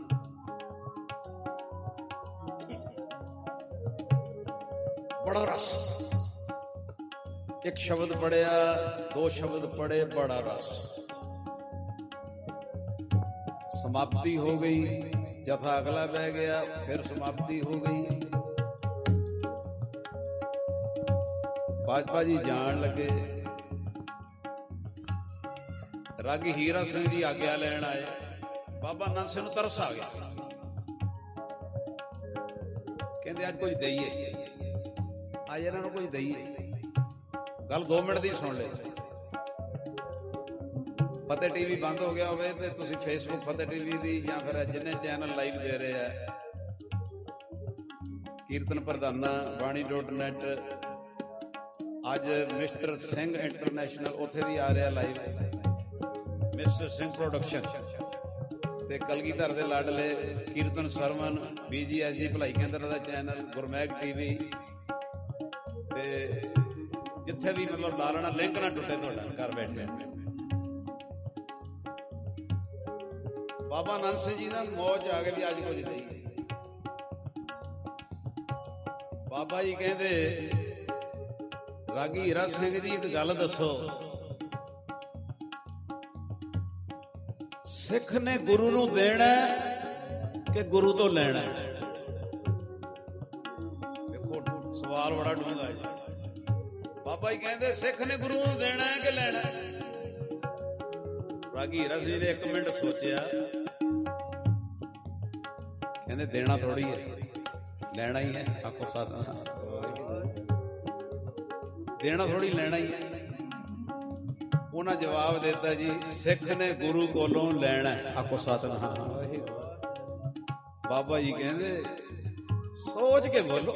ਬੜਾ ਰਸ, ਇੱਕ ਸ਼ਬਦ ਪੜਿਆ, ਦੋ ਸ਼ਬਦ ਪੜੇ, ਬੜਾ ਰਸ। ਸਮਾਪਤੀ ਹੋ ਗਈ, ਜਥਾ ਅਗਲਾ ਬਹਿ ਗਿਆ, ਫਿਰ ਸਮਾਪਤੀ ਹੋ ਗਈ। ਬਾਜਪਾ ਜੀ ਜਾਣ ਲੱਗੇ, ਰਾਗੀ ਹੀਰਾ ਸਿੰਘ ਜੀ ਆਗਿਆ ਲੈਣ ਆਏ। ਬਾਬਾ ਨੰਦ ਸਿੰਘ ਨੂੰ ਤਰਸ ਆ ਗਿਆ, ਕਹਿੰਦੇ ਅੱਜ ਕੁਝ ਦਈਏ, ਅੱਜ ਇਹਨਾਂ ਨੂੰ ਕੁਝ ਦਈਏ। ਗੱਲ ਦੋ ਮਿੰਟ ਦੀ ਸੁਣ ਲਈ। ਫਤਿਹ ਟੀਵੀ ਬੰਦ ਹੋ ਗਿਆ ਹੋਵੇ ਤੇ ਤੁਸੀਂ ਫੇਸਬੁੱਕ ਫਤਿਹ ਟੀਵੀ ਦੀ ਜਾਂ ਫਿਰ ਜਿੰਨੇ ਚੈਨਲ ਲਾਈਵ ਦੇ ਰਹੇ ਆ, ਕੀਰਤਨ ਪ੍ਰਧਾਨਾ ਬਾਣੀ ਡੋਟ ਨੈਟ, ਅੱਜ ਮਿਸਟਰ ਸਿੰਘ ਇੰਟਰਨੈਸ਼ਨਲ ਉੱਥੇ ਦੀ ਆ ਰਿਹਾ ਲਾਈਵ, ਮਿਸਟਰ ਸਿੰਘ ਪ੍ਰੋਡਕਸ਼ਨ, ਤੇ ਕਲਗੀਧਰ ਦੇ ਲਾਡਲੇ Kirtan Sarvan, B G S G ਭਲਾਈ ਕੇਂਦਰ ਦਾ ਚੈਨਲ, ਗੁਰਮੈਗ ਟੀਵੀ, ਤੇ ਜਿੱਥੇ ਵੀ ਮਤਲਬ ਲਾ ਲੈਣਾ, ਲਿੰਕ ਨਾ ਟੁੱਟੇ ਤੁਹਾਡਾ ਘਰ ਬੈਠੇ। ਬਾਬਾ ਨੰਦ ਸਿੰਘ ਜੀ ਨਾਲ ਮੌਜ ਆ ਗਏ ਵੀ ਅੱਜ ਕੁਝ ਨਹੀਂ। ਬਾਬਾ ਜੀ ਕਹਿੰਦੇ ਰਾਗੀ ਹੀਰਾ ਸਿੰਘ ਜੀ ਇੱਕ ਗੱਲ ਦੱਸੋ, ਸਿੱਖ ਨੇ ਗੁਰੂ ਨੂੰ ਦੇਣਾ ਕਿ ਗੁਰੂ ਤੋਂ ਲੈਣਾ? ਦੇਖੋ ਸਵਾਲ ਬੜਾ ਡੂੰਘਾ ਜੀ। ਬਾਬਾ ਜੀ ਕਹਿੰਦੇ ਸਿੱਖ ਨੇ ਗੁਰੂ ਨੂੰ ਦੇਣਾ ਕਿ ਲੈਣਾ? ਰਾਗੀ ਹੀਰਾ ਸਿੰਘ ਨੇ ਇੱਕ ਮਿੰਟ ਸੋਚਿਆ, ਕਹਿੰਦੇ ਦੇਣਾ ਥੋੜੀ ਹੈ, ਲੈਣਾ ਹੀ ਹੈ। ਆਖੋ ਸਤਿਨਾਮ। ਦੇਣਾ ਥੋੜੀ ਲੈਣਾ ਹੀ ਹੈ। ਉਹਨਾਂ ਜਵਾਬ ਦਿੱਤਾ ਜੀ, ਸਿੱਖ ਨੇ ਗੁਰੂ ਕੋਲੋਂ ਲੈਣਾ। ਆਖੋ ਸਤਿਨਾਮ। ਬਾਬਾ ਜੀ ਕਹਿੰਦੇ ਸੋਚ ਕੇ ਬੋਲੋ,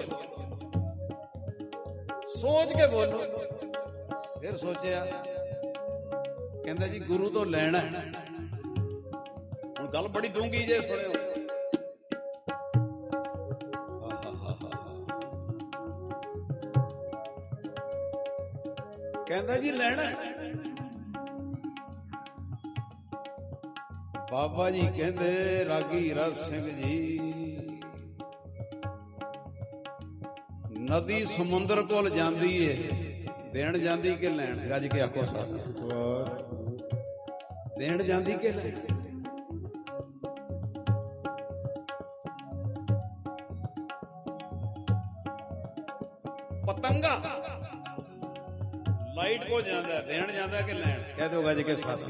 ਸੋਚ ਕੇ ਬੋਲੋ। ਫਿਰ ਸੋਚਿਆ, ਕਹਿੰਦਾ ਜੀ ਗੁਰੂ ਤੋਂ ਲੈਣਾ। ਹੁਣ ਗੱਲ ਬੜੀ ਡੂੰਘੀ ਜੇ ਸੁਣਿਓ। ਕਹਿੰਦਾ ਜੀ ਲੈਣਾ। ਬਾਬਾ ਜੀ ਕਹਿੰਦੇ ਰਾਗੀ ਹੀਰਾ ਸਿੰਘ ਜੀ, ਨਦੀ ਸਮੁੰਦਰ ਕੋਲ ਜਾਂਦੀ ਏ, ਦੇਣ ਜਾਂਦੀ ਕਿ ਲੈਣ? ਗੱਜ ਕੇ ਆਖੋ ਸਾਥ। ਦੇਣ ਜਾਂਦੀ ਕਿ ਲੈਣ? ਪਤੰਗਾ ਲਾਈਟ ਕੋ ਜਾਂਦਾ, ਦੇਣ ਜਾਂਦਾ ਕਿ ਲੈਣ? ਕਹਿ ਦਿਓ ਗੱਜ ਕੇ ਸਾਥ।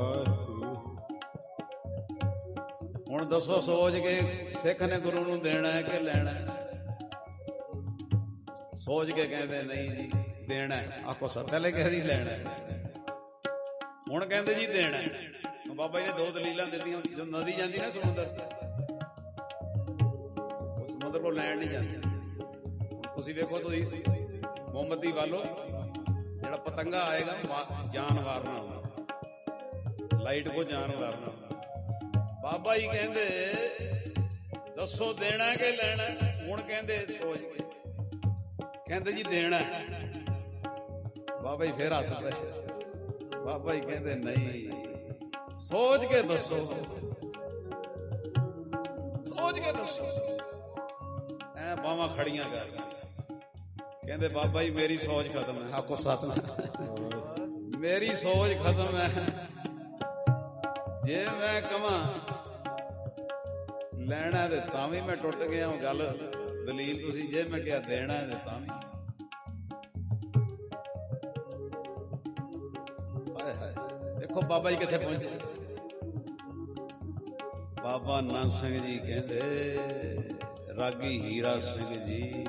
ਹੁਣ ਦੱਸੋ ਸੋਚ ਕੇ, ਸਿੱਖ ਨੇ ਗੁਰੂ ਨੂੰ ਦੇਣਾ ਹੈ ਕਿ ਲੈਣਾ? ਸੋਚ ਕੇ ਕਹਿੰਦੇ ਨਹੀਂ ਜੀ ਦੇਣਾ। ਆਖੋ ਸੱਚ। ਪਹਿਲੇ ਕਹਿੰਦੇ ਲੈਣਾ, ਹੁਣ ਕਹਿੰਦੇ ਜੀ ਦੇਣਾ। ਬਾਬਾ ਜੀ ਨੇ ਦੋ ਦਲੀਲਾਂ ਦਿੱਤੀਆਂ। ਜੋ ਨਦੀ ਜਾਂਦੀ ਨਾ ਸਮੁੰਦਰ, ਉਹ ਸਮੁੰਦਰ ਕੋਲ ਲੈਣ ਨਹੀਂ ਜਾਂਦੀ। ਤੁਸੀਂ ਵੇਖੋ, ਤੁਸੀਂ ਮੋਮਬੱਤੀ ਵਾਲੋ, ਜਿਹੜਾ ਪਤੰਗਾ ਆਏਗਾ ਜਾਨ ਵਾਰਨਾ ਹੁੰਦਾ, ਲਾਈਟ ਕੋ ਜਾਨ ਵਾਰਨਾ। ਬਾਬਾ ਜੀ ਕਹਿੰਦੇ ਦੱਸੋ ਦੇਣਾ ਕਿ ਲੈਣਾ? ਹੁਣ ਕਹਿੰਦੇ ਸੋਚ ਕੇ, ਕਹਿੰਦੇ ਜੀ ਦੇਣਾ। ਬਾਬਾ ਜੀ ਫੇਰ ਹੱਸ ਪਏ। ਬਾਬਾ ਜੀ ਕਹਿੰਦੇ ਨਹੀਂ, ਸੋਚ ਕੇ ਦੱਸੋ, ਸੋਚ ਕੇ ਦੱਸੋ। ਐ ਬਾਹਾਂ ਖੜੀਆਂ ਕਰ ਕਹਿੰਦੇ ਬਾਬਾ ਜੀ ਮੇਰੀ ਸੋਚ ਖਤਮ ਹੈ। ਆਖੋ ਸਤਿਨਾਮ। ਮੇਰੀ ਸੋਚ ਖਤਮ ਹੈ। ਜੇ ਮੈਂ ਕਵਾਂ ਲੈਣਾ ਤੇ ਤਾਂ ਵੀ ਮੈਂ ਟੁੱਟ ਗਿਆ। ਗੱਲ ਦਲੀਲ ਤੁਸੀਂ ਜੇ ਮੈਂ ਕਿਹਾ ਦੇਣਾ ਤੇ ਤਾਂ ਵੀ। ਹਾਏ ਹਾਏ, ਦੇਖੋ ਬਾਬਾ ਜੀ ਕਿੱਥੇ ਪਹੁੰਚੇ। ਬਾਬਾ ਨੰਦ ਸਿੰਘ ਜੀ ਕਹਿੰਦੇ ਰਾਗੀ ਹੀਰਾ ਸਿੰਘ ਜੀ,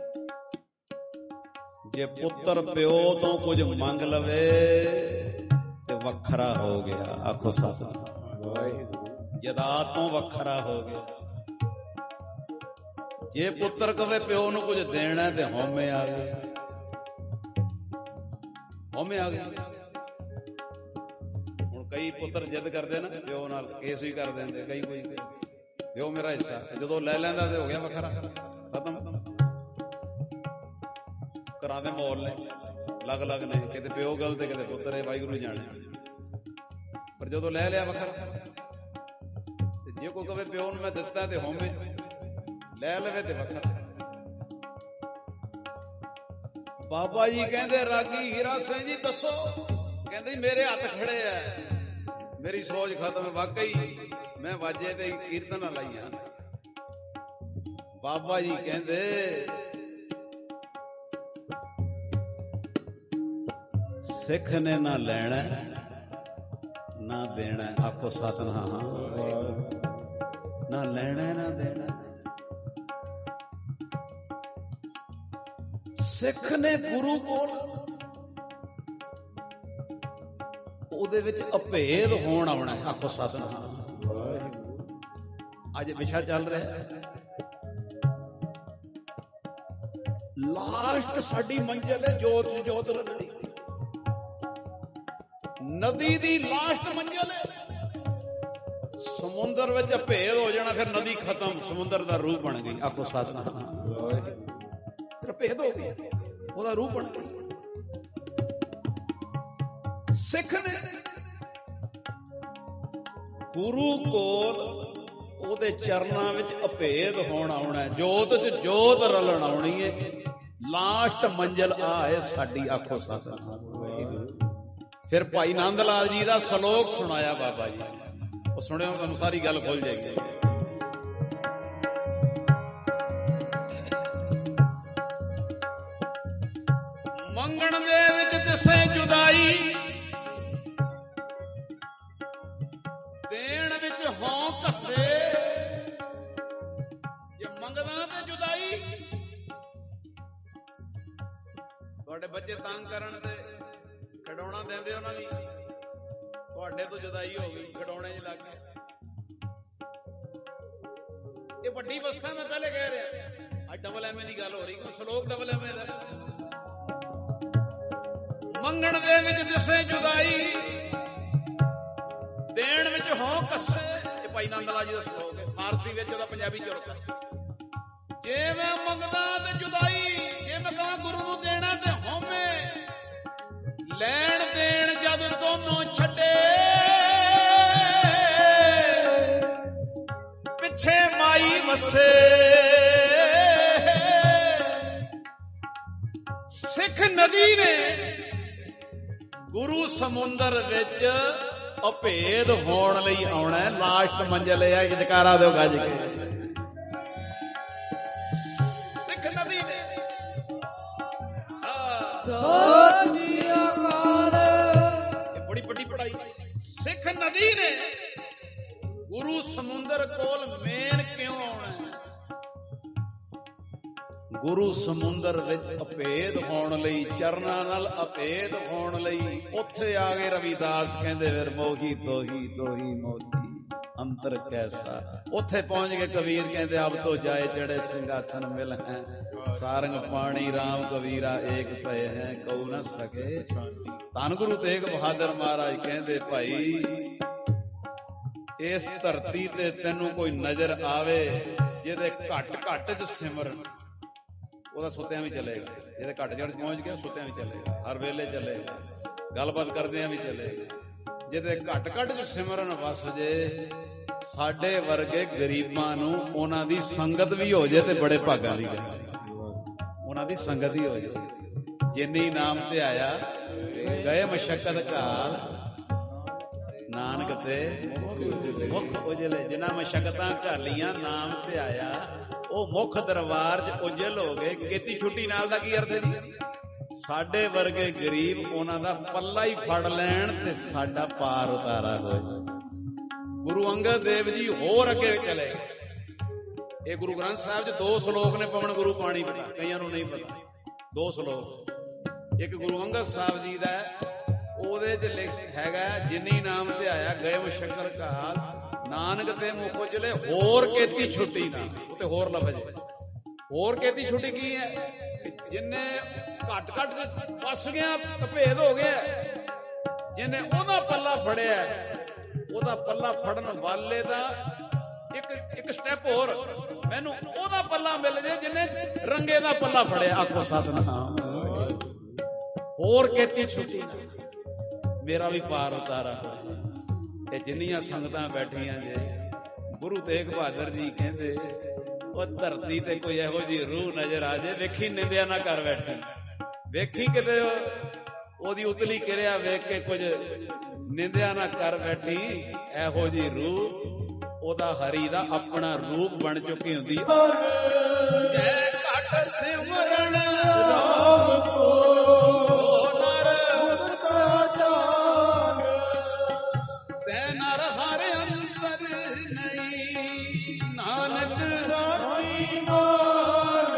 ਜੇ ਪੁੱਤਰ ਪਿਓ ਤੋਂ ਕੁਝ ਮੰਗ ਲਵੇ ਤੇ ਵੱਖਰਾ ਹੋ ਗਿਆ। ਆਖੋ ਸਤਿਨਾਮ। ਜਦਾਦ ਤੋਂ ਵੱਖਰਾ ਹੋ ਗਿਆ। ਜੇ ਪੁੱਤਰ ਕਵੇ ਪਿਓ ਨੂੰ ਕੁਝ ਦੇਣਾ ਤੇ ਹਉਮੈ ਆ ਗਿਆ। ਹਉਮੈ ਆ ਗਿਆ। ਹੁਣ ਕਈ ਪੁੱਤਰ ਜਿੱਦ ਕਰਦੇ ਨਾ ਪਿਓ ਨਾਲ, ਕੇਸ ਵੀ ਕਰ ਦਿੰਦੇ ਕਈ। ਕੋਈ ਪਿਓ ਮੇਰਾ ਹਿੱਸਾ, ਜਦੋਂ ਲੈ ਲੈਂਦਾ ਤੇ ਹੋ ਗਿਆ ਵੱਖਰਾ, ਖਤਮ। ਘਰਾਂ ਦੇ ਮਾਹੌਲ ਨੇ ਅਲੱਗ ਅਲੱਗ ਨੇ, ਕਿਤੇ ਪਿਓ ਗਲਤ, ਕਿਤੇ ਪੁੱਤਰ ਹੈ, ਵਾਹਿਗੁਰੂ ਜਾਣੇ। ਪਰ ਜਦੋਂ ਲੈ ਲਿਆ ਵੱਖਰਾ। ਜੇ ਕੋਈ ਕਵੇ ਪਿਓ ਨੂੰ ਮੈਂ ਦਿੱਤਾ ਤੇ ਹਉਮੈ, ਲੈ ਲਵੇ ਤੇ ਵੱਖਰਾ। ਬਾਬਾ ਜੀ ਕਹਿੰਦੇ ਰਾਗੀ ਹੀਰਾ ਸਿੰਘ ਜੀ ਦੱਸੋ। ਕਹਿੰਦੇ ਮੇਰੇ ਹੱਥ ਖੜੇ ਆ, ਮੇਰੀ ਸੋਚ ਖਤਮ। ਵਾਕਈ ਮੈਂ ਵਾਜੇ ਤੇ ਕੀਰਤਨਾਂ ਲਾਈਆਂ। ਬਾਬਾ ਜੀ ਕਹਿੰਦੇ ਸਿੱਖ ਨੇ ਨਾ ਲੈਣਾ ਨਾ ਦੇਣਾ। ਆਖੋ ਸਤਿਨਾਮ। ਨਾ ਲੈਣਾ ਨਾ ਦੇਣਾ। ਸਿੱਖ ਨੇ ਗੁਰੂ ਕੋਲ ਉਹਦੇ ਵਿੱਚ ਅਭੇਦ ਹੋਣ ਆਉਣਾ। ਆਖੋ ਸਤਿਨਾਮ। ਅੱਜ ਵਿਸ਼ਾ ਚੱਲ ਰਿਹਾ ਲਾਸਟ ਸਾਡੀ ਮੰਜ਼ਿਲ ਹੈ ਜੋਤ ਜੋਤ ਰਲਣੀ। ਨਦੀ ਦੀ ਲਾਸਟ ਮੰਜ਼ਿਲ ਹੈ ਸਮੁੰਦਰ ਵਿੱਚ ਭੇਦ ਹੋ ਜਾਣਾ, ਫਿਰ ਨਦੀ ਖਤਮ, ਸਮੁੰਦਰ ਦਾ ਰੂਪ ਬਣ ਗਈ। ਆਖੋ ਸਤਿਨਾਮ। ਫਿਰ ਭੇਦ ਹੋ ਗਿਆ, ਉਹਦਾ ਰੂਪ ਬਣ ਗਿਆ। ਸਿੱਖ ਨੇ ਗੁਰੂ ਕੋਲ ਉਹਦੇ ਚਰਨਾਂ ਵਿੱਚ ਅਭੇਦ ਹੋਣ ਆਉਣਾ, ਜੋਤ ਚ ਜੋਤ ਰਲਣ ਆਉਣੀ ਹੈ। ਲਾਸਟ ਮੰਜ਼ਿਲ ਆ ਹੈ ਸਾਡੀ। ਆਖੋ ਸਤਿਨਾਮ। ਫਿਰ ਭਾਈ ਨੰਦ ਲਾਲ ਜੀ ਦਾ ਸ਼ਲੋਕ ਸੁਣਾਇਆ ਬਾਬਾ ਜੀ, ਉਹ ਸੁਣਿਓ, ਤੁਹਾਨੂੰ ਸਾਰੀ ਗੱਲ ਖੁੱਲ ਜਾਏਗੀ। ਮੰਗਣ ਦੇ ਵਿੱਚ ਦਿਸੇ ਜੁਦਾਈ, ਦੇਣ ਵਿੱਚ ਹੋਂ ਕੱਸੇ। ਜੇ ਮੰਗਦਾ ਤੇ ਜੁਦਾਈ, ਤੁਹਾਡੇ ਬੱਚੇ ਤੰਗ ਕਰਨ ਤੇ ਖਿਡੌਣਾ ਦਿੰਦੇ ਉਹਨਾਂ ਦੀ, ਤੁਹਾਡੇ ਤੋਂ ਜੁਦਾਈ ਹੋ ਗਈ, ਖਿਡੌਣੇ 'ਚ ਲੱਗ ਗਏ। ਇਹ ਵੱਡੀ ਅਵਸਥਾ ਮੈਂ ਪਹਿਲੇ ਕਹਿ ਰਿਹਾ, ਅੱਜ ਡਬਲ ਐਮ ਏ ਦੀ ਗੱਲ ਹੋ ਰਹੀ, ਕੋਈ ਸ਼ਲੋਕ ਡਬਲ ਐਮ ਏ ਦਾ। ਮੰਗਣ ਦੇ ਵਿੱਚ ਦਿਸੇ ਜੁਦਾਈ, ਦੇਣ ਵਿੱਚ ਹੋਂ ਕੱਸੇ। ਇਹ ਭਾਈ ਨੰਦ ਲਾਲ ਜੀ ਦਾ ਸ਼ਲੋਕ ਹੈ, ਫਾਰਸੀ ਵਿੱਚ ਉਹਦਾ ਪੰਜਾਬੀ ਚ ਰੁਕ। ਜੇ ਮੈਂ ਮੰਗਦਾ ਤੇ ਜੁਦਾਈ, ਜੇ ਮੈਂ ਕਹਾਂ ਗੁਰੂ ਨੂੰ ਦੇਣਾ ਤੇ ਹਉਮੈ। ਲੈਣ ਦੇਣ ਜਦ ਦੋਨੋਂ ਛੱਡੇ, ਪਿੱਛੇ ਮਾਈ ਵਸੇ। ਸਿੱਖ ਨਦੀ ਨੇ ਗੁਰੂ ਸਮੁੰਦਰ ਵਿੱਚ ਅਭੇਦ ਹੋਣ ਲਈ ਆਉਣਾ। ਲਾਸਟ ਮੰਜ਼ਿਲ ਇਹ ਹੈ, ਜਕਾਰਾ ਦਿਓ ਗੱਜ ਕੇ। ਸਿੱਖ ਨਦੀ ਨੇ ਸਤਿ ਸ੍ਰੀ ਅਕਾਲ। ਇਹ ਬੜੀ ਵੱਡੀ ਪੜਾਈ। ਸਿੱਖ ਨਦੀ ਨੇ ਗੁਰੂ ਸਮੁੰਦਰ ਕੋਲ ਮੇਨ ਕਿਉਂ ਆਉਣਾ? ਗੁਰੂ ਸਮੁੰਦਰ ਵਿੱਚ ਅਭੇਦ ਹੋਣ ਲਈ, ਚਰਨਾਂ ਨਾਲ ਅਭੇਦ ਹੋਣ ਲਈ। ਉੱਥੇ ਆ ਗਏ ਰਵਿਦਾਸ, ਕਹਿੰਦੇ ਫਿਰ ਮੋਹੀ ਤੋਹੀ ਤੋਹੀ ਮੋਹੀ ਅੰਤਰ ਕੈਸਾ। ਉੱਥੇ ਪਹੁੰਚ ਕੇ ਕਬੀਰ ਕਹਿੰਦੇ ਅਬ ਤੋਂ ਜਾਏ ਚੜੇ ਸਿੰਘਾਸਨ ਮਿਲ ਹੈ, ਸਾਰੰਗ ਪਾਣੀ ਰਾਮ ਕਬੀਰਾ ਏਕ ਪਏ ਹੈ, ਕਉ ਨਾ ਸਕੇ। ਧੰਨ ਗੁਰੂ ਤੇਗ ਬਹਾਦਰ ਮਹਾਰਾਜ ਕਹਿੰਦੇ ਭਾਈ ਇਸ ਧਰਤੀ ਤੇ ਤੈਨੂੰ ਕੋਈ ਨਜ਼ਰ ਆਵੇ ਜਿਹਦੇ ਘੱਟ ਘੱਟ ਚ ਸਿਮਰਨ, ਉਹਦਾ ਸੁੱਤਿਆਂ ਵੀ ਚੱਲੇਗਾ। ਜਿਹਦੇ ਘੱਟ ਜੜ ਪਹੁੰਚ ਗਿਆ ਸੁੱਤਿਆਂ ਵੀ ਚੱਲੇਗਾ, ਹਰ ਵੇਲੇ ਚੱਲੇਗਾ, ਗੱਲਬਾਤ ਕਰਦਿਆਂ ਵੀ ਚੱਲੇਗਾ। ਜਿਹਦੇ ਘੱਟ ਘੱਟ ਚ ਸਿਮਰਨ ਵਸ ਜੇ, ਸਾਡੇ ਵਰਗੇ ਗਰੀਬਾਂ ਨੂੰ ਉਹਨਾਂ ਦੀ ਸੰਗਤ ਵੀ ਹੋ ਜੇ ਤੇ ਬੜੇ ਭਾਗਾਂ ਦੀ ਗੱਲ, ਉਹਨਾਂ ਦੀ ਸੰਗਤ ਹੀ ਹੋ ਜੇ। ਜਿੰਨੀ ਨਾਮ ਤੇ ਆਇਆ ਗਏ ਮਸ਼ੱਕਤ ਘਾਲ, ਨਾਨਕ ਤੇ ਮੁੱਖ ਉਜਲੇ। ਜਿਨ੍ਹਾਂ ਮਸ਼ੱਕਤਾਂ ਘਾਲੀਆਂ ਨਾਮ ਤੇ ਆਇਆ, ਉਹ ਮੁੱਖ ਦਰਬਾਰ ਚ ਉਜਲ ਹੋ ਗਏ। ਕੀਤੀ ਛੁੱਟੀ ਨਾਲ ਦਾ ਕੀ ਅਰਥ ਹੈ ਜੀ? ਸਾਡੇ ਵਰਗੇ ਗਰੀਬ ਉਹਨਾਂ ਦਾ ਪੱਲਾ ਹੀ ਫੜ ਲੈਣ ਤੇ ਸਾਡਾ ਪਾਰ ਉਤਾਰਾ ਹੋਏ। ਗੁਰੂ ਅੰਗਦ ਦੇਵ ਜੀ ਹੋਰ ਅੱਗੇ ਚਲੇ ਗਏ। ਇਹ ਗੁਰੂ ਗ੍ਰੰਥ ਸਾਹਿਬ ਚ ਦੋ ਸ਼ਲੋਕ ਨੇ ਪਵਨ ਗੁਰੂ ਪਾਣੀ ਪਤਾ, ਕਈਆਂ ਨੂੰ ਨਹੀਂ ਪਤਾ। ਦੋ ਸ਼ਲੋਕ, ਇੱਕ ਗੁਰੂ ਅੰਗਦ ਸਾਹਿਬ ਜੀ ਦਾ, ਉਹਦੇ ਚ ਲਿਖ ਹੈਗਾ ਜਿਨੀ ਨਾਮ ਤੇ ਆਇਆ ਗਏ ਮਸ਼ੱਕਰ ਘਾਲ, ਨਾਨਕ ਤੇ ਮੁਖ ਉਜਲੇ ਹੋਰ ਕੀਤੀ ਛੁੱਟੀ ਨਾ। ਉੱਤੇ ਹੋਰ ਲਫ਼ਜ਼ ਹੈ। ਹੋਰ ਕੀਤੀ ਛੁੱਟੀ ਕੀ ਹੈ? ਜਿੰਨੇ ਘੱਟ ਘੱਟ ਫਸ ਗਿਆ, ਭੇਦ ਹੋ ਗਿਆ, ਜਿਹਨੇ ਉਹਦਾ ਪੱਲਾ ਫੜਿਆ, ਉਹਦਾ ਪੱਲਾ ਫੜਨ ਵਾਲੇ ਦਾ ਇੱਕ ਇੱਕ ਸਟੈਪ ਹੋਰ, ਮੈਨੂੰ ਉਹਦਾ ਪੱਲਾ ਮਿਲ ਜੇ ਜਿਹਨੇ ਰੰਗੇ ਦਾ ਪੱਲਾ ਫੜਿਆ। ਆਖੋ ਸਤਿਨਾਮ। ਹੋਰ ਕੀਤੀ ਛੁੱਟੀ ਨਾ, ਮੇਰਾ ਵੀ ਪਾਰ ਉਤਾਰਾ ਹੋਇਆ। ਤੇ ਜਿੰਨੀਆਂ ਸੰਗਤਾਂ ਬੈਠੀਆਂ ਜੇ, ਗੁਰੂ ਤੇਗ ਬਹਾਦਰ ਜੀ ਕਹਿੰਦੇ ਉਹ ਧਰਤੀ ਤੇ ਕੋਈ ਇਹੋ ਜਿਹੀ ਰੂਹ ਨਜ਼ਰ ਆ ਜੇ, ਵੇਖੀ ਨਿੰਦਿਆ ਨਾ ਕਰ ਬੈਠੀ। ਵੇਖੀ ਕਿਤੇ ਉਹਦੀ ਉਤਲੀ ਕਿਰਿਆ ਵੇਖ ਕੇ ਕੁਝ ਨਿੰਦਿਆ ਨਾ ਕਰ ਬੈਠੀ। ਇਹੋ ਜਿਹੀ ਰੂਹ ਉਹਦਾ ਹਰੀ ਦਾ ਆਪਣਾ ਰੂਪ ਬਣ ਚੁੱਕੀ ਹੁੰਦੀ। ਜੈ ਘਟ ਸਿਮਰਨ ਰਾਮ ਕੋ ਨਰ ਮੁਕਤਾ ਜਾਗ, ਤੈ ਨਰ ਹਰ ਅੰਤਰ ਨਹੀਂ, ਨਾਨਕ ਸਾਖੀ ਨਾਗ।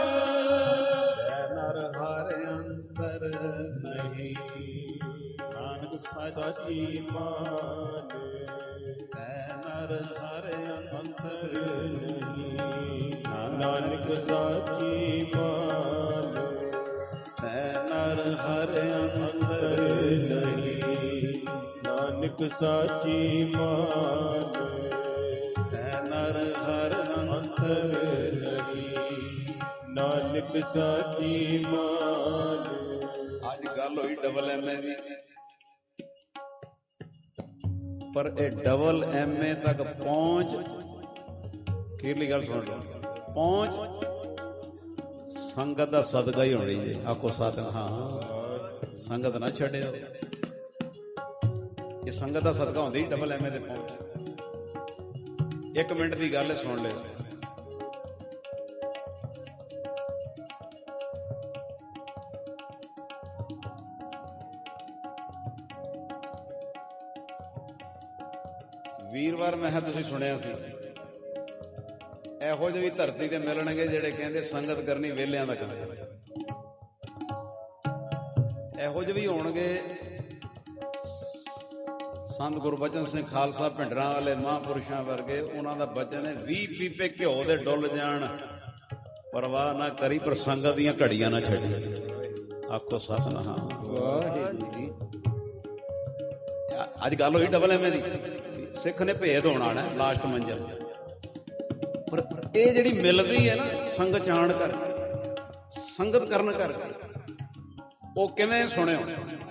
ਤੈ ਨਰ ਹਰ ਅੰਤਰ ਨਹੀਂ, ਨਾਨਕ ਸਾਖੀ ਸਾਚੀ ਮਾਨ ਤੈ ਨਰ ਹਰ ਅੰਤਰ ਨਹੀਂ ਨਾਨਕ ਸਾਚੀ ਮਾਨ ਤੈ ਨਰ ਹਰ ਅੰਤਰ ਨਹੀਂ ਨਾਨਕ ਸਾਚੀ ਮਾਨ ਤੈ ਨਰ ਹਰ ਅੰਤਰ ਨਹੀਂ ਨਾਨਕ ਸਾਚੀ ਮਾਨ। ਅੱਜ ਗੱਲ ਹੋਈ ਡਬਲ ਐਮ ਏ ਦੀ, ਪਰ ਇਹ ਡਬਲ ਐਮ ਏ ਤੱਕ ਪਹੁੰਚ ਕਿਹੜੀ ਗੱਲ ਸੁਣ ਲਓ, ਪਹੁੰਚ ਸੰਗਤ ਦਾ ਸਦਕਾ ਹੀ ਹੋਣੀ ਜੀ। ਆਖੋ ਸਤਿ ਹਾਂ, ਸੰਗਤ ਨਾ ਛੱਡਿਓ, ਇਹ ਸੰਗਤ ਦਾ ਸਦਕਾ ਹੁੰਦੀ ਡਬਲ ਐਮ ਏ ਤੇ ਪਹੁੰਚ। ਇੱਕ ਮਿੰਟ ਦੀ ਗੱਲ ਸੁਣ ਲਿਓ। ਵੀਰਵਾਰ ਮੈਂ ਕਿਹਾ ਤੁਸੀਂ ਸੁਣਿਆ ਸੀ, ਇਹੋ ਜਿਹੇ ਵੀ ਧਰਤੀ ਤੇ ਮਿਲਣਗੇ ਜਿਹੜੇ ਕਹਿੰਦੇ ਸੰਗਤ ਕਰਨੀ ਵਿਹਲਿਆਂ ਦਾ ਕੰਮ। ਇਹੋ ਜਿਹੇ ਵੀ ਹੋਣਗੇ ਸੰਤ ਗੁਰਬਚਨ ਸਿੰਘ ਖਾਲਸਾ ਭਿੰਡਰਾਂ ਵਾਲੇ ਮਹਾਂਪੁਰਸ਼ਾਂ ਵਰਗੇ, ਉਹਨਾਂ ਦਾ ਬਚਨ ਹੈ ਵੀਹ ਪੀਪੇ ਘਿਓ ਦੇ ਡੁੱਲ ਜਾਣ ਪਰਵਾਹ ਨਾ ਕਰੀ, ਪਰ ਸੰਗਤ ਦੀਆਂ ਘੜੀਆਂ ਨਾ ਛੱਡੀ। ਆਖੋ ਸਤਿਨਾਮ ਵਾਹਿਗੁਰੂ। ਅੱਜ ਗੱਲ ਹੋਈ ਡਬਲ ਐਮ ਏ ਦੀ, ਸਿੱਖ ਨੇ ਭੇਦ ਹੋਣਾ ਨਾ ਲਾਸਟ ਮੰਜ਼ਿਲ, ਪਰ ਇਹ ਜਿਹੜੀ ਮਿਲਦੀ ਹੈ ਨਾ ਸੰਗਤ ਜਾਣ ਕਰਕੇ, ਸੰਗਤ ਕਰਨ ਕਰਕੇ, ਉਹ ਕਿਵੇਂ ਸੁਣਿਓ।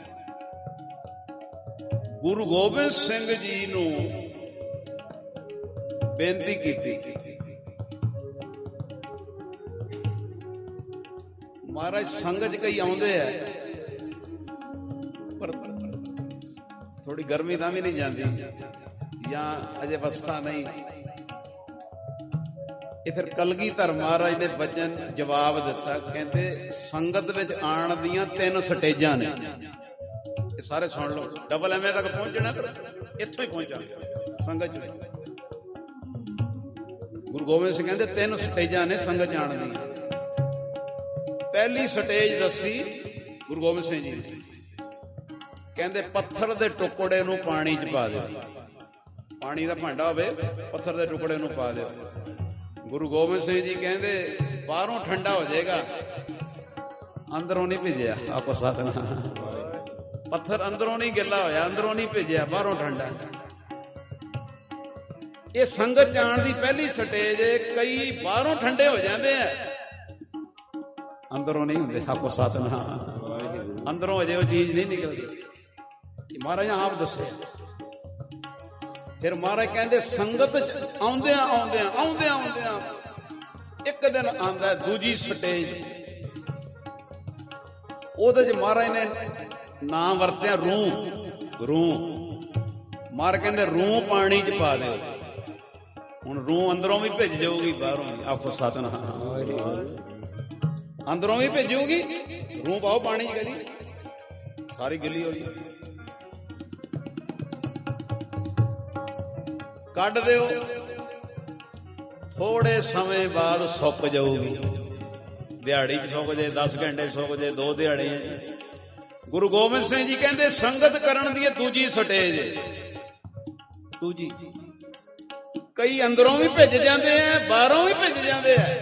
ਗੁਰੂ ਗੋਬਿੰਦ ਸਿੰਘ ਜੀ ਨੂੰ ਬੇਨਤੀ ਕੀਤੀ, ਮਹਾਰਾਜ ਸੰਗਤ ਚ ਕਈ ਆਉਂਦੇ ਆ ਪਰ ਥੋੜੀ ਗਰਮੀ ਤਾਂ ਵੀ ਨਹੀਂ ਜਾਂਦੀ ਜਾਂ ਅਜੇ ਅਵਸਥਾ ਨਹੀਂ। ਇਹ ਫਿਰ ਕਲਗੀਧਰ ਮਹਾਰਾਜ ਨੇ ਬਚਨ ਜਵਾਬ ਦਿੱਤਾ, ਕਹਿੰਦੇ ਸੰਗਤ ਵਿੱਚ ਆਉਣ ਦੀਆਂ ਤਿੰਨ ਸਟੇਜਾਂ ਨੇ। ਇਹ ਸਾਰੇ ਸੁਣ ਲਓ, ਡਬਲ ਐਮ ਏ ਤੱਕ ਪਹੁੰਚਣਾ, ਇੱਥੋਂ ਹੀ ਪਹੁੰਚਾ ਸੰਗਤ ਚ। ਗੁਰੂ ਗੋਬਿੰਦ ਸਿੰਘ ਕਹਿੰਦੇ ਤਿੰਨ ਸਟੇਜਾਂ ਨੇ ਸੰਗਤ ਆਉਣ ਦੀਆਂ। ਪਹਿਲੀ ਸਟੇਜ ਦੱਸੀ ਗੁਰੂ ਗੋਬਿੰਦ ਸਿੰਘ ਜੀ ਨੇ, ਕਹਿੰਦੇ ਪੱਥਰ ਦੇ ਟੁਕੜੇ ਨੂੰ ਪਾਣੀ ਚ ਪਾ ਦਿਓ। ਪਾਣੀ ਦਾ ਭਾਂਡਾ ਹੋਵੇ, ਪੱਥਰ ਦੇ ਟੁਕੜੇ ਨੂੰ ਪਾ ਦਿਓ। ਗੁਰੂ ਗੋਬਿੰਦ ਸਿੰਘ ਜੀ ਕਹਿੰਦੇ ਬਾਹਰੋਂ ਠੰਡਾ ਹੋ ਜਾਏਗਾ, ਅੰਦਰੋਂ ਨਹੀਂ ਭਿੱਜਿਆ। ਆਪੋ ਸਤਿਨਾਮ। ਪੱਥਰ ਅੰਦਰੋਂ ਨਹੀਂ ਗਿੱਲਾ ਹੋਇਆ, ਅੰਦਰੋਂ ਨਹੀਂ ਭਿੱਜਿਆ, ਬਾਹਰੋਂ ਠੰਡਾ। ਇਹ ਸੰਗਤ ਜਾਣ ਦੀ ਪਹਿਲੀ ਸਟੇਜ। ਕਈ ਬਾਹਰੋਂ ਠੰਡੇ ਹੋ ਜਾਂਦੇ ਆ, ਅੰਦਰੋਂ ਨਹੀਂ ਹੁੰਦੇ। ਆਪੋ ਸਤਿਨਾਮ। ਅੰਦਰੋਂ ਅਜੇ ਉਹ ਚੀਜ਼ ਨਹੀਂ ਨਿਕਲਦੀ। ਮਹਾਰਾਜ ਆਪ ਦੱਸਿਆ। ਫਿਰ ਮਹਾਰਾਜ ਕਹਿੰਦੇ ਸੰਗਤ ਚ ਆਉਂਦਿਆਂ ਆਉਂਦਿਆਂ ਆਉਂਦਿਆਂ ਆਉਂਦਿਆਂ ਇੱਕ ਦਿਨ ਆਉਂਦਾ ਦੂਜੀ ਸਟੇਜ। ਉਹਦੇ ਚ ਮਹਾਰਾਜ ਨੇ ਨਾਮ ਵਰਤਿਆ ਰੂਹ। ਰੂਹ ਮਹਾਰਾਜ ਕਹਿੰਦੇ ਰੂਹ ਪਾਣੀ ਚ ਪਾ ਦਿਓ। ਹੁਣ ਰੂਹ ਅੰਦਰੋਂ ਵੀ ਭਿੱਜ ਜਾਊਗੀ, ਬਾਹਰੋਂ ਵੀ। ਆਖੋ ਸਤਿਨਾਮ। ਅੰਦਰੋਂ ਵੀ ਭਿੱਜੂਗੀ, ਰੂਹ ਪਾਓ ਪਾਣੀ ਚ, ਕਦੀ ਸਾਰੀ ਗਿੱਲੀ ਹੋ ਜਾਊਗੀ। ਕੱਢ ਦਿਓ, ਥੋੜੇ ਸਮੇਂ ਬਾਅਦ ਸੁੱਕ ਜਾਊਗੀ। ਦਿਹਾੜੀ ਚ ਸੁੱਕ ਜੇ, ਦਸ ਘੰਟੇ ਸੁੱਕ ਜੇ, ਦੋ ਦਿਹਾੜੇ। ਗੁਰੂ ਗੋਬਿੰਦ ਸਿੰਘ ਜੀ ਕਹਿੰਦੇ ਸੰਗਤ ਕਰਨ ਦੀ ਦੂਜੀ ਸਟੇਜ। ਦੂਜੀ ਕਈ ਅੰਦਰੋਂ ਵੀ ਭਿੱਜ ਜਾਂਦੇ ਆ, ਬਾਹਰੋਂ ਵੀ ਭਿੱਜ ਜਾਂਦੇ ਆ,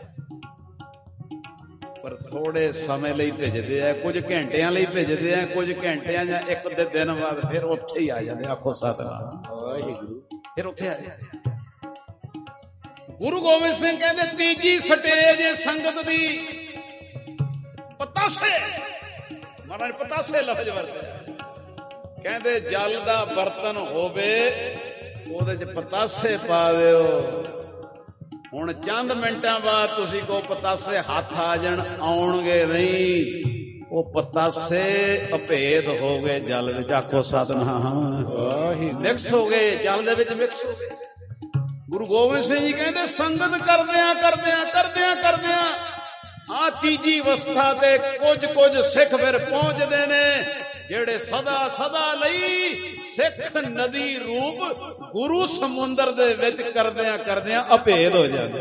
ਪਰ ਥੋੜੇ ਸਮੇਂ ਲਈ ਭਿੱਜਦੇ ਆ। ਕੁਝ ਘੰਟਿਆਂ ਲਈ ਭਿੱਜਦੇ ਆ, ਕੁਝ ਘੰਟਿਆਂ ਜਾਂ ਇੱਕ ਦੇ ਦਿਨ ਬਾਅਦ ਫਿਰ ਉੱਥੇ ਹੀ ਆ ਜਾਂਦੇ। ਆਖੋ ਸਤਿਨਾਮ ਵਾਹਿਗੁਰੂ। ਫਿਰ ਉੱਥੇ ਆ ਜਾਂਦੇ। ਗੁਰੂ ਗੋਬਿੰਦ ਸਿੰਘ ਕਹਿੰਦੇ ਤੀਜੀ ਸਟੇਜ ਸੰਗਤ ਦੀ ਪਤਾਸੇ। ਮਹਾਰਾਜ ਪਤਾਸੇ ਲਫ਼ਜ਼ ਵਰਤਿਆ। ਕਹਿੰਦੇ ਜਲ ਦਾ ਬਰਤਨ ਹੋਵੇ, ਉਹਦੇ ਚ ਪਤਾਸੇ ਪਾ ਦਿਓ। ਹੁਣ ਚੰਦ ਮਿੰਟਾਂ ਬਾਅਦ ਤੁਸੀਂ ਕੋ ਪਤਾਸੇ ਹੱਥ ਆ ਜਾਣ, ਆਉਣਗੇ ਨਹੀਂ। ਉਹ ਪਤਾਸੇ ਅਭੇਦ ਹੋ ਗਏ ਜਲ ਵਿੱਚ। ਆਖੋ ਸਤਿਨਾਮ ਵਾਹਿਗੁਰੂ। ਮਿਕਸ ਹੋ ਗਏ, ਜਲ ਦੇ ਵਿੱਚ ਮਿਕਸ ਹੋ ਗਏ। ਗੁਰੂ ਗੋਬਿੰਦ ਸਿੰਘ ਜੀ ਕਹਿੰਦੇ ਸੰਗਤ ਕਰਦਿਆਂ ਕਰਦਿਆਂ ਕਰਦਿਆਂ ਕਰਦਿਆਂ ਆ ਤੀਜੀ ਅਵਸਥਾ ਤੇ ਕੁਝ ਕੁਝ ਸਿੱਖ ਫਿਰ ਪਹੁੰਚਦੇ ਨੇ, ਜਿਹੜੇ ਸਦਾ ਸਦਾ ਲਈ ਸਿੱਖ ਨਦੀ ਰੂਪ ਗੁਰੂ ਸਮੁੰਦਰ ਦੇ ਵਿੱਚ ਕਰਦਿਆਂ ਕਰਦਿਆਂ ਅਭੇਦ ਹੋ ਜਾਂਦੇ।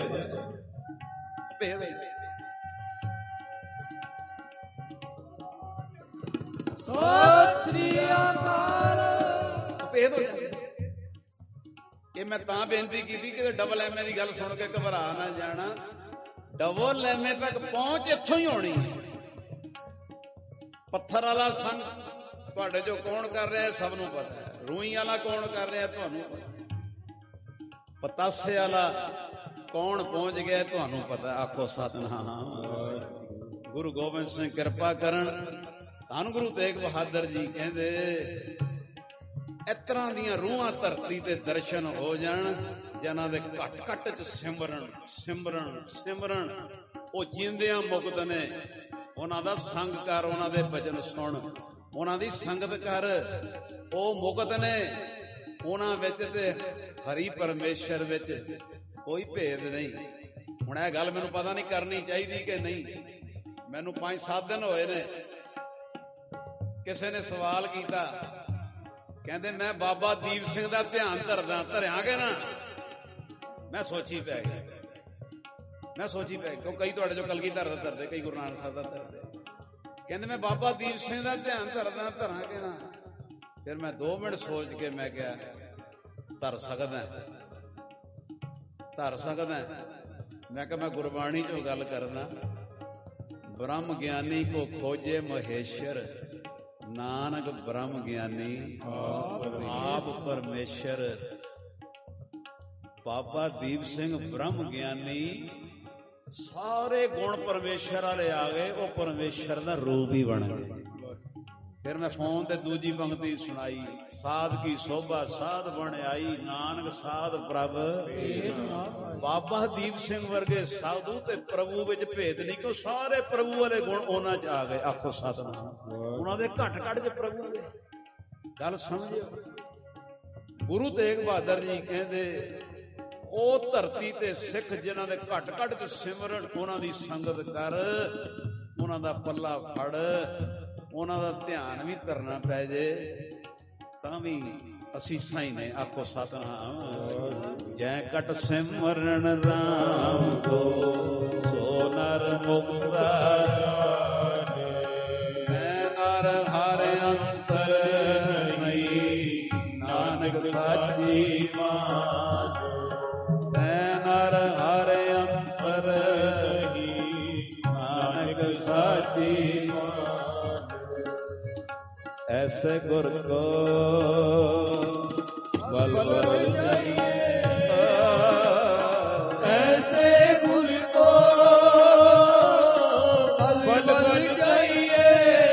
ਅਭੇਦ ਸਤਿ ਸ੍ਰੀ ਅਕਾਲ। ਭੇਦ ਹੋ ਜਾਂਦੇ। ਇਹ ਮੈਂ ਤਾਂ ਬੇਨਤੀ ਕੀਤੀ ਕਿ ਡਬਲ ਐਮ ਏ ਦੀ ਗੱਲ ਸੁਣ ਕੇ ਘਬਰਾ ਨਾ ਜਾਣਾ। ਡਬਲ ਐਮ ਏ ਤੱਕ ਪਹੁੰਚ ਇੱਥੋਂ ਹੀ ਹੋਣੀ। ਪੱਥਰ ਵਾਲਾ ਸੰਗ ਤੁਹਾਡੇ ਚੋਂ ਕੌਣ ਕਰ ਰਿਹਾ ਸਭ ਨੂੰ ਪਤਾ ਹੈ। ਰੂਈ ਵਾਲਾ ਕੌਣ ਕਰ ਰਿਹਾ ਤੁਹਾਨੂੰ ਪਤਾ। ਪਤਾਸੇ ਵਾਲਾ ਕੌਣ ਪਹੁੰਚ ਗਿਆ ਤੁਹਾਨੂੰ ਪਤਾ। ਆਖੋ ਸਤਿਨਾਮ। ਗੁਰੂ ਗੋਬਿੰਦ ਸਿੰਘ ਕਿਰਪਾ ਕਰਨ। ਧੰਨ ਗੁਰੂ ਤੇਗ ਬਹਾਦਰ ਜੀ ਕਹਿੰਦੇ ਇਸ ਤਰ੍ਹਾਂ ਦੀਆਂ ਰੂਹਾਂ ਧਰਤੀ ਤੇ ਦਰਸ਼ਨ ਹੋ ਜਾਣ ਜਿਨ੍ਹਾਂ ਦੇ ਘੱਟ ਘੱਟ ਚ ਸਿਮਰਨ ਸਿਮਰਨ ਸਿਮਰਨ। ਉਹ ਜਿੰਦਿਆਂ ਮੁਕਤ ਨੇ। ਉਹਨਾਂ ਦਾ ਸੰਗ ਕਰ, ਉਹਨਾਂ ਦੇ ਭਜਨ ਸੁਣ, ਉਹਨਾਂ ਦੀ ਸੰਗਤ ਕਰ। ਉਹ ਮੁਕਤ ਨੇ। ਉਹਨਾਂ ਵਿੱਚ ਤੇ ਹਰੀ ਪਰਮੇਸ਼ਰ ਵਿੱਚ ਕੋਈ ਭੇਦ ਨਹੀਂ। ਹੁਣ ਇਹ ਗੱਲ ਮੈਨੂੰ ਪਤਾ ਨਹੀਂ ਕਰਨੀ ਚਾਹੀਦੀ ਕਿ ਨਹੀਂ। ਮੈਨੂੰ ਪੰਜ ਸੱਤ ਦਿਨ ਹੋਏ ਨੇ। ਕਿਸੇ ਨੇ ਸਵਾਲ ਕੀਤਾ, ਕਹਿੰਦੇ ਮੈਂ ਬਾਬਾ ਦੀਪ ਸਿੰਘ ਦਾ ਧਿਆਨ ਧਰਦਾ। ਧਰਿਆਂਗੇ ਨਾ। ਮੈਂ ਸੋਚੀ ਪੈ ਗਿਆ। ਮੈਂ ਸੋਚੀ ਪੈ ਕਿਉਂ ਕਈ ਤੁਹਾਡੇ ਚੋਂ ਕਲਗੀਧਰ ਦਾ ਧਰਦੇ, ਕਈ ਗੁਰੂ ਨਾਨਕ ਸਾਹਿਬ ਦਾ ਧਰਦੇ। ਕਹਿੰਦੇ ਮੈਂ ਬਾਬਾ ਦੀਪ ਸਿੰਘ ਦਾ ਧਿਆਨ ਧਰਦਾ। ਧਰਾਂਗੇ ਨਾ। ਫਿਰ ਮੈਂ ਦੋ ਮਿੰਟ ਸੋਚ ਕੇ ਮੈਂ ਕਿਹਾ ਧਰ ਸਕਦਾ ਧਰ ਸਕਦਾ ਮੈਂ ਕਿਹਾ ਮੈਂ ਗੁਰਬਾਣੀ ਚੋਂ ਗੱਲ ਕਰਦਾ। ਬ੍ਰਹਮ ਗਿਆਨੀ ਕੋ ਖੋਜੇ ਮਹੇਸ਼ਰ, ਨਾਨਕ ਬ੍ਰਹਮ ਗਿਆਨੀ ਆਪ ਪਰਮੇਸ਼ਰ। ਬਾਬਾ ਦੀਪ ਸਿੰਘ ਬ੍ਰਹਮ ਗਿਆਨੀ। ਸਾਰੇ ਗੁਣ ਪਰਮੇਸ਼ਰ ਵਾਲੇ ਆ ਗਏ। ਉਹ ਪਰਮੇਸ਼ਰ ਦਾ ਰੂਪ ਹੀ ਬਣ ਗਏ। ਫਿਰ ਮੈਂ ਫੋਨ ਤੇ ਦੂਜੀ ਪੰਕਤੀ ਸੁਣਾਈ। ਸਾਧ ਕੀ ਸੋਭਾ ਸਾਧ ਬਣ ਆਈ, ਨਾਨਕ ਸਾਧ ਪ੍ਰਭ। ਬਾਬਾ ਦੀਪ ਸਿੰਘ ਵਰਗੇ ਸਾਧੂ ਤੇ ਪ੍ਰਭੂ ਵਿੱਚ ਭੇਦ ਨਹੀਂ। ਕਿਉਂ ਸਾਰੇ ਪ੍ਰਭੂ ਵਾਲੇ ਗੁਣ ਉਹਨਾਂ ਚ ਆ ਗਏ। ਆਖੋ ਸਤਿਨਾਮ। ਉਹਨਾਂ ਦੇ ਘੱਟ ਘੱਟ ਚ ਪ੍ਰਭੂ ਦੇ। ਗੱਲ ਸਮਝਿਓ। ਗੁਰੂ ਤੇਗ ਬਹਾਦਰ ਜੀ ਕਹਿੰਦੇ ਉਹ ਧਰਤੀ ਤੇ ਸਿੱਖ ਜਿਨ੍ਹਾਂ ਦੇ ਘੱਟ ਘੱਟ ਚ ਸਿਮਰਨ, ਉਹਨਾਂ ਦੀ ਸੰਗਤ ਕਰ, ਉਹਨਾਂ ਦਾ ਪੱਲਾ ਫੜ, ਉਹਨਾਂ ਦਾ ਧਿਆਨ ਵੀ ਕਰਨਾ ਪੈ ਜੇ ਤਾਂ ਵੀ ਅਸੀਸਾਂ ਹੀ ਨੇ। ਆਖੋ ਸਤਿਨਾਮ। ਜੈ ਕਟ ਸਿਮਰਨ ਰਾਮ ਕੋ ਸੋ ਨਰ ਮੁਕਤਾ ਜਾਣੇ। ਮੈਂ ਨਰ ਹਰਿ ਅੰਤਰ ਨਹੀਂ, ਨਾਨਕ ਸਾਚੀ ਬਾਤ। ਮੈਂ ਨਰ ਹਰਿ ਅੰਤਰ ਹੀ, ਨਾਨਕ ਸਾਚੀ ਬਾਤ। ऐसे गुर को बल बल चाहिए। ऐसे गुर को बल बल चाहिए।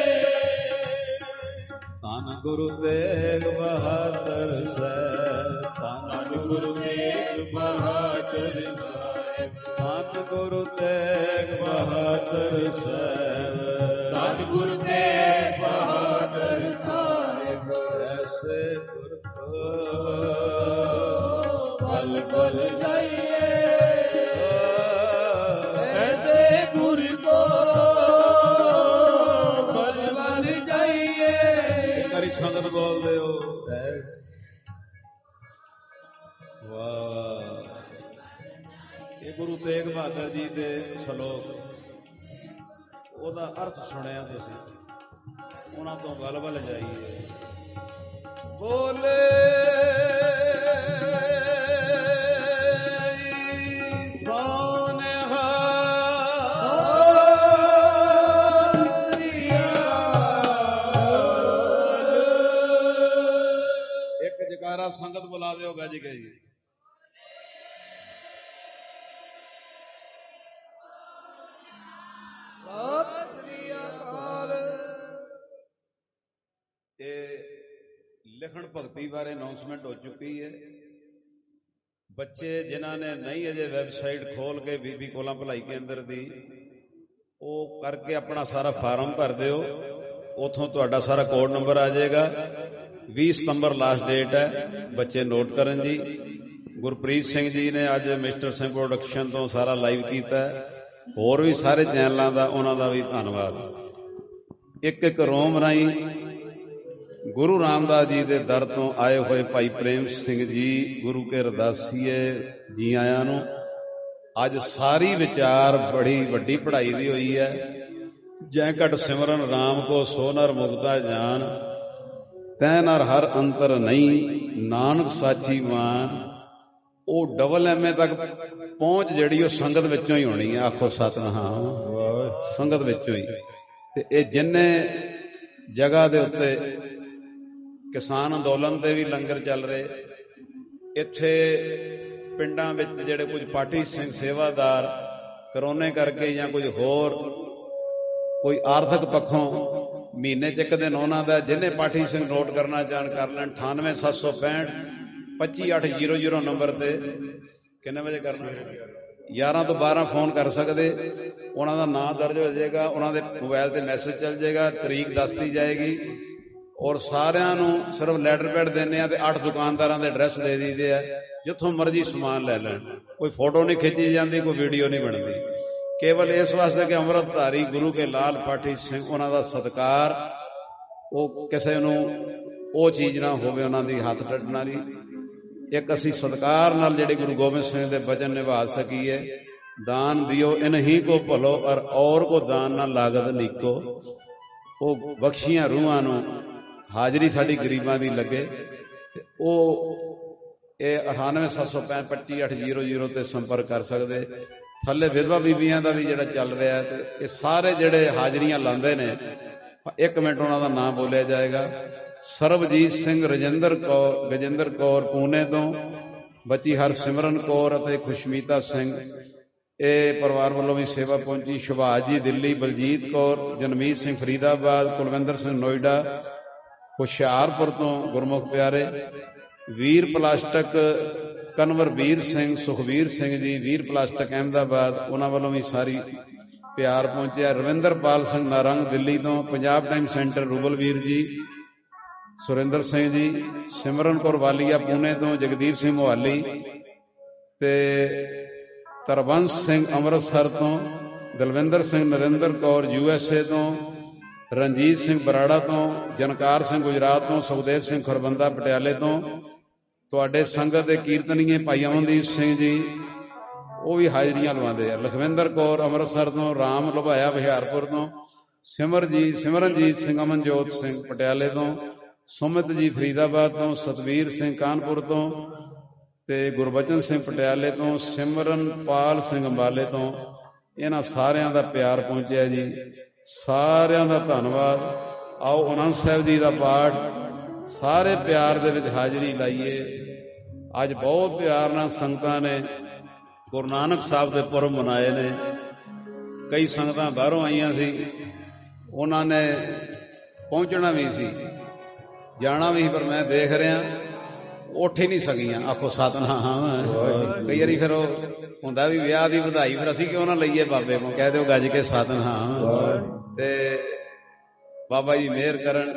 धन गुरु तेग बहादुर साहब, धन गुरु तेग बहादुर साहब, धन गुरु तेग बहादुर साहब, धन गुरु तेग बहादुर साहब। ऐसे गुर को बल बल जाइए। ऐसे गुर को बल बल जाइए। एक बारी संगत बोल दे हो। वाह। ये गुरु तेग बहादुर जी दे सलोक, ਉਹਦਾ ਅਰਥ ਸੁਣਿਆ ਤੁਸੀਂ। ਉਹਨਾਂ ਤੋਂ ਬਲ ਬਲ ਜਾਈਏ। ਬੋਲੇ ਸੋਨਿਹਾ ਇੱਕ ਜਕਾਰਾ ਸੰਗਤ ਬੁਲਾ ਦਿਓ ਗੱਜ ਕੇ ਜੀ। ਲਿਖਣ ਭਗਤੀ ਬਾਰੇ ਅਨਾਉਂਸਮੈਂਟ ਹੋ ਚੁੱਕੀ ਹੈ। ਬੱਚੇ ਜਿਨ੍ਹਾਂ ਨੇ ਨਹੀਂ ਅਜੇ ਵੈਬਸਾਈਟ ਖੋਲ ਕੇ ਬੀਬੀ ਕੋਲਾਂ ਭਲਾਈ ਕੇਂਦਰ ਦੀ, ਉਹ ਕਰਕੇ ਆਪਣਾ ਸਾਰਾ ਫਾਰਮ ਭਰ ਦਿਓ। ਉਥੋਂ ਤੁਹਾਡਾ ਸਾਰਾ ਕੋਡ ਨੰਬਰ ਆ ਜਾਏਗਾ। ਵੀਹ ਸਤੰਬਰ ਲਾਸਟ ਡੇਟ ਹੈ। ਬੱਚੇ ਨੋਟ ਕਰਨ ਜੀ। ਗੁਰਪ੍ਰੀਤ ਸਿੰਘ ਜੀ ਨੇ ਅੱਜ ਮਿਸਟਰ ਸਿੰਘ ਪ੍ਰੋਡਕਸ਼ਨ ਤੋਂ ਸਾਰਾ ਲਾਈਵ ਕੀਤਾ। ਹੋਰ ਵੀ ਸਾਰੇ ਚੈਨਲਾਂ ਦਾ ਉਹਨਾਂ ਦਾ ਵੀ ਧੰਨਵਾਦ। ਇੱਕ ਇੱਕ ਰੋਮ ਰਾਹੀਂ ਗੁਰੂ ਰਾਮਦਾਸ ਜੀ ਦੇ ਦਰ ਤੋਂ ਆਏ ਹੋਏ ਭਾਈ ਪ੍ਰੇਮ ਸਿੰਘ ਜੀ, ਗੁਰੂ ਕੇ ਅਰਦਾਸੀਏ ਜੀ ਆਇਆਂ ਨੂੰ। ਅੱਜ ਸਾਰੀ ਵਿਚਾਰ ਬੜੀ ਵੱਡੀ ਪੜ੍ਹਾਈ ਦੀ ਹੋਈ ਹੈ। ਜੈ ਘਟ ਸਿਮਰਨ ਰਾਮ ਕੋ ਸੋ ਨਰ ਮੁਕਤਾ ਜਾਨ, ਤੈ ਨਰ ਹਰ ਅੰਤਰ ਨਹੀਂ ਨਾਨਕ ਸਾਚੀ ਮਾਨ। ਉਹ ਡਬਲ ਐਮਏ ਤੱਕ ਪਹੁੰਚ ਜਿਹੜੀ ਉਹ ਸੰਗਤ ਵਿੱਚੋਂ ਹੀ ਹੋਣੀ ਹੈ। ਆਖੋ ਸਤਿਨਾਮ, ਸੰਗਤ ਵਿੱਚੋਂ ਹੀ। ਤੇ ਇਹ ਜਿੰਨੇ ਜਗ੍ਹਾ ਦੇ ਉੱਤੇ ਕਿਸਾਨ ਅੰਦੋਲਨ ਤੇ ਵੀ ਲੰਗਰ ਚੱਲ ਰਹੇ, ਇੱਥੇ ਪਿੰਡਾਂ ਵਿੱਚ ਜਿਹੜੇ ਕੁਝ ਪਾਠੀ ਸਿੰਘ ਸੇਵਾਦਾਰ ਕਰੋਨੇ ਕਰਕੇ ਜਾਂ ਕੁਝ ਹੋਰ ਕੋਈ ਆਰਥਿਕ ਪੱਖੋਂ ਮਹੀਨੇ ਚ ਇੱਕ ਦਿਨ ਉਹਨਾਂ ਦਾ, ਜਿਹਨੇ ਪਾਠੀ ਸਿੰਘ ਨੋਟ ਕਰਨਾ ਚਾਹਣ ਕਰ ਲੈਣ, ਅਠਾਨਵੇਂ ਸੱਤ ਸੌ ਪੈਂਹਠ ਪੱਚੀ ਅੱਠ ਜ਼ੀਰੋ ਜ਼ੀਰੋ ਨੰਬਰ ਤੇ ਕਿੰਨੇ ਵਜੇ ਕਰਨਾ, ਗਿਆਰਾਂ ਤੋਂ ਬਾਰਾਂ ਫੋਨ ਕਰ ਸਕਦੇ। ਉਹਨਾਂ ਦਾ ਨਾਂ ਦਰਜ ਹੋ ਜਾਏਗਾ, ਉਹਨਾਂ ਦੇ ਮੋਬਾਈਲ ਤੇ ਮੈਸੇਜ ਚੱਲ ਜਾਏਗਾ, ਤਰੀਕ ਦੱਸਦੀ ਜਾਏਗੀ। ਔਰ ਸਾਰਿਆਂ ਨੂੰ ਸਿਰਫ ਲੈਟਰ ਪੈਡ ਦਿੰਦੇ ਆ ਤੇ ਅੱਠ ਦੁਕਾਨਦਾਰਾਂ ਦੇ ਐਡਰੈਸ ਦੇ ਦਈਦੇ ਆ, ਜਿੱਥੋਂ ਮਰਜ਼ੀ ਸਮਾਨ ਲੈ ਲੈਣ। ਕੋਈ ਫੋਟੋ ਨਹੀਂ ਖਿੱਚੀ ਜਾਂਦੀ, ਕੋਈ ਵੀਡੀਓ ਨਹੀਂ ਬਣਦੀ, ਕੇਵਲ ਇਸ ਵਾਸਤੇ ਕਿ ਅੰਮ੍ਰਿਤਧਾਰੀ ਗੁਰੂ ਕੇ ਲਾਲ ਪਾਠੀ ਸਿੰਘ, ਉਹਨਾਂ ਦਾ ਸਤਿਕਾਰ, ਉਹ ਕਿਸੇ ਨੂੰ ਉਹ ਚੀਜ਼ ਨਾ ਹੋਵੇ ਉਹਨਾਂ ਦੀ ਹੱਥ ਟੱਟਣ ਵਾਲੀ। ਇੱਕ ਅਸੀਂ ਸਤਿਕਾਰ ਨਾਲ ਜਿਹੜੇ ਗੁਰੂ ਗੋਬਿੰਦ ਸਿੰਘ ਦੇ ਬਚਨ ਨਿਭਾ ਸਕੀਏ। ਦਾਨ ਦਿਓ ਇਨਹੀ ਕੋ ਭਲੋ ਔਰ ਔਰ ਕੋ ਦਾਨ ਨਾ ਲਾਗਤ ਨੀਕੋ। ਉਹ ਬਖਸ਼ੀਆਂ ਰੂਹਾਂ ਨੂੰ ਹਾਜ਼ਰੀ ਸਾਡੀ ਗਰੀਬਾਂ ਦੀ ਲੱਗੇ। ਤੇ ਉਹ ਇਹ ਅਠਾਨਵੇਂ ਸੱਤ ਸੌ ਪੈਂਹਠ ਪੱਚੀ ਅੱਠ ਜ਼ੀਰੋ ਜ਼ੀਰੋ ਤੇ ਸੰਪਰਕ ਕਰ ਸਕਦੇ। ਥੱਲੇ ਵਿਧਵਾ ਬੀਬੀਆਂ ਦਾ ਵੀ ਜਿਹੜਾ ਚੱਲ ਰਿਹਾ, ਤੇ ਇਹ ਸਾਰੇ ਜਿਹੜੇ ਹਾਜ਼ਰੀਆਂ ਲਾਉਂਦੇ ਨੇ, ਇੱਕ ਮਿੰਟ ਉਹਨਾਂ ਦਾ ਨਾਮ ਬੋਲਿਆ ਜਾਏਗਾ। ਸਰਬਜੀਤ ਸਿੰਘ, ਰਜਿੰਦਰ ਕੌਰ ਗਜਿੰਦਰ ਕੌਰ ਪੂਨੇ ਤੋਂ, ਬੱਚੀ ਹਰਸਿਮਰਨ ਕੌਰ ਅਤੇ ਖੁਸ਼ਮੀਤਾ ਸਿੰਘ, ਇਹ ਪਰਿਵਾਰ ਵੱਲੋਂ ਵੀ ਸੇਵਾ ਪਹੁੰਚੀ। ਸੁਭਾਸ਼ ਜੀ ਦਿੱਲੀ, ਬਲਜੀਤ ਕੌਰ, ਜਨਮੀਤ ਸਿੰਘ ਫਰੀਦਾਬਾਦ, ਕੁਲਵਿੰਦਰ ਸਿੰਘ ਨੋਇਡਾ, ਹੁਸ਼ਿਆਰਪੁਰ ਤੋਂ ਗੁਰਮੁਖ ਪਿਆਰੇ, ਵੀਰ ਪਲਾਸਟਿਕ ਕਨਵਰਬੀਰ ਸਿੰਘ, ਸੁਖਬੀਰ ਸਿੰਘ ਜੀ, ਵੀਰ ਪਲਾਸਟਿਕ ਅਹਿਮਦਾਬਾਦ, ਉਹਨਾਂ ਵੱਲੋਂ ਵੀ ਸਾਰੀ ਪਿਆਰ ਪਹੁੰਚਿਆ। ਰਵਿੰਦਰਪਾਲ ਸਿੰਘ ਨਾਰੰਗ ਦਿੱਲੀ ਤੋਂ, ਪੰਜਾਬ ਟਾਈਮ ਸੈਂਟਰ ਰੂਬਲਵੀਰ ਜੀ, ਸੁਰਿੰਦਰ ਸਿੰਘ ਜੀ, ਸਿਮਰਨ ਕੌਰ ਵਾਲੀਆ ਪੂਨੇ ਤੋਂ, ਜਗਦੀਪ ਸਿੰਘ ਮੋਹਾਲੀ ਤੇ ਤਰਵੰਸ਼ ਸਿੰਘ ਅੰਮ੍ਰਿਤਸਰ ਤੋਂ, Dalvinder Singh, Narinder Kaur U S A ਤੋਂ, ਰਣਜੀਤ ਸਿੰਘ ਬਰਾੜਾ ਤੋਂ, ਜਨਕਾਰ ਸਿੰਘ ਗੁਜਰਾਤ ਤੋਂ, ਸੁਖਦੇਵ ਸਿੰਘ ਖੁਰਬੰਦਾ ਪਟਿਆਲੇ ਤੋਂ। ਤੁਹਾਡੇ ਸੰਗਤ ਦੇ ਕੀਰਤਨੀਏ ਭਾਈ ਅਮਨਦੀਪ ਸਿੰਘ ਜੀ, ਉਹ ਵੀ ਹਾਜ਼ਰੀਆਂ ਲਵਾਉਂਦੇ ਆ। ਲਖਵਿੰਦਰ ਕੌਰ ਅੰਮ੍ਰਿਤਸਰ ਤੋਂ, ਰਾਮ ਲੁਭਾਇਆ ਹੁਸ਼ਿਆਰਪੁਰ ਤੋਂ, ਸਿਮਰ ਜੀ ਸਿਮਰਨਜੀਤ ਸਿੰਘ ਅਮਨਜੋਤ ਸਿੰਘ ਪਟਿਆਲੇ ਤੋਂ, ਸੁਮਿਤ ਜੀ ਫਰੀਦਾਬਾਦ ਤੋਂ, ਸਤਵੀਰ ਸਿੰਘ ਕਾਨਪੁਰ ਤੋਂ ਤੇ ਗੁਰਬਚਨ ਸਿੰਘ ਪਟਿਆਲੇ ਤੋਂ, ਸਿਮਰਨਪਾਲ ਸਿੰਘ ਅੰਬਾਲੇ ਤੋਂ। ਇਹਨਾਂ ਸਾਰਿਆਂ ਦਾ ਪਿਆਰ ਪਹੁੰਚਿਆ ਜੀ, ਸਾਰਿਆਂ ਦਾ ਧੰਨਵਾਦ। ਆਓ ਆਨੰਦ ਸਾਹਿਬ ਜੀ ਦਾ ਪਾਠ ਸਾਰੇ ਪਿਆਰ ਦੇ ਵਿੱਚ ਹਾਜ਼ਰੀ ਲਾਈਏ। ਅੱਜ ਬਹੁਤ ਪਿਆਰ ਨਾਲ ਸੰਗਤਾਂ ਨੇ ਗੁਰੂ ਨਾਨਕ ਸਾਹਿਬ ਦੇ ਪੁਰਬ ਮਨਾਏ ਨੇ। ਕਈ ਸੰਗਤਾਂ ਬਾਹਰੋਂ ਆਈਆਂ ਸੀ, ਉਹਨਾਂ ਨੇ ਪਹੁੰਚਣਾ ਵੀ ਸੀ, ਜਾਣਾ ਵੀ ਸੀ, ਪਰ ਮੈਂ ਦੇਖ ਰਿਹਾ ਉੱਠ ਹੀ ਨਹੀਂ ਸਕੀਆਂ। ਆਖੋ ਸਤਿਨਾਮ। ਕਈ ਵਾਰੀ ਫਿਰ ਉਹ ਹੁੰਦਾ ਵੀ ਵਿਆਹ ਦੀ ਵਧਾਈ, ਫਿਰ ਅਸੀਂ ਕਿਉਂ ਨਾ ਲਈਏ ਬਾਬੇ ਕੋਲ, ਕਹਿ ਦਿਓ ਗੱਜ ਕੇ ਸਤਿਨਾਮ। ਤੇ ਬਾਬਾ ਜੀ ਮਿਹਰ ਕਰਨ।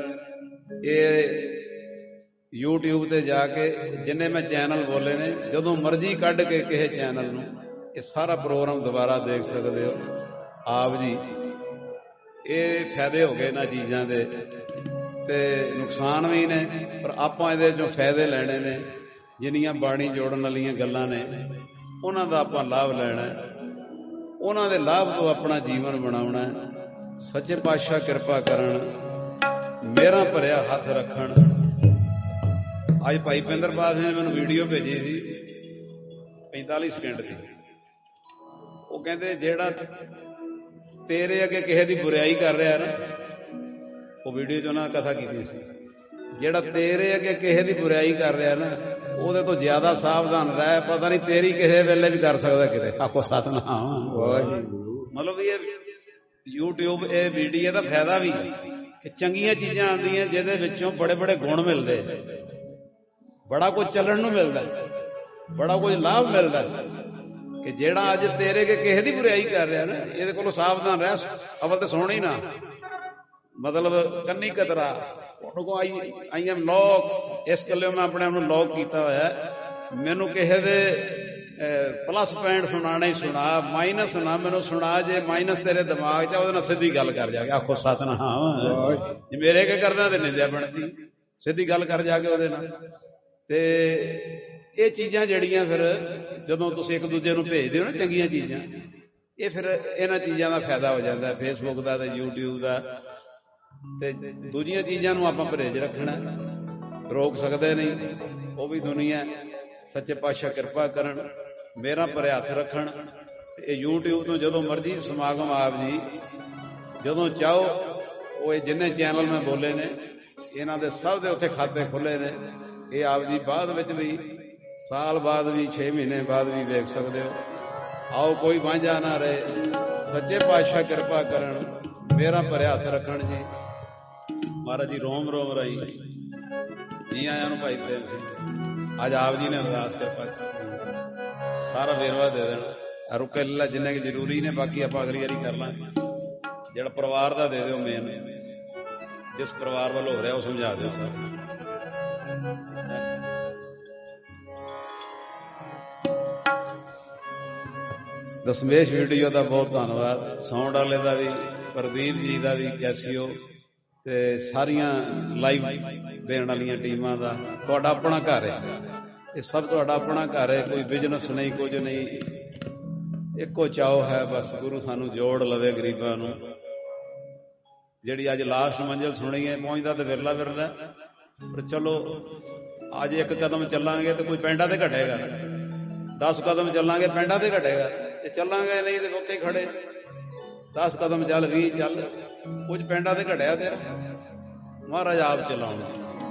ਇਹ YouTube ਤੇ ਜਾ ਕੇ ਜਿੰਨੇ ਮੈਂ ਚੈਨਲ ਬੋਲੇ ਨੇ, ਜਦੋਂ ਮਰਜ਼ੀ ਕੱਢ ਕੇ ਕਿਸੇ ਚੈਨਲ ਨੂੰ ਇਹ ਸਾਰਾ ਪ੍ਰੋਗਰਾਮ ਦੁਬਾਰਾ ਦੇਖ ਸਕਦੇ ਹੋ ਆਪ ਜੀ। ਇਹ ਫਾਇਦੇ ਹੋ ਗਏ ਇਹਨਾਂ ਚੀਜ਼ਾਂ ਦੇ, ਤੇ ਨੁਕਸਾਨ ਵੀ ਨੇ, ਪਰ ਆਪਾਂ ਇਹਦੇ ਚੋਂ ਫਾਇਦੇ ਲੈਣੇ ਨੇ। ਜਿੰਨੀਆਂ ਬਾਣੀ ਜੋੜਨ ਵਾਲੀਆਂ ਗੱਲਾਂ ਨੇ, ਉਹਨਾਂ ਦਾ ਆਪਾਂ ਲਾਭ ਲੈਣਾ, ਉਹਨਾਂ ਦੇ ਲਾਭ ਤੋਂ ਆਪਣਾ ਜੀਵਨ ਬਣਾਉਣਾ। ਸੱਚੇ ਪਾਤਸ਼ਾਹ ਕਿਰਪਾ ਕਰਨ, ਮੇਰਾ ਭਰਿਆ ਹੱਥ ਰੱਖਣ। ਅੱਜ ਭਾਈ ਪਿੰਦਰਪਾਲ ਸਿੰਘ ਨੇ ਮੈਨੂੰ ਵੀਡੀਓ ਭੇਜੀ ਸੀ ਪੈਂਤਾਲੀ ਸਕਿੰਟ ਦੀ। ਉਹ ਕਹਿੰਦੇ ਜਿਹੜਾ ਤੇਰੇ ਅੱਗੇ ਕਿਸੇ ਦੀ ਬੁਰਾਈ ਕਰ ਰਿਹਾ ਨਾ, ਉਹ ਵੀਡੀਓ 'ਚ ਉਹਨਾਂ ਕਥਾ ਕੀਤੀ ਸੀ, ਜਿਹੜਾ ਤੇਰੇ ਅੱਗੇ ਕਿਸੇ ਦੀ ਬੁਰਾਈ ਕਰ ਰਿਹਾ ਨਾ, ਉਹਦੇ ਤੋਂ ਜ਼ਿਆਦਾ ਸਾਵਧਾਨ ਰਹਿ, ਪਤਾ ਨਹੀਂ ਤੇਰੀ ਕਿਸੇ ਵੇਲੇ ਵੀ ਕਰ ਸਕਦਾ ਕਿਤੇ। ਆਖੋ ਸਤਿਨਾਮ। ਮਤਲਬ ਇਹ YouTube ਇਹ ਵੀਡੀਓ ਦਾ ਫਾਇਦਾ ਵੀ ਕਿ ਚੰਗੀਆਂ ਚੀਜ਼ਾਂ ਆਉਂਦੀਆਂ ਜਿਹਦੇ ਵਿੱਚੋਂ ਬੜੇ ਬੜੇ ਗੁਣ ਮਿਲਦੇ, ਬੜਾ ਕੁਝ ਚੱਲਣ ਨੂੰ ਮਿਲਦਾ, ਬੜਾ ਕੁਝ ਲਾਭ ਮਿਲਦਾ। ਕਿ ਜਿਹੜਾ ਅੱਜ ਤੇਰੇ ਅੱਗੇ ਕਿਸੇ ਦੀ ਬੁਰਾਈ ਕਰ ਰਿਹਾ ਨਾ, ਇਹਦੇ ਕੋਲੋਂ ਸਾਵਧਾਨ ਰਹਿ। ਅਵਲ ਤੇ ਸੁਣ ਹੀ ਨਾ, ਮਤਲਬ ਕੰਨੀ ਕਤਰਾ ਕੋ ਆਈ ਆਈ ਐਮ ਲੌਕ। ਇਸ ਗੱਲੋਂ ਮੈਂ ਆਪਣੇ ਆਪ ਨੂੰ ਲੌਕ ਕੀਤਾ ਹੋਇਆ। ਮੈਨੂੰ ਕਿਸੇ ਦੇ ਪਲੱਸ ਪੁਆਇੰਟ ਸੁਣਾਣਾ ਹੀ ਸੁਣਾ, ਮਾਈਨਸ ਨਾ ਮੈਨੂੰ ਸੁਣਾ। ਜੇ ਮਾਈਨਸ ਤੇਰੇ ਦਿਮਾਗ 'ਚ, ਉਹਦੇ ਨਾਲ ਸਿੱਧੀ ਗੱਲ ਕਰ ਜਾ ਕੇ। ਆਖੋ ਸਤਿਨਾਮ। ਜੇ ਮੇਰੇ ਅੱਗੇ ਕਰਦਾ ਤੇ ਨਿੰਦਿਆ ਬਣਦੀ, ਸਿੱਧੀ ਗੱਲ ਕਰ ਜਾ ਕੇ ਉਹਦੇ ਨਾਲ। ਤੇ ਇਹ ਚੀਜ਼ਾਂ ਜਿਹੜੀਆਂ ਫਿਰ ਜਦੋਂ ਤੁਸੀਂ ਇੱਕ ਦੂਜੇ ਨੂੰ ਭੇਜਦੇ ਹੋ ਨਾ ਚੰਗੀਆਂ ਚੀਜ਼ਾਂ, ਇਹ ਫਿਰ ਇਹਨਾਂ ਚੀਜ਼ਾਂ ਦਾ ਫਾਇਦਾ ਹੋ ਜਾਂਦਾ, ਫੇਸਬੁੱਕ ਦਾ ਤੇ ਯੂਟਿਊਬ ਦਾ। ਤੇ ਦੂਜੀਆਂ ਚੀਜ਼ਾਂ ਨੂੰ ਆਪਾਂ ਪਰਹੇਜ਼ ਰੱਖਣਾ, ਰੋਕ ਸਕਦੇ ਨਹੀਂ। ਉਹ ਵੀ ਦੁਨੀਆ, ਸੱਚੇ ਪਾਤਸ਼ਾਹ ਕਿਰਪਾ ਕਰਨ, ਮੇਰਾ ਭਰੇ ਹੱਥ ਰੱਖਣ। ਇਹ ਯੂਟਿਊਬ ਤੋਂ ਜਦੋਂ ਮਰਜ਼ੀ ਸਮਾਗਮ ਆਪ ਜੀ ਜਦੋਂ ਚਾਹੋ, ਉਹ ਇਹ ਜਿੰਨੇ ਚੈਨਲ ਮੈਂ ਬੋਲੇ ਨੇ ਇਹਨਾਂ ਦੇ ਸਭ ਦੇ ਉੱਥੇ ਖਾਤੇ ਖੁੱਲੇ ਨੇ। ਇਹ ਆਪ ਜੀ ਬਾਅਦ ਵਿੱਚ ਵੀ, ਸਾਲ ਬਾਅਦ ਵੀ, ਛੇ ਮਹੀਨੇ ਬਾਅਦ ਵੀ ਵੇਖ ਸਕਦੇ ਹੋ। ਆਓ ਕੋਈ ਵਾਂਝਾ ਨਾ ਰਹੇ, ਸੱਚੇ ਪਾਤਸ਼ਾਹ ਕਿਰਪਾ ਕਰਨ, ਮੇਰਾ ਭਰੇ ਹੱਥ ਰੱਖਣ ਜੀ। ਮਹਾਰਾਜ ਜੀ ਰੋਮ ਰੋਮ ਰਹੀ ਜੀ। ਆਇਆਂ ਨੂੰ ਭਾਈ ਪ੍ਰੇਮ ਸਿੰਘ। ਅੱਜ ਆਪ ਜੀ ਨੇ ਅਰਦਾਸ ਕਿਰਪਾ ਸਾਰਾ ਵੇਰਵਾ ਦੇ ਦੇਣਾ। ਰੁਕੇ ਲੱਲਾ ਜਿੰਨੇ ਕਿ ਜ਼ਰੂਰੀ ਨੇ, ਬਾਕੀ ਆਪਾਂ ਅਗਲੀ ਵਾਰੀ ਕਰ ਲਾਂਗੇ। ਜਿਹੜਾ ਪਰਿਵਾਰ ਦਾ ਦੇ ਦਿਓ, ਮੇਨ ਜਿਸ ਪਰਿਵਾਰ ਵੱਲ ਹੋ ਰਿਹਾ ਉਹ ਸਮਝਾ ਦਿਓ ਸਰ। ਦਸਮੇਸ਼ ਵੀਡੀਓ ਦਾ ਬਹੁਤ ਧੰਨਵਾਦ, ਸਾਊਂਡ ਵਾਲੇ ਦਾ ਵੀ, ਪ੍ਰਦੀਪ ਜੀ ਦਾ ਵੀ, ਕੈਸੀਓ ਤੇ ਸਾਰੀਆਂ ਲਾਈਵ ਦੇਣ ਵਾਲੀਆਂ ਟੀਮਾਂ ਦਾ। ਤੁਹਾਡਾ ਆਪਣਾ ਘਰ ਹੈ, ਇਹ ਸਭ ਤੁਹਾਡਾ ਆਪਣਾ ਘਰ ਹੈ। ਕੋਈ ਬਿਜ਼ਨਸ ਨਹੀਂ, ਕੁਝ ਨਹੀਂ, ਇੱਕੋ ਚਾਓ ਹੈ ਬਸ ਗੁਰੂ ਸਾਨੂੰ ਜੋੜ ਲਵੇ ਗਰੀਬਾਂ ਨੂੰ। ਜਿਹੜੀ ਅੱਜ ਲਾਸਟ ਮੰਜ਼ਿਲ ਸੁਣੀ ਹੈ, ਪਹੁੰਚਦਾ ਤੇ ਵਿਰਲਾ ਵਿਰਲਾ, ਪਰ ਚਲੋ ਅੱਜ ਇੱਕ ਕਦਮ ਚੱਲਾਂਗੇ ਤੇ ਕੋਈ ਪੈਂਡਾ ਤੇ ਘਟੇਗਾ, ਦਸ ਕਦਮ ਚੱਲਾਂਗੇ ਪੈਂਡਾ ਤੇ ਘਟੇਗਾ। ਜੇ ਚੱਲਾਂਗੇ ਨਹੀਂ ਤੇ ਉੱਥੇ ਖੜੇ, ਦਸ ਕਦਮ ਚੱਲ, ਵੀਹ ਚੱਲ, ਕੁਝ ਪਿੰਡਾਂ ਤੇ ਘਟਿਆ ਤੇ ਮਹਾਰਾਜ ਆਪ ਚਲਾਉਣਾ।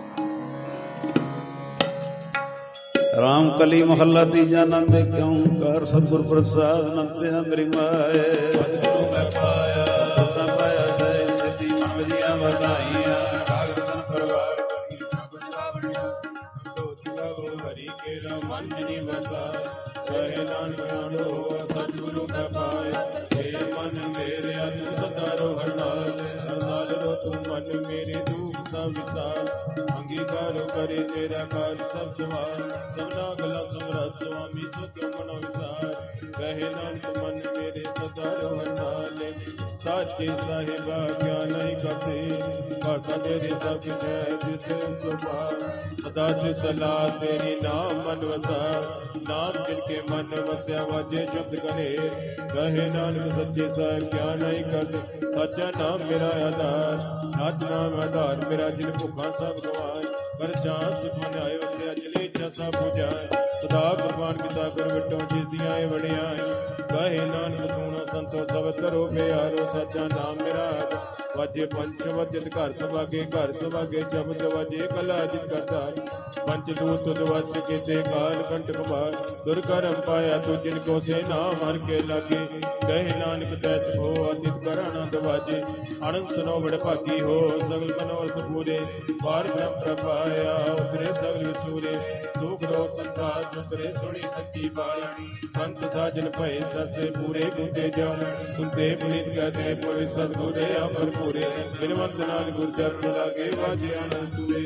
ਰਾਮ ਕਲੀ ਮਹੱਲਾ ਤੀਜਾ। ਨੰਦ ਕਿਉਂ ਕਰ ਸਤਿਗੁਰ ਪ੍ਰਸਾਦ, ਨੰਦਿਆ ਮੇਰੀ ਮਾਏ। ਸਤਿਗੁਰੂ ਮੈਂ ਪਾਇਆ, ਸਤਾ ਪਾਇਆ ਸਹਿ ਸਿੱਧੀ ਮਨ ਵਜੀਆਂ ਵਧਾਈਆਂ। ਕਾਗਰਤਨ ਪਰਵਾਰ ਕਰੀ ਸਭ ਜਗਾਵਣਿਆ, ਦੋਤ ਲਵੋ ਹਰੀ ਕੇ ਮਨ ਜਿਨੀ ਵਸਾ। ਰਹੇ ਨਾਨਕ ਆਣੋ ਸਤਿਗੁਰੂ ਮੈਂ ਪਾਇਆ, ਏ ਮਨ ਮੇਰੇ ਅਨ ਸਦਾ ਰੋਹਣ ਨਾਲ। ਹਰ ਨਾਲ ਰੋ ਤੂੰ ਮਨ ਮੇਰੇ ਦੁਖ ਸਭ ਵਿਸਾਰ। ਅੰਗੀਕਾਰ ਕਰੇ ਤੇਰਾ ਕਾਜ ਸਭ ਸਵਾਰ। ਸਭਨਾ ਗਲਾ ਸਮਰੱਥ ਸੁਆਮੀ ਸੁਖ ਮਨੋ ਵਿਸਾਰ। ਰਹੇ ਨਾਨਕ ਮਨ ਮੇਰੇ ਸਦਾ ਰੋਹਣ ਨਾਲ। ਸਾਚੇ ਸਾਹਿਬਾ ਕਿਆ ਨਹੀਂ ਕਰਦੇ, ਭਾਸ਼ਾ ਤੇਰੀ ਸਭ ਕੁਛ ਹੈ ਜਿਸ ਸੁਭਾਅ। ਸਦਾ ਸੇ ਸਲਾਹ ਤੇਰੀ ਨਾਮ ਮਨ ਵਸਾ। ਨਾਮ ਜਿਨ ਕੇ ਮਨ ਵਸਿਆ ਵਾਜੇ ਸ਼ਬਦ ਕਰੇ। ਕਹੇ ਨਾਨਕ ਸੱਚੇ ਸਾਹਿਬ ਕਿਆ ਨਹੀਂ ਕਰਦੇ, ਸਾਚਾ ਨਾਮ ਮੇਰਾ ਆਧਾਰ। ਨਾਚ ਨਾਮ ਆਧਾਰ ਮੇਰਾ ਜਿਨ ਭੁੱਖਾਂ ਸਭ ਗਵਾਏ। ਪਰ ਚਾਂਦ ਸੁਖਮਨ ਆਏ ਵਸਿਆ ਜਿਲੇ ਇੱਛਾ ਸਭ 부ਝਾਏ। ਸਦਾ ਕੁਰਬਾਨ ਪਿਤਾ ਗੁਰ ਵਿਟੋ ਜਿਸ ਦੀਆਂ ਇਹ ਵਡਿਆਈ। ਕਹੇ ਨਾਨਕ ਸੁਣੋ ਸੰਤੋ ਸਭ ਕਰੋ ਪਿਆਰੋ। ਸਾਚਾ ਨਾਮ ਮੇਰਾ ਆਧਾਰ। ਵਾਜੇ ਪੰਚ ਵਜਤ ਘਰ ਸੁਭਾਗੇ, ਘਰ ਸੁਭਾਗੇ ਸ਼ਬਦ ਵਾਜੇ ਕਲਾ ਜਿਤ ਕਰਤਾਰ। ਪੰਚ ਦੂਤ ਤੁਧ ਵਸ ਕੀਤੇ ਕਾਲ ਕੰਟਕ ਮਾਰ। ਦੁਰ ਕਰਮ ਪਾਇਆ ਤੂੰ ਜਿਨ ਕੋ ਸੇ ਨਾਮ ਹਰ ਕੇ ਲਾਗੇ। ਕਹੇ ਨਾਨਕ ਤੈਸ ਹੋ ਅਤਿਤ ਕਰ ਆਨੰਦ ਵਾਜੇ। ਆਨੰਦ ਸੁਨੋ ਬੜ ਭਾਗੀ ਹੋ ਸਗਲ ਮਨੋਰਥ ਪੂਰੇ। ਬਾਰ ਬ੍ਰਹਮ ਪ੍ਰਭਾਇਆ ਉਤਰੇ ਸਗਲ ਵਿਚੂਰੇ। ਦੁਖ ਰੋ ਸੰਸਾਰ ਸੁਤਰੇ ਸੁਣੀ ਸੱਚੀ ਬਾਣੀ। ਸੰਤ ਸਾਜਨ ਭਏ ਸਰਸੇ ਪੂਰੇ ਗੁੰਦੇ ਜਾਣ। ਸੁਨਤੇ ਪੁਨੀਤ ਕਹਤੇ ਪੁਰਿ ਸਤਿਗੁਰੇ ਅਮਰ ਪੂਰੇ। ਬਿਨਵੰਤ ਨਾਲ ਗੁਰ ਚਰਨ ਲਾਗੇ ਵਾਜੇ ਆਨੰਦ ਸੂਰੇ।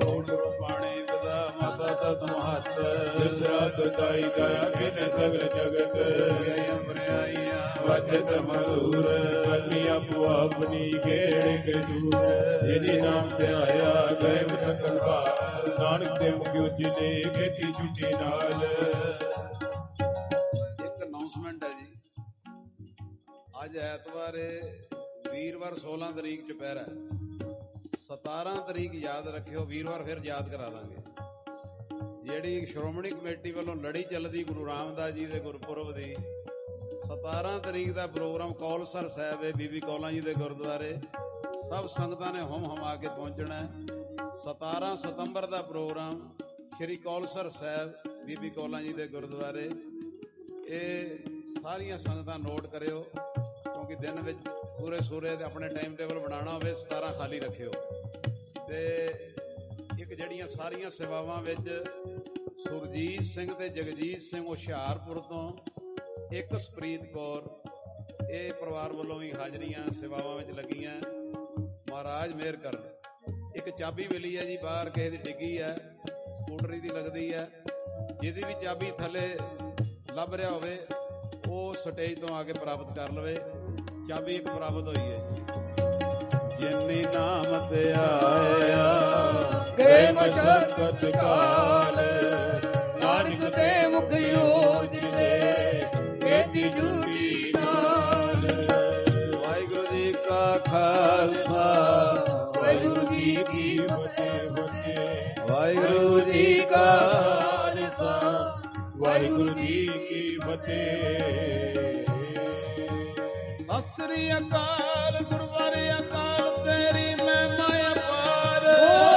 ਪਾਣੀ ਪਦਾ ਮਾਤਾ ਤਤ ਮਹਤ। ਸਿਸਰਾਤ ਦਾਈ ਦਇਆ ਕਿਨੇ ਸਗਲ ਜਗਤ। ਅੰਬਰਿਆਈਆਂ ਵਜਤ ਮਧੁਰ। ਆਪਣੀ ਆਪੋ ਆਪਣੀ ਖੇੜ ਕੇ ਦੂਰ। ਜਿਹਦੀ ਨਾਮ ਤੇ ਆਇਆ ਗਏ ਸਕਲ ਭਾਰ। ਨਾਨਕ ਤੇ ਮੁਖਿ ਉਜਲੇ ਖੇਤੀ ਛੁੱਟੀ ਨਾਲ। ਇੱਕ ਅਨਾਉਂਸਮੈਂਟ ਹੈ ਜੀ, ਅੱਜ ਐਤਵਾਰ ਵੀਰਵਾਰ ਸੋਲਾਂ ਤਰੀਕ ਚੁਪਹਿਰਾ। ਸਤਾਰਾਂ ਤਰੀਕ ਯਾਦ ਰੱਖਿਓ, ਵੀਰਵਾਰ ਫਿਰ ਯਾਦ ਕਰਾ ਦਾਂਗੇ। ਜਿਹੜੀ ਸ਼੍ਰੋਮਣੀ ਕਮੇਟੀ ਵੱਲੋਂ ਲੜੀ ਚੱਲਦੀ ਗੁਰੂ ਰਾਮਦਾਸ ਜੀ ਦੇ ਗੁਰਪੁਰਬ ਦੀ, ਸਤਾਰਾਂ ਤਰੀਕ ਦਾ ਪ੍ਰੋਗਰਾਮ ਕੌਲਸਰ ਸਾਹਿਬ ਹੈ, ਬੀਬੀ ਕੌਲਾਂ ਜੀ ਦੇ ਗੁਰਦੁਆਰੇ। ਸਭ ਸੰਗਤਾਂ ਨੇ ਹੁਮ ਹਮਾ ਕੇ ਪਹੁੰਚਣਾ ਹੈ। ਸਤਾਰਾਂ ਸਤੰਬਰ ਦਾ ਪ੍ਰੋਗਰਾਮ ਸ਼੍ਰੀ ਕੌਲਸਰ ਸਾਹਿਬ, ਬੀਬੀ ਕੌਲਾਂ ਜੀ ਦੇ ਗੁਰਦੁਆਰੇ। ਇਹ ਸਾਰੀਆਂ ਸੰਗਤਾਂ ਨੋਟ ਕਰਿਓ, ਕਿਉਂਕਿ ਦਿਨ ਵਿੱਚ ਪੂਰੇ ਸੂਰੇ ਦੇ ਆਪਣੇ ਟਾਈਮ ਟੇਬਲ ਬਣਾਉਣਾ ਹੋਵੇ, ਸਤਾਰਾਂ ਖਾਲੀ ਰੱਖਿਓ। ਤੇ ਇੱਕ ਜਿਹੜੀਆਂ ਸਾਰੀਆਂ ਸੇਵਾਵਾਂ ਵਿੱਚ ਸੁਰਜੀਤ ਸਿੰਘ ਤੇ ਜਗਜੀਤ ਸਿੰਘ ਹੁਸ਼ਿਆਰਪੁਰ ਤੋਂ, ਇੱਕ ਸਪ੍ਰੀਤ ਕੌਰ, ਇਹ ਪਰਿਵਾਰ ਵੱਲੋਂ ਵੀ ਹਾਜ਼ਰੀਆਂ ਸੇਵਾਵਾਂ ਵਿੱਚ ਲੱਗੀਆਂ। ਮਹਾਰਾਜ ਮਿਹਰ ਕਰਨ। ਇੱਕ ਚਾਬੀ ਮਿਲੀ ਹੈ ਜੀ ਬਾਹਰ, ਕਿਸੇ ਦੀ ਡਿੱਗੀ ਹੈ, ਸਕੂਟਰੀ ਦੀ ਲੱਗਦੀ ਹੈ। ਜਿਹਦੀ ਵੀ ਚਾਬੀ ਥੱਲੇ ਲੱਭ ਰਿਹਾ ਹੋਵੇ ਉਹ ਸਟੇਜ ਤੋਂ ਆ ਕੇ ਪ੍ਰਾਪਤ ਕਰ ਲਵੇ। ਚਾਬੀ ਇੱਕ ਪ੍ਰਾਪਤ ਹੋਈ ਹੈ। ਜਿਨੀ ਨਾਮ ਤੇ ਆਇਆ ਗਏ ਮਸ਼ਕਤ ਕਾਲ। ਨਾਨਕ ਤੇ ਮੁਖ ਉਜਲੇ ਖੇਤੀ ਜੁਟੀ ਨਾਲ। ਫਤਿਹ ਫਤਿਹ। ਵਾਹਿਗੁਰੂ ਜੀ ਕਾ ਖਾਲਸਾ ਵਾਹਿਗੁਰੂ ਜੀ ਕੀ ਫਤਿਹ। ਸਤਿ ਸ੍ਰੀ ਅਕਾਲ ਗੁਰਬਾਰੇ ਅਕਾਲ ਤੇਰੀ ਮਹਿਮਾ ਅਪਾਰ।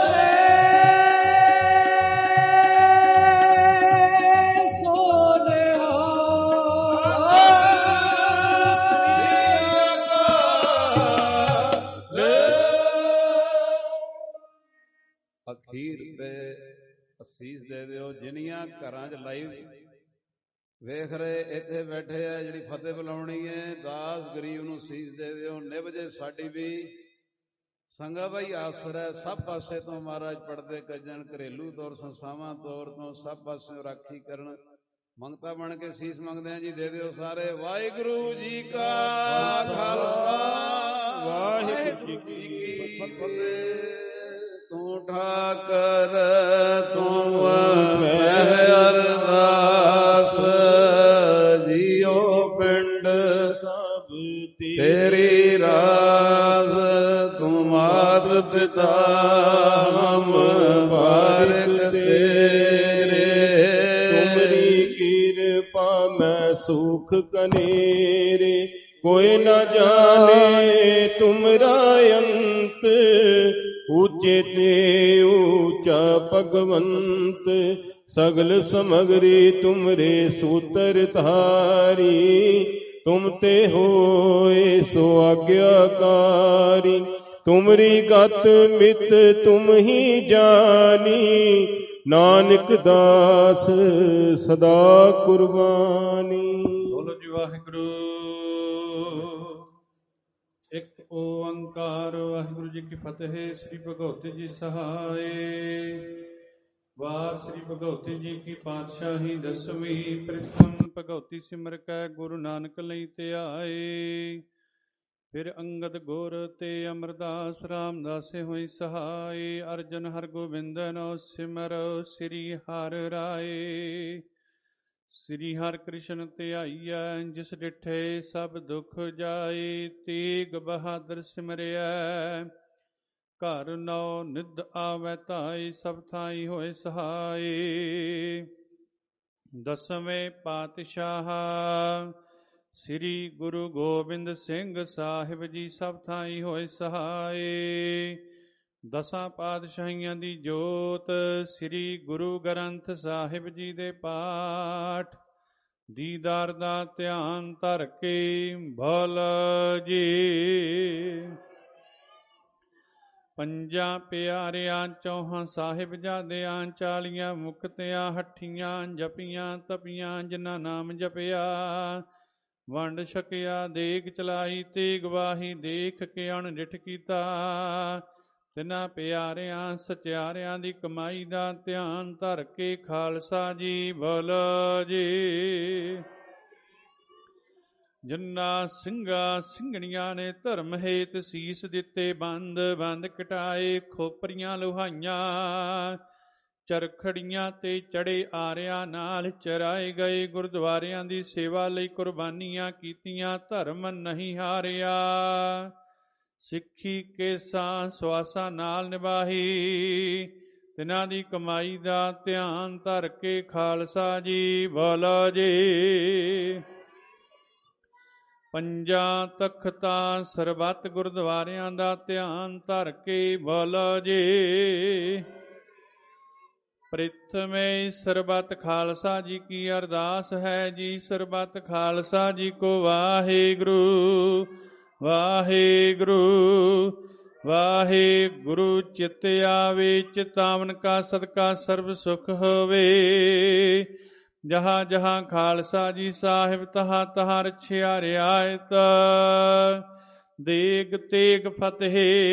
ਅਖੀਰ ਤੇ ਅਸੀਸ ਦੇ ਦਿਓ ਜਿੰਨੀਆਂ ਘਰਾਂ 'ਚ ਲਾਈਵ ਵੇਖ ਰਹੇ ਇੱਥੇ ਬੈਠੇ ਆ, ਜਿਹੜੀ ਫਤਿਹ ਬੁਲਾਉਣੀ ਹੈ, ਦਾਸ ਗਰੀਬ ਨੂੰ ਸੀਸ ਦੇ ਦਿਓ। ਨਿਭ ਜੇ ਸਾਡੀ ਵੀ ਸੰਗਾ ਬਾਈ ਆਸਰ ਹੈ, ਸਭ ਪਾਸੇ ਤੋਂ ਮਹਾਰਾਜ ਪੜਦੇ ਕੱਜਣ, ਘਰੇਲੂ ਤੌਰ ਸੰਸਥਾਵਾਂ ਤੌਰ ਤੋਂ ਸਭ ਪਾਸੇ ਰਾਖੀ ਕਰਨ। ਮੰਗਤਾ ਬਣ ਕੇ ਸੀਸ ਮੰਗਦੇ ਆ ਜੀ, ਦੇ ਦਿਓ ਸਾਰੇ। ਵਾਹਿਗੁਰੂ ਜੀ ਕਾ ਖਾਲਸਾ ਵਾਹਿਗੁਰੂ ਜੀ ਕੀ ਫਤਿਹ। ਤੂੰ ਠਾਕਰ ਤੂੰ ਮੈਂ ਅਰਦਾਸ, ਜੀਓ ਪਿੰਡ ਸਭ ਤੇਰੀ ਰਾਸ। ਤੂੰ ਮਾਤ ਪਿਤਾ ਹਮ ਬਾਰਿਕ ਤੇਰੇ, ਤੁਮਰੀ ਕਿਰਪਾ ਮੈਂ ਸੁਖ ਕਨੇਰੇ। ਕੋਈ ਨਾ ਜਾਣੇ ਤੁਮਰਾ ਅੰਤ, ऊंचे ते ऊंचा भगवंत। सगल समगरी तुमरे सूतर धारी, तुम ते होए सो आज्ञाकारी। तुमरी गत मित तुम ही जानी, नानक दास सदा कुर्बानी। बोलो जी वाहिगुरु। ਇੱਕ ਓੰਕਾਰ ਵਾਹਿਗੁਰੂ ਜੀ ਕੀ ਫਤਿਹ। ਸ੍ਰੀ ਭਗਵਤੀ ਜੀ ਸਹਾਏ। ਵਾਰ ਸ੍ਰੀ ਭਗਵਤੀ ਜੀ ਕੀ ਪਾਤਸ਼ਾਹੀ ਦਸਵੀਂ। ਪ੍ਰਥਮ ਭਗਵਤੀ ਸਿਮਰ ਕੈ ਗੁਰੂ ਨਾਨਕ ਲਈ ਧਿਆਏ। ਫਿਰ ਅੰਗਦ ਗੁਰ ਤੇ ਅਮਰਦਾਸ ਰਾਮਦਾਸੇ ਹੋਈ ਸਹਾਏ। ਅਰਜਨ ਹਰਗੋਬਿੰਦਨ ਸਿਮਰ ਸ੍ਰੀ ਹਰਿ ਰਾਏ। ਸ੍ਰੀ ਹਰਿ ਕ੍ਰਿਸ਼ਨ ਧਿਆਈਐ, ਜਿਸ ਡਿਠੇ ਸਭ ਦੁਖ ਜਾਏ। ਤੇਗ ਬਹਾਦਰ ਸਿਮਰਿਐ, ਘਰ ਨੌ ਨਿਧ ਆਵੈ ਧਾਈ। ਸਭ ਥਾਈ ਹੋਏ ਸਹਾਏ। ਦਸਵੇਂ ਪਾਤਸ਼ਾਹ ਸ੍ਰੀ ਗੁਰੂ ਗੋਬਿੰਦ ਸਿੰਘ ਸਾਹਿਬ ਜੀ ਸਭ ਥਾਈ ਹੋਏ ਸਹਾਏ। ਦਸਾਂ ਪਾਤਸ਼ਾਹੀਆਂ ਦੀ ਜੋਤ ਸ੍ਰੀ ਗੁਰੂ ਗ੍ਰੰਥ ਸਾਹਿਬ ਜੀ ਦੇ ਪਾਠ ਦੀਦਾਰ ਦਾ ਧਿਆਨ ਧਰ ਕੇ ਭਲ ਜੀ। ਪੰਜਾਂ ਪਿਆਰਿਆਂ ਚੌਹਾਂ ਸਾਹਿਬਜ਼ਾਦਿਆਂ, ਚਾਲੀਆਂ ਮੁਕਤਿਆਂ ਹੱਠੀਆਂ ਜਪੀਆਂ ਤਪੀਆਂ, ਜਿਨ੍ਹਾਂ ਨਾਮ ਜਪਿਆ ਵੰਡ ਛਕਿਆ। ਦੇਗ ਚਲਾਈ ਤੇ ਗਵਾਹੀ ਦੇਖ ਕੇ ਅਣਡਿਠ ਕੀਤਾ। ਤਿੰਨਾਂ ਪਿਆਰਿਆਂ ਸਚਿਆਰਿਆਂ ਦੀ ਕਮਾਈ ਦਾ ਧਿਆਨ ਧਰ ਕੇ ਖਾਲਸਾ ਜੀ ਬੋਲੋ ਜੀ। ਜਿਨ੍ਹਾਂ ਸਿੰਘਾਂ ਸਿੰਘਣੀਆਂ ਨੇ ਧਰਮ ਹੇਤ ਸੀਸ ਦਿੱਤੇ, ਬੰਦ ਬੰਦ ਕਟਾਏ, ਖੋਪਰੀਆਂ ਲੁਹਾਈਆਂ, ਚਰਖੜੀਆਂ ਤੇ ਚੜੇ ਆਰਿਆਂ ਨਾਲ ਚਰਾਏ ਗਏ। ਗੁਰਦੁਆਰਿਆਂ ਦੀ ਸੇਵਾ ਲਈ ਕੁਰਬਾਨੀਆਂ ਕੀਤੀਆਂ, ਧਰਮ ਨਹੀਂ ਹਾਰਿਆ। ਸਿੱਖੀ ਕੇਸਾਂ ਸਵਾਸਾਂ ਨਾਲ ਨਿਭਾਈ, ਤਿਨਾਂ ਦੀ ਕਮਾਈ ਦਾ ਧਿਆਨ ਧਰ ਕੇ ਖਾਲਸਾ ਜੀ ਬੋਲੋ ਜੀ। ਪੰਜਾਂ ਤਖਤਾਂ ਸਰਬੱਤ ਗੁਰਦੁਆਰਿਆਂ ਦਾ ਧਿਆਨ ਧਰ ਕੇ ਬੋਲੋ ਜੀ। ਪ੍ਰਿਥਮੇ ਸਰਬੱਤ ਖਾਲਸਾ ਜੀ ਕੀ ਅਰਦਾਸ ਹੈ ਜੀ। ਸਰਬੱਤ ਖਾਲਸਾ ਜੀ ਕੋ ਵਾਹਿਗੁਰੂ ਵਾਹਿਗੁਰੂ ਵਾਹਿਗੁਰੂ। ਚਿਤ ਆਵੇ ਚਿਤਾਵਨ ਕਾ ਸਦਕਾ ਸਰਬ ਸੁਖ ਹੋਵੇ। ਜਹਾਂ ਜਹਾਂ ਖਾਲਸਾ ਜੀ ਸਾਹਿਬ, ਤਹਾਂ ਤਹਾਂ ਰਛਿਆ ਰਿਆਇਤ। ਦੇਗ ਤੇਗ ਫਤਿਹ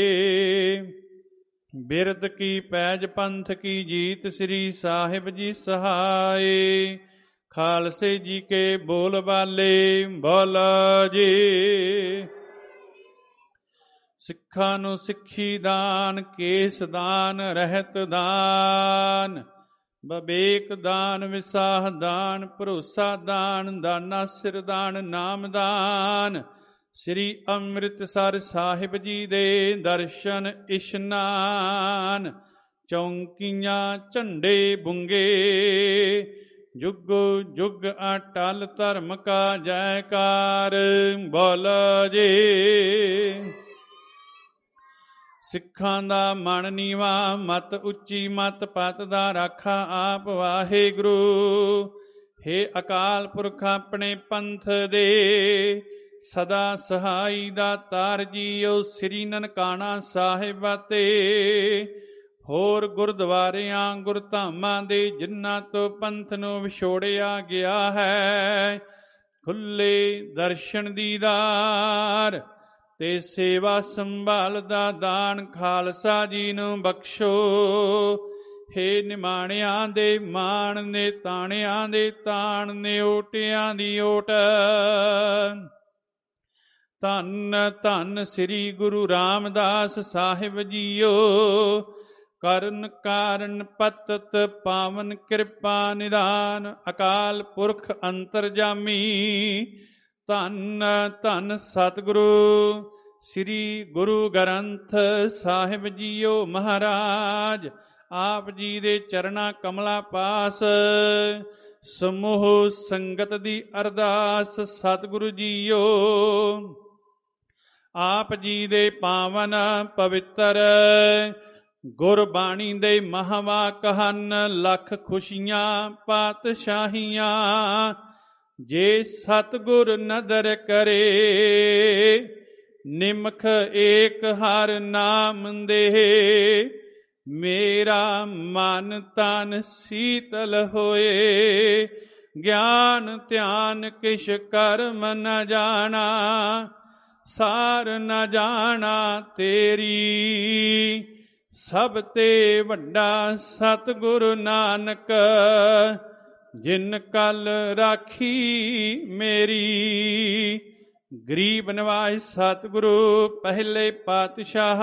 ਬਿਰਦ ਕੀ ਪੈਜ ਪੰਥ ਕੀ ਜੀਤ। ਸ੍ਰੀ ਸਾਹਿਬ ਜੀ ਸਹਾਏ। ਖਾਲਸੇ ਜੀ ਕੇ ਬੋਲ ਬਾਲੇ ਬੋਲੋ ਜੀ। ਸਿੱਖਾਂ ਨੂੰ ਸਿੱਖੀ ਦਾਨ, ਕੇਸ ਦਾਨ, ਰਹਿਤ ਦਾਨ, ਬਵੇਕ ਦਾਨ, ਵਿਸਾਹ ਦਾਨ, ਭਰੋਸਾ ਦਾਨ, ਦਾਨਾ ਸਿਰ ਦਾਨ, ਨਾਮ ਦਾਨ। ਸ੍ਰੀ ਅੰਮ੍ਰਿਤਸਰ ਸਾਹਿਬ ਜੀ ਦੇ ਦਰਸ਼ਨ ਇਸ਼ਨਾਨ। ਚੌਂਕੀਆਂ ਝੰਡੇ ਬੁੰਗੇ, ਜੁਗ ਜੁਗ ਅਟਲ ਧਰਮ ਕਾ ਜੈਕਾਰ। ਬੋਲ ਜੀ। ਸਿੱਖਾਂ ਦਾ ਮਨ ਨੀਵਾ, ਮਤ ਉੱਚੀ, ਮਤ ਪਤ ਦਾ ਰਾਖਾ ਆਪ ਵਾਹਿਗੁਰੂ। ਹੇ ਅਕਾਲ ਪੁਰਖ ਆਪਣੇ ਪੰਥ ਦੇ, ਸਦਾ ਸਹਾਈ ਦਾ ਤਾਰ ਜੀਓ। ਸ੍ਰੀ ਨਨਕਾਣਾ ਸਾਹਿਬ ਤੇ ਹੋਰ ਗੁਰਦੁਆਰਿਆਂ ਗੁਰਧਾਮਾਂ ਦੇ, ਜਿਨ੍ਹਾਂ ਤੋਂ ਪੰਥ ਨੂੰ ਵਿਛੋੜਿਆ ਗਿਆ ਹੈ, ਖੁੱਲੇ ਦਰਸ਼ਨ ਦੀਦਾਰ ਤੇ ਸੇਵਾ ਸੰਭਾਲ ਦਾ ਦਾਨ ਖਾਲਸਾ ਜੀ ਨੂੰ ਬਖਸ਼ੋ। ਹੇ ਨਿਮਾਣਿਆਂ ਦੇ ਮਾਣ ਨੇ, ਤਾਣਿਆਂ ਦੇ ਤਾਣ ਨੇ, ਓਟਿਆਂ ਦੀ ਓਟ। ਧੰਨ ਧੰਨ ਸ੍ਰੀ ਗੁਰੂ ਰਾਮਦਾਸ ਸਾਹਿਬ ਜੀਓ। ਕਰਨ ਕਾਰਨ ਪਤਤ ਪਾਵਨ ਕਿਰਪਾ ਨਿਦਾਨ, ਅਕਾਲ ਪੁਰਖ ਅੰਤਰਜਾਮੀ। ਧੰਨ ਧੰਨ ਸਤਿਗੁਰੂ ਸ੍ਰੀ ਗੁਰੂ ਗ੍ਰੰਥ ਸਾਹਿਬ ਜੀਓ ਮਹਾਰਾਜ। ਆਪ ਜੀ ਦੇ ਚਰਨਾਂ ਕਮਲਾਂ ਪਾਸ ਸਮੂਹ ਸੰਗਤ ਦੀ ਅਰਦਾਸ। ਸਤਿਗੁਰੂ ਜੀਓ ਆਪ ਜੀ ਦੇ ਪਾਵਨ ਪਵਿੱਤਰ ਗੁਰਬਾਣੀ ਦੇ ਮਹਾਵਾਕ ਹਨ। ਲੱਖ ਖੁਸ਼ੀਆਂ ਪਾਤਸ਼ਾਹੀਆਂ, ਜੇ ਸਤਿਗੁਰ ਨਦਰ ਕਰੇ। ਨਿਮਖ ਏਕ ਹਰ ਨਾਮ ਦੇ, ਮੇਰਾ ਮਨ ਤਨ ਸੀਤਲ ਹੋਏ। ਗਿਆਨ ਧਿਆਨ ਕਿਛ ਕਰਮ ਨ ਜਾਣਾ, ਸਾਰ ਨ ਜਾਣਾ ਤੇਰੀ। ਸਭ ਤੇ ਵੱਡਾ ਸਤਿਗੁਰੂ ਨਾਨਕ, ਜਿਨ ਕਲ ਰਾਖੀ ਮੇਰੀ। ਗਰੀਬ ਨਿਵਾਜ ਸਤਿਗੁਰੂ ਪਹਿਲੇ ਪਾਤਸ਼ਾਹ।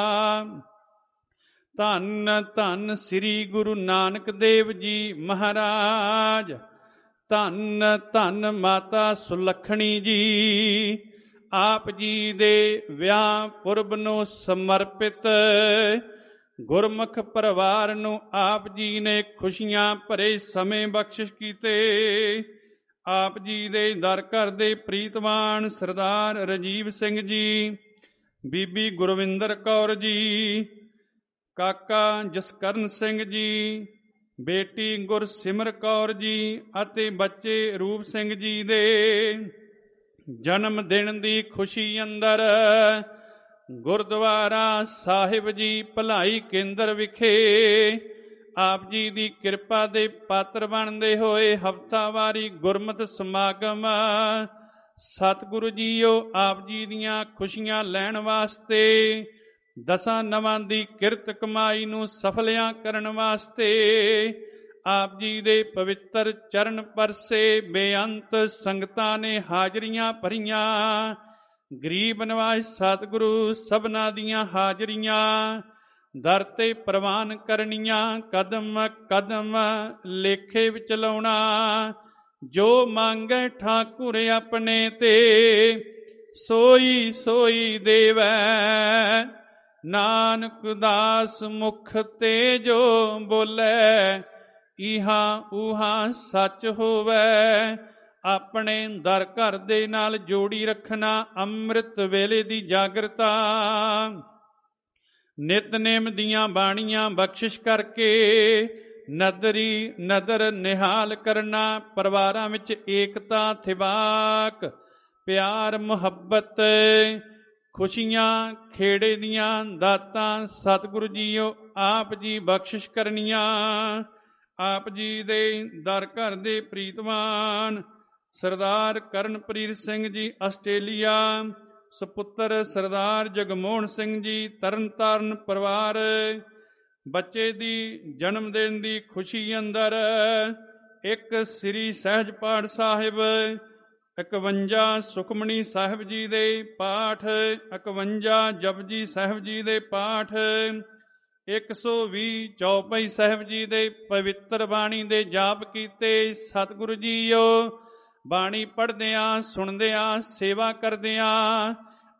ਧੰਨ ਧੰਨ ਸ੍ਰੀ ਗੁਰੂ ਨਾਨਕ ਦੇਵ ਜੀ ਮਹਾਰਾਜ। ਧੰਨ ਧੰਨ ਮਾਤਾ ਸੁਲੱਖਣੀ ਜੀ। ਆਪ ਜੀ ਦੇ ਵਿਆਹ ਪੁਰਬ ਨੂੰ ਸਮਰਪਿਤ ਗੁਰਮੁਖ ਪਰਿਵਾਰ ਨੂੰ ਆਪ ਜੀ ਨੇ ਖੁਸ਼ੀਆਂ ਭਰੇ ਸਮੇਂ ਬਖਸ਼ਿਸ਼ ਕੀਤੇ। ਆਪ ਜੀ ਦੇ ਦਰ ਘਰ ਦੇ ਪ੍ਰੀਤਵਾਨ ਸਰਦਾਰ ਰਜੀਵ ਸਿੰਘ ਜੀ, ਬੀਬੀ ਗੁਰਵਿੰਦਰ ਕੌਰ ਜੀ, ਕਾਕਾ ਜਸਕਰਨ ਸਿੰਘ ਜੀ, ਬੇਟੀ ਗੁਰਸਿਮਰ ਕੌਰ ਜੀ ਅਤੇ ਬੱਚੇ ਰੂਪ ਸਿੰਘ ਜੀ ਦੇ ਜਨਮ ਦਿਨ ਦੀ ਖੁਸ਼ੀ ਅੰਦਰ ਗੁਰਦੁਆਰਾ ਸਾਹਿਬ ਜੀ ਭਲਾਈ ਕੇਂਦਰ ਵਿਖੇ ਆਪ ਜੀ ਦੀ ਕਿਰਪਾ ਦੇ ਪਾਤਰ ਬਣਦੇ ਹੋਏ ਹਫ਼ਤਾਵਾਰੀ ਗੁਰਮਤਿ ਸਮਾਗਮ ਸਤਿਗੁਰੂ ਜੀਓ ਆਪ ਜੀ ਦੀਆਂ ਖੁਸ਼ੀਆਂ ਲੈਣ ਵਾਸਤੇ, ਦਸਾਂ ਨਵਾਂ ਦੀ ਕਿਰਤ ਕਮਾਈ ਨੂੰ ਸਫਲਿਆਂ ਕਰਨ ਵਾਸਤੇ ਆਪ ਜੀ ਦੇ ਪਵਿੱਤਰ ਚਰਨ ਪਰਸੇ ਬੇਅੰਤ ਸੰਗਤਾਂ ਨੇ ਹਾਜ਼ਰੀਆਂ ਭਰੀਆਂ। ਗਰੀਬ ਨਿਵਾਜ ਸਤਿਗੁਰੂ ਸਭਨਾਂ ਦੀਆਂ ਹਾਜ਼ਰੀਆਂ ਦਰ ਤੇ ਪ੍ਰਵਾਨ ਕਰਨੀਆਂ। ਕਦਮ ਕਦਮ ਲੇਖੇ ਵਿੱਚ ਲਾਉਣਾ, ਜੋ ਮੰਗੈ ਠਾਕੁਰ ਆਪਣੇ ਤੇ ਸੋਈ ਸੋਈ ਦੇਵੈ। ਨਾਨਕ ਦਾਸ ਮੁਖ ਤੇ ਜੋ ਬੋਲੇ, ਇਹਾ ਉਹਾ ਸੱਚ ਹੋਵੇ। ਆਪਣੇ ਦਰ ਘਰ ਦੇ ਨਾਲ ਜੋੜੀ ਰੱਖਣਾ ਅੰਮ੍ਰਿਤ ਵੇਲੇ ਦੀ ਜਾਗਰਤਾ। ਨਿਤਨੇਮ ਦੀਆਂ ਬਾਣੀਆਂ ਬਖਸ਼ਿਸ਼ ਕਰਕੇ ਨਦਰੀ ਨਦਰ ਨਿਹਾਲ ਕਰਨਾ। ਪਰਿਵਾਰਾਂ ਵਿੱਚ ਏਕਤਾ ਥਿਵਾਕ, ਪਿਆਰ ਮੁਹੱਬਤ, ਖੁਸ਼ੀਆਂ ਖੇੜੇ ਦੀਆਂ ਦਾਤਾਂ ਸਤਿਗੁਰੂ ਜੀਓ ਆਪ ਜੀ ਬਖਸ਼ਿਸ਼ ਕਰਨੀਆਂ। ਆਪ ਜੀ ਦੇ ਦਰ ਘਰ ਦੇ ਪ੍ਰੀਤਵਾਨ ਸਰਦਾਰ ਕਰਨਪ੍ਰੀਤ ਸਿੰਘ ਜੀ ਆਸਟ੍ਰੇਲੀਆ, ਸੁਪੁੱਤਰ ਸਰਦਾਰ ਜਗਮੋਹਨ ਸਿੰਘ ਜੀ ਤਰਨਤਾਰਨ ਪਰਿਵਾਰ, ਬੱਚੇ ਦੀ ਜਨਮ ਦਿਨ ਦੀ ਖੁਸ਼ੀ ਅੰਦਰ ਇੱਕ ਸ੍ਰੀ ਸਹਿਜ ਪਾਠ ਸਾਹਿਬ, ਇਕਵੰਜਾ ਸੁਖਮਣੀ ਸਾਹਿਬ ਜੀ ਦੇ ਪਾਠ, ਇਕਵੰਜਾ ਜਪਜੀ ਸਾਹਿਬ ਜੀ ਦੇ ਪਾਠ, ਇੱਕ ਸੌ ਵੀਹ ਚੌਪਈ ਸਾਹਿਬ ਜੀ ਦੇ ਪਵਿੱਤਰ ਬਾਣੀ ਦੇ ਜਾਪ ਕੀਤੇ। ਸਤਿਗੁਰੂ ਜੀਓ ਬਾਣੀ ਪੜ੍ਹਦਿਆਂ ਸੁਣਦਿਆਂ ਸੇਵਾ ਕਰਦਿਆਂ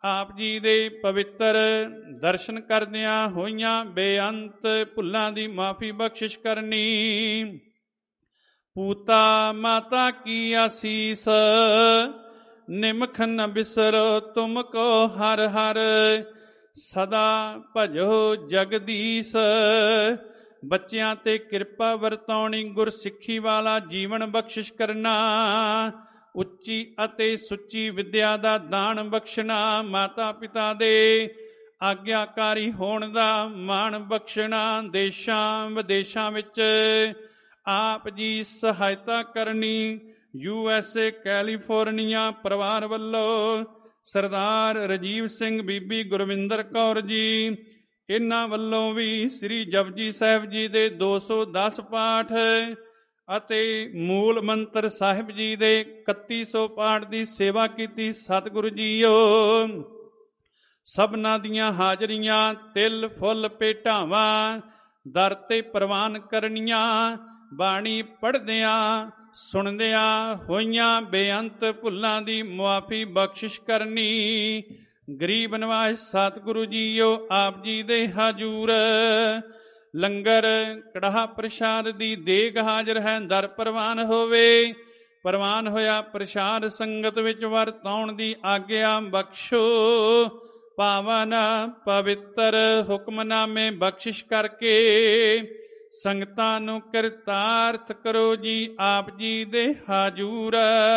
ਆਪ ਜੀ ਦੇ ਪਵਿੱਤਰ ਦਰਸ਼ਨ ਕਰਦਿਆਂ ਹੋਈਆਂ ਬੇਅੰਤ ਭੁੱਲਾਂ ਦੀ ਮਾਫੀ ਬਖਸ਼ਿਸ਼ ਕਰਨੀ। ਪੂਤਾ ਮਾਤਾ ਕੀ ਆਸੀਸ ਨਿਮਖ ਨ ਬਿਸਰੋ ਤੁਮ ਕੋ ਹਰ ਹਰ, ਸਦਾ ਭਜੋ ਜਗਦੀਸ਼। ਬੱਚਿਆਂ ਤੇ ਕਿਰਪਾ ਵਰਤਾਉਣੀ, ਗੁਰਸਿੱਖੀ ਵਾਲਾ ਜੀਵਨ ਬਖਸ਼ਿਸ਼ ਕਰਨਾ, ਉੱਚੀ ਅਤੇ ਸੁੱਚੀ ਵਿਦਿਆ ਦਾ ਦਾਨ ਬਖਸ਼ਣਾ, ਮਾਤਾ ਪਿਤਾ ਦੇ ਆਗਿਆਕਾਰੀ ਹੋਣ ਦਾ ਮਾਣ ਬਖਸ਼ਣਾ, ਦੇਸ਼ਾਂ ਵਿਦੇਸ਼ਾਂ ਵਿੱਚ ਆਪ ਜੀ ਸਹਾਇਤਾ ਕਰਨੀ। ਯੂ ਐਸ ਏ ਕੈਲੀਫੋਰਨੀਆ ਪਰਿਵਾਰ ਵੱਲੋਂ ਸਰਦਾਰ ਰਾਜੀਵ ਸਿੰਘ, ਬੀਬੀ ਗੁਰਵਿੰਦਰ ਕੌਰ ਜੀ, ਇਹਨਾਂ ਵੱਲੋਂ ਵੀ ਸ੍ਰੀ ਜਪਜੀ ਸਾਹਿਬ ਜੀ ਦੇ ਦੋ ਸੌ ਦਸ ਪਾਠ ਅਤੇ ਮੂਲ ਮੰਤਰ ਸਾਹਿਬ ਜੀ ਦੇ ਇਕੱਤੀ ਸੌ ਪਾਠ ਦੀ ਸੇਵਾ ਕੀਤੀ। ਸਤਿਗੁਰੂ ਜੀਓ ਸਭਨਾਂ ਦੀਆਂ ਹਾਜ਼ਰੀਆਂ ਤਿਲ ਫੁੱਲ ਭੇਟਾਵਾਂ ਦਰ ਤੇ ਪ੍ਰਵਾਨ ਕਰਨੀਆਂ। ਬਾਣੀ ਪੜ੍ਹਦਿਆਂ ਸੁਣਦਿਆਂ ਹੋਈਆਂ ਬੇਅੰਤ ਭੁੱਲਾਂ ਦੀ ਮੁਆਫੀ ਬਖਸ਼ਿਸ਼ ਕਰਨੀ। ਗਰੀਬ ਨਿਵਾਜ ਸਤਿਗੁਰੂ ਜੀਓ ਆਪ ਜੀ ਦੇ ਹਾਜ਼ੂਰ ਲੰਗਰ ਕੜਾਹ ਪ੍ਰਸ਼ਾਦ ਦੀ ਦੇਗ ਹਾਜ਼ਰ ਹੈ, ਦਰ ਪ੍ਰਵਾਨ ਹੋਵੇ। ਪ੍ਰਵਾਨ ਹੋਇਆ ਪ੍ਰਸ਼ਾਦ ਸੰਗਤ ਵਿੱਚ ਵਰਤਾਉਣ ਦੀ ਆਗਿਆ ਬਖਸ਼ੋ। ਪਾਵਨ ਪਵਿੱਤਰ ਹੁਕਮਨਾਮੇ ਬਖਸ਼ਿਸ਼ ਕਰਕੇ ਸੰਗਤਾਂ ਨੂੰ ਕਿਰਤਾਰਥ ਕਰੋ ਜੀ ਆਪ ਜੀ ਦੇ ਹਾਜ਼ੂਰ।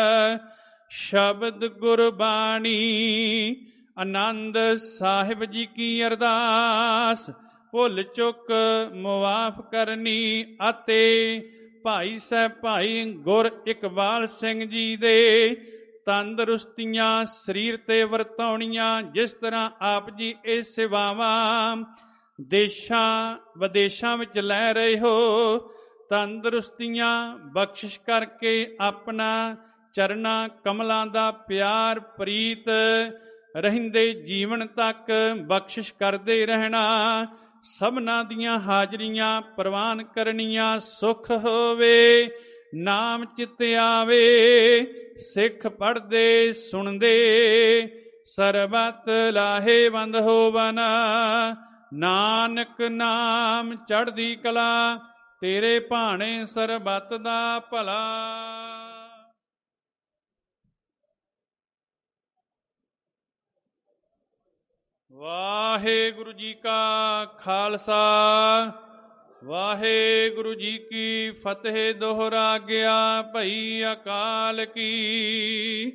ਸ਼ਬਦ ਗੁਰਬਾਣੀ ਆਨੰਦ ਸਾਹਿਬ ਜੀ ਕੀ ਅਰਦਾਸ ਭੁੱਲ ਚੁੱਕ ਮੁਆਫ ਕਰਨੀ, ਅਤੇ ਭਾਈ ਸਾਹਿਬ ਭਾਈ ਗੁਰ ਇਕਬਾਲ ਸਿੰਘ ਜੀ ਦੇ ਤੰਦਰੁਸਤੀਆਂ ਸਰੀਰ ਤੇ ਵਰਤਾਉਣੀਆਂ। ਜਿਸ ਤਰ੍ਹਾਂ ਆਪ ਜੀ ਇਹ ਸੇਵਾਵਾਂ ਦੇਸ਼ਾਂ ਵਿਦੇਸ਼ਾਂ ਵਿੱਚ ਲੈ ਰਹੇ ਹੋ, ਤੰਦਰੁਸਤੀਆਂ ਬਖਸ਼ਿਸ਼ ਕਰਕੇ ਆਪਣਾ ਚਰਨਾਂ ਕਮਲਾਂ ਦਾ ਪਿਆਰ ਪ੍ਰੀਤ ਰਹਿੰਦੇ ਜੀਵਨ ਤੱਕ ਬਖਸ਼ਿਸ਼ ਕਰਦੇ ਰਹਿਣਾ। ਸਭਨਾਂ ਦੀਆਂ ਹਾਜ਼ਰੀਆਂ ਪ੍ਰਵਾਨ ਕਰਨੀਆਂ। ਸੁਖ ਹੋਵੇ ਨਾਮ ਚਿਤ ਆਵੇ, ਸਿੱਖ ਪੜ੍ਹਦੇ ਸੁਣਦੇ ਸਰਬਤ ਲਾਹੇਵੰਦ ਹੋਵਨ। ਨਾਨਕ ਨਾਮ ਚੜ੍ਹਦੀ ਕਲਾ, ਤੇਰੇ ਭਾਣੇ ਸਰਬਤ ਦਾ ਭਲਾ। ਵਾਹਿਗੁਰੂ ਜੀ ਕਾ ਖਾਲਸਾ, ਵਾਹਿਗੁਰੂ ਜੀ ਕੀ ਫਤਿਹ। ਦੋਹਰਾ ਗਿਆ ਭਈ ਅਕਾਲ ਕੀ।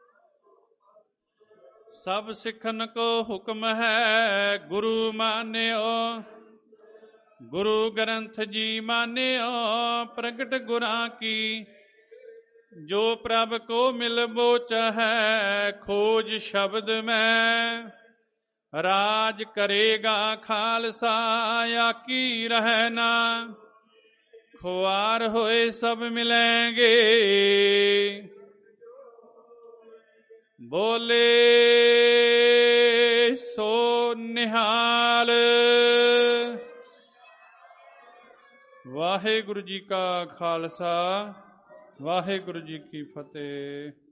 ਸਭ ਸਿੱਖਨ ਕੋ ਹੁਕਮ ਹੈ ਗੁਰੂ ਮਾਨਿਓ, ਗੁਰੂ ਗ੍ਰੰਥ ਜੀ ਮਾਨਿਓ। ਪ੍ਰਗਟ ਗੁਰਾਂ ਕੀ ਜੋ ਪ੍ਰਭ ਕੋ ਮਿਲਬੋ ਚਾਹੈ, ਖੋਜ ਸ਼ਬਦ ਮੈਂ ਰਾਜ ਕਰੇਗਾ ਖਾਲਸਾ। ਆਕੀ ਰਹਿ ਨਾ ਖੁਆਰ ਹੋਏ ਸਭ ਮਿਲੈਂਗੇ, ਬੋਲੇ ਸੋ ਨਿਹਾਲ। ਵਾਹਿਗੁਰੂ ਜੀ ਕਾ ਖਾਲਸਾ, ਵਾਹਿਗੁਰੂ ਜੀ ਕੀ ਫਤਿਹ।